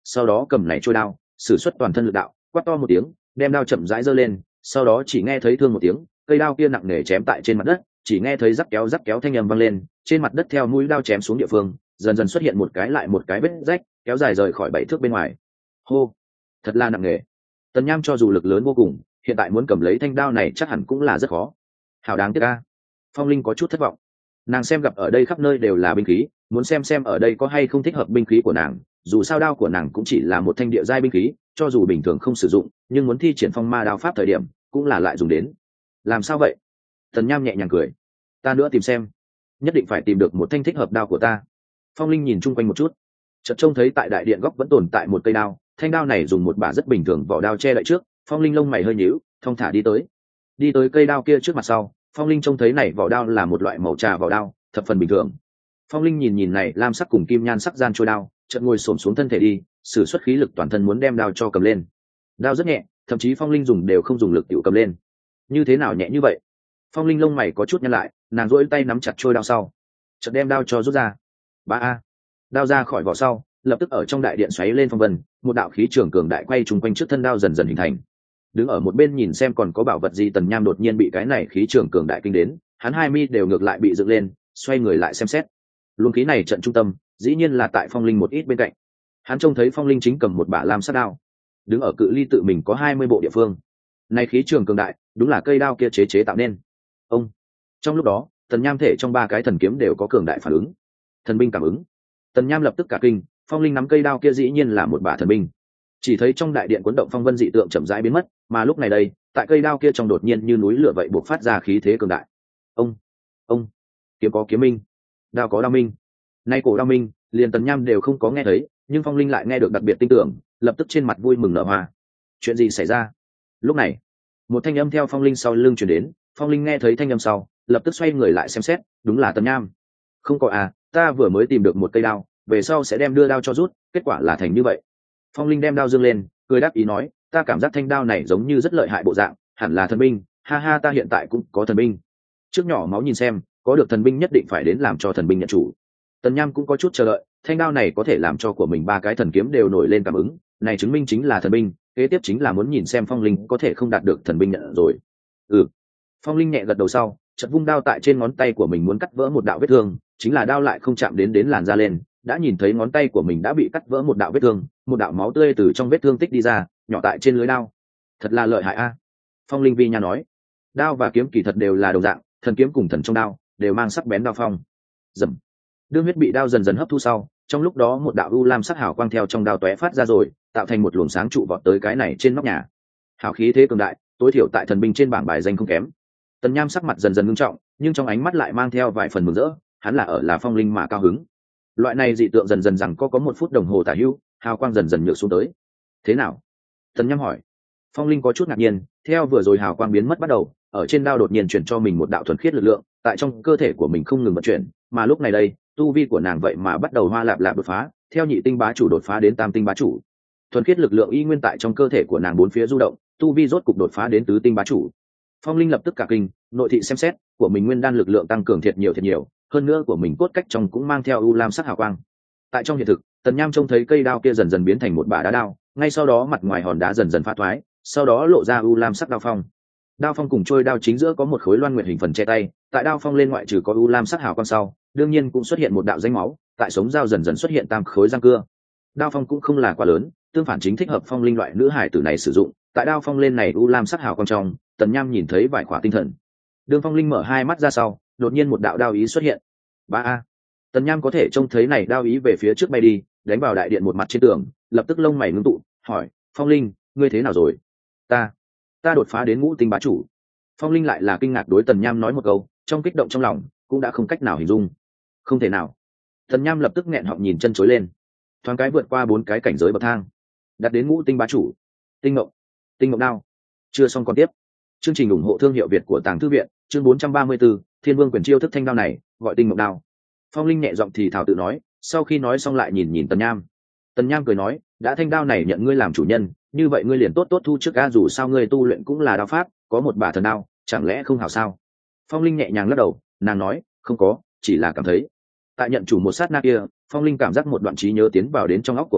sau đó cầm này trôi đao sử xuất toàn thân lực đạo, quát to một tiếng, đem đao chậm rãi giơ lên, sau đó chỉ nghe thấy thương một tiếng, cây đao kia nặng nề chém tại trên mặt đất, chỉ nghe thấy rắc kéo rắc kéo thanh âm vang lên, trên mặt đất theo mũi đao chém xuống địa phương dần dần xuất hiện một cái lại một cái vết rách kéo dài rời khỏi bảy thước bên ngoài. Hô, thật là nặng nề. Tần Nham cho dù lực lớn vô cùng, hiện tại muốn cầm lấy thanh đao này chắc hẳn cũng là rất khó. Hảo đáng tiếc a. Phong Linh có chút thất vọng. Nàng xem gặp ở đây khắp nơi đều là binh khí, muốn xem xem ở đây có hay không thích hợp binh khí của nàng, dù sao đao của nàng cũng chỉ là một thanh địa giai binh khí, cho dù bình thường không sử dụng, nhưng muốn thi triển phong ma đao pháp thời điểm cũng là lại dùng đến. Làm sao vậy? Tần Nham nhẹ nhàng cười. Ta nữa tìm xem, nhất định phải tìm được một thanh thích hợp đao của ta. Phong Linh nhìn chung quanh một chút, chợt trông thấy tại đại điện góc vẫn tồn tại một cây đao, thanh đao này dùng một bả rất bình thường vỏ đao che lại trước. Phong Linh lông mày hơi nhíu, thong thả đi tới đi tới cây đao kia trước mặt sau. Phong Linh trông thấy này vỏ đao là một loại màu trà vỏ đao, thập phần bình thường. Phong Linh nhìn nhìn này lam sắc cùng kim nhan sắc gian trôi đao, chợt ngồi xổm xuống thân thể đi, sử xuất khí lực toàn thân muốn đem đao cho cầm lên. Đao rất nhẹ, thậm chí Phong Linh dùng đều không dùng lực tiểu cầm lên. Như thế nào nhẹ như vậy? Phong Linh lông mày có chút nhăn lại, nàng duỗi tay nắm chặt trôi đao sau, chợt đem đao cho rút ra. Ba a. Đao ra khỏi vỏ sau, lập tức ở trong đại điện xoáy lên phong vân, một đạo khí trường cường đại quay trùng quanh trước thân đao dần dần hình thành. Đứng ở một bên nhìn xem còn có bảo vật gì, Tần Nham đột nhiên bị cái này khí trường cường đại kinh đến, hắn hai mi đều ngược lại bị dựng lên, xoay người lại xem xét. Luồng khí này trận trung tâm, dĩ nhiên là tại Phong Linh một ít bên cạnh. Hắn trông thấy Phong Linh chính cầm một bả lam sắc đao, đứng ở cự ly tự mình có hai mươi bộ địa phương. Này khí trường cường đại, đúng là cây đao kia chế chế tạo nên. Ông. Trong lúc đó, Tần Nham thể trong ba cái thần kiếm đều có cường đại phản ứng. Thần binh cảm ứng. Tần Nham lập tức cả kinh, Phong Linh nắm cây đao kia dĩ nhiên là một bả thần binh. Chỉ thấy trong đại điện cuốn động phong vân dị tượng chậm rãi biến mất, mà lúc này đây, tại cây đao kia trong đột nhiên như núi lửa vậy buộc phát ra khí thế cường đại. Ông, ông, kiếm có kiếm minh, đao có đao minh. Nay cổ đao minh, liền Tần Nham đều không có nghe thấy, nhưng Phong Linh lại nghe được đặc biệt tin tưởng, lập tức trên mặt vui mừng nở hoa. Chuyện gì xảy ra? Lúc này, một thanh âm theo Phong Linh sau lưng truyền đến. Phong Linh nghe thấy thanh âm sau, lập tức xoay người lại xem xét, đúng là Tần Nham. Không có à, ta vừa mới tìm được một cây đao, về sau sẽ đem đưa đao cho rút, kết quả là thành như vậy. Phong Linh đem đao dương lên, cười đáp ý nói, ta cảm giác thanh đao này giống như rất lợi hại bộ dạng, hẳn là thần binh, ha ha, ta hiện tại cũng có thần binh. Trước nhỏ máu nhìn xem, có được thần binh nhất định phải đến làm cho thần binh nhận chủ. Tần Nham cũng có chút chờ đợi, thanh đao này có thể làm cho của mình ba cái thần kiếm đều nổi lên cảm ứng, này chứng minh chính là thần binh, kế tiếp chính là muốn nhìn xem Phong Linh có thể không đạt được thần binh nhận rồi. Ừ. Phong Linh nhẹ gật đầu sau, chợt vung đao tại trên ngón tay của mình muốn cắt vỡ một đạo vết thương, chính là đao lại không chạm đến đến làn da lên, đã nhìn thấy ngón tay của mình đã bị cắt vỡ một đạo vết thương, một đạo máu tươi từ trong vết thương tích đi ra, nhỏ tại trên lưới đao. Thật là lợi hại a. Phong Linh vi nha nói, đao và kiếm kỳ thật đều là đồng dạng, thần kiếm cùng thần trong đao đều mang sắc bén đao phong. Dầm. Đương huyết bị đao dần dần hấp thu sau, trong lúc đó một đạo u lam sắc hào quang theo trong đao tóe phát ra rồi, tạo thành một luồng sáng trụ vọt tới cái này trên nóc nhà. Hào khí thế cường đại, tối thiểu tại thần binh trên bảng bài danh không kém. Tần Nham sắc mặt dần dần ngưng trọng, nhưng trong ánh mắt lại mang theo vài phần mừng rỡ, hắn là ở là Phong Linh mà cao hứng. Loại này dị tượng dần dần rằng có có một phút đồng hồ tả hữu, hào quang dần dần nhược xuống tới. Thế nào? Tần Nham hỏi. Phong Linh có chút ngạc nhiên, theo vừa rồi hào quang biến mất bắt đầu, ở trên đao đột nhiên chuyển cho mình một đạo thuần khiết lực lượng, tại trong cơ thể của mình không ngừng vận chuyển, mà lúc này đây, tu vi của nàng vậy mà bắt đầu hoa lạp lạp đột phá, theo nhị tinh bá chủ đột phá đến tam tinh bá chủ. Thuần khiết lực lượng y nguyên tại trong cơ thể của nàng bốn phía du động, tu vi rốt cục đột phá đến tứ tinh bá chủ. Phong Linh lập tức cả kinh, nội thị xem xét, của mình nguyên đan lực lượng tăng cường thiệt nhiều thiệt nhiều, hơn nữa của mình cốt cách trong cũng mang theo u lam sắc hào quang. Tại trong hiện thực, Tần Nham trông thấy cây đao kia dần dần biến thành một bả đá đao, ngay sau đó mặt ngoài hòn đá dần dần phá thoái, sau đó lộ ra u lam sắc đao phong. Đao phong cùng trôi đao chính giữa có một khối loan nguyệt hình phần che tay, tại đao phong lên ngoại trừ có u lam sắc hào quang sau, đương nhiên cũng xuất hiện một đạo danh máu, tại sống dao dần dần xuất hiện tam khối răng cưa. Đao phong cũng không là quá lớn, tương phản chính thích hợp Phong Linh loại nữ hải tử này sử dụng. Tại đao phong lên này u lam sắc hào quang trong, Tần Nham nhìn thấy vài khỏa tinh thần. Đường Phong Linh mở hai mắt ra sau, đột nhiên một đạo đao ý xuất hiện. Ba a. Tần Nham có thể trông thấy này đao ý về phía trước bay đi, đánh vào đại điện một mặt trên tường, lập tức lông mày ngưng tụ, hỏi, Phong Linh, ngươi thế nào rồi? Ta, ta đột phá đến ngũ tinh bá chủ. Phong Linh lại là kinh ngạc đối Tần Nham nói một câu, trong kích động trong lòng, cũng đã không cách nào hình dung. Không thể nào. Tần Nham lập tức nghẹn họng nhìn chân chối lên. Thoáng cái vượt qua bốn cái cảnh giới bậc thang, đạt đến ngũ tinh bá chủ. Tinh ngộng, tinh ngộng đao. Chưa xong còn tiếp. Chương trình ủng hộ thương hiệu Việt của Tàng Thư viện, chương bốn trăm ba mươi 4, Thiên Vương quyền chiêu thức thanh đao này, gọi tinh ngộng đao. Phong Linh nhẹ giọng thì thào tự nói, sau khi nói xong lại nhìn nhìn Tần Nham. Tần Nham cười nói, đã thanh đao này nhận ngươi làm chủ nhân, như vậy ngươi liền tốt tốt thu trước a, dù sao ngươi tu luyện cũng là đao pháp, có một bả thần đao, chẳng lẽ không hảo sao? Phong Linh nhẹ nhàng lắc đầu, nàng nói, không có, chỉ là cảm thấy. Tại nhận chủ một sát na kia, Phong Linh cảm giác một đoạn trí nhớ tiến vào đến trong óc của mình,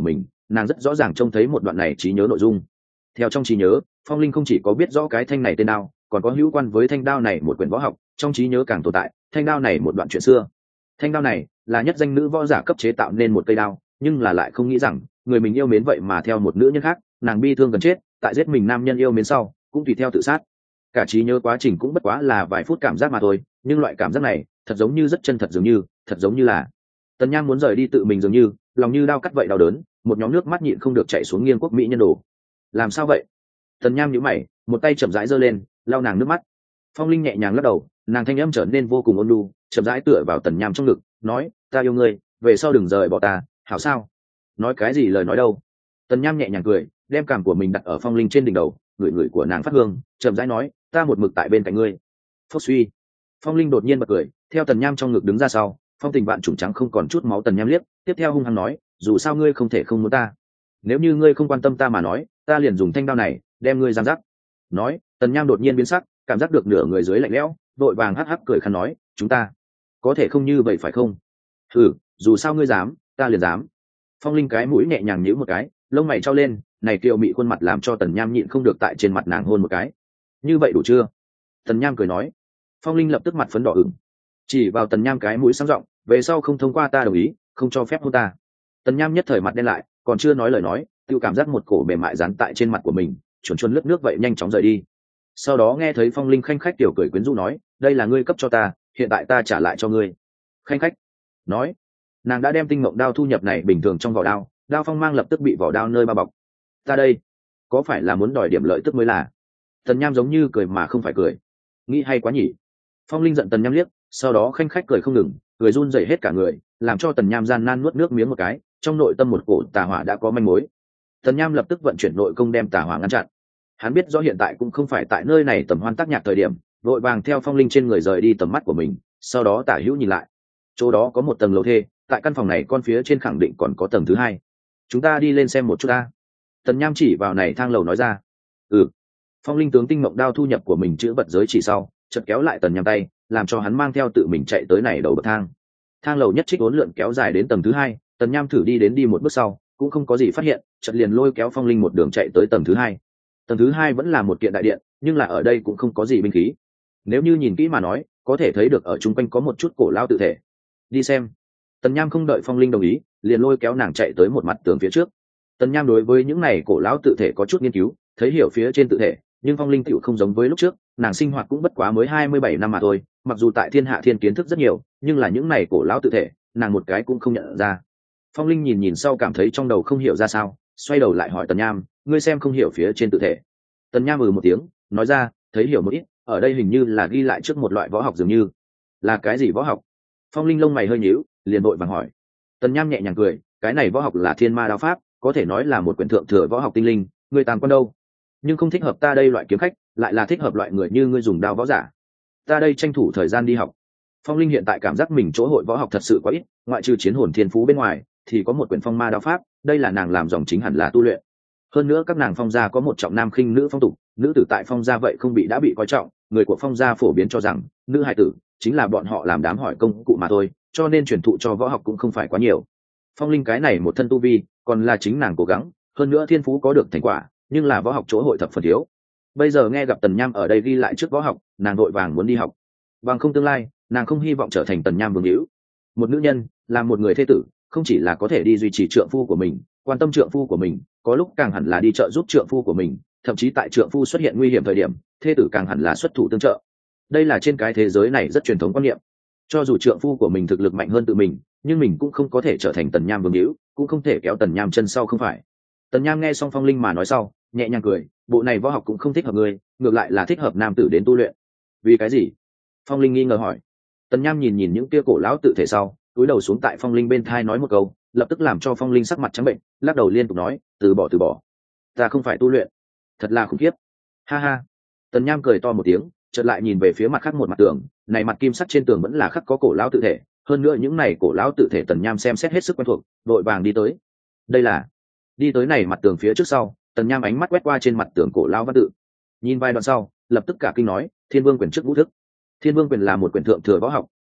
nàng rất rõ ràng trông thấy một đoạn này trí nhớ nội dung. Theo trong trí nhớ, Phong Linh không chỉ có biết rõ cái thanh này tên đao, còn có hữu quan với thanh đao này một quyển võ học, trong trí nhớ càng tồn tại thanh đao này một đoạn chuyện xưa. Thanh đao này là nhất danh nữ võ giả cấp chế tạo nên một cây đao, nhưng là lại không nghĩ rằng người mình yêu mến vậy mà theo một nữ nhân khác, nàng bi thương gần chết, tại giết mình nam nhân yêu mến sau, cũng tùy theo tự sát. Cả trí nhớ quá trình cũng bất quá là vài phút cảm giác mà thôi, nhưng loại cảm giác này thật giống như rất chân thật, dường như thật giống như là Tần Nham muốn rời đi tự mình, dường như lòng như đao cắt vậy đau đớn, một nhóm nước mắt nhịn không được chảy xuống nghiêng quốc mỹ nhân đồ. Làm sao vậy? Tần Nham nhíu mày, một tay chậm rãi giơ lên lau nàng nước mắt. Phong Linh nhẹ nhàng lắc đầu, nàng thanh âm trở nên vô cùng ôn nhu, chậm rãi tựa vào Tần Nham trong ngực, nói, ta yêu ngươi, về sau đừng rời bỏ ta, hảo sao? Nói cái gì lời nói đâu? Tần Nham nhẹ nhàng cười, đem cảm của mình đặt ở Phong Linh trên đỉnh đầu, người người của nàng phát hương, chậm rãi nói, ta một mực tại bên cạnh ngươi. Phốc suy. Phong Linh đột nhiên bật cười, theo Tần Nham trong ngực đứng ra sau, phong tình vạn trùng trắng không còn chút máu Tần Nham liếc, tiếp theo hung hăng nói, dù sao ngươi không thể không muốn ta. Nếu như ngươi không quan tâm ta mà nói, ta liền dùng thanh đao này đem ngươi giam giác. Nói, Tần Nham đột nhiên biến sắc, cảm giác được nửa người dưới lạnh lẽo, đội vàng hắc hắc cười khăn nói, chúng ta có thể không như vậy phải không? Ừ, dù sao ngươi dám, ta liền dám. Phong Linh cái mũi nhẹ nhàng nhíu một cái, lông mày trao lên, này kiều mị khuôn mặt làm cho Tần Nham nhịn không được tại trên mặt nàng hôn một cái. Như vậy đủ chưa? Tần Nham cười nói. Phong Linh lập tức mặt phấn đỏ ửng, chỉ vào Tần Nham cái mũi sáng giọng, về sau không thông qua ta đồng ý, không cho phép hôn ta. Tần Nham nhất thời mặt đen lại, còn chưa nói lời nói, tự cảm giác một cổ mềm mại dán tại trên mặt của mình, chuồn chuồn lướt nước vậy nhanh chóng rời đi. Sau đó nghe thấy Phong Linh khanh khách tiểu cười quyến rũ nói, đây là ngươi cấp cho ta, hiện tại ta trả lại cho ngươi. Khanh khách. Nói, nàng đã đem tinh mộng đao thu nhập này bình thường trong vỏ đao, đao phong mang lập tức bị vỏ đao nơi bao bọc. Ta đây, có phải là muốn đòi điểm lợi tức mới là? Tần Nham giống như cười mà không phải cười, nghĩ hay quá nhỉ. Phong Linh giận Tần Nham liếc, sau đó khanh khách cười không ngừng, cười run rẩy hết cả người, làm cho Tần Nham gian nan nuốt nước miếng một cái, trong nội tâm một cổ tà hỏa đã có manh mối. Tần Nham lập tức vận chuyển nội công đem tà hỏa ngăn chặn. Hắn biết rõ hiện tại cũng không phải tại nơi này tầm hoan tác nhạc thời điểm, vội vàng theo Phong Linh trên người rời đi tầm mắt của mình, sau đó tả hữu nhìn lại. Chỗ đó có một tầng lầu thê, tại căn phòng này con phía trên khẳng định còn có tầng thứ hai. Chúng ta đi lên xem một chút ta. Tần Nham chỉ vào này thang lầu nói ra. Ừ. Phong Linh tướng tinh mộng đao thu nhập của mình chữ vật giới chỉ sau, chợt kéo lại Tần Nham tay, làm cho hắn mang theo tự mình chạy tới này đầu bậc thang. Thang lầu nhất trích uốn lượn kéo dài đến tầng thứ hai, Tần Nham thử đi đến đi một bước sau, cũng không có gì phát hiện, chợt liền lôi kéo Phong Linh một đường chạy tới tầng thứ hai. Tầng thứ hai vẫn là một kiện đại điện, nhưng là ở đây cũng không có gì binh khí. Nếu như nhìn kỹ mà nói, có thể thấy được ở chung quanh có một chút cổ lao tự thể. Đi xem. Tần Nham không đợi Phong Linh đồng ý, liền lôi kéo nàng chạy tới một mặt tường phía trước. Tần Nham đối với những này cổ lão tự thể có chút nghiên cứu, thấy hiểu phía trên tự thể, nhưng Phong Linh tựu không giống với lúc trước, nàng sinh hoạt cũng bất quá mới hai mươi bảy năm mà thôi, mặc dù tại thiên hạ thiên kiến thức rất nhiều, nhưng là những này cổ lão tự thể, nàng một cái cũng không nhận ra. Phong Linh nhìn nhìn sau cảm thấy trong đầu không hiểu ra sao, xoay đầu lại hỏi Tần Nham, ngươi xem không hiểu phía trên tự thể? Tần Nham ừ một tiếng, nói ra, thấy hiểu một ít, ở đây hình như là ghi lại trước một loại võ học, dường như là cái gì võ học? Phong Linh lông mày hơi nhíu, liền vội vàng hỏi. Tần Nham nhẹ nhàng cười, cái này võ học là thiên ma đao pháp, có thể nói là một quyển thượng thừa võ học tinh linh, ngươi tam quan đâu, nhưng không thích hợp ta đây loại kiếm khách, lại là thích hợp loại người như ngươi dùng đao võ giả. Ta đây tranh thủ thời gian đi học. Phong Linh hiện tại cảm giác mình chỗ hội võ học thật sự quá ít, ngoại trừ chiến hồn thiên phú bên ngoài, thì có một quyển phong ma đao pháp, đây là nàng làm dòng chính hẳn là tu luyện. Hơn nữa các nàng phong gia có một trọng nam khinh nữ phong tục, nữ tử tại phong gia vậy không bị đã bị coi trọng, người của phong gia phổ biến cho rằng nữ hài tử chính là bọn họ làm đám hỏi công cụ mà thôi, cho nên truyền thụ cho võ học cũng không phải quá nhiều. Phong Linh cái này một thân tu vi, còn là chính nàng cố gắng, hơn nữa thiên phú có được thành quả, nhưng là võ học chỗ hội thập phần thiếu. Bây giờ nghe gặp Tần Nham ở đây ghi lại trước võ học, nàng đội vàng muốn đi học. Bằng không tương lai, nàng không hy vọng trở thành Tần Nham vương hữu. Một nữ nhân, là một người thê tử, không chỉ là có thể đi duy trì trượng phu của mình, quan tâm trượng phu của mình, có lúc càng hẳn là đi trợ giúp trượng phu của mình, thậm chí tại trượng phu xuất hiện nguy hiểm thời điểm, thê tử càng hẳn là xuất thủ tương trợ. Đây là trên cái thế giới này rất truyền thống quan niệm. Cho dù trượng phu của mình thực lực mạnh hơn tự mình, nhưng mình cũng không có thể trở thành Tần Nham vương hữu, cũng không thể kéo Tần Nham chân sau không phải. Tần Nham nghe xong Phong Linh mà nói sau, nhẹ nhàng cười, bộ này võ học cũng không thích hợp ngươi, ngược lại là thích hợp nam tử đến tu luyện. Vì cái gì? Phong Linh nghi ngờ hỏi. Tần Nham nhìn nhìn những kia cổ lão tự thể sau, cúi đầu xuống tại Phong Linh bên thai nói một câu, lập tức làm cho Phong Linh sắc mặt trắng bệnh, lắc đầu liên tục nói, từ bỏ từ bỏ, ta không phải tu luyện. Thật là khủng khiếp. Ha ha. Tần Nham cười to một tiếng, chợt lại nhìn về phía mặt khác một mặt tường, này mặt kim sắc trên tường vẫn là khắc có cổ lão tự thể, hơn nữa những này cổ lão tự thể Tần Nham xem xét hết sức quen thuộc, đội vàng đi tới. Đây là đi tới này mặt tường phía trước sau, Tần Nham ánh mắt quét qua trên mặt tường cổ lão văn tự, nhìn vài đoạn sau, lập tức cả kinh nói, Thiên Vương quyền trước vũ thức. Thiên Vương quyền là một quyển thượng thừa võ học,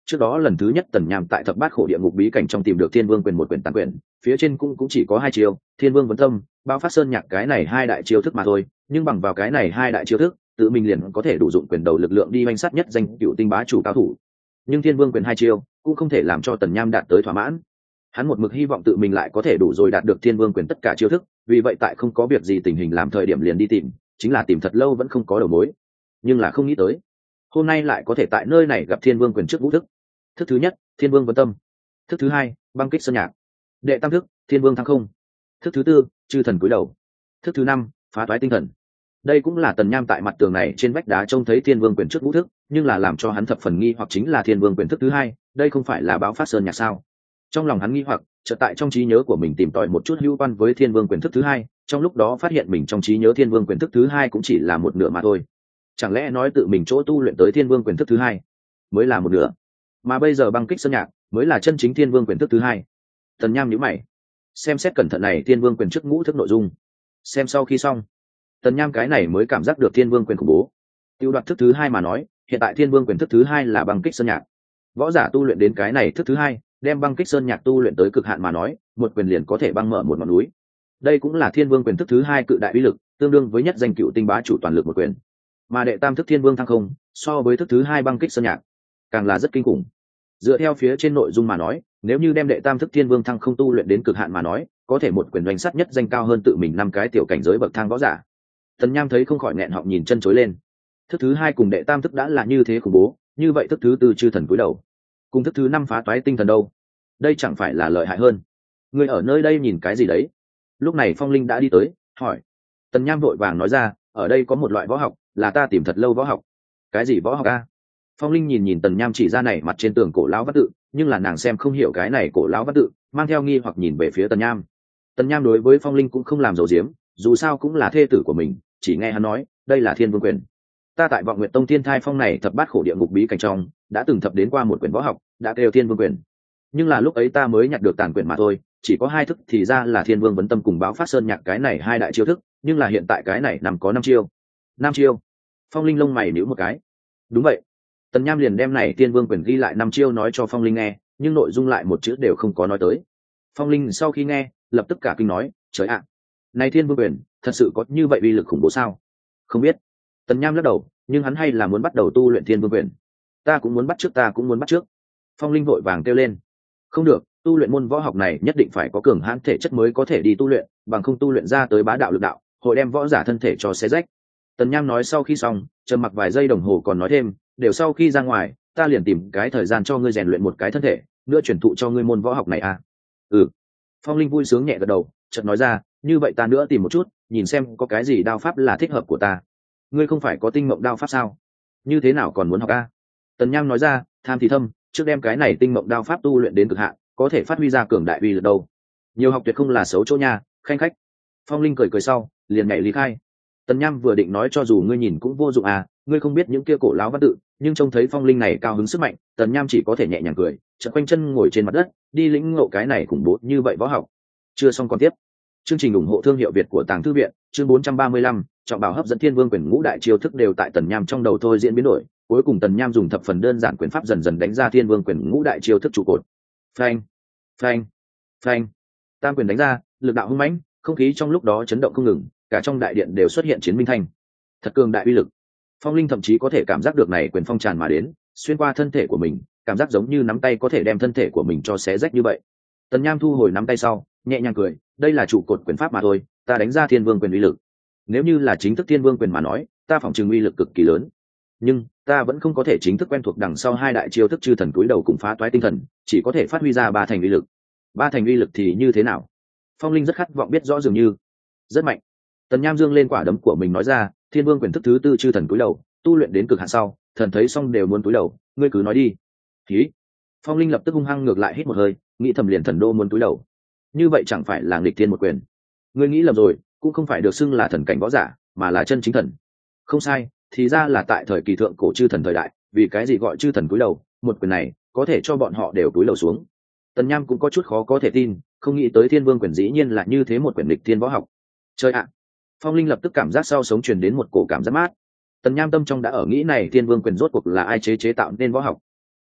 Trước đó lần thứ nhất tần nham tại thập bát khổ địa ngục bí cảnh trong tìm được thiên vương quyền một quyền tàn quyền, phía trên cũng cũng chỉ có hai chiêu, thiên vương vấn tâm, bao phát sơn nhạc, cái này hai đại chiêu thức mà thôi, nhưng bằng vào cái này hai đại chiêu thức tự mình liền có thể đủ dụng quyền đầu lực lượng đi oanh sát nhất danh cựu tinh bá chủ cao thủ. Nhưng thiên vương quyền hai chiêu cũng không thể làm cho tần nham đạt tới thỏa mãn. Hắn một mực hy vọng tự mình lại có thể đủ rồi đạt được thiên vương quyền tất cả chiêu thức, vì vậy tại không có việc gì tình hình làm thời điểm liền đi tìm, chính là tìm thật lâu vẫn không có đầu mối. Nhưng là không nghĩ tới hôm nay lại có thể tại nơi này gặp thiên vương quyền trước ngũ thức. Thức thứ nhất, thiên vương vấn tâm. Thức thứ hai, băng kích sơn nhạc. Đệ tam thức, thiên vương thăng không. Thức thứ tư, chư thần cúi đầu. Thức thứ năm, phá toái tinh thần. Đây cũng là tần nham tại mặt tường này trên vách đá trông thấy thiên vương quyền trước ngũ thức, nhưng là làm cho hắn thập phần nghi hoặc chính là thiên vương quyền thức thứ hai, đây không phải là báo phát sơn nhạc sao? Trong lòng hắn nghi hoặc, chợt tại trong trí nhớ của mình tìm tòi một chút hữu quan với thiên vương quyền thức thứ hai, trong lúc đó phát hiện mình trong trí nhớ thiên vương quyền thức thứ hai cũng chỉ là một nửa mà thôi. Chẳng lẽ nói tự mình chỗ tu luyện tới thiên vương quyền thức thứ hai mới là một nửa, mà bây giờ băng kích sơn nhạc mới là chân chính thiên vương quyền thức thứ hai? Tần nham nhíu mày, xem xét cẩn thận này thiên vương quyền trước ngũ thức nội dung. Xem sau khi xong, tần nham cái này mới cảm giác được thiên vương quyền khủng bố. Tiêu đoạt thức thứ hai mà nói, hiện tại thiên vương quyền thức thứ hai là băng kích sơn nhạc. Võ giả tu luyện đến cái này thức thứ hai, đem băng kích sơn nhạc tu luyện tới cực hạn mà nói, một quyền liền có thể băng mở một ngọn núi. Đây cũng là thiên vương quyền thức thứ hai cự đại uy lực, tương đương với nhất danh cựu tinh bá chủ toàn lực một quyền. Mà đệ tam thức thiên vương thăng không, so với thức thứ hai băng kích sơn nhạc càng là rất kinh khủng. Dựa theo phía trên nội dung mà nói, nếu như đem đệ tam thức thiên vương thăng không tu luyện đến cực hạn mà nói, có thể một quyền đánh sắt nhất danh cao hơn tự mình năm cái tiểu cảnh giới bậc thang võ giả. Tần nham thấy không khỏi nghẹn họng nhìn chân chối lên. Thức thứ hai cùng đệ tam thức đã là như thế khủng bố, như vậy thức thứ tư chư thần cúi đầu, cùng thức thứ năm phá toái tinh thần đâu, đây chẳng phải là lợi hại hơn? Người ở nơi đây nhìn cái gì đấy? Lúc này Phong Linh đã đi tới, hỏi. Tần nham vội vàng nói ra, ở đây có một loại võ học là ta tìm thật lâu võ học. Cái gì võ học a? Phong Linh nhìn nhìn tần nham chỉ ra này mặt trên tường cổ lão văn tự, nhưng là nàng xem không hiểu cái này cổ lão văn tự, mang theo nghi hoặc nhìn về phía tần nham. Tần nham đối với Phong Linh cũng không làm dầu diếm, dù sao cũng là thê tử của mình, chỉ nghe hắn nói, đây là thiên vương quyền. Ta tại vọng nguyệt tông thiên thai phong này thập bát khổ địa ngục bí cảnh trong đã từng thập đến qua một quyển võ học, đã kêu thiên vương quyền. Nhưng là lúc ấy ta mới nhặt được tàn quyển mà thôi, chỉ có hai thức, thì ra là thiên vương vấn tâm cùng báo phát sơn nhạc cái này hai đại chiêu thức, nhưng là hiện tại cái này nằm có năm chiêu. Năm chiêu? Phong Linh lông mày nhíu một cái. Đúng vậy. Tần nham liền đem này thiên vương quyền ghi lại năm chiêu nói cho Phong Linh nghe, nhưng nội dung lại một chữ đều không có nói tới. Phong Linh sau khi nghe, lập tức cả kinh nói, trời ạ, này thiên vương quyền thật sự có như vậy uy lực khủng bố sao? Không biết. Tần nham lắc đầu, nhưng hắn hay là muốn bắt đầu tu luyện thiên vương quyền. Ta cũng muốn bắt trước, ta cũng muốn bắt trước. Phong Linh vội vàng kêu lên. Không được, tu luyện môn võ học này nhất định phải có cường hãn thể chất mới có thể đi tu luyện, bằng không tu luyện ra tới bá đạo lực đạo, hội đem võ giả thân thể cho xé rách. Tần nham nói sau khi xong, trầm mặc vài giây đồng hồ còn nói thêm, đều sau khi ra ngoài, ta liền tìm cái thời gian cho ngươi rèn luyện một cái thân thể, nữa truyền thụ cho ngươi môn võ học này à? Ừ. Phong Linh vui sướng nhẹ gật đầu, chợt nói ra, như vậy ta nữa tìm một chút, nhìn xem có cái gì đao pháp là thích hợp của ta. Ngươi không phải có tinh mộng đao pháp sao? Như thế nào còn muốn học a? Tần nham nói ra, tham thì thâm, trước đem cái này tinh mộng đao pháp tu luyện đến cực hạn, có thể phát huy ra cường đại uy lực đâu. Nhiều học tuyệt không là xấu chỗ nha, khanh khách. Phong Linh cười cười sau, liền nhảy lý khai. Tần nham vừa định nói cho dù ngươi nhìn cũng vô dụng à, ngươi không biết những kia cổ láo văn tự, nhưng trông thấy Phong Linh này cao hứng sức mạnh, Tần nham chỉ có thể nhẹ nhàng cười, chợt quanh chân ngồi trên mặt đất, đi lĩnh ngộ cái này khủng bố như vậy võ học. Chưa xong còn tiếp. Chương trình ủng hộ thương hiệu Việt của Tàng Thư viện, chương bốn trăm ba mươi lăm, trọng bảo hấp dẫn thiên vương quyền ngũ đại chiêu thức đều tại Tần nham trong đầu thôi diễn biến đổi, cuối cùng Tần nham dùng thập phần đơn giản quyền pháp dần dần đánh ra thiên vương quyền ngũ đại chiêu thức trụ cột. Phanh, phanh, phanh. Tam quyền đánh ra, lực đạo hung mãnh, không khí trong lúc đó chấn động không ngừng, cả trong đại điện đều xuất hiện chiến minh thanh. Thật cường đại uy lực. Phong Linh thậm chí có thể cảm giác được này quyền phong tràn mà đến, xuyên qua thân thể của mình, cảm giác giống như nắm tay có thể đem thân thể của mình cho xé rách như vậy. Tần nham thu hồi nắm tay sau, nhẹ nhàng cười, đây là trụ cột quyền pháp mà thôi, ta đánh ra thiên vương quyền uy lực. Nếu như là chính thức thiên vương quyền mà nói, ta phỏng chừng uy lực cực kỳ lớn. Nhưng ta vẫn không có thể chính thức quen thuộc đằng sau hai đại chiêu thức chư thần cúi đầu cùng phá toái tinh thần, chỉ có thể phát huy ra ba thành uy lực. Ba thành uy lực thì như thế nào? Phong Linh rất khát vọng biết rõ, dường như rất mạnh. Tần nham dương lên quả đấm của mình nói ra, thiên vương quyền thức thứ tư chư thần cúi đầu, tu luyện đến cực hạn sau, thần thấy xong đều muốn cúi đầu, ngươi cứ nói đi. Khí. Phong Linh lập tức hung hăng ngược lại hít một hơi, nghĩ thầm liền thần đô muốn cúi đầu, như vậy chẳng phải là nghịch thiên một quyền? Ngươi nghĩ lầm rồi, cũng không phải được xưng là thần cảnh võ giả, mà là chân chính thần. Không sai, thì ra là tại thời kỳ thượng cổ chư thần thời đại, vì cái gì gọi chư thần cúi đầu, một quyền này có thể cho bọn họ đều cúi đầu xuống. Tần nham cũng có chút khó có thể tin, không nghĩ tới thiên vương quyền dĩ nhiên là như thế một quyền nghịch thiên võ học. Chơi ạ. Phong Linh lập tức cảm giác sau sống truyền đến một cổ cảm giác mát. Tần nham tâm trong đã ở nghĩ này thiên vương quyền rốt cuộc là ai chế chế tạo nên võ học.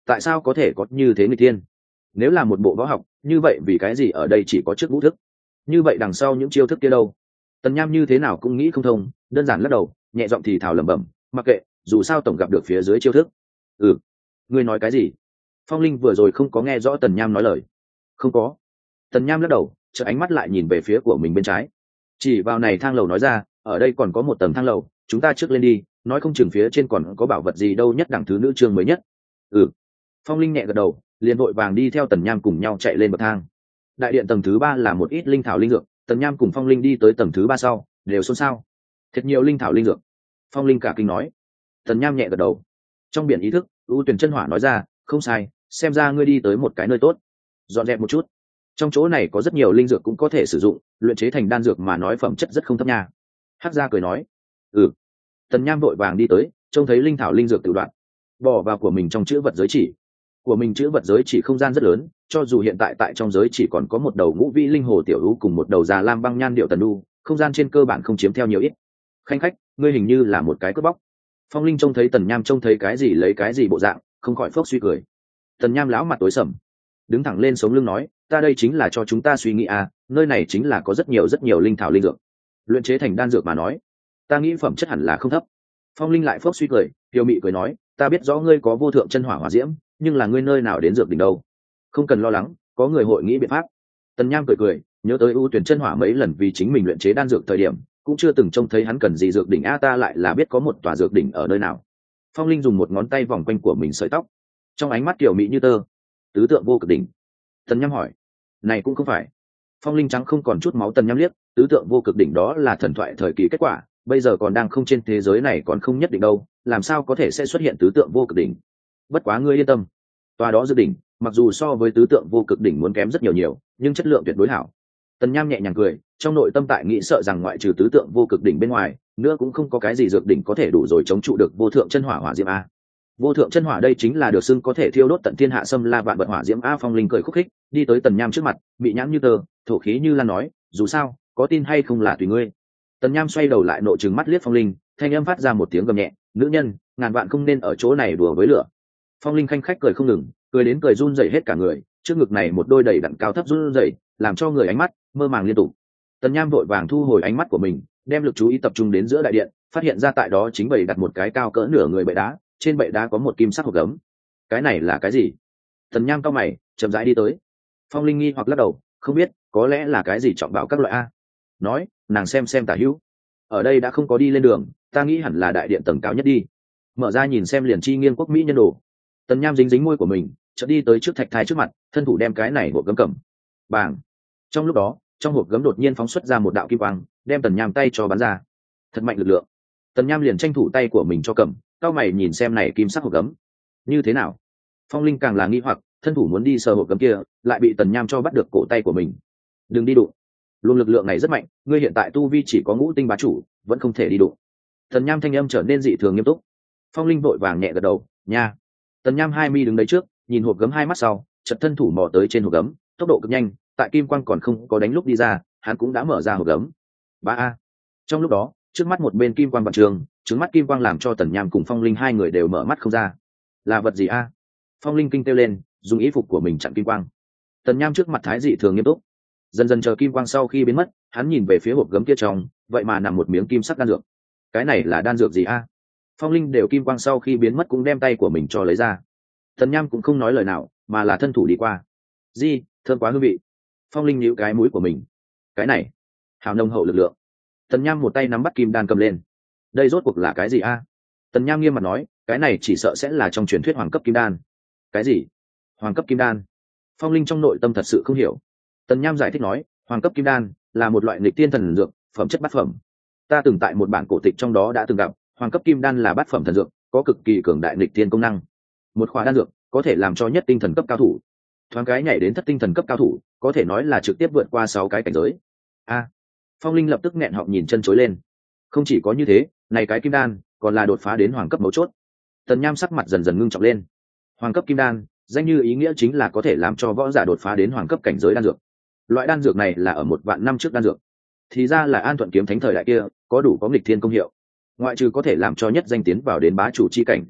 tại sao có thể có như thế người tiên? Nếu là một bộ võ học như vậy vì cái gì ở đây chỉ có trước vũ thức? Như vậy đằng sau những chiêu thức kia đâu? Tần Nham như thế nào cũng nghĩ không thông, đơn giản lắc đầu, nhẹ giọng thì thào lẩm bẩm, mặc kệ, dù sao tổng gặp được phía dưới chiêu thức. Ừ, ngươi nói cái gì? Phong Linh vừa rồi không có nghe rõ Tần Nham nói lời. Không có. Tần Nham lắc đầu, chợt ánh mắt lại nhìn về phía của mình bên trái, chỉ vào này thang lầu nói ra, ở đây còn có một tầng thang lầu, chúng ta trước lên đi, nói không chừng phía trên còn có bảo vật gì đâu. Nhất đẳng thứ nữ chương mới nhất. Ừ. Phong Linh nhẹ gật đầu, liền vội vàng đi theo Tần Nham cùng nhau chạy lên bậc thang. Đại điện tầng thứ ba là một ít linh thảo linh dược, Tần Nham cùng Phong Linh đi tới tầng thứ ba sau đều xôn xao, thật nhiều linh thảo linh dược. Phong Linh cả kinh nói. Tần Nham nhẹ gật đầu. Trong biển ý thức, U Tuyển Chân Hỏa nói ra, không sai, xem ra ngươi đi tới một cái nơi tốt, dọn dẹp một chút, trong chỗ này có rất nhiều linh dược cũng có thể sử dụng, luyện chế thành đan dược mà nói phẩm chất rất không thấp nha. Hắc Gia cười nói. Ừ. Tần Nham vội vàng đi tới, trông thấy linh thảo linh dược tự đoạn, bỏ vào của mình trong chữ vật giới chỉ. Của mình chữ vật giới chỉ không gian rất lớn, cho dù hiện tại tại trong giới chỉ còn có một đầu ngũ vĩ linh hồ tiểu u cùng một đầu già lam băng nhan điệu tần u, không gian trên cơ bản không chiếm theo nhiều ít. Khanh khách, ngươi hình như là một cái cướp bóc. Phong Linh trông thấy Tần Nham trông thấy cái gì lấy cái gì bộ dạng, không khỏi phốc suy cười. Tần Nham lão mặt tối sầm, đứng thẳng lên sống lưng nói, ta đây chính là cho chúng ta suy nghĩ à, nơi này chính là có rất nhiều rất nhiều linh thảo linh dược, luyện chế thành đan dược mà nói, ta nghĩ phẩm chất hẳn là không thấp. Phong Linh lại phốc suy cười, Kiều Mị cười nói, ta biết rõ ngươi có vô thượng chân hỏa hỏa diễm, nhưng là ngươi nơi nào đến dược đỉnh đâu? Không cần lo lắng, có người hội nghĩ biện pháp. Tần Nham cười cười, nhớ tới ưu tuyển chân hỏa mấy lần vì chính mình luyện chế đan dược thời điểm, cũng chưa từng trông thấy hắn cần gì dược đỉnh a, ta lại là biết có một tòa dược đỉnh ở nơi nào. Phong Linh dùng một ngón tay vòng quanh của mình sợi tóc, trong ánh mắt Kiều Mị như tơ. Tứ tượng vô cực đỉnh. Tần Nham hỏi. Này cũng không phải. Phong Linh trắng không còn chút máu Tần Nham liếc, tứ tượng vô cực đỉnh đó là thần thoại thời kỳ kết quả, bây giờ còn đang không trên thế giới này còn không nhất định đâu, làm sao có thể sẽ xuất hiện tứ tượng vô cực đỉnh. Bất quá ngươi yên tâm, tòa đó dược đỉnh mặc dù so với tứ tượng vô cực đỉnh muốn kém rất nhiều nhiều, nhưng chất lượng tuyệt đối hảo. Tần Nham nhẹ nhàng cười, trong nội tâm tại nghĩ sợ rằng ngoại trừ tứ tượng vô cực đỉnh bên ngoài, nữa cũng không có cái gì dược đỉnh có thể đủ rồi chống trụ được vô thượng chân hỏa hỏa diễm a. Vô thượng chân hỏa đây chính là được xưng có thể thiêu đốt tận thiên hạ xâm la vạn vật hỏa diễm a. Phong Linh cười khúc khích, đi tới Tần Nham trước mặt, bị nhãn như tờ, thổ khí như lan nói, dù sao, có tin hay không là tùy ngươi. Tần Nham xoay đầu lại nộ trừng mắt liếc Phong Linh, thanh âm phát ra một tiếng gầm nhẹ, nữ nhân, ngàn vạn không nên ở chỗ này đùa với lửa. Phong Linh khanh khách cười không ngừng, cười đến cười run rẩy hết cả người, trước ngực này một đôi đầy đặn cao thấp run rẩy, làm cho người ánh mắt mơ màng liên tục. Tần Nham vội vàng thu hồi ánh mắt của mình, đem lực chú ý tập trung đến giữa đại điện, phát hiện ra tại đó chính bày đặt một cái cao cỡ nửa người bệ đá, trên bệ đá có một kim sắc hộp gấm. Cái này là cái gì? Tần Nham cau mày, chậm rãi đi tới. Phong Linh nghi hoặc lắc đầu, không biết, có lẽ là cái gì trọng bảo các loại a. Nói, nàng xem xem tả hữu. Ở đây đã không có đi lên đường, ta nghĩ hẳn là đại điện tầng cao nhất đi. Mở ra nhìn xem liền chi nghiêng quốc mỹ nhân đồ. Tần Nham dính dính môi của mình, chợt đi tới trước thạch thai trước mặt, thân thủ đem cái này hộp gấm cầm. Bàng. Trong lúc đó, trong hộp gấm đột nhiên phóng xuất ra một đạo kim quang, đem Tần Nham tay cho bắn ra. Thật mạnh lực lượng. Tần Nham liền tranh thủ tay của mình cho cầm, cao mày nhìn xem này kim sắc hộp gấm. Như thế nào? Phong Linh càng là nghi hoặc, thân thủ muốn đi sờ hộp gấm kia, lại bị Tần Nham cho bắt được cổ tay của mình. Đừng đi đụng. Luồng lực lượng này rất mạnh, ngươi hiện tại tu vi chỉ có ngũ tinh bá chủ, vẫn không thể đi đụng. Tần Nham thanh âm trở nên dị thường nghiêm túc. Phong Linh vội vàng nhẹ gật đầu, nha. Tần Nham hai mi đứng đấy trước, nhìn hộp gấm hai mắt sau, chợt thân thủ mò tới trên hộp gấm, tốc độ cực nhanh, tại kim quang còn không có đánh lúc đi ra, hắn cũng đã mở ra hộp gấm. Ba a. Trong lúc đó, trước mắt một bên kim quang vạn trường, trứng mắt kim quang làm cho Tần Nham cùng Phong Linh hai người đều mở mắt không ra. Là vật gì a? Phong Linh kinh kêu lên, dùng ý phục của mình chặn kim quang. Tần Nham trước mặt thái dị thường nghiêm túc. Dần dần chờ kim quang sau khi biến mất, hắn nhìn về phía hộp gấm kia trong, vậy mà nằm một miếng kim sắc đan dược. Cái này là đan dược gì a? Phong Linh đều kim quang sau khi biến mất cũng đem tay của mình cho lấy ra. Tần Nham cũng không nói lời nào, mà là thân thủ đi qua. Di, thơm quá hương vị. Phong Linh nhíu cái mũi của mình. Cái này, hào nồng hậu lực lượng. Tần Nham một tay nắm bắt kim đan cầm lên. Đây rốt cuộc là cái gì a? Tần Nham nghiêm mặt nói, cái này chỉ sợ sẽ là trong truyền thuyết hoàng cấp kim đan. Cái gì? Hoàng cấp kim đan? Phong Linh trong nội tâm thật sự không hiểu. Tần Nham giải thích nói, hoàng cấp kim đan là một loại nghịch tiên thần dược, phẩm chất bát phẩm. Ta từng tại một bản cổ tịch trong đó đã từng gặp, hoàng cấp kim đan là bát phẩm thần dược, có cực kỳ cường đại nghịch tiên công năng. Một khóa đan dược có thể làm cho nhất tinh thần cấp cao thủ, thoáng cái nhảy đến thất tinh thần cấp cao thủ, có thể nói là trực tiếp vượt qua sáu cái cảnh giới. A. Phong Linh lập tức nghẹn họng nhìn chân chối lên. Không chỉ có như thế, này cái kim đan còn là đột phá đến hoàng cấp mấu chốt. Tần Nham sắc mặt dần dần ngưng trọng lên. Hoàng cấp kim đan, danh như ý nghĩa chính là có thể làm cho võ giả đột phá đến hoàng cấp cảnh giới đan dược. Loại đan dược này là ở một vạn năm trước đan dược. Thì ra là An Thuận kiếm thánh thời đại kia, có đủ có nghịch thiên công hiệu. Ngoại trừ có thể làm cho nhất danh tiến vào đến bá chủ chi cảnh,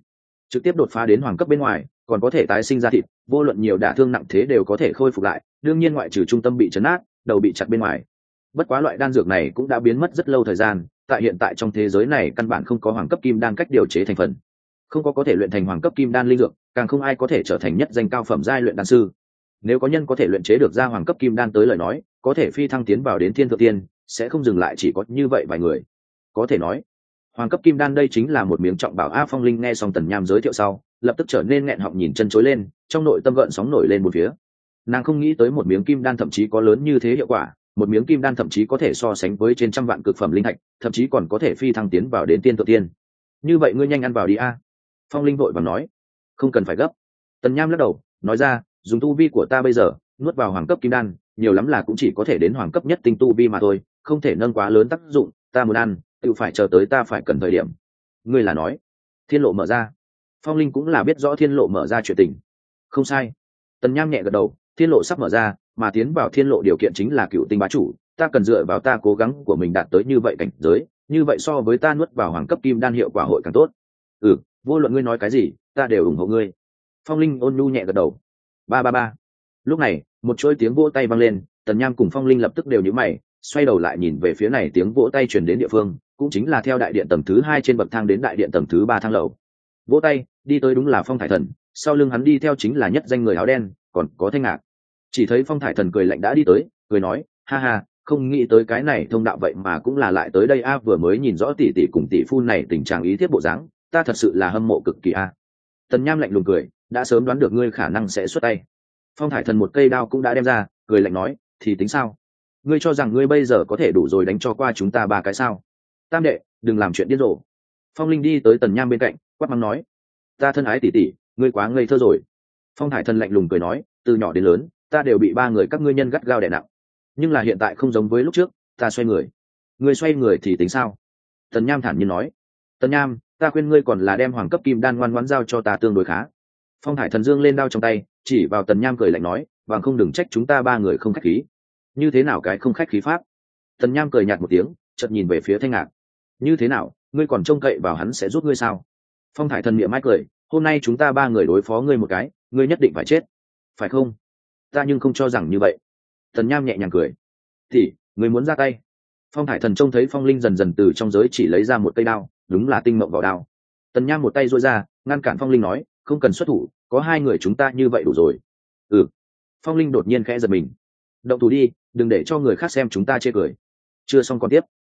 trực tiếp đột phá đến hoàng cấp bên ngoài, còn có thể tái sinh ra thịt, vô luận nhiều đả thương nặng thế đều có thể khôi phục lại, đương nhiên ngoại trừ trung tâm bị chấn át, đầu bị chặt bên ngoài. Bất quá loại đan dược này cũng đã biến mất rất lâu thời gian, tại hiện tại trong thế giới này căn bản không có hoàng cấp kim đan cách điều chế thành phần, không có có thể luyện thành hoàng cấp kim đan linh dược, càng không ai có thể trở thành nhất danh cao phẩm giai luyện đan sư. Nếu có nhân có thể luyện chế được ra hoàng cấp kim đan tới lời nói, có thể phi thăng tiến vào đến thiên thượng tiên, sẽ không dừng lại chỉ có như vậy vài người. Có thể nói hoàng cấp kim đan đây chính là một miếng trọng bảo. A Phong Linh nghe xong Tần Nham giới thiệu sau, lập tức trở nên nghẹn họng nhìn chân chối lên, trong nội tâm gợn sóng nổi lên một phía. Nàng không nghĩ tới một miếng kim đan thậm chí có lớn như thế hiệu quả, một miếng kim đan thậm chí có thể so sánh với trên trăm vạn cực phẩm linh thạch, thậm chí còn có thể phi thăng tiến vào đến tiên thượng tiên. Như vậy ngươi nhanh ăn vào đi a. Phong Linh vội vàng nói. Không cần phải gấp. Tần Nham lắc đầu nói ra, dùng tu vi của ta bây giờ nuốt vào hoàng cấp kim đan nhiều lắm là cũng chỉ có thể đến hoàng cấp nhất tinh tu vi mà thôi, không thể nâng quá lớn tác dụng. Ta muốn ăn tự phải chờ tới ta phải cần thời điểm. Ngươi là nói thiên lộ mở ra? Phong Linh cũng là biết rõ thiên lộ mở ra chuyện tình. Không sai. Tần Nham nhẹ gật đầu, thiên lộ sắp mở ra, mà tiến vào thiên lộ điều kiện chính là cựu tinh bá chủ, ta cần dựa vào ta cố gắng của mình đạt tới như vậy cảnh giới, như vậy so với ta nuốt vào hoàng cấp kim đan hiệu quả hội càng tốt. Ừ, vô luận ngươi nói cái gì ta đều ủng hộ ngươi. Phong Linh ôn nhu nhẹ gật đầu. Ba ba ba. Lúc này một chuỗi tiếng vỗ tay vang lên, Tần Nham cùng Phong Linh lập tức đều nhíu mày, xoay đầu lại nhìn về phía này tiếng vỗ tay truyền đến địa phương, cũng chính là theo đại điện tầng thứ hai trên bậc thang đến đại điện tầng thứ ba thang lầu. Vỗ tay đi tới đúng là Phong Thải Thần, sau lưng hắn đi theo chính là nhất danh người áo đen, còn có Thanh Ngạc. Chỉ thấy Phong Thải Thần cười lạnh đã đi tới, cười nói, ha ha, không nghĩ tới cái này thông đạo vậy mà cũng là lại tới đây a, vừa mới nhìn rõ tỷ tỷ cùng tỷ phu này tình trạng ý thiết bộ dáng, ta thật sự là hâm mộ cực kỳ a. Tần Nham lạnh lùng cười, đã sớm đoán được ngươi khả năng sẽ xuất tay. Phong Thải Thần một cây đao cũng đã đem ra, cười lạnh nói, thì tính sao? Ngươi cho rằng ngươi bây giờ có thể đủ rồi đánh cho qua chúng ta ba cái sao? Tam đệ, đừng làm chuyện điên rồ. Phong Linh đi tới Tần Nham bên cạnh, quát mắng nói, ta thân ái tỷ tỷ, ngươi quá ngây thơ rồi. Phong Thải Thần lạnh lùng cười nói, từ nhỏ đến lớn ta đều bị ba người các ngươi nhân gắt gao đè nặng, nhưng là hiện tại không giống với lúc trước, ta xoay người. Ngươi xoay người thì tính sao? Tần Nham thản nhiên nói. Tần Nham, ta khuyên ngươi còn là đem hoàng cấp kim đan ngoan ngoãn giao cho ta tương đối khá. Phong Thải Thần dương lên đao trong tay, chỉ vào Tần Nham cười lạnh nói, bằng không đừng trách chúng ta ba người không khách khí. Như thế nào cái không khách khí pháp? Tần Nham cười nhạt một tiếng, chợt nhìn về phía Thanh Ngạc. Như thế nào, ngươi còn trông cậy vào hắn sẽ giúp ngươi sao? Phong Thải Thần miệng mãi cười, hôm nay chúng ta ba người đối phó ngươi một cái, ngươi nhất định phải chết, phải không? Ta nhưng không cho rằng như vậy. Tần Nham nhẹ nhàng cười. Thì ngươi muốn ra tay? Phong Thải Thần trông thấy Phong Linh dần dần từ trong giới chỉ lấy ra một cây đao, đúng là tinh mộng vỏ đao. Tần Nham một tay duỗi ra, ngăn cản Phong Linh nói, không cần xuất thủ, có hai người chúng ta như vậy đủ rồi. Ừ. Phong Linh đột nhiên khẽ giật mình. Động thủ đi, đừng để cho người khác xem chúng ta chê cười. Chưa xong còn tiếp.